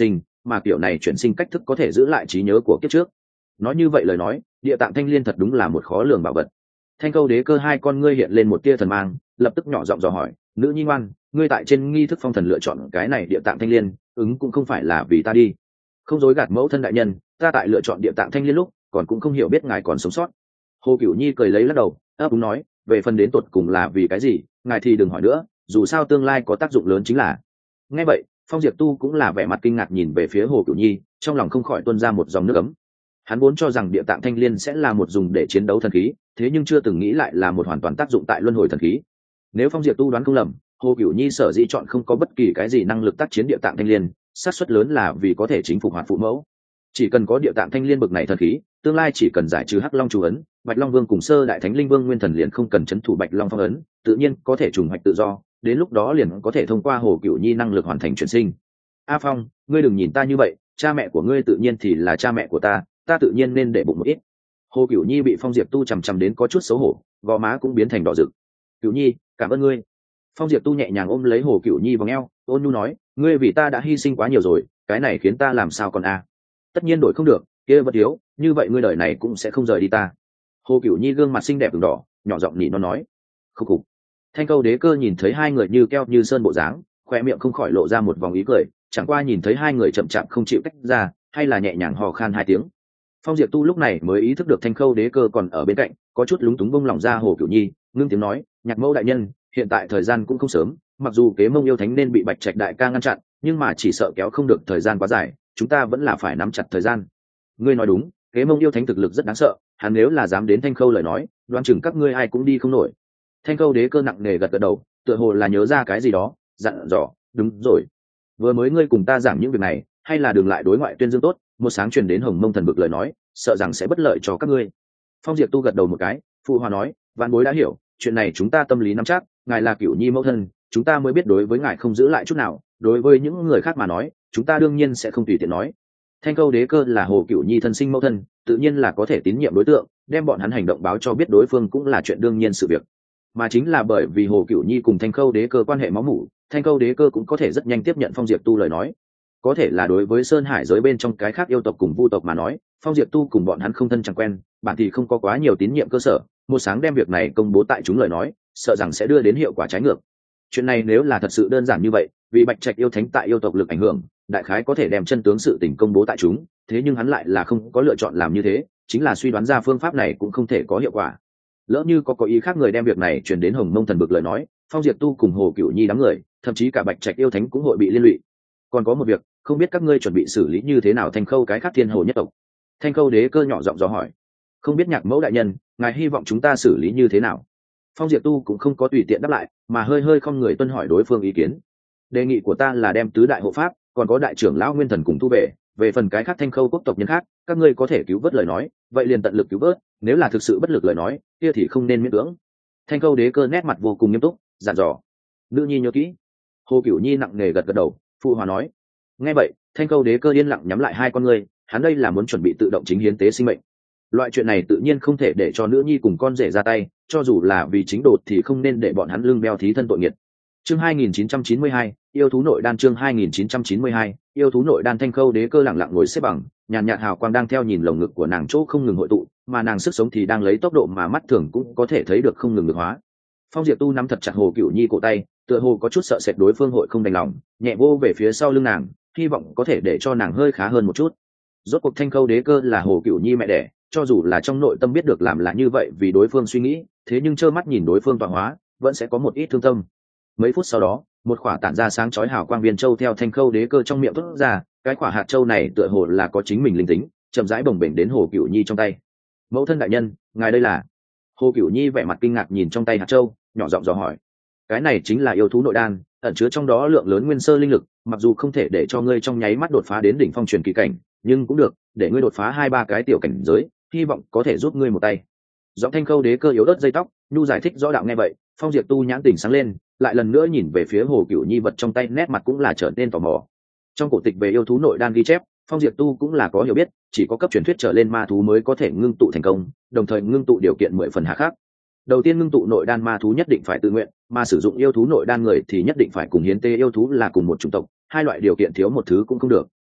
mà kiểu này chuyển sinh cách thức có thể giữ lại trí nhớ của kiếp trước. Nói như vậy lời nói, địa tạng thanh liên thật đúng là một khó lường bảo vật. Thanh Khâu Đế Cơ hai con ngươi hiện lên một tia thần mang, lập tức nhỏ giọng dò hỏi, nữ nhi ngoan, ngươi tại trên nghi thức phong thần lựa chọn cái này địa tạng thanh liên, ứng cũng không phải là vì ta đi. Không dối gạt mẫu thân đại nhân, ta tại lựa chọn địa tạng thanh liên lúc còn cũng không hiểu biết ngài còn sống sót. Hồ Cửu Nhi cười lấy lắc đầu, ấp úng nói, về phần đến tột cùng là vì cái gì, ngài thì đừng hỏi nữa, dù sao tương lai có tác dụng lớn chính là. Nghe vậy, Phong Diệp Tu cũng là vẻ mặt kinh ngạc nhìn về phía Hồ Cửu Nhi, trong lòng không khỏi tuôn ra một dòng nước ấm. Hắn vốn cho rằng địa tạng thanh liên sẽ là một dùng để chiến đấu thần khí, thế nhưng chưa từng nghĩ lại là một hoàn toàn tác dụng tại luân hồi thần khí. Nếu Phong Diệp Tu đoán không lầm, Hồ Cửu Nhi sở dĩ chọn không có bất kỳ cái gì năng lực tác chiến địa tạng thanh liên, xác suất lớn là vì có thể chính phục hoạt phụ mẫu. Chỉ cần có địa tạng thanh liên bực này thần khí, tương lai chỉ cần giải trừ Hắc Long chủ ấn, Bạch Long Vương cùng Sơ Đại Thánh Linh Vương Nguyên Thần liền không cần chấn thủ Bạch Long phong ấn, tự nhiên có thể trùng hoạch tự do, đến lúc đó liền có thể thông qua Hồ Cửu Nhi năng lực hoàn thành chuyển sinh. A Phong, ngươi đừng nhìn ta như vậy, cha mẹ của ngươi tự nhiên thì là cha mẹ của ta, ta tự nhiên nên để bụng một ít. Hồ Cửu Nhi bị Phong Diệp Tu chằm chằm đến có chút xấu hổ, gò má cũng biến thành đỏ rực. Cửu Nhi, cảm ơn ngươi. Phong Diệp Tu nhẹ nhàng ôm lấy Hồ Cửu Nhi vòng eo, ôn nhu nói, ngươi vì ta đã hy sinh quá nhiều rồi, cái này khiến ta làm sao còn a? Tất nhiên đổi không được, kia vật yếu, như vậy ngươi đời này cũng sẽ không rời đi ta. Hồ Cửu Nhi gương mặt xinh đẹp ửng đỏ, nhỏ giọng nỉ nó nói. Khúc khục. Thanh Khâu Đế Cơ nhìn thấy hai người như keo như sơn bộ dáng, khoe miệng không khỏi lộ ra một vòng ý cười, chẳng qua nhìn thấy hai người chậm chạp không chịu tách ra, hay là nhẹ nhàng hò khan hai tiếng. Phong Diệp Tu lúc này mới ý thức được Thanh Khâu Đế Cơ còn ở bên cạnh, có chút lúng túng bông lòng ra Hồ Cửu Nhi, ngưng tiếng nói, nhạc mẫu đại nhân, hiện tại thời gian cũng không sớm, mặc dù Kế Mông yêu thánh nên bị Bạch Trạch đại ca ngăn chặn, nhưng mà chỉ sợ kéo không được thời gian quá dài, chúng ta vẫn là phải nắm chặt thời gian. Ngươi nói đúng, Kế Mông yêu thánh thực lực rất đáng sợ, hắn nếu là dám đến Thanh Khâu lời nói, đoán chừng các ngươi ai cũng đi không nổi. Thanh Khâu Đế Cơ nặng nề gật gật đầu, tựa hồ là nhớ ra cái gì đó, dặn dò, đúng rồi, vừa mới ngươi cùng ta giảng những việc này, hay là đừng lại đối ngoại tuyên dương tốt, một sáng truyền đến Hồng Mông thần bực lời nói, sợ rằng sẽ bất lợi cho các ngươi. Phong Diệp Tu gật đầu một cái, phụ hòa nói, vạn bối đã hiểu, chuyện này chúng ta tâm lý nắm chắc, ngài là Cửu Nhi mẫu thân, chúng ta mới biết đối với ngài không giữ lại chút nào, đối với những người khác mà nói, chúng ta đương nhiên sẽ không tùy tiện nói. Thanh Khâu Đế Cơ là Hồ Cửu Nhi thân sinh mẫu thân, tự nhiên là có thể tín nhiệm đối tượng, đem bọn hắn hành động báo cho biết đối phương cũng là chuyện đương nhiên sự việc. Mà chính là bởi vì Hồ Cửu Nhi cùng Thanh Khâu Đế Cơ quan hệ máu mủ, Thanh Khâu Đế Cơ cũng có thể rất nhanh tiếp nhận Phong Diệp Tu lời nói. Có thể là đối với Sơn Hải giới bên trong cái khác yêu tộc cùng vu tộc mà nói, Phong Diệp Tu cùng bọn hắn không thân chẳng quen, bản thì không có quá nhiều tín nhiệm cơ sở, một sáng đem việc này công bố tại chúng lời nói, sợ rằng sẽ đưa đến hiệu quả trái ngược. Chuyện này nếu là thật sự đơn giản như vậy, vì Bạch Trạch yêu thánh tại yêu tộc lực ảnh hưởng, đại khái có thể đem chân tướng sự tình công bố tại chúng, thế nhưng hắn lại là không có lựa chọn làm như thế, chính là suy đoán ra phương pháp này cũng không thể có hiệu quả. Lỡ như có có ý khác người đem việc này truyền đến Hồng Mông thần bực lời nói, Phong Diệp Tu cùng Hồ Cửu Nhi đám người, thậm chí cả Bạch Trạch yêu thánh cũng hội bị liên lụy. Còn có một việc, không biết các ngươi chuẩn bị xử lý như thế nào Thanh Khâu cái khác thiên hồ nhất tộc. Thanh Khâu Đế Cơ nhỏ giọng dò hỏi, không biết nhạc mẫu đại nhân, ngài hy vọng chúng ta xử lý như thế nào. Phong Diệp Tu cũng không có tùy tiện đáp lại, mà hơi hơi không người tuân hỏi đối phương ý kiến. Đề nghị của ta là đem tứ đại hộ pháp, còn có đại trưởng lão Nguyên Thần cùng thu về, về phần cái khác Thanh Khâu quốc tộc nhân khác, các ngươi có thể cứu vớt lời nói, vậy liền tận lực cứu vớt, nếu là thực sự bất lực lời nói, kia thì không nên miễn cưỡng. Thanh Khâu Đế Cơ nét mặt vô cùng nghiêm túc, dặn dò. Nữ nhi nhớ kỹ. Hồ Cửu Nhi nặng nề gật gật đầu, phụ hòa nói. Nghe vậy, Thanh Khâu Đế Cơ yên lặng nhắm lại hai con ngươi, hắn đây là muốn chuẩn bị tự động chính hiến tế sinh mệnh. Loại chuyện này tự nhiên không thể để cho nữ nhi cùng con rể ra tay, cho dù là vì chính đột thì không nên để bọn hắn lưng beo thí thân tội nghiệt. Chương hai nghìn chín trăm chín mươi hai, yêu thú nội đan. Chương hai nghìn chín trăm chín mươi hai, yêu thú nội đan. Thanh Khâu Đế Cơ lặng lặng ngồi xếp bằng, nhàn nhạt hào quang đang theo nhìn lồng ngực của nàng chỗ không ngừng hội tụ, mà nàng sức sống thì đang lấy tốc độ mà mắt thường cũng có thể thấy được không ngừng được hóa. Phong Diệp Tu nắm thật chặt Hồ Cửu Nhi cổ tay, tựa hồ có chút sợ sệt đối phương hội không đành lòng, nhẹ vô về phía sau lưng nàng, hy vọng có thể để cho nàng hơi khá hơn một chút. Rốt cuộc Thanh Khâu Đế Cơ là Hồ Cửu Nhi mẹ đẻ, cho dù là trong nội tâm biết được làm là như vậy vì đối phương suy nghĩ, thế nhưng trơ mắt nhìn đối phương tọa hóa, vẫn sẽ có một ít thương tâm. Mấy phút sau đó, một quả tản ra sáng chói hào quang viên châu theo Thanh Khâu Đế Cơ trong miệng thoát ra, cái quả hạt châu này tựa hồ là có chính mình linh tính, chậm rãi bồng bềnh đến Hồ Cửu Nhi trong tay. Mẫu thân đại nhân, ngài đây là? Hồ Cửu Nhi vẻ mặt kinh ngạc nhìn trong tay hạt châu, nhỏ giọng dò hỏi. Cái này chính là yêu thú nội đan, ẩn chứa trong đó lượng lớn nguyên sơ linh lực, mặc dù không thể để cho ngươi trong nháy mắt đột phá đến đỉnh phong truyền kỳ cảnh, nhưng cũng được, để ngươi đột phá hai ba cái tiểu cảnh giới, hy vọng có thể giúp ngươi một tay. Giọng Thanh Khâu Đế Cơ yếu ớt dây tóc, nhu giải thích rõ đạo. Nghe vậy, Phong Diệp Tu nhãn tỉnh sáng lên, lại lần nữa nhìn về phía Hồ Cửu Nhi vật trong tay, nét mặt cũng là trở nên tò mò. Trong cổ tịch về yêu thú nội đan ghi chép, Phong Diệp Tu cũng là có hiểu biết, chỉ có cấp truyền thuyết trở lên ma thú mới có thể ngưng tụ thành công, đồng thời ngưng tụ điều kiện mười phần hà khắc. Đầu tiên ngưng tụ nội đan ma thú nhất định phải tự nguyện, mà sử dụng yêu thú nội đan người thì nhất định phải cùng hiến tế yêu thú là cùng một chủng tộc, hai loại điều kiện thiếu một thứ cũng không được.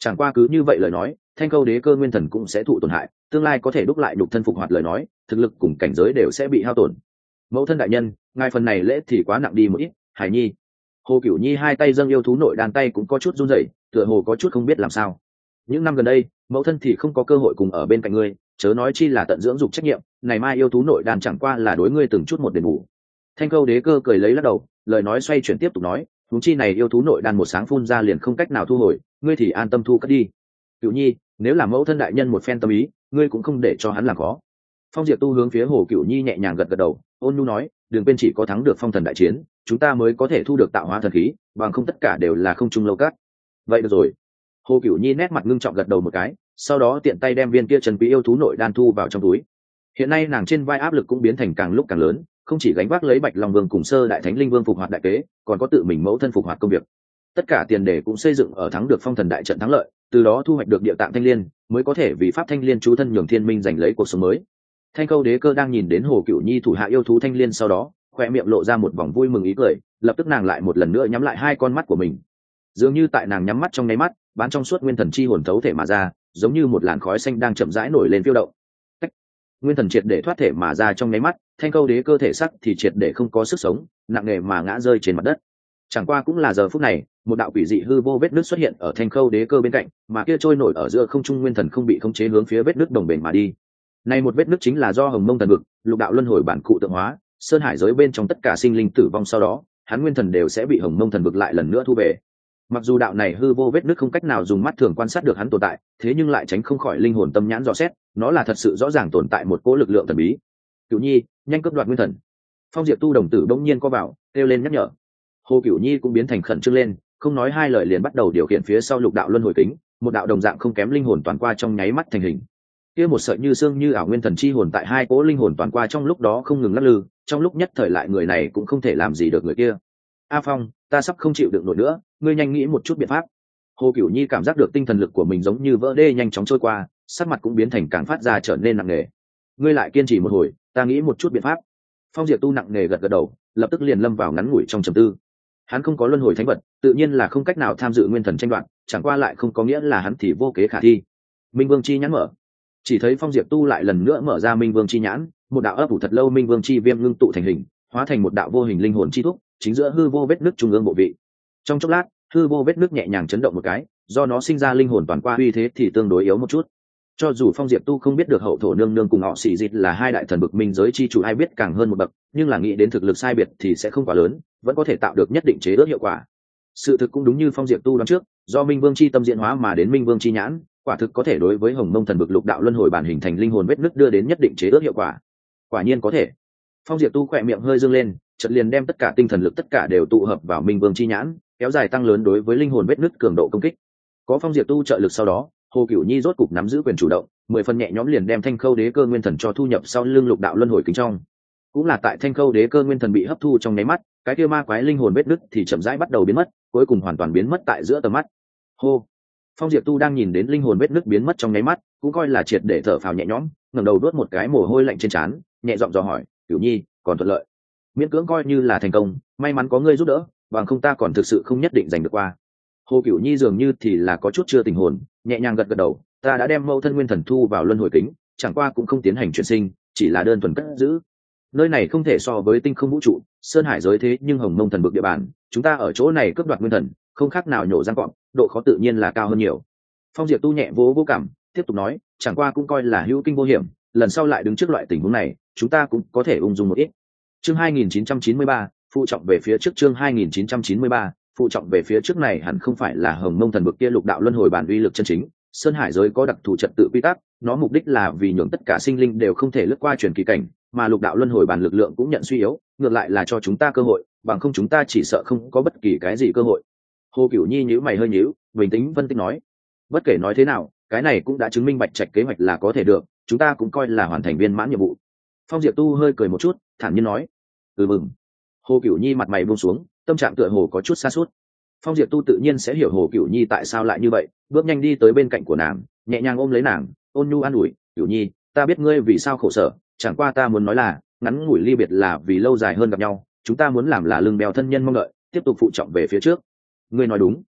Chẳng qua cứ như vậy lời nói, thanh khâu đế cơ nguyên thần cũng sẽ thụ tổn hại, tương lai có thể đúc lại nhục thân phục hoạt lời nói, thực lực cùng cảnh giới đều sẽ bị hao tổn. Mẫu thân đại nhân, ngài phần này lễ thì quá nặng đi một ít. Hải nhi. Hồ Cửu Nhi hai tay dâng yêu thú nội đan, tay cũng có chút run rẩy, tựa hồ có chút không biết làm sao. Những năm gần đây, mẫu thân thì không có cơ hội cùng ở bên cạnh ngươi, chớ nói chi là tận dưỡng dục trách nhiệm, này mai yêu thú nội đan chẳng qua là đối ngươi từng chút một đền bù. Thanh khâu đế cơ cười lấy lắc đầu, lời nói xoay chuyển tiếp tục nói, huống chi này yêu thú nội đan một sáng phun ra liền không cách nào thu hồi, ngươi thì an tâm thu cất đi. Cửu Nhi, nếu là mẫu thân đại nhân một phen tâm ý, ngươi cũng không để cho hắn làm khó. Phong Diệp Tu hướng phía Hồ Cửu Nhi nhẹ nhàng gật gật đầu, ôn nhu nói, đừng quên chỉ có thắng được phong thần đại chiến, chúng ta mới có thể thu được tạo hóa thần khí, bằng không tất cả đều là không trung lâu cát. Vậy được rồi. Hồ Cửu Nhi nét mặt ngưng trọng gật đầu một cái, sau đó tiện tay đem viên kia trần quý yêu thú nội đan thu vào trong túi. Hiện nay nàng trên vai áp lực cũng biến thành càng lúc càng lớn, không chỉ gánh vác lấy Bạch Long Vương cùng Sơ Đại Thánh Linh Vương phục hoạt đại kế, còn có tự mình mẫu thân phục hoạt công việc. Tất cả tiền đề cũng xây dựng ở thắng được phong thần đại trận thắng lợi, từ đó thu hoạch được địa tạng thanh liên, mới có thể vì pháp thanh liên chú thân nhường thiên minh giành lấy cuộc sống mới. Thanh khâu đế cơ đang nhìn đến Hồ Cửu Nhi thủ hạ yêu thú thanh liên sau đó, khoe miệng lộ ra một vòng vui mừng ý cười, lập tức nàng lại một lần nữa nhắm lại hai con mắt của mình. Dường như tại nàng nhắm mắt trong nháy mắt, bán trong suốt nguyên thần chi hồn thấu thể mà ra, giống như một làn khói xanh đang chậm rãi nổi lên phiêu động. Tách. Nguyên thần triệt để thoát thể mà ra trong nháy mắt, thanh khâu đế cơ thể sắc thì triệt để không có sức sống, nặng nề mà ngã rơi trên mặt đất. Chẳng qua cũng là giờ phút này, một đạo quỷ dị hư vô vết nứt xuất hiện ở thanh khâu đế cơ bên cạnh, mà kia trôi nổi ở giữa không trung nguyên thần không bị khống chế hướng phía vết nứt đồng bền mà đi. Này một vết nứt chính là do Hồng Mông thần vực, lục đạo luân hồi bản cụ tượng hóa, sơn hải giới bên trong tất cả sinh linh tử vong sau đó, hắn nguyên thần đều sẽ bị Hồng Mông thần vực lại lần nữa thu về. Mặc dù đạo này hư vô vết nứt không cách nào dùng mắt thường quan sát được hắn tồn tại, thế nhưng lại tránh không khỏi linh hồn tâm nhãn dò xét, nó là thật sự rõ ràng tồn tại một cỗ lực lượng thần bí. Cửu Nhi, nhanh cướp đoạt nguyên thần. Phong Diệp Tu đồng tử bỗng nhiên co vào, kêu lên nhắc nhở. Hồ Cửu Nhi cũng biến thành khẩn trương lên, không nói hai lời liền bắt đầu điều khiển phía sau lục đạo luân hồi kính, một đạo đồng dạng không kém linh hồn toàn qua trong nháy mắt thành hình. Kia một sợi như xương như ảo nguyên thần chi hồn tại hai cỗ linh hồn toàn qua trong lúc đó không ngừng lắc lư, trong lúc nhất thời lại người này cũng không thể làm gì được người kia. A Phong, ta sắp không chịu được nổi nữa, ngươi nhanh nghĩ một chút biện pháp. Hồ Cửu Nhi cảm giác được tinh thần lực của mình giống như vỡ đê nhanh chóng trôi qua, sắc mặt cũng biến thành càng phát ra trở nên nặng nề. Ngươi lại kiên trì một hồi, ta nghĩ một chút biện pháp. Phong Diệp Tu nặng nề gật gật đầu, lập tức liền lâm vào ngắn ngủi trong trầm tư. Hắn không có luân hồi thánh vật, tự nhiên là không cách nào tham dự nguyên thần tranh đoạt, chẳng qua lại không có nghĩa là hắn thì vô kế khả thi. Minh Vương chi nhãn mở. Chỉ thấy Phong Diệp Tu lại lần nữa mở ra Minh Vương chi nhãn, một đạo ấp ủ thật lâu Minh Vương chi viêm ngưng tụ thành hình, hóa thành một đạo vô hình linh hồn chi thúc, chính giữa hư vô vết nứt trung ương bộ vị. Trong chốc lát, hư vô vết nứt nhẹ nhàng chấn động một cái, do nó sinh ra linh hồn toàn qua uy thế thì tương đối yếu một chút. Cho dù Phong Diệp Tu không biết được hậu thổ nương nương cùng họ xỉ dịch là hai đại thần bực minh giới chi chủ ai biết càng hơn một bậc, nhưng là nghĩ đến thực lực sai biệt thì sẽ không quá lớn, vẫn có thể tạo được nhất định chế ước hiệu quả. Sự thực cũng đúng như Phong Diệp Tu đoán trước, do Minh Vương chi tâm diễn hóa mà đến Minh Vương chi nhãn, quả thực có thể đối với Hồng Mông thần bực lục đạo luân hồi bản hình thành linh hồn vết nứt đưa đến nhất định chế ước hiệu quả. Quả nhiên có thể. Phong Diệp Tu khỏe miệng hơi dương lên, chợt liền đem tất cả tinh thần lực tất cả đều tụ hợp vào Minh Vương chi nhãn, kéo dài tăng lớn đối với linh hồn vết nứt cường độ công kích. Có Phong Diệp Tu trợ lực sau đó, Hồ Cửu Nhi rốt cục nắm giữ quyền chủ động, mười phần nhẹ nhõm liền đem Thanh Khâu Đế Cơ Nguyên Thần cho thu nhập sau lưng lục đạo luân hồi kính trong. Cũng là tại Thanh Khâu Đế Cơ Nguyên Thần bị hấp thu trong nháy mắt, cái kia ma quái linh hồn vết nứt thì chậm rãi bắt đầu biến mất, cuối cùng hoàn toàn biến mất tại giữa tầm mắt. Hô. Phong Diệp Tu đang nhìn đến linh hồn vết nứt biến mất trong nháy mắt, cũng coi là triệt để thở phào nhẹ nhõm, ngẩng đầu đuốt một cái mồ hôi lạnh trên trán, nhẹ giọng dò hỏi, "Cửu Nhi, còn thuận lợi?" Miễn cưỡng coi như là thành công, may mắn có ngươi giúp đỡ, bằng không ta còn thực sự không nhất định giành được qua. Hồ Cửu Nhi dường như thì là có chút chưa tình hồn, nhẹ nhàng gật gật đầu, ta đã đem mâu thân nguyên thần thu vào luân hồi kính, chẳng qua cũng không tiến hành chuyển sinh, chỉ là đơn thuần cất giữ. Nơi này không thể so với tinh không vũ trụ, sơn hải giới thế nhưng Hồng Mông thần vực địa bàn, chúng ta ở chỗ này cướp đoạt nguyên thần, không khác nào nhổ răng cọp, độ khó tự nhiên là cao hơn nhiều. Phong Diệp Tu nhẹ vỗ vỗ cảm, tiếp tục nói, chẳng qua cũng coi là hữu kinh vô hiểm, lần sau lại đứng trước loại tình huống này, chúng ta cũng có thể ung dung một ít. Chương hai nghìn chín trăm chín mươi ba, phụ trọng về phía trước. Chương hai nghìn chín trăm chín mươi ba, phụ trọng về phía trước này hẳn không phải là Hồng Mông thần vực kia lục đạo luân hồi bản uy lực chân chính. Sơn hải giới có đặc thù trật tự quy tắc, nó mục đích là vì nhường tất cả sinh linh đều không thể lướt qua truyền kỳ cảnh, mà lục đạo luân hồi bản lực lượng cũng nhận suy yếu, ngược lại là cho chúng ta cơ hội, bằng không chúng ta chỉ sợ không có bất kỳ cái gì cơ hội. Hồ Cửu Nhi nhíu mày hơi nhíu, bình tĩnh phân tích nói, bất kể nói thế nào, cái này cũng đã chứng minh Bạch Trạch kế hoạch là có thể được, chúng ta cũng coi là hoàn thành viên mãn nhiệm vụ. Phong Diệp Tu hơi cười một chút, thản nhiên nói, ừ mừng. Hồ Cửu Nhi mặt mày buông xuống, tâm trạng tựa hồ có chút xa suốt. Phong Diệp Tu tự nhiên sẽ hiểu Hồ Cửu Nhi tại sao lại như vậy, bước nhanh đi tới bên cạnh của nàng, nhẹ nhàng ôm lấy nàng, ôn nhu an ủi, Cửu Nhi, ta biết ngươi vì sao khổ sở, chẳng qua ta muốn nói là, ngắn ngủi ly biệt là vì lâu dài hơn gặp nhau, chúng ta muốn làm là lưng bèo thân nhân mong đợi, tiếp tục phụ trọng về phía trước. Ngươi nói đúng.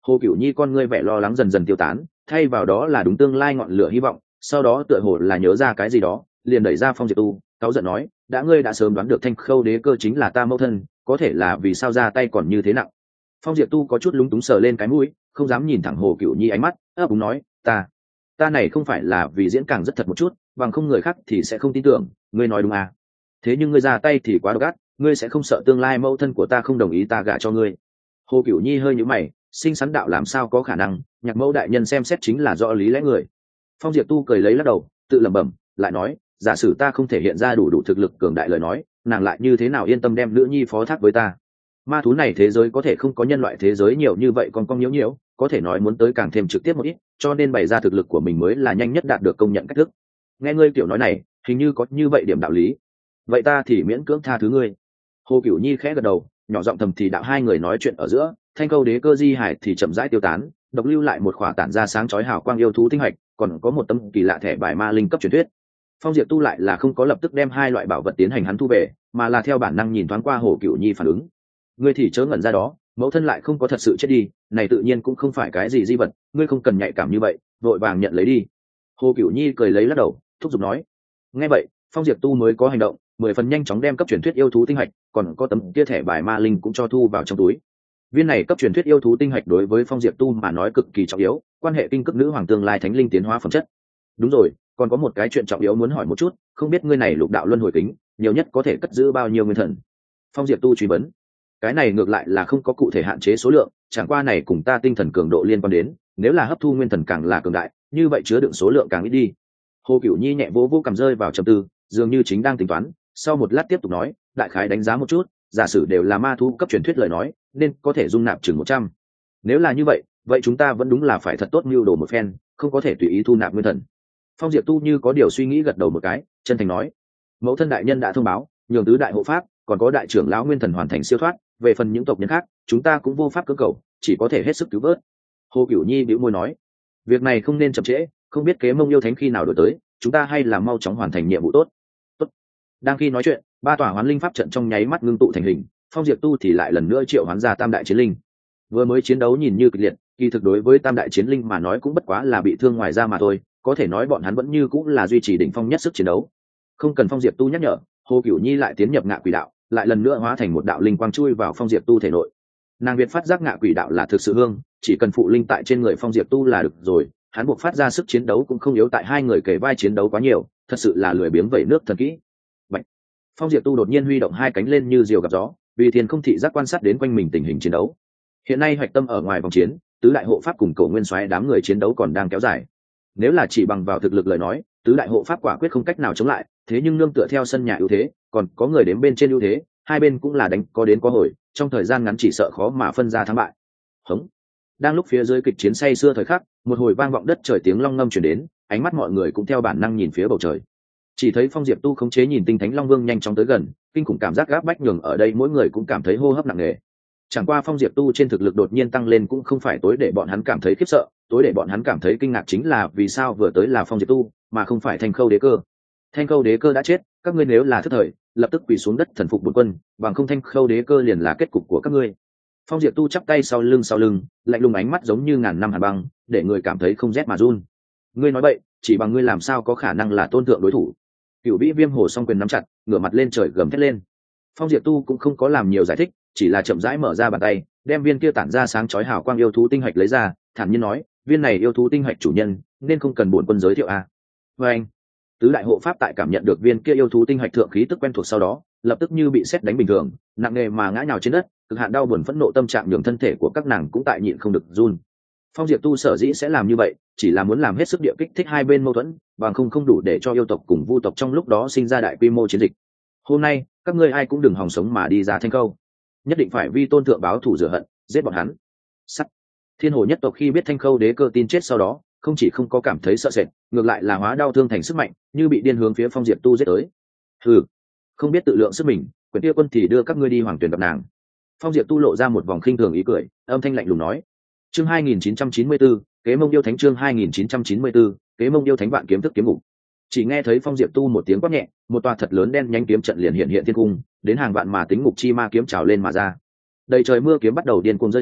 Hồ Cửu Nhi con ngươi vẻ lo lắng dần dần tiêu tán, thay vào đó là đúng tương lai ngọn lửa hy vọng. Sau đó tựa hồ là nhớ ra cái gì đó, liền đẩy ra Phong Diệp Tu, cáu giận nói: đã ngươi đã sớm đoán được Thanh Khâu Đế Cơ chính là ta mẫu thân, có thể là vì sao ra tay còn như thế nặng? Phong Diệp Tu có chút lúng túng sờ lên cái mũi, không dám nhìn thẳng Hồ Cửu Nhi ánh mắt, ấp úng nói: ta, ta này không phải là vì diễn càng rất thật một chút, bằng không người khác thì sẽ không tin tưởng. Ngươi nói đúng à? Thế nhưng ngươi ra tay thì quá độc ác, ngươi sẽ không sợ tương lai mẫu thân của ta không đồng ý ta gả cho ngươi? Hồ Cửu Nhi hơi nhíu mày, sinh sắn đạo làm sao có khả năng, nhạc mẫu đại nhân xem xét chính là rõ lý lẽ người. Phong Diệp Tu cười lấy lắc đầu, tự lẩm bẩm, lại nói: giả sử ta không thể hiện ra đủ đủ thực lực cường đại lời nói, nàng lại như thế nào yên tâm đem nữ nhi phó thác với ta? Ma thú này thế giới có thể không có nhân loại thế giới nhiều như vậy, còn cong nhiễu nhiễu, có thể nói muốn tới càng thêm trực tiếp một ít, cho nên bày ra thực lực của mình mới là nhanh nhất đạt được công nhận cách thức. Nghe ngươi kiểu nói này, hình như có như vậy điểm đạo lý. Vậy ta thì miễn cưỡng tha thứ ngươi. Hồ Cửu Nhi khẽ gật đầu, nhỏ giọng thầm thì đạo. Hai người nói chuyện ở giữa, Thanh Câu Đế Cơ di hải thì chậm rãi tiêu tán, độc lưu lại một khỏa tản ra sáng chói hào quang yêu thú tinh hạch, còn có một tấm kỳ lạ thẻ bài ma linh cấp truyền thuyết. Phong Diệp Tu lại là không có lập tức đem hai loại bảo vật tiến hành hắn thu về, mà là theo bản năng nhìn thoáng qua Hồ Cửu Nhi phản ứng. Ngươi thì chớ ngẩn ra đó, mẫu thân lại không có thật sự chết đi, này tự nhiên cũng không phải cái gì di vật, ngươi không cần nhạy cảm như vậy, vội vàng nhận lấy đi. Hồ Cửu Nhi cười lấy lắc đầu, thúc giục nói. Nghe vậy, Phong Diệp Tu mới có hành động, mười phần nhanh chóng đem cấp truyền thuyết yêu thú tinh hạch, còn có tấm kia thẻ bài ma linh cũng cho thu vào trong túi. Viên này cấp truyền thuyết yêu thú tinh hạch đối với Phong Diệp Tu mà nói cực kỳ trọng yếu, quan hệ kinh cấp nữ hoàng tương lai thánh linh tiến hóa phẩm chất. Đúng rồi, còn có một cái chuyện trọng yếu muốn hỏi một chút, không biết ngươi này lục đạo luân hồi kính, nhiều nhất có thể cất giữ bao nhiêu nguyên thần? Phong Diệp Tu truy vấn. Cái này ngược lại là không có cụ thể hạn chế số lượng, chẳng qua này cùng ta tinh thần cường độ liên quan đến, nếu là hấp thu nguyên thần càng là cường đại, như vậy chứa đựng số lượng càng ít đi. Hồ Cửu Nhi nhẹ vỗ vỗ cầm rơi vào trầm tư, dường như chính đang tính toán, sau một lát tiếp tục nói, đại khái đánh giá một chút, giả sử đều là ma thú cấp truyền thuyết lời nói, nên có thể dung nạp chừng một trăm. Nếu là như vậy, vậy chúng ta vẫn đúng là phải thật tốt mưu đồ một phen, không có thể tùy ý thu nạp nguyên thần. Phong Diệp Tu như có điều suy nghĩ gật đầu một cái, chân thành nói: mẫu thân đại nhân đã thông báo, nhường tứ đại hộ pháp, còn có đại trưởng lão nguyên thần hoàn thành siêu thoát, về phần những tộc nhân khác, chúng ta cũng vô pháp cưỡng cầu, chỉ có thể hết sức cứu vớt. Hồ Cửu Nhi bĩu môi nói: việc này không nên chậm trễ, không biết Kế Mông yêu thánh khi nào đổi tới, chúng ta hay là mau chóng hoàn thành nhiệm vụ tốt. Tốt. Đang khi nói chuyện, ba tòa hoán linh pháp trận trong nháy mắt ngưng tụ thành hình, Phong Diệp Tu thì lại lần nữa triệu hoán ra tam đại chiến linh. Vừa mới chiến đấu nhìn như kịch liệt, kỳ thực đối với tam đại chiến linh mà nói cũng bất quá là bị thương ngoài da mà thôi, có thể nói bọn hắn vẫn như cũng là duy trì đỉnh phong nhất sức chiến đấu. Không cần Phong Diệp Tu nhắc nhở, Hồ Cửu Nhi lại tiến nhập ngạ quỷ đạo, lại lần nữa hóa thành một đạo linh quang chui vào Phong Diệp Tu thể nội. Nàng Việt phát giác ngạ quỷ đạo là thực sự hương, chỉ cần phụ linh tại trên người Phong Diệp Tu là được rồi, hắn buộc phát ra sức chiến đấu cũng không yếu tại hai người kề vai chiến đấu quá nhiều, thật sự là lười biếng vẩy nước thần kỹ. Bạch. Phong Diệp Tu đột nhiên huy động hai cánh lên như diều gặp gió, vì thiên không thị giác quan sát đến quanh mình tình hình chiến đấu. Hiện nay hoạch tâm ở ngoài vòng chiến, tứ đại hộ pháp cùng cổ nguyên soái đám người chiến đấu còn đang kéo dài. Nếu là chỉ bằng vào thực lực lời nói, tứ đại hộ pháp quả quyết không cách nào chống lại, thế nhưng nương tựa theo sân nhà ưu thế, còn có người đến bên trên ưu thế, hai bên cũng là đánh có đến có hồi, trong thời gian ngắn chỉ sợ khó mà phân ra thắng bại. Hống. Đang lúc phía dưới kịch chiến say xưa thời khắc, một hồi vang vọng đất trời tiếng long ngâm truyền đến, ánh mắt mọi người cũng theo bản năng nhìn phía bầu trời. Chỉ thấy Phong Diệp Tu khống chế nhìn tinh thánh long vương nhanh chóng tới gần, kinh khủng cảm giác gáp bách nhường ở đây mỗi người cũng cảm thấy hô hấp nặng nề. Chẳng qua Phong Diệp Tu trên thực lực đột nhiên tăng lên cũng không phải tối để bọn hắn cảm thấy khiếp sợ, tối để bọn hắn cảm thấy kinh ngạc chính là vì sao vừa tới là Phong Diệp Tu, mà không phải Thanh Khâu Đế Cơ. Thanh Khâu Đế Cơ đã chết, các ngươi nếu là thất thời, lập tức quỳ xuống đất thần phục bổn quân, bằng không Thanh Khâu Đế Cơ liền là kết cục của các ngươi. Phong Diệp Tu chắp tay sau lưng sau lưng, lạnh lùng ánh mắt giống như ngàn năm hàn băng, để người cảm thấy không rét mà run. Ngươi nói bậy, chỉ bằng ngươi làm sao có khả năng là tôn thượng đối thủ? Cửu Vĩ Viêm Hổ song quyền nắm chặt, ngửa mặt lên trời gầm thét lên. Phong Diệp Tu cũng không có làm nhiều giải thích, chỉ là chậm rãi mở ra bàn tay, đem viên kia tản ra sáng chói hào quang yêu thú tinh hạch lấy ra, thản nhiên nói: viên này yêu thú tinh hạch chủ nhân, nên không cần bổn quân giới thiệu à? Và anh, tứ đại hộ pháp tại cảm nhận được viên kia yêu thú tinh hạch thượng khí tức quen thuộc sau đó, lập tức như bị sét đánh bình thường, nặng nề mà ngã nhào trên đất, cực hạn đau buồn phẫn nộ tâm trạng nhường thân thể của các nàng cũng tại nhịn không được run. Phong Diệp Tu sở dĩ sẽ làm như vậy, chỉ là muốn làm hết sức địa kích thích hai bên mâu thuẫn, bằng không không đủ để cho yêu tộc cùng vu tộc trong lúc đó sinh ra đại quy mô chiến dịch. Hôm nay, các ngươi ai cũng đừng hòng sống mà đi ra Thanh Câu, nhất định phải vi tôn thượng báo thù rửa hận, giết bọn hắn. Sắt. Thiên Hồ nhất tộc khi biết Thanh Khâu Đế Cơ tin chết sau đó, không chỉ không có cảm thấy sợ sệt, ngược lại là hóa đau thương thành sức mạnh, như bị điên hướng phía Phong Diệp Tu giết tới. Hừ, không biết tự lượng sức mình, quyền kia quân thì đưa các ngươi đi hoàng tuyển gặp nàng. Phong Diệp Tu lộ ra một vòng khinh thường ý cười, âm thanh lạnh lùng nói. Chương hai nghìn chín trăm chín mươi tư, Kế Mông yêu thánh chương hai nghìn chín trăm chín mươi tư, Kế Mông yêu thánh vạn kiếm thức kiếm ngục. Chỉ nghe thấy Phong Diệp Tu một tiếng quát nhẹ, một tòa thật lớn đen nhánh kiếm trận liền hiện hiện thiên cung, đến hàng vạn mà tính ngục chi ma kiếm trào lên mà ra. Đầy trời mưa kiếm bắt đầu điên cuồng rơi xuống,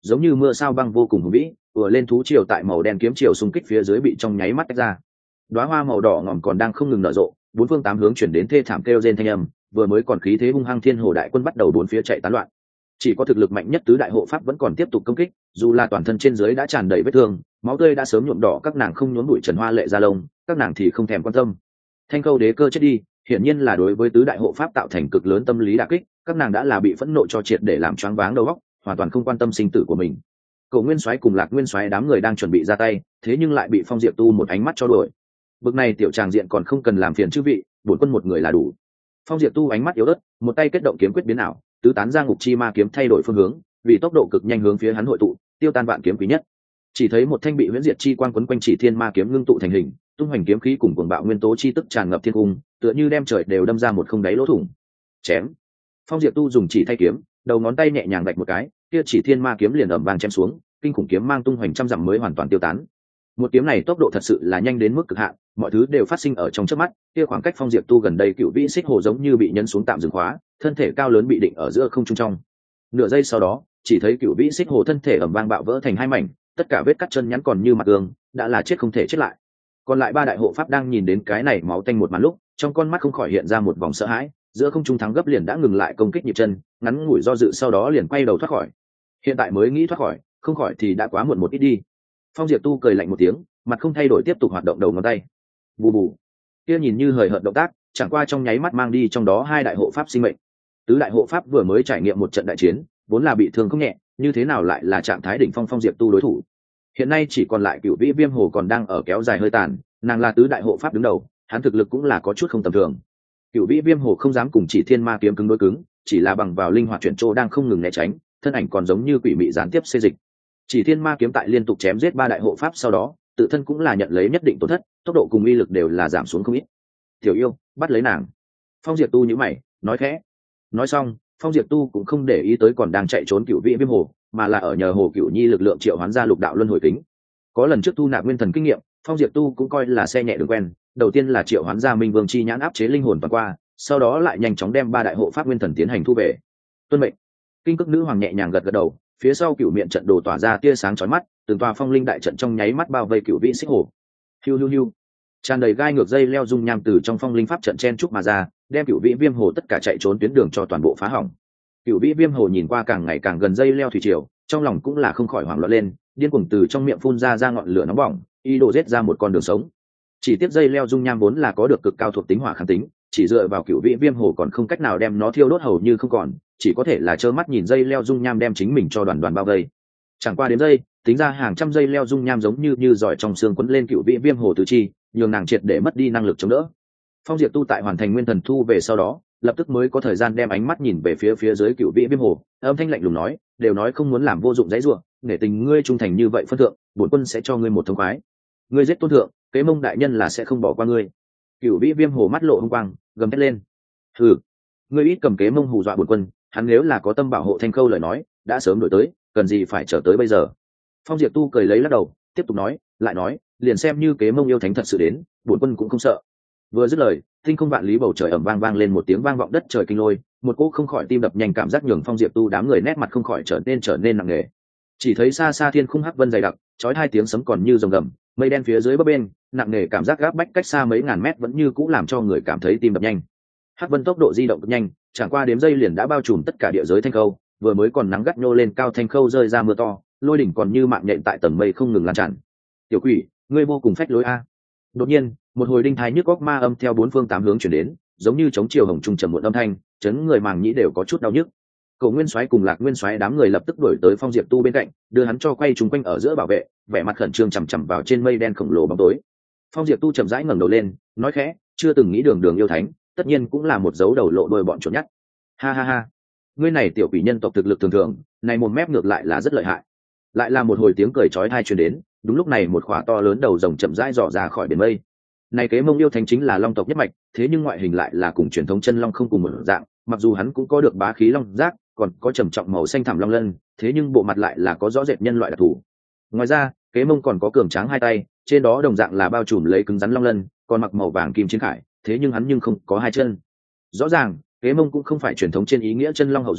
giống như mưa sao băng vô cùng hùng vĩ, vừa lên thú triều tại màu đen kiếm triều xung kích phía dưới bị trong nháy mắt tách ra. Đóa hoa màu đỏ ngòm còn đang không ngừng nở rộ, bốn phương tám hướng chuyển đến thê thảm kêu rên thanh âm, vừa mới còn khí thế hung hăng thiên hồ đại quân bắt đầu bốn phía chạy tán loạn. Chỉ có thực lực mạnh nhất tứ đại hộ pháp vẫn còn tiếp tục công kích, dù là toàn thân trên dưới đã tràn đầy vết thương, máu tươi đã sớm nhuộm đỏ các nàng không nhốn bụi trần hoa lệ ra lông, các nàng thì không thèm quan tâm. Thanh Khâu đế cơ chết đi, hiển nhiên là đối với tứ đại hộ pháp tạo thành cực lớn tâm lý đả kích, các nàng đã là bị phẫn nộ cho triệt để làm choáng váng đầu óc, hoàn toàn không quan tâm sinh tử của mình. Cổ Nguyên Soái cùng Lạc Nguyên Soái đám người đang chuẩn bị ra tay, thế nhưng lại bị Phong Diệp Tu một ánh mắt cho đuổi. Bực này tiểu tràng diện còn không cần làm phiền chư vị, bổn quân một người là đủ. Phong Diệp Tu ánh mắt yếu ớt, một tay kết động kiếm quyết biến ảo, tứ tán ra ngục chi ma kiếm thay đổi phương hướng, vì tốc độ cực nhanh hướng phía hắn hội tụ, tiêu tan vạn kiếm quý nhất. Chỉ thấy một thanh bị huyễn diệt chi quang quấn quanh chỉ thiên ma kiếm ngưng tụ thành hình, tung hoành kiếm khí cùng cuồng bạo nguyên tố chi tức tràn ngập thiên cung, tựa như đem trời đều đâm ra một không đáy lỗ thủng. Chém. Phong Diệp Tu dùng chỉ thay kiếm, đầu ngón tay nhẹ nhàng vạch một cái, kia chỉ thiên ma kiếm liền ầm vang chém xuống, kinh khủng kiếm mang tung hoành trăm dặm mới hoàn toàn tiêu tán. Một kiếm này tốc độ thật sự là nhanh đến mức cực hạn, mọi thứ đều phát sinh ở trong chớp mắt, kia khoảng cách Phong Diệp Tu gần đây cựu vĩ xích hồ giống như bị nhấn xuống tạm dừng khóa, thân thể cao lớn bị định ở giữa không trung trong. Nửa giây sau đó, chỉ thấy cựu vĩ xích hồ thân thể ầm vang bạo vỡ thành hai mảnh, tất cả vết cắt chân nhắn còn như mặt tường, đã là chết không thể chết lại. Còn lại ba đại hộ pháp đang nhìn đến cái này máu tanh một màn lúc, trong con mắt không khỏi hiện ra một vòng sợ hãi, giữa không trung thắng gấp liền đã ngừng lại công kích nhịp chân, ngắn ngủi do dự sau đó liền quay đầu thoát khỏi. Hiện tại mới nghĩ thoát khỏi, không khỏi thì đã quá muộn một ít đi. Phong Diệp Tu cười lạnh một tiếng, mặt không thay đổi tiếp tục hoạt động đầu ngón tay. Bù bù. Kia nhìn như hời hợt động tác, chẳng qua trong nháy mắt mang đi trong đó hai đại hộ pháp sinh mệnh. Tứ đại hộ pháp vừa mới trải nghiệm một trận đại chiến, vốn là bị thương không nhẹ, như thế nào lại là trạng thái đỉnh phong Phong Diệp Tu đối thủ. Hiện nay chỉ còn lại Cửu Vĩ Viêm Hồ còn đang ở kéo dài hơi tàn, nàng là tứ đại hộ pháp đứng đầu, hắn thực lực cũng là có chút không tầm thường. Cửu Vĩ Viêm Hồ không dám cùng chỉ thiên ma kiếm cứng đối cứng, chỉ là bằng vào linh hoạt chuyển chỗ đang không ngừng né tránh, thân ảnh còn giống như quỷ mị gián tiếp xê dịch. Chỉ thiên ma kiếm tại liên tục chém giết ba đại hộ pháp sau đó, tự thân cũng là nhận lấy nhất định tổn thất, tốc độ cùng uy lực đều là giảm xuống không ít. Tiểu yêu, bắt lấy nàng. Phong Diệp Tu nhíu mày, nói khẽ. Nói xong, Phong Diệp Tu cũng không để ý tới còn đang chạy trốn Cửu Vĩ Viêm Hồ, mà là ở nhờ Hồ Cửu Nhi lực lượng triệu hoán ra lục đạo luân hồi kính. Có lần trước tu nạp nguyên thần kinh nghiệm, Phong Diệp Tu cũng coi là xe nhẹ đường quen, đầu tiên là triệu hoán ra Minh Vương chi nhãn áp chế linh hồn toàn qua, sau đó lại nhanh chóng đem ba đại hộ pháp nguyên thần tiến hành thu về. Tuân mệnh. Kinh Cức Nữ Hoàng nhẹ nhàng gật gật đầu, phía sau Cửu Miện trận đồ tỏa ra tia sáng chói mắt, từng tòa phong linh đại trận trong nháy mắt bao vây Cửu Vĩ Xích Hồ. Hiu hiu hiu. Tràn đầy gai ngược dây leo dung nham từ trong phong linh pháp trận chen trúc mà ra, đem Cửu Vĩ Viêm Hồ tất cả chạy trốn tuyến đường cho toàn bộ phá hỏng. Cửu Vĩ Viêm Hồ nhìn qua càng ngày càng gần dây leo thủy triều, trong lòng cũng là không khỏi hoảng loạn lên, điên cuồng từ trong miệng phun ra ra ngọn lửa nóng bỏng, ý đồ giết ra một con đường sống. Chỉ tiếc dây leo dung nham vốn là có được cực cao thuộc tính hỏa kháng tính, chỉ dựa vào Cửu Vĩ Viêm Hồ còn không cách nào đem nó thiêu đốt hầu như không còn, chỉ có thể là trơ mắt nhìn dây leo dung nham đem chính mình cho đoàn đoàn bao vây. Chẳng qua đến dây, tính ra hàng trăm dây leo dung nham giống như như giỏi trong xương quấn lên Cửu Vĩ Viêm Hồ tứ chi, nhường nàng triệt để mất đi năng lực chống đỡ. Phong Diệp Tu tại hoàn thành nguyên thần thu về sau đó, lập tức mới có thời gian đem ánh mắt nhìn về phía phía dưới Cửu Vĩ Viêm Hồ, âm thanh lạnh lùng nói, đều nói không muốn làm vô dụng dãy rủa, nể tình ngươi trung thành như vậy phân thượng, bổn quân sẽ cho ngươi một thông khoái. Ngươi giết Tôn thượng, Kế Mông đại nhân là sẽ không bỏ qua ngươi. Cửu Vĩ Viêm Hồ mắt lộ hung quang, gầm thét lên. Hừ, ngươi ít cầm Kế Mông hù dọa bổn quân, hắn nếu là có tâm bảo hộ Thanh Khâu lời nói, đã sớm đổi tới, cần gì phải chờ tới bây giờ. Phong Diệp Tu cười lấy lắc đầu, tiếp tục nói, lại nói, liền xem như Kế Mông yêu thánh thật sự đến, bổn quân cũng không sợ. Vừa dứt lời, tinh không vạn lý bầu trời ầm vang vang lên một tiếng vang vọng đất trời kinh lôi, một cỗ không khỏi tim đập nhanh cảm giác nhường Phong Diệp Tu đám người nét mặt không khỏi trở nên trở nên nặng nề. Chỉ thấy xa xa thiên khung hắc vân dày đặc, chói hai tiếng sấm còn như rồng gầm, mây đen phía dưới bấp bên, nặng nề cảm giác gáp bách cách xa mấy ngàn mét vẫn như cũ làm cho người cảm thấy tim đập nhanh. Hắc vân tốc độ di động cực nhanh, chẳng qua đếm giây liền đã bao trùm tất cả địa giới Thanh Khâu, vừa mới còn nắng gắt nhô lên cao Thanh Khâu rơi ra mưa to, lôi đỉnh còn như mạng nhện tại tầng mây không ngừng lan tràn. Tiểu quỷ, ngươi vô cùng phách lối a. Đột nhiên, một hồi đinh thái nhức góc ma âm theo bốn phương tám hướng chuyển đến, giống như chống chiều hồng trung trầm muộn âm thanh, chấn người màng nhĩ đều có chút đau nhức. Cổ Nguyên Soái cùng Lạc Nguyên Soái đám người lập tức đuổi tới Phong Diệp Tu bên cạnh, đưa hắn cho quay trúng quanh ở giữa bảo vệ, vẻ mặt khẩn trương chằm chằm vào trên mây đen khổng lồ bóng tối. Phong Diệp Tu chậm rãi ngẩng đầu lên, nói khẽ, chưa từng nghĩ đường đường yêu thánh, tất nhiên cũng là một dấu đầu lộ đôi bọn chuột nhắt. Ha ha ha, ngươi này tiểu quỷ nhân tộc thực lực thường thường, này một mép ngược lại là rất lợi hại. Lại là một hồi tiếng cười chói tai truyền đến, đúng lúc này một khỏa to lớn đầu rồng chậm rãi dò ra khỏi biển mây. Này Kế Mông yêu thánh chính là long tộc nhất mạch, thế nhưng ngoại hình lại là cùng truyền thống chân long không cùng một dạng, mặc dù hắn cũng có được bá khí long giác, còn có trầm trọng màu xanh thẳm long lân, thế nhưng bộ mặt lại là có rõ rệt nhân loại đặc thù. Ngoài ra, Kế Mông còn có cường tráng hai tay, trên đó đồng dạng là bao trùm lấy cứng rắn long lân, còn mặc màu vàng kim chiến khải, thế nhưng hắn nhưng không có hai chân. Rõ ràng, Kế Mông cũng không phải truyền thống trên ý nghĩa chân long hậu duệ,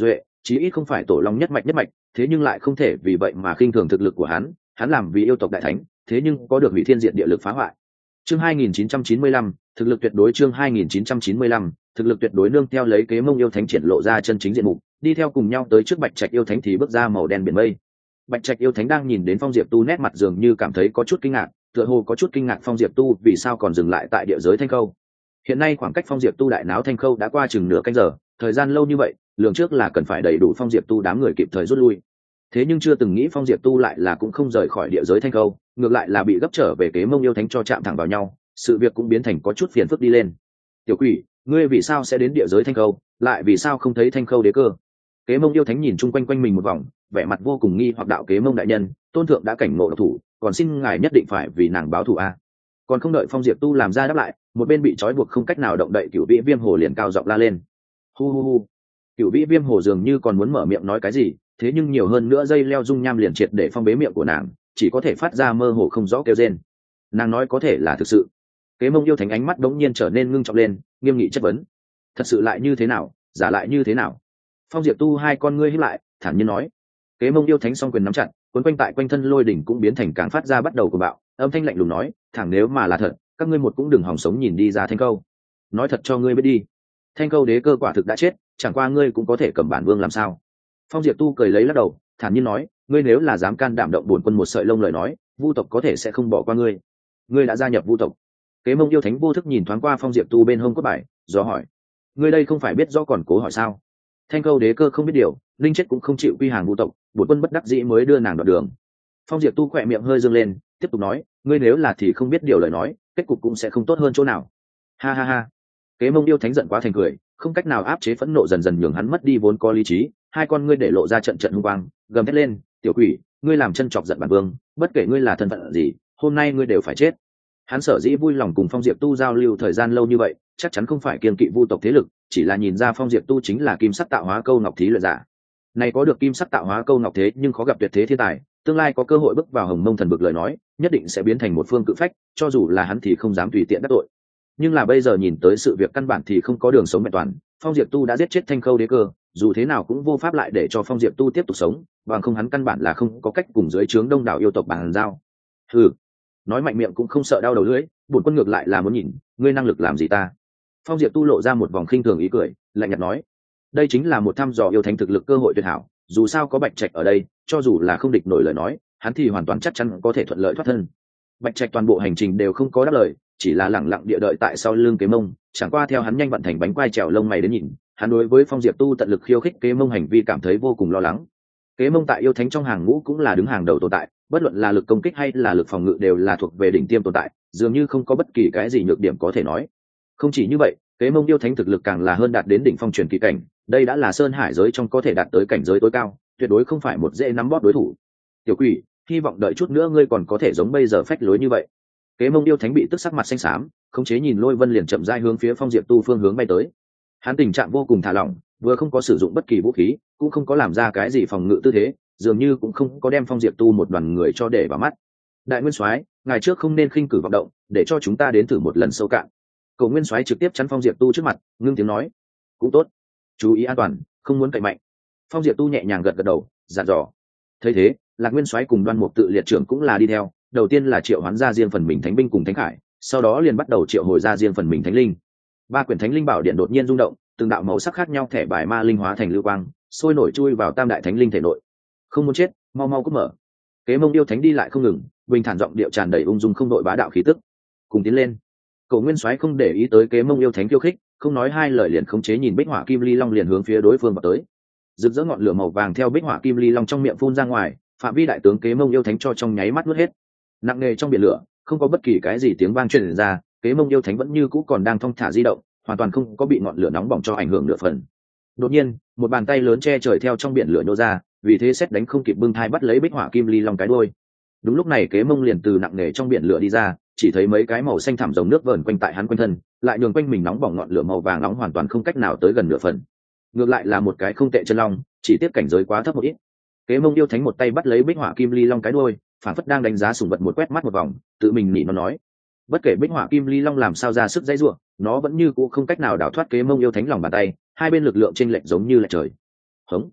chí ít không phải tổ long nhất mạch nhất mạch, thế nhưng lại không thể vì vậy mà khinh thường thực lực của hắn. Hắn làm vì yêu tộc đại thánh, thế nhưng có được hủy thiên diệt địa lực phá hoại. Chương hai nghìn chín trăm chín mươi lăm, thực lực tuyệt đối. Chương hai nghìn chín trăm chín mươi lăm, thực lực tuyệt đối. Nương theo lấy Kế Mông yêu thánh triển lộ ra chân chính diện mục, đi theo cùng nhau tới trước Bạch Trạch yêu thánh thì bước ra màu đen biển mây. Bạch Trạch yêu thánh đang nhìn đến Phong Diệp Tu nét mặt dường như cảm thấy có chút kinh ngạc, tựa hồ có chút kinh ngạc Phong Diệp Tu vì sao còn dừng lại tại địa giới Thanh Khâu. Hiện nay khoảng cách Phong Diệp Tu đại náo Thanh Khâu đã qua chừng nửa canh giờ, thời gian lâu như vậy, lường trước là cần phải đầy đủ Phong Diệp Tu đám người kịp thời rút lui. Thế nhưng chưa từng nghĩ Phong Diệp Tu lại là cũng không rời khỏi địa giới Thanh Khâu, ngược lại là bị gấp trở về Kế Mông yêu thánh cho chạm thẳng vào nhau, sự việc cũng biến thành có chút phiền phức đi lên. Tiểu quỷ, ngươi vì sao sẽ đến địa giới Thanh Khâu, lại vì sao không thấy Thanh Khâu đế cơ? Kế Mông yêu thánh nhìn chung quanh quanh mình một vòng, vẻ mặt vô cùng nghi hoặc. Đạo Kế Mông đại nhân, tôn thượng đã cảnh ngộ độc thủ, còn xin ngài nhất định phải vì nàng báo thù a. Còn không đợi Phong Diệp Tu làm ra đáp lại, một bên bị trói buộc không cách nào động đậy Cửu Vĩ Viêm Hồ liền cao giọng la lên. Hu hu hu. Cửu Vĩ Viêm Hồ dường như còn muốn mở miệng nói cái gì, thế nhưng nhiều hơn nữa dây leo dung nham liền triệt để phong bế miệng của nàng, chỉ có thể phát ra mơ hồ không rõ kêu rên. Nàng nói có thể là thực sự. Kế Mông yêu thánh ánh mắt đống nhiên trở nên ngưng trọng lên, nghiêm nghị chất vấn. Thật sự lại như thế nào, giả lại như thế nào? Phong Diệp Tu hai con ngươi híp lại, thản nhiên nói. Kế Mông yêu thánh song quyền nắm chặt, cuốn quanh tại quanh thân lôi đỉnh cũng biến thành càng phát ra bắt đầu của bạo, âm thanh lạnh lùng nói, thẳng nếu mà là thật, các ngươi một cũng đừng hòng sống nhìn đi ra Thanh Câu. Nói thật cho ngươi biết đi, Thanh Câu đế cơ quả thực đã chết, chẳng qua ngươi cũng có thể cầm bản vương làm sao? Phong Diệp Tu cười lấy lắc đầu, thản nhiên nói, ngươi nếu là dám can đảm động bổn quân một sợi lông lời nói, Vu tộc có thể sẽ không bỏ qua ngươi. Ngươi đã gia nhập Vu tộc. Kế Mông yêu thánh vô thức nhìn thoáng qua Phong Diệp Tu bên hông cốt bài, do hỏi, ngươi đây không phải biết rõ còn cố hỏi sao? Thanh Câu đế cơ không biết điều, linh chết cũng không chịu quy hàng Vu tộc, bổn quân bất đắc dĩ mới đưa nàng đoạn đường. Phong Diệp Tu khỏe miệng hơi dương lên, tiếp tục nói, ngươi nếu là thì không biết điều lời nói, kết cục cũng sẽ không tốt hơn chỗ nào. Ha ha ha. Kế Mông yêu thánh giận quá thành cười, không cách nào áp chế phẫn nộ dần dần nhường hắn mất đi vốn có lý trí, hai con ngươi để lộ ra trận trận hung quang, gầm thét lên, tiểu quỷ, ngươi làm chân chọc giận bản vương, bất kể ngươi là thân phận gì, hôm nay ngươi đều phải chết. Hắn sở dĩ vui lòng cùng Phong Diệp Tu giao lưu thời gian lâu như vậy, chắc chắn không phải kiêng kỵ Vu tộc thế lực, chỉ là nhìn ra Phong Diệp Tu chính là kim sắc tạo hóa câu ngọc thí luyện giả. Này có được kim sắc tạo hóa câu ngọc thế nhưng khó gặp tuyệt thế thiên tài, tương lai có cơ hội bước vào Hồng Mông thần vực lời nói, nhất định sẽ biến thành một phương cự phách, cho dù là hắn thì không dám tùy tiện đắc tội. Nhưng là bây giờ nhìn tới sự việc căn bản thì không có đường sống vẹn toàn, Phong Diệp Tu đã giết chết Thanh Khâu đế cơ, dù thế nào cũng vô pháp lại để cho Phong Diệp Tu tiếp tục sống, bằng không hắn căn bản là không có cách cùng dưới trướng đông đảo yêu tộc bàn giao. Hừ, nói mạnh miệng cũng không sợ đau đầu lưỡi, bổn quân ngược lại là muốn nhìn, ngươi năng lực làm gì ta? Phong Diệp Tu lộ ra một vòng khinh thường ý cười, lạnh nhạt nói, đây chính là một thăm dò yêu thánh thực lực cơ hội tuyệt hảo, dù sao có Bạch Trạch ở đây, cho dù là không địch nổi lời nói, hắn thì hoàn toàn chắc chắn có thể thuận lợi thoát thân. Bạch Trạch toàn bộ hành trình đều không có đáp lời, chỉ là lẳng lặng địa đợi tại sau lưng Kế Mông, chẳng qua theo hắn nhanh vận thành bánh quai trèo lông mày đến nhìn, hắn đối với Phong Diệp Tu tận lực khiêu khích Kế Mông hành vi cảm thấy vô cùng lo lắng. Kế Mông tại yêu thánh trong hàng ngũ cũng là đứng hàng đầu tồn tại, bất luận là lực công kích hay là lực phòng ngự đều là thuộc về đỉnh tiêm tồn tại, dường như không có bất kỳ cái gì nhược điểm có thể nói. Không chỉ như vậy, Kế Mông yêu thánh thực lực càng là hơn đạt đến đỉnh phong truyền kỳ cảnh, đây đã là sơn hải giới trong có thể đạt tới cảnh giới tối cao, tuyệt đối không phải một dễ nắm bóp đối thủ. Tiểu quỷ, hy vọng đợi chút nữa ngươi còn có thể giống bây giờ phách lối như vậy. Kế Mông yêu thánh bị tức sắc mặt xanh xám, khống chế nhìn Lôi Vân liền chậm rãi hướng phía Phong Diệp Tu phương hướng bay tới. Hắn tình trạng vô cùng thả lỏng, vừa không có sử dụng bất kỳ vũ khí, cũng không có làm ra cái gì phòng ngự tư thế, dường như cũng không có đem Phong Diệp Tu một đoàn người cho để vào mắt. Đại Nguyên Soái, ngài trước không nên khinh cử vọng động, để cho chúng ta đến thử một lần sâu cạn. Cầu Nguyên Soái trực tiếp chắn Phong Diệp Tu trước mặt, ngưng tiếng nói, cũng tốt, chú ý an toàn, không muốn cậy mạnh. Phong Diệp Tu nhẹ nhàng gật gật đầu, dặn dò. Thấy thế, Lạc Nguyên Soái cùng Đoan Mục Tự Liệt trưởng cũng là đi theo, đầu tiên là triệu hoán ra riêng phần mình thánh binh cùng thánh khải, sau đó liền bắt đầu triệu hồi ra riêng phần mình thánh linh. Ba quyển thánh linh bảo điện đột nhiên rung động, từng đạo màu sắc khác nhau thẻ bài ma linh hóa thành lưu quang, sôi nổi chui vào tam đại thánh linh thể nội. Không muốn chết, mau mau cút mở. Kế Mông yêu thánh đi lại không ngừng, bình thản giọng điệu tràn đầy ung dung không đội bá đạo khí tức. Cùng tiến lên. Cổ Nguyên Soái không để ý tới Kế Mông yêu thánh khiêu khích, không nói hai lời liền khống chế nhìn bích hỏa kim ly long liền hướng phía đối phương vào tới. Rực rỡ ngọn lửa màu vàng theo bích hỏa kim ly long trong miệng phun ra ngoài, phạm vi đại tướng Kế Mông yêu thánh cho trong nháy mắt nuốt hết. Nặng nề trong biển lửa, không có bất kỳ cái gì tiếng vang truyền ra, Kế Mông yêu thánh vẫn như cũ còn đang thong thả di động, hoàn toàn không có bị ngọn lửa nóng bỏng cho ảnh hưởng nửa phần. Đột nhiên, một bàn tay lớn che trời theo trong biển lửa nhô ra, vì thế xét đánh không kịp bưng thai bắt lấy bích hỏa kim ly long cái đuôi. Đúng lúc này Kế Mông liền từ nặng nề trong biển lửa đi ra, chỉ thấy mấy cái màu xanh thẳm dòng nước vờn quanh tại hắn quanh thân, lại nhường quanh mình nóng bỏng ngọn lửa màu vàng nóng hoàn toàn không cách nào tới gần nửa phần. Ngược lại là một cái không tệ chân long, chỉ tiếp cảnh giới quá thấp một ít. Kế Mông yêu thánh một tay bắt lấy bích hỏa kim ly long cái đuôi, phản phất đang đánh giá sùng vật một quét mắt một vòng, tự mình nghĩ nó nói, bất kể bích hỏa kim ly long làm sao ra sức dãy ruộng, nó vẫn như cũ không cách nào đào thoát Kế Mông yêu thánh lòng bàn tay, hai bên lực lượng chênh lệch giống như là trời. Hống.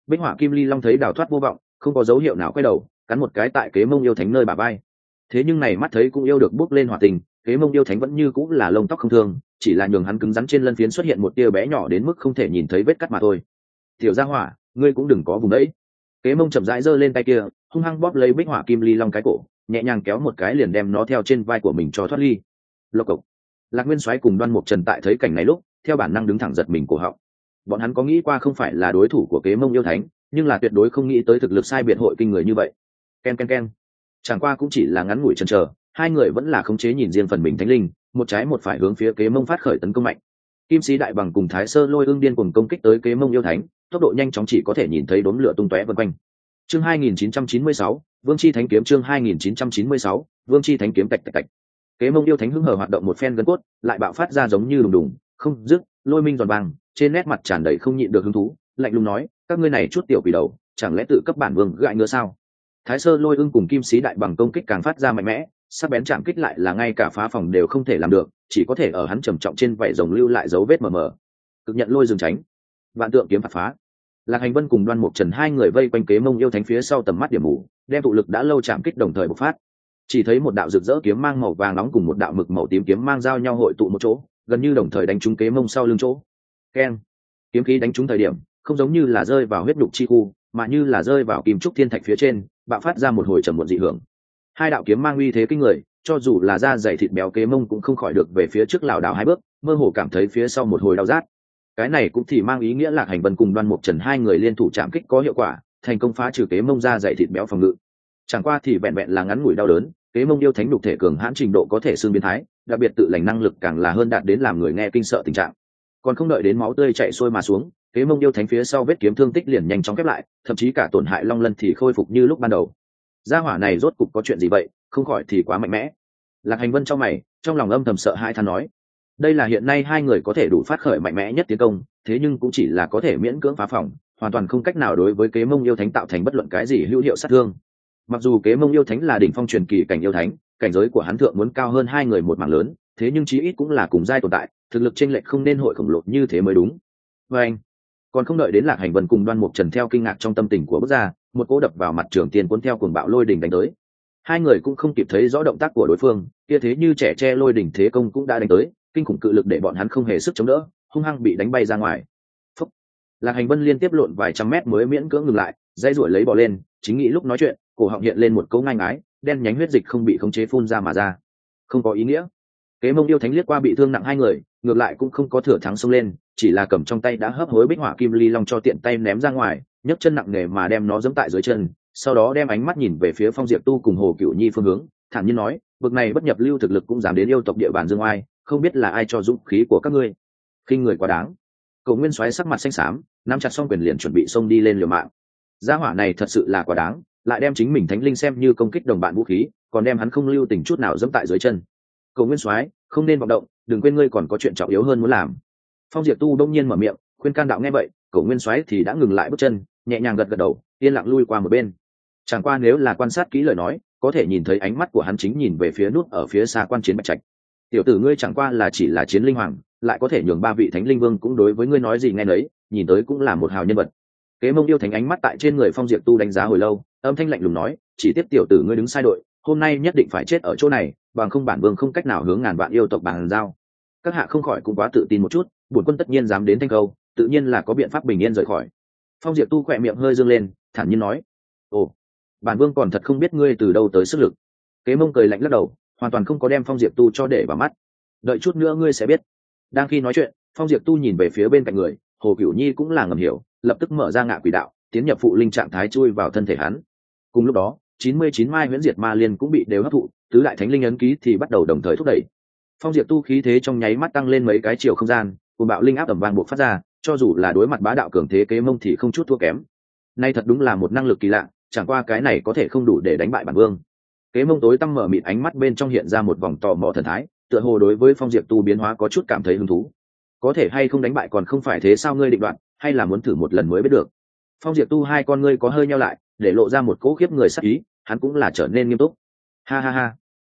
Bích Họa Kim Ly Long thấy đào thoát vô vọng, không có dấu hiệu nào quay đầu, cắn một cái tại kế mông yêu thánh nơi bả vai. Thế nhưng này mắt thấy cũng yêu được bước lên hỏa tình, kế mông yêu thánh vẫn như cũng là lông tóc không thương, chỉ là nhường hắn cứng rắn trên lân phiến xuất hiện một tia bé nhỏ đến mức không thể nhìn thấy vết cắt mà thôi. Tiểu gia hỏa, ngươi cũng đừng có vùng đấy. Kế mông chậm rãi giơ lên tay kia, hung hăng bóp lấy Bích Họa Kim Ly Long cái cổ, nhẹ nhàng kéo một cái liền đem nó theo trên vai của mình cho thoát ly. Lộc cộc. Lạc Nguyên Soái cùng Đoan Mục Trần tại thấy cảnh này lúc, theo bản năng đứng thẳng giật mình cổ họng. Bọn hắn có nghĩ qua không phải là đối thủ của kế mông yêu thánh, nhưng là tuyệt đối không nghĩ tới thực lực sai biệt hội kinh người như vậy. Ken ken ken. Chẳng qua cũng chỉ là ngắn ngủi chần chờ, hai người vẫn là khống chế nhìn riêng phần mình thánh linh, một trái một phải hướng phía kế mông phát khởi tấn công mạnh. Kim sĩ đại bằng cùng Thái Sơ Lôi Ưng điên cuồng công kích tới kế mông yêu thánh, tốc độ nhanh chóng chỉ có thể nhìn thấy đốm lửa tung tóe vần quanh. Chương hai nghìn chín trăm chín mươi sáu, Vương chi thánh kiếm. Chương hai nghìn chín trăm chín mươi sáu, Vương chi thánh kiếm. Tạch tạch tạch. Kế mông yêu thánh hứng hở hoạt động một phen gân cốt, lại bạo phát ra giống như đùng đùng, không dứt, lôi minh giòn vàng, trên nét mặt tràn đầy không nhịn được hứng thú, lạnh lùng nói, các ngươi này chút tiểu quỷ đầu, chẳng lẽ tự cấp bản vương gãi ngứa sao? Thái Sơ Lôi Ưng cùng Kim sĩ đại bằng công kích càng phát ra mạnh mẽ, sắc bén chạm kích lại là ngay cả phá phòng đều không thể làm được, chỉ có thể ở hắn trầm trọng trên vảy rồng lưu lại dấu vết mờ mờ. Cực nhận lôi dừng tránh, vạn tượng kiếm phạt phá. Lạc Hành Vân cùng Đoan Mục Trần hai người vây quanh kế mông yêu thánh phía sau tầm mắt điểm mù, đem tụ lực đã lâu chạm kích đồng thời bộc phát. Chỉ thấy một đạo rực rỡ kiếm mang màu vàng nóng cùng một đạo mực màu tím kiếm mang giao nhau hội tụ một chỗ, gần như đồng thời đánh trúng kế mông sau lưng chỗ. Keng! Kiếm khí đánh trúng thời điểm, không giống như là rơi vào huyết đục chi khu, mà như là rơi vào kim trúc thiên thạch phía trên, bạo phát ra một hồi trầm muộn dị hưởng. Hai đạo kiếm mang uy thế kinh người, cho dù là da dày thịt béo kế mông cũng không khỏi được về phía trước lảo đảo hai bước, mơ hồ cảm thấy phía sau một hồi đau rát. Cái này cũng thì mang ý nghĩa Lạc Hành Vân cùng Đoan Mục Trần hai người liên thủ chạm kích có hiệu quả, thành công phá trừ kế mông da dày thịt béo phòng ngự. Chẳng qua thì vẹn vẹn là ngắn ngủi đau đớn, kế mông yêu thánh đục thể cường hãn trình độ có thể xương biến thái, đặc biệt tự lành năng lực càng là hơn đạt đến làm người nghe kinh sợ tình trạng. Còn không đợi đến máu tươi chảy xuôi mà xuống, kế mông yêu thánh phía sau vết kiếm thương tích liền nhanh chóng khép lại, thậm chí cả tổn hại long lân thì khôi phục như lúc ban đầu. Gia hỏa này rốt cục có chuyện gì vậy, không khỏi thì quá mạnh mẽ. Lạc Hành Vân trong mày, trong lòng âm thầm sợ hãi than nói, đây là hiện nay hai người có thể đủ phát khởi mạnh mẽ nhất tiến công, thế nhưng cũng chỉ là có thể miễn cưỡng phá phòng, hoàn toàn không cách nào đối với kế mông yêu thánh tạo thành bất luận cái gì hữu hiệu sát thương. Mặc dù kế mông yêu thánh là đỉnh phong truyền kỳ cảnh yêu thánh, cảnh giới của hắn thượng muốn cao hơn hai người một mảng lớn, thế nhưng chí ít cũng là cùng giai tồn tại, thực lực chênh lệch không nên hội khổng lồ như thế mới đúng. Và anh, còn không đợi đến Lạc Hành Vân cùng Đoan Mục Trần theo kinh ngạc trong tâm tình của bước ra, một cỗ đập vào mặt Trường Tiên cuốn theo cuồng bạo lôi đỉnh đánh tới. Hai người cũng không kịp thấy rõ động tác của đối phương, kia thế như trẻ tre lôi đỉnh thế công cũng đã đánh tới, kinh khủng cự lực để bọn hắn không hề sức chống đỡ, hung hăng bị đánh bay ra ngoài. Phúc. Lạc Hành Vân liên tiếp lộn vài trăm mét mới miễn cưỡng ngừng lại, dây ruổi lấy bò lên, chính nghĩ lúc nói chuyện, cổ họng hiện lên một cấu ngang ái, đen nhánh huyết dịch không bị khống chế phun ra mà ra. Không có ý nghĩa. Kế mông yêu thánh liếc qua bị thương nặng hai người, ngược lại cũng không có thừa thắng xông lên, chỉ là cầm trong tay đã hấp hối Bích Họa Kim Ly Long cho tiện tay ném ra ngoài, nhấc chân nặng nề mà đem nó giẫm tại dưới chân, sau đó đem ánh mắt nhìn về phía Phong Diệp Tu cùng Hồ Cửu Nhi phương hướng, thản nhiên nói, bực này bất nhập lưu thực lực cũng dám đến yêu tộc địa bàn dương oai, không biết là ai cho dũng khí của các ngươi. Khinh người quá đáng. Cầu Nguyên Soái sắc mặt xanh xám, nắm chặt song quyền liền chuẩn bị xông đi lên liều mạng. Gia hỏa này thật sự là quá đáng, lại đem chính mình thánh linh xem như công kích đồng bạn vũ khí, còn đem hắn không lưu tình chút nào giẫm tại dưới chân. Cầu Nguyên Soái, không nên vọng động, đừng quên ngươi còn có chuyện trọng yếu hơn muốn làm. Phong Diệp Tu đông nhiên mở miệng, khuyên can đạo nghe vậy, Cầu Nguyên Soái thì đã ngừng lại bước chân, nhẹ nhàng gật gật đầu, yên lặng lui qua một bên. Chẳng qua nếu là quan sát kỹ lời nói, có thể nhìn thấy ánh mắt của hắn chính nhìn về phía nút ở phía xa quan chiến Bạch Trạch. Tiểu tử ngươi chẳng qua là chỉ là chiến linh hoàng, lại có thể nhường ba vị thánh linh vương cũng đối với ngươi nói gì nghe nấy, nhìn tới cũng là một hào nhân vật. Kế Mông yêu thánh ánh mắt tại trên người Phong Diệp Tu đánh giá hồi lâu, âm thanh lạnh lùng nói, chỉ tiếp tiểu tử ngươi đứng sai đội, hôm nay nhất định phải chết ở chỗ này, bằng không bản vương không cách nào hướng ngàn vạn yêu tộc bàn giao. Các hạ không khỏi cũng quá tự tin một chút, bổn quân tất nhiên dám đến Thanh Câu, tự nhiên là có biện pháp bình yên rời khỏi. Phong Diệp Tu khỏe miệng hơi dương lên, thản nhiên nói, ồ, bản vương còn thật không biết ngươi từ đâu tới sức lực. Kế Mông cười lạnh lắc đầu, hoàn toàn không có đem Phong Diệp Tu cho để vào mắt. Đợi chút nữa ngươi sẽ biết. Đang khi nói chuyện, Phong Diệp Tu nhìn về phía bên cạnh người, Hồ Cửu Nhi cũng là ngầm hiểu, lập tức mở ra ngạ quỷ đạo, tiến nhập phụ linh trạng thái chui vào thân thể hắn. Cùng lúc đó, chín mươi chín mai huyễn diệt ma liên cũng bị đều hấp thụ, tứ đại thánh linh ấn ký thì bắt đầu đồng thời thúc đẩy. Phong Diệp Tu khí thế trong nháy mắt tăng lên mấy cái chiều không gian, cùng bạo linh áp ầm vang buộc phát ra, cho dù là đối mặt bá đạo cường thế Kế Mông thì không chút thua kém. Nay thật đúng là một năng lực kỳ lạ, chẳng qua cái này có thể không đủ để đánh bại bản vương. Kế Mông tối tăm mở mịt ánh mắt bên trong hiện ra một vòng tò mò thần thái, tựa hồ đối với Phong Diệp Tu biến hóa có chút cảm thấy hứng thú. Có thể hay không đánh bại còn không phải thế sao ngươi định đoạt, hay là muốn thử một lần mới biết được. Phong Diệp Tu hai con ngươi có hơi nheo lại, để lộ ra một cỗ khiếp người sắc ý, hắn cũng là trở nên nghiêm túc. Ha ha ha,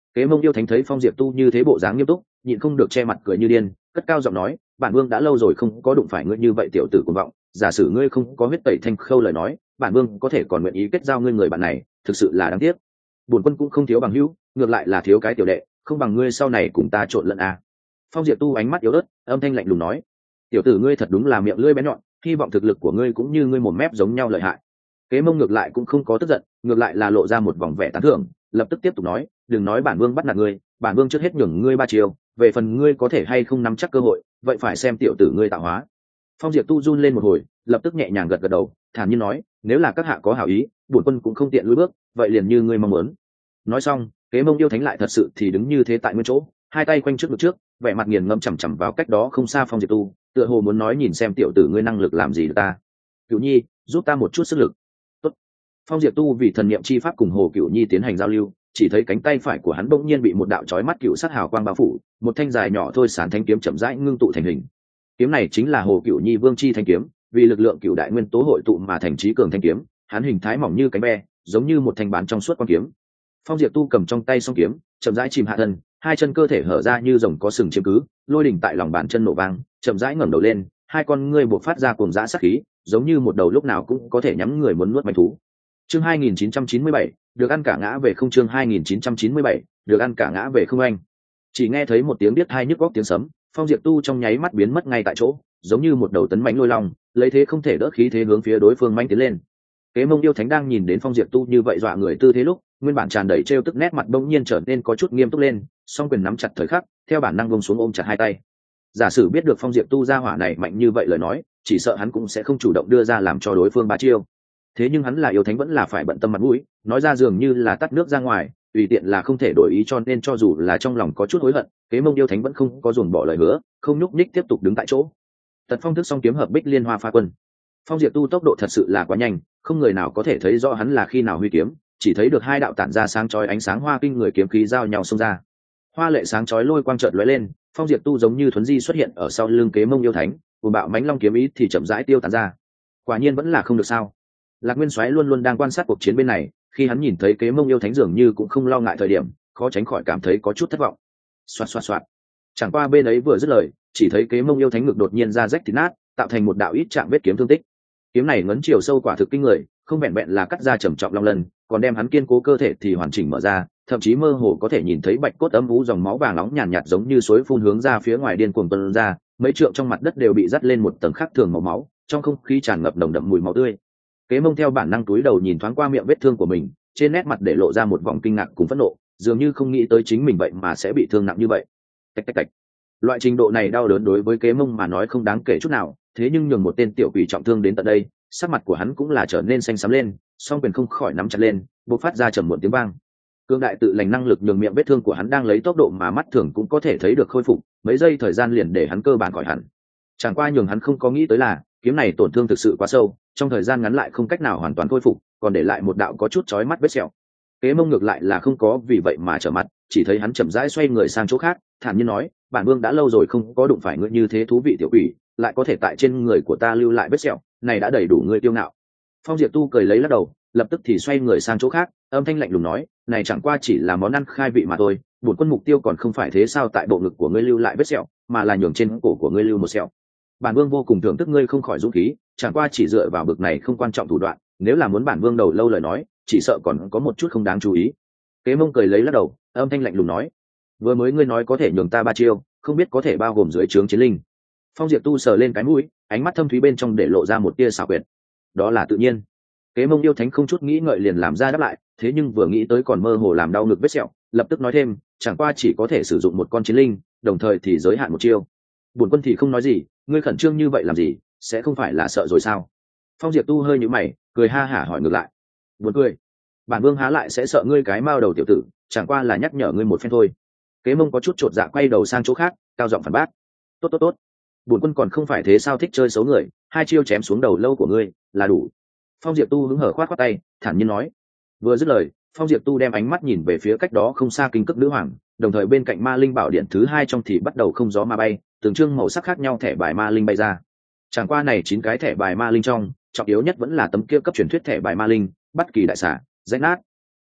Kế Mông Yêu Thánh thấy Phong Diệp Tu như thế bộ dáng nghiêm túc, nhịn không được che mặt cười như điên, cất cao giọng nói, bản vương đã lâu rồi không có đụng phải ngươi như vậy tiểu tử cuồng vọng, giả sử ngươi không có huyết tẩy thanh khâu lời nói, bản vương có thể còn nguyện ý kết giao ngươi người bạn này, thực sự là đáng tiếc. Bổn quân cũng không thiếu bằng hữu, ngược lại là thiếu cái tiểu đệ, không bằng ngươi sau này cùng ta trộn lẫn à. Phong Diệp Tu ánh mắt yếu ớt, âm thanh lạnh lùng nói, tiểu tử ngươi thật đúng là miệng lưỡi bén nhọn, hy vọng thực lực của ngươi cũng như ngươi mồm mép giống nhau lợi hại. Kế Mông ngược lại cũng không có tức giận, ngược lại là lộ ra một vòng vẻ tán thưởng, lập tức tiếp tục nói, đừng nói bản vương bắt nạt ngươi, bản vương trước hết nhường ngươi ba chiều, về phần ngươi có thể hay không nắm chắc cơ hội, vậy phải xem tiểu tử ngươi tạo hóa. Phong Diệp Tu run lên một hồi, lập tức nhẹ nhàng gật gật đầu, thản nhiên nói, nếu là các hạ có hảo ý, bổn quân cũng không tiện lùi bước, vậy liền như ngươi mong muốn. Nói xong, Kế Mông Yêu Thánh lại thật sự thì đứng như thế tại nguyên chỗ, hai tay quanh trước ngực trước, vẻ mặt nghiền ngẫm chằm chằm vào cách đó không xa Phong Diệp Tu, tựa hồ muốn nói nhìn xem tiểu tử ngươi năng lực làm gì được ta. Cửu Nhi, giúp ta một chút sức lực. Tốt. Phong Diệp Tu vì thần niệm chi pháp cùng Hồ Cửu Nhi tiến hành giao lưu, chỉ thấy cánh tay phải của hắn bỗng nhiên bị một đạo chói mắt cựu sắc hào quang bao phủ, một thanh dài nhỏ thôi sán thanh kiếm chậm rãi ngưng tụ thành hình. Kiếm này chính là Hồ Cửu Nhi Vương chi thanh kiếm, vì lực lượng cựu đại nguyên tố hội tụ mà thành trí cường thanh kiếm, hắn hình thái mỏng như cánh be, giống như một thanh bán trong suốt quan kiếm. Phong Diệp Tu cầm trong tay song kiếm, chậm rãi chìm hạ thân, hai chân cơ thể hở ra như rồng có sừng chiếm cứ, lôi đỉnh tại lòng bàn chân nổ vang, chậm rãi ngẩng đầu lên, hai con ngươi bộc phát ra cuồng dã sát khí, giống như một đầu lúc nào cũng có thể nhắm người muốn nuốt manh thú. Chương hai nghìn chín trăm chín mươi bảy, được ăn cả ngã về không. Chương hai nghìn chín trăm chín mươi bảy, được ăn cả ngã về không. Anh chỉ nghe thấy một tiếng biết hai nhức góc tiếng sấm, Phong Diệp Tu trong nháy mắt biến mất ngay tại chỗ, giống như một đầu tấn mãnh lôi long, lấy thế không thể đỡ khí thế hướng phía đối phương manh tiến lên. Kế Mông Yêu Thánh đang nhìn đến Phong Diệp Tu như vậy dọa người tư thế lúc, nguyên bản tràn đầy trêu tức nét mặt bỗng nhiên trở nên có chút nghiêm túc lên, song quyền nắm chặt thời khắc, theo bản năng buông xuống ôm chặt hai tay. Giả sử biết được Phong Diệp Tu ra hỏa này mạnh như vậy lời nói, chỉ sợ hắn cũng sẽ không chủ động đưa ra làm cho đối phương ba chiêu. Thế nhưng hắn là yêu thánh vẫn là phải bận tâm mặt mũi, nói ra dường như là tắt nước ra ngoài, tùy tiện là không thể đổi ý, cho nên cho dù là trong lòng có chút hối hận, Kế Mông Yêu Thánh vẫn không có dồn bỏ lời hứa, không nhúc nhích tiếp tục đứng tại chỗ. Tật Phong thức song kiếm hợp bích liên hoa pha quân. Phong Diệp Tu tốc độ thật sự là quá nhanh, không người nào có thể thấy rõ hắn là khi nào huy kiếm, chỉ thấy được hai đạo tản ra sáng chói ánh sáng hoa kinh người kiếm khí giao nhau xông ra. Hoa lệ sáng chói lôi quang chợt lóe lên, Phong Diệp Tu giống như thuấn di xuất hiện ở sau lưng Kế Mông Yêu Thánh, cùng bạo mãnh long kiếm ý thì chậm rãi tiêu tán ra. Quả nhiên vẫn là không được sao. Lạc Nguyên Soái luôn luôn đang quan sát cuộc chiến bên này, khi hắn nhìn thấy Kế Mông Yêu Thánh dường như cũng không lo ngại thời điểm, khó tránh khỏi cảm thấy có chút thất vọng. Xoạt xoạt xoạt. Chẳng qua bên ấy vừa dứt lời, chỉ thấy Kế Mông Yêu Thánh ngực đột nhiên ra rách thịt nát, tạo thành một đạo ít chạm vết kiếm thương tích. Kiếm này ngấn chiều sâu quả thực kinh người, không vẹn vẹn là cắt ra trầm trọng long lần, còn đem hắn kiên cố cơ thể thì hoàn chỉnh mở ra, thậm chí mơ hồ có thể nhìn thấy bạch cốt âm u dòng máu vàng nóng nhàn nhạt, nhạt giống như suối phun hướng ra phía ngoài điên cuồng tuôn ra, mấy trượng trong mặt đất đều bị dắt lên một tầng khác thường màu máu, trong không khí tràn ngập nồng đậm mùi máu tươi. Kế Mông theo bản năng túi đầu nhìn thoáng qua miệng vết thương của mình, trên nét mặt để lộ ra một vòng kinh ngạc cùng phẫn nộ, dường như không nghĩ tới chính mình vậy mà sẽ bị thương nặng như vậy. Tạch tạch tạch. Loại trình độ này đau đớn đối với Kế Mông mà nói không đáng kể chút nào, thế nhưng nhường một tên tiểu quỷ trọng thương đến tận đây, sắc mặt của hắn cũng là trở nên xanh xám lên, song quyền không khỏi nắm chặt lên, bộc phát ra trầm muộn tiếng vang. Cương đại tự lành năng lực nhường miệng vết thương của hắn đang lấy tốc độ mà mắt thường cũng có thể thấy được khôi phục, mấy giây thời gian liền để hắn cơ bản khỏi hẳn. Chẳng qua nhường hắn không có nghĩ tới là, kiếm này tổn thương thực sự quá sâu, trong thời gian ngắn lại không cách nào hoàn toàn khôi phục, còn để lại một đạo có chút chói mắt vết sẹo. Kế Mông ngược lại là không có vì vậy mà trở mặt, chỉ thấy hắn chậm rãi xoay người sang chỗ khác, thản nhiên nói, bản vương đã lâu rồi không có đụng phải ngươi như thế thú vị tiểu quỷ, lại có thể tại trên người của ta lưu lại vết sẹo, này đã đầy đủ ngươi tiêu ngạo. Phong Diệp Tu cười lấy lắc đầu, lập tức thì xoay người sang chỗ khác, âm thanh lạnh lùng nói, này chẳng qua chỉ là món ăn khai vị mà thôi, bổn quân mục tiêu còn không phải thế sao tại bộ ngực của ngươi lưu lại vết sẹo, mà là nhường trên cổ của ngươi lưu một sẹo. Bản vương vô cùng thưởng thức ngươi không khỏi dũng khí, chẳng qua chỉ dựa vào bực này không quan trọng thủ đoạn, nếu là muốn bản vương đầu lâu lời nói, chỉ sợ còn có một chút không đáng chú ý. Kế Mông cười lấy lắc đầu, âm thanh lạnh lùng nói, vừa mới ngươi nói có thể nhường ta ba chiêu, không biết có thể bao gồm dưới trướng chiến linh. Phong Diệp Tu sờ lên cái mũi, ánh mắt thâm thúy bên trong để lộ ra một tia xảo quyệt. Đó là tự nhiên. Kế Mông Yêu Thánh không chút nghĩ ngợi liền làm ra đáp lại, thế nhưng vừa nghĩ tới còn mơ hồ làm đau ngực vết sẹo, lập tức nói thêm, chẳng qua chỉ có thể sử dụng một con chiến linh, đồng thời thì giới hạn một chiêu. Bổn quân thì không nói gì, ngươi khẩn trương như vậy làm gì, sẽ không phải là sợ rồi sao? Phong Diệp Tu hơi nhíu mày, cười ha hả hỏi ngược lại. Buồn cười. Bản vương há lại sẽ sợ ngươi cái mao đầu tiểu tử, chẳng qua là nhắc nhở ngươi một phen thôi. Kế Mông có chút chột dạ quay đầu sang chỗ khác, cao giọng phản bác. Tốt tốt tốt. Bổn quân còn không phải thế sao thích chơi xấu người, hai chiêu chém xuống đầu lâu của ngươi là đủ. Phong Diệp Tu hứng hở khoát khoát tay, thản nhiên nói. Vừa dứt lời, Phong Diệp Tu đem ánh mắt nhìn về phía cách đó không xa kinh cức nữ hoàng, đồng thời bên cạnh ma linh bảo điện thứ hai trong thì bắt đầu không gió ma bay, từng chương màu sắc khác nhau thẻ bài ma linh bay ra. Chẳng qua này chín cái thẻ bài ma linh trong, trọng yếu nhất vẫn là tấm kia cấp truyền thuyết thẻ bài ma linh, bất kỳ đại xả, rách nát.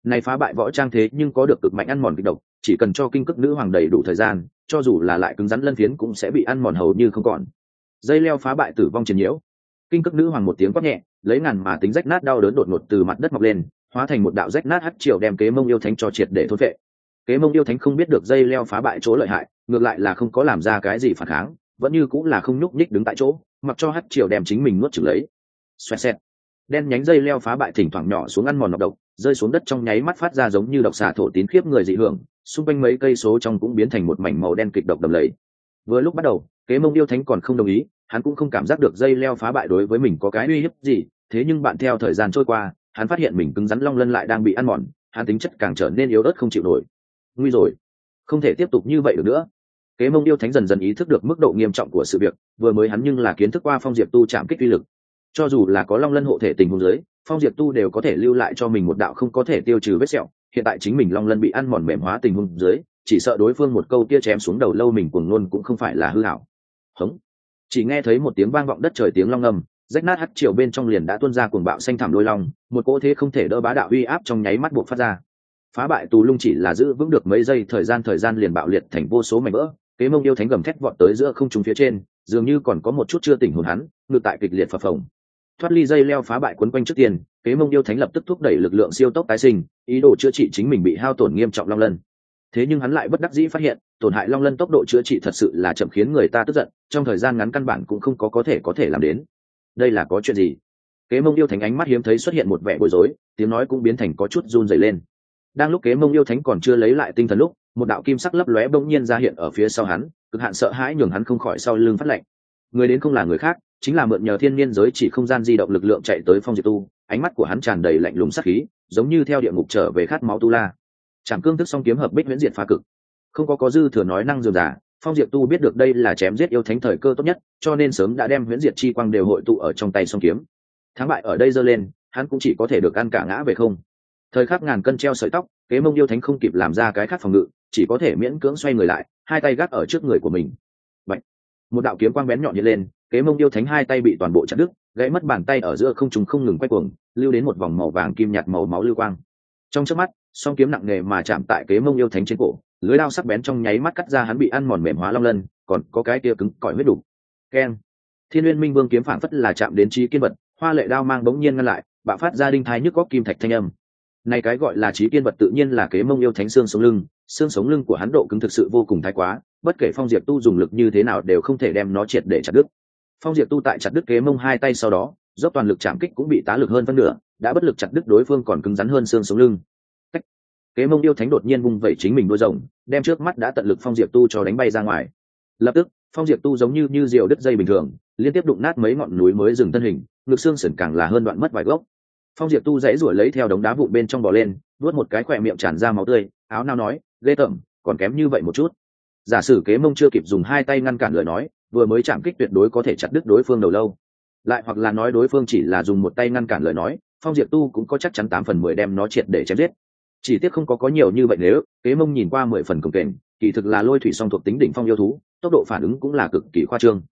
Này phá bại võ trang thế nhưng có được cực mạnh ăn mòn kịch độc, chỉ cần cho kinh cức nữ hoàng đầy đủ thời gian, cho dù là lại cứng rắn lân phiến cũng sẽ bị ăn mòn hầu như không còn. Dây leo phá bại tử vong triền nhiễu. Kinh cức nữ hoàng một tiếng quát nhẹ, lấy ngàn mà tính rách nát đau đớn đột ngột từ mặt đất mọc lên, hóa thành một đạo rách nát hắc triều đem Kế Mông yêu thánh cho triệt để thôn phệ. Kế Mông yêu thánh không biết được dây leo phá bại chỗ lợi hại, ngược lại là không có làm ra cái gì phản kháng, vẫn như cũng là không nhúc nhích đứng tại chỗ, mặc cho hắc triều đem chính mình nuốt chửng lấy. Xoẹt xẹt. Đen nhánh dây leo phá bại thỉnh thoảng nhỏ xuống ăn mòn nọc độc, rơi xuống đất trong nháy mắt phát ra giống như độc xà thổ tín khiếp người dị hưởng, xung quanh mấy cây số trong cũng biến thành một mảnh màu đen kịch độc đầm lầy. Vừa lúc bắt đầu, Kế Mông yêu thánh còn không đồng ý, hắn cũng không cảm giác được dây leo phá bại đối với mình có cái uy hiếp gì, thế nhưng bạn theo thời gian trôi qua, hắn phát hiện mình cứng rắn long lân lại đang bị ăn mòn, hắn tính chất càng trở nên yếu ớt không chịu nổi. Nguy rồi, không thể tiếp tục như vậy được nữa. Kế Mông yêu thánh dần dần ý thức được mức độ nghiêm trọng của sự việc, vừa mới hắn nhưng là kiến thức qua Phong Diệp tu chạm kích uy lực, cho dù là có long lân hộ thể tình huống dưới, Phong Diệp tu đều có thể lưu lại cho mình một đạo không có thể tiêu trừ vết sẹo, hiện tại chính mình long lân bị ăn mòn mềm hóa tình huống dưới, chỉ sợ đối phương một câu tia chém xuống đầu lâu mình cuồng luôn cũng không phải là hư hảo. Hống. Chỉ nghe thấy một tiếng vang vọng đất trời tiếng long ngầm, rách nát hắc triều bên trong liền đã tuôn ra cuồng bạo xanh thảm lôi long, một cỗ thế không thể đỡ bá đạo uy áp trong nháy mắt buộc phát ra. Phá bại tù lung chỉ là giữ vững được mấy giây thời gian thời gian liền bạo liệt thành vô số mảnh vỡ. Kế Mông yêu thánh gầm thét vọt tới giữa không trung phía trên, dường như còn có một chút chưa tỉnh hồn hắn, ngược tại kịch liệt phập phồng. Thoát ly dây leo phá bại quấn quanh trước tiên, Kế Mông yêu thánh lập tức thúc đẩy lực lượng siêu tốc tái sinh, ý đồ chữa trị chính mình bị hao tổn nghiêm trọng long lân. Thế nhưng hắn lại bất đắc dĩ phát hiện, tổn hại long lân tốc độ chữa trị thật sự là chậm khiến người ta tức giận, trong thời gian ngắn căn bản cũng không có có thể có thể làm đến. Đây là có chuyện gì? Kế Mông yêu thánh ánh mắt hiếm thấy xuất hiện một vẻ bối rối, tiếng nói cũng biến thành có chút run rẩy lên. Đang lúc Kế Mông yêu thánh còn chưa lấy lại tinh thần lúc, một đạo kim sắc lấp lóe bỗng nhiên ra hiện ở phía sau hắn, cực hạn sợ hãi nhường hắn không khỏi sau lưng phát lạnh. Người đến không là người khác, chính là mượn nhờ thiên niên giới chỉ không gian di động lực lượng chạy tới Phong Diệp tu, ánh mắt của hắn tràn đầy lạnh lùng sát khí, giống như theo địa ngục trở về khát máu tu la. Trảm cương thức song kiếm hợp bích huyễn diệt phá cực, không có có dư thừa nói năng dườm giả. Phong Diệp tu biết được đây là chém giết yêu thánh thời cơ tốt nhất, cho nên sớm đã đem huyễn diệt chi quang đều hội tụ ở trong tay song kiếm. Thắng bại ở đây giơ lên, hắn cũng chỉ có thể được ăn cả ngã về không. Thời khắc ngàn cân treo sợi tóc, Kế Mông yêu thánh không kịp làm ra cái khác phòng ngự, chỉ có thể miễn cưỡng xoay người lại, hai tay gác ở trước người của mình. Bạch. Một đạo kiếm quang bén nhọn hiện lên, Kế Mông yêu thánh hai tay bị toàn bộ chặt đứt, gãy mất bàn tay ở giữa không trung không ngừng quay cuồng, lưu đến một vòng màu vàng kim nhạt màu máu lưu quang. Trong chớp mắt, song kiếm nặng nề mà chạm tại Kế Mông yêu thánh trên cổ, lưỡi đao sắc bén trong nháy mắt cắt ra hắn bị ăn mòn mềm hóa long lân, còn có cái kia cứng cỏi huyết đủ. Keng. Thiên Nguyên Minh Vương kiếm phản phất là chạm đến trí kiên vật, hoa lệ đao mang bỗng nhiên ngăn lại, bạo phát ra đinh thai nhức góc kim thạch thanh âm. Này cái gọi là trí kiên vật tự nhiên là Kế Mông yêu thánh xương sống lưng, xương sống lưng của hắn độ cứng thực sự vô cùng thái quá, bất kể Phong Diệp tu dùng lực như thế nào đều không thể đem nó triệt để chặt đứt. Phong Diệp tu tại chặt đứt Kế Mông hai tay sau đó, dốc toàn lực chạm kích cũng bị tá lực hơn phân nửa, đã bất lực chặt đứt đối phương còn cứng rắn hơn xương sống lưng. Cách. Kế Mông yêu thánh đột nhiên vung vẩy chính mình đuôi rồng, đem trước mắt đã tận lực Phong Diệp tu cho đánh bay ra ngoài. Lập tức, Phong Diệp tu giống như như diều đứt dây bình thường, liên tiếp đụng nát mấy ngọn núi mới dừng thân hình, ngực xương sườn càng là hơn đoạn mất vài gốc. Phong Diệp tu dãy rủa lấy theo đống đá vụn bên trong bò lên, nuốt một cái khỏe miệng tràn ra máu tươi, áo nao nói, ghê tởm, còn kém như vậy một chút. Giả sử Kế Mông chưa kịp dùng hai tay ngăn cản lời nói, vừa mới chạm kích tuyệt đối có thể chặt đứt đối phương đầu lâu. Lại hoặc là nói đối phương chỉ là dùng một tay ngăn cản lời nói, Phong Diệp tu cũng có chắc chắn tám phần mười đem nó triệt để chém giết. Chỉ tiếc không có có nhiều như vậy, nếu Kế Mông nhìn qua mười phần cường kềnh, kỳ thực là lôi thủy song thuộc tính đỉnh phong yêu thú, tốc độ phản ứng cũng là cực kỳ khoa trương.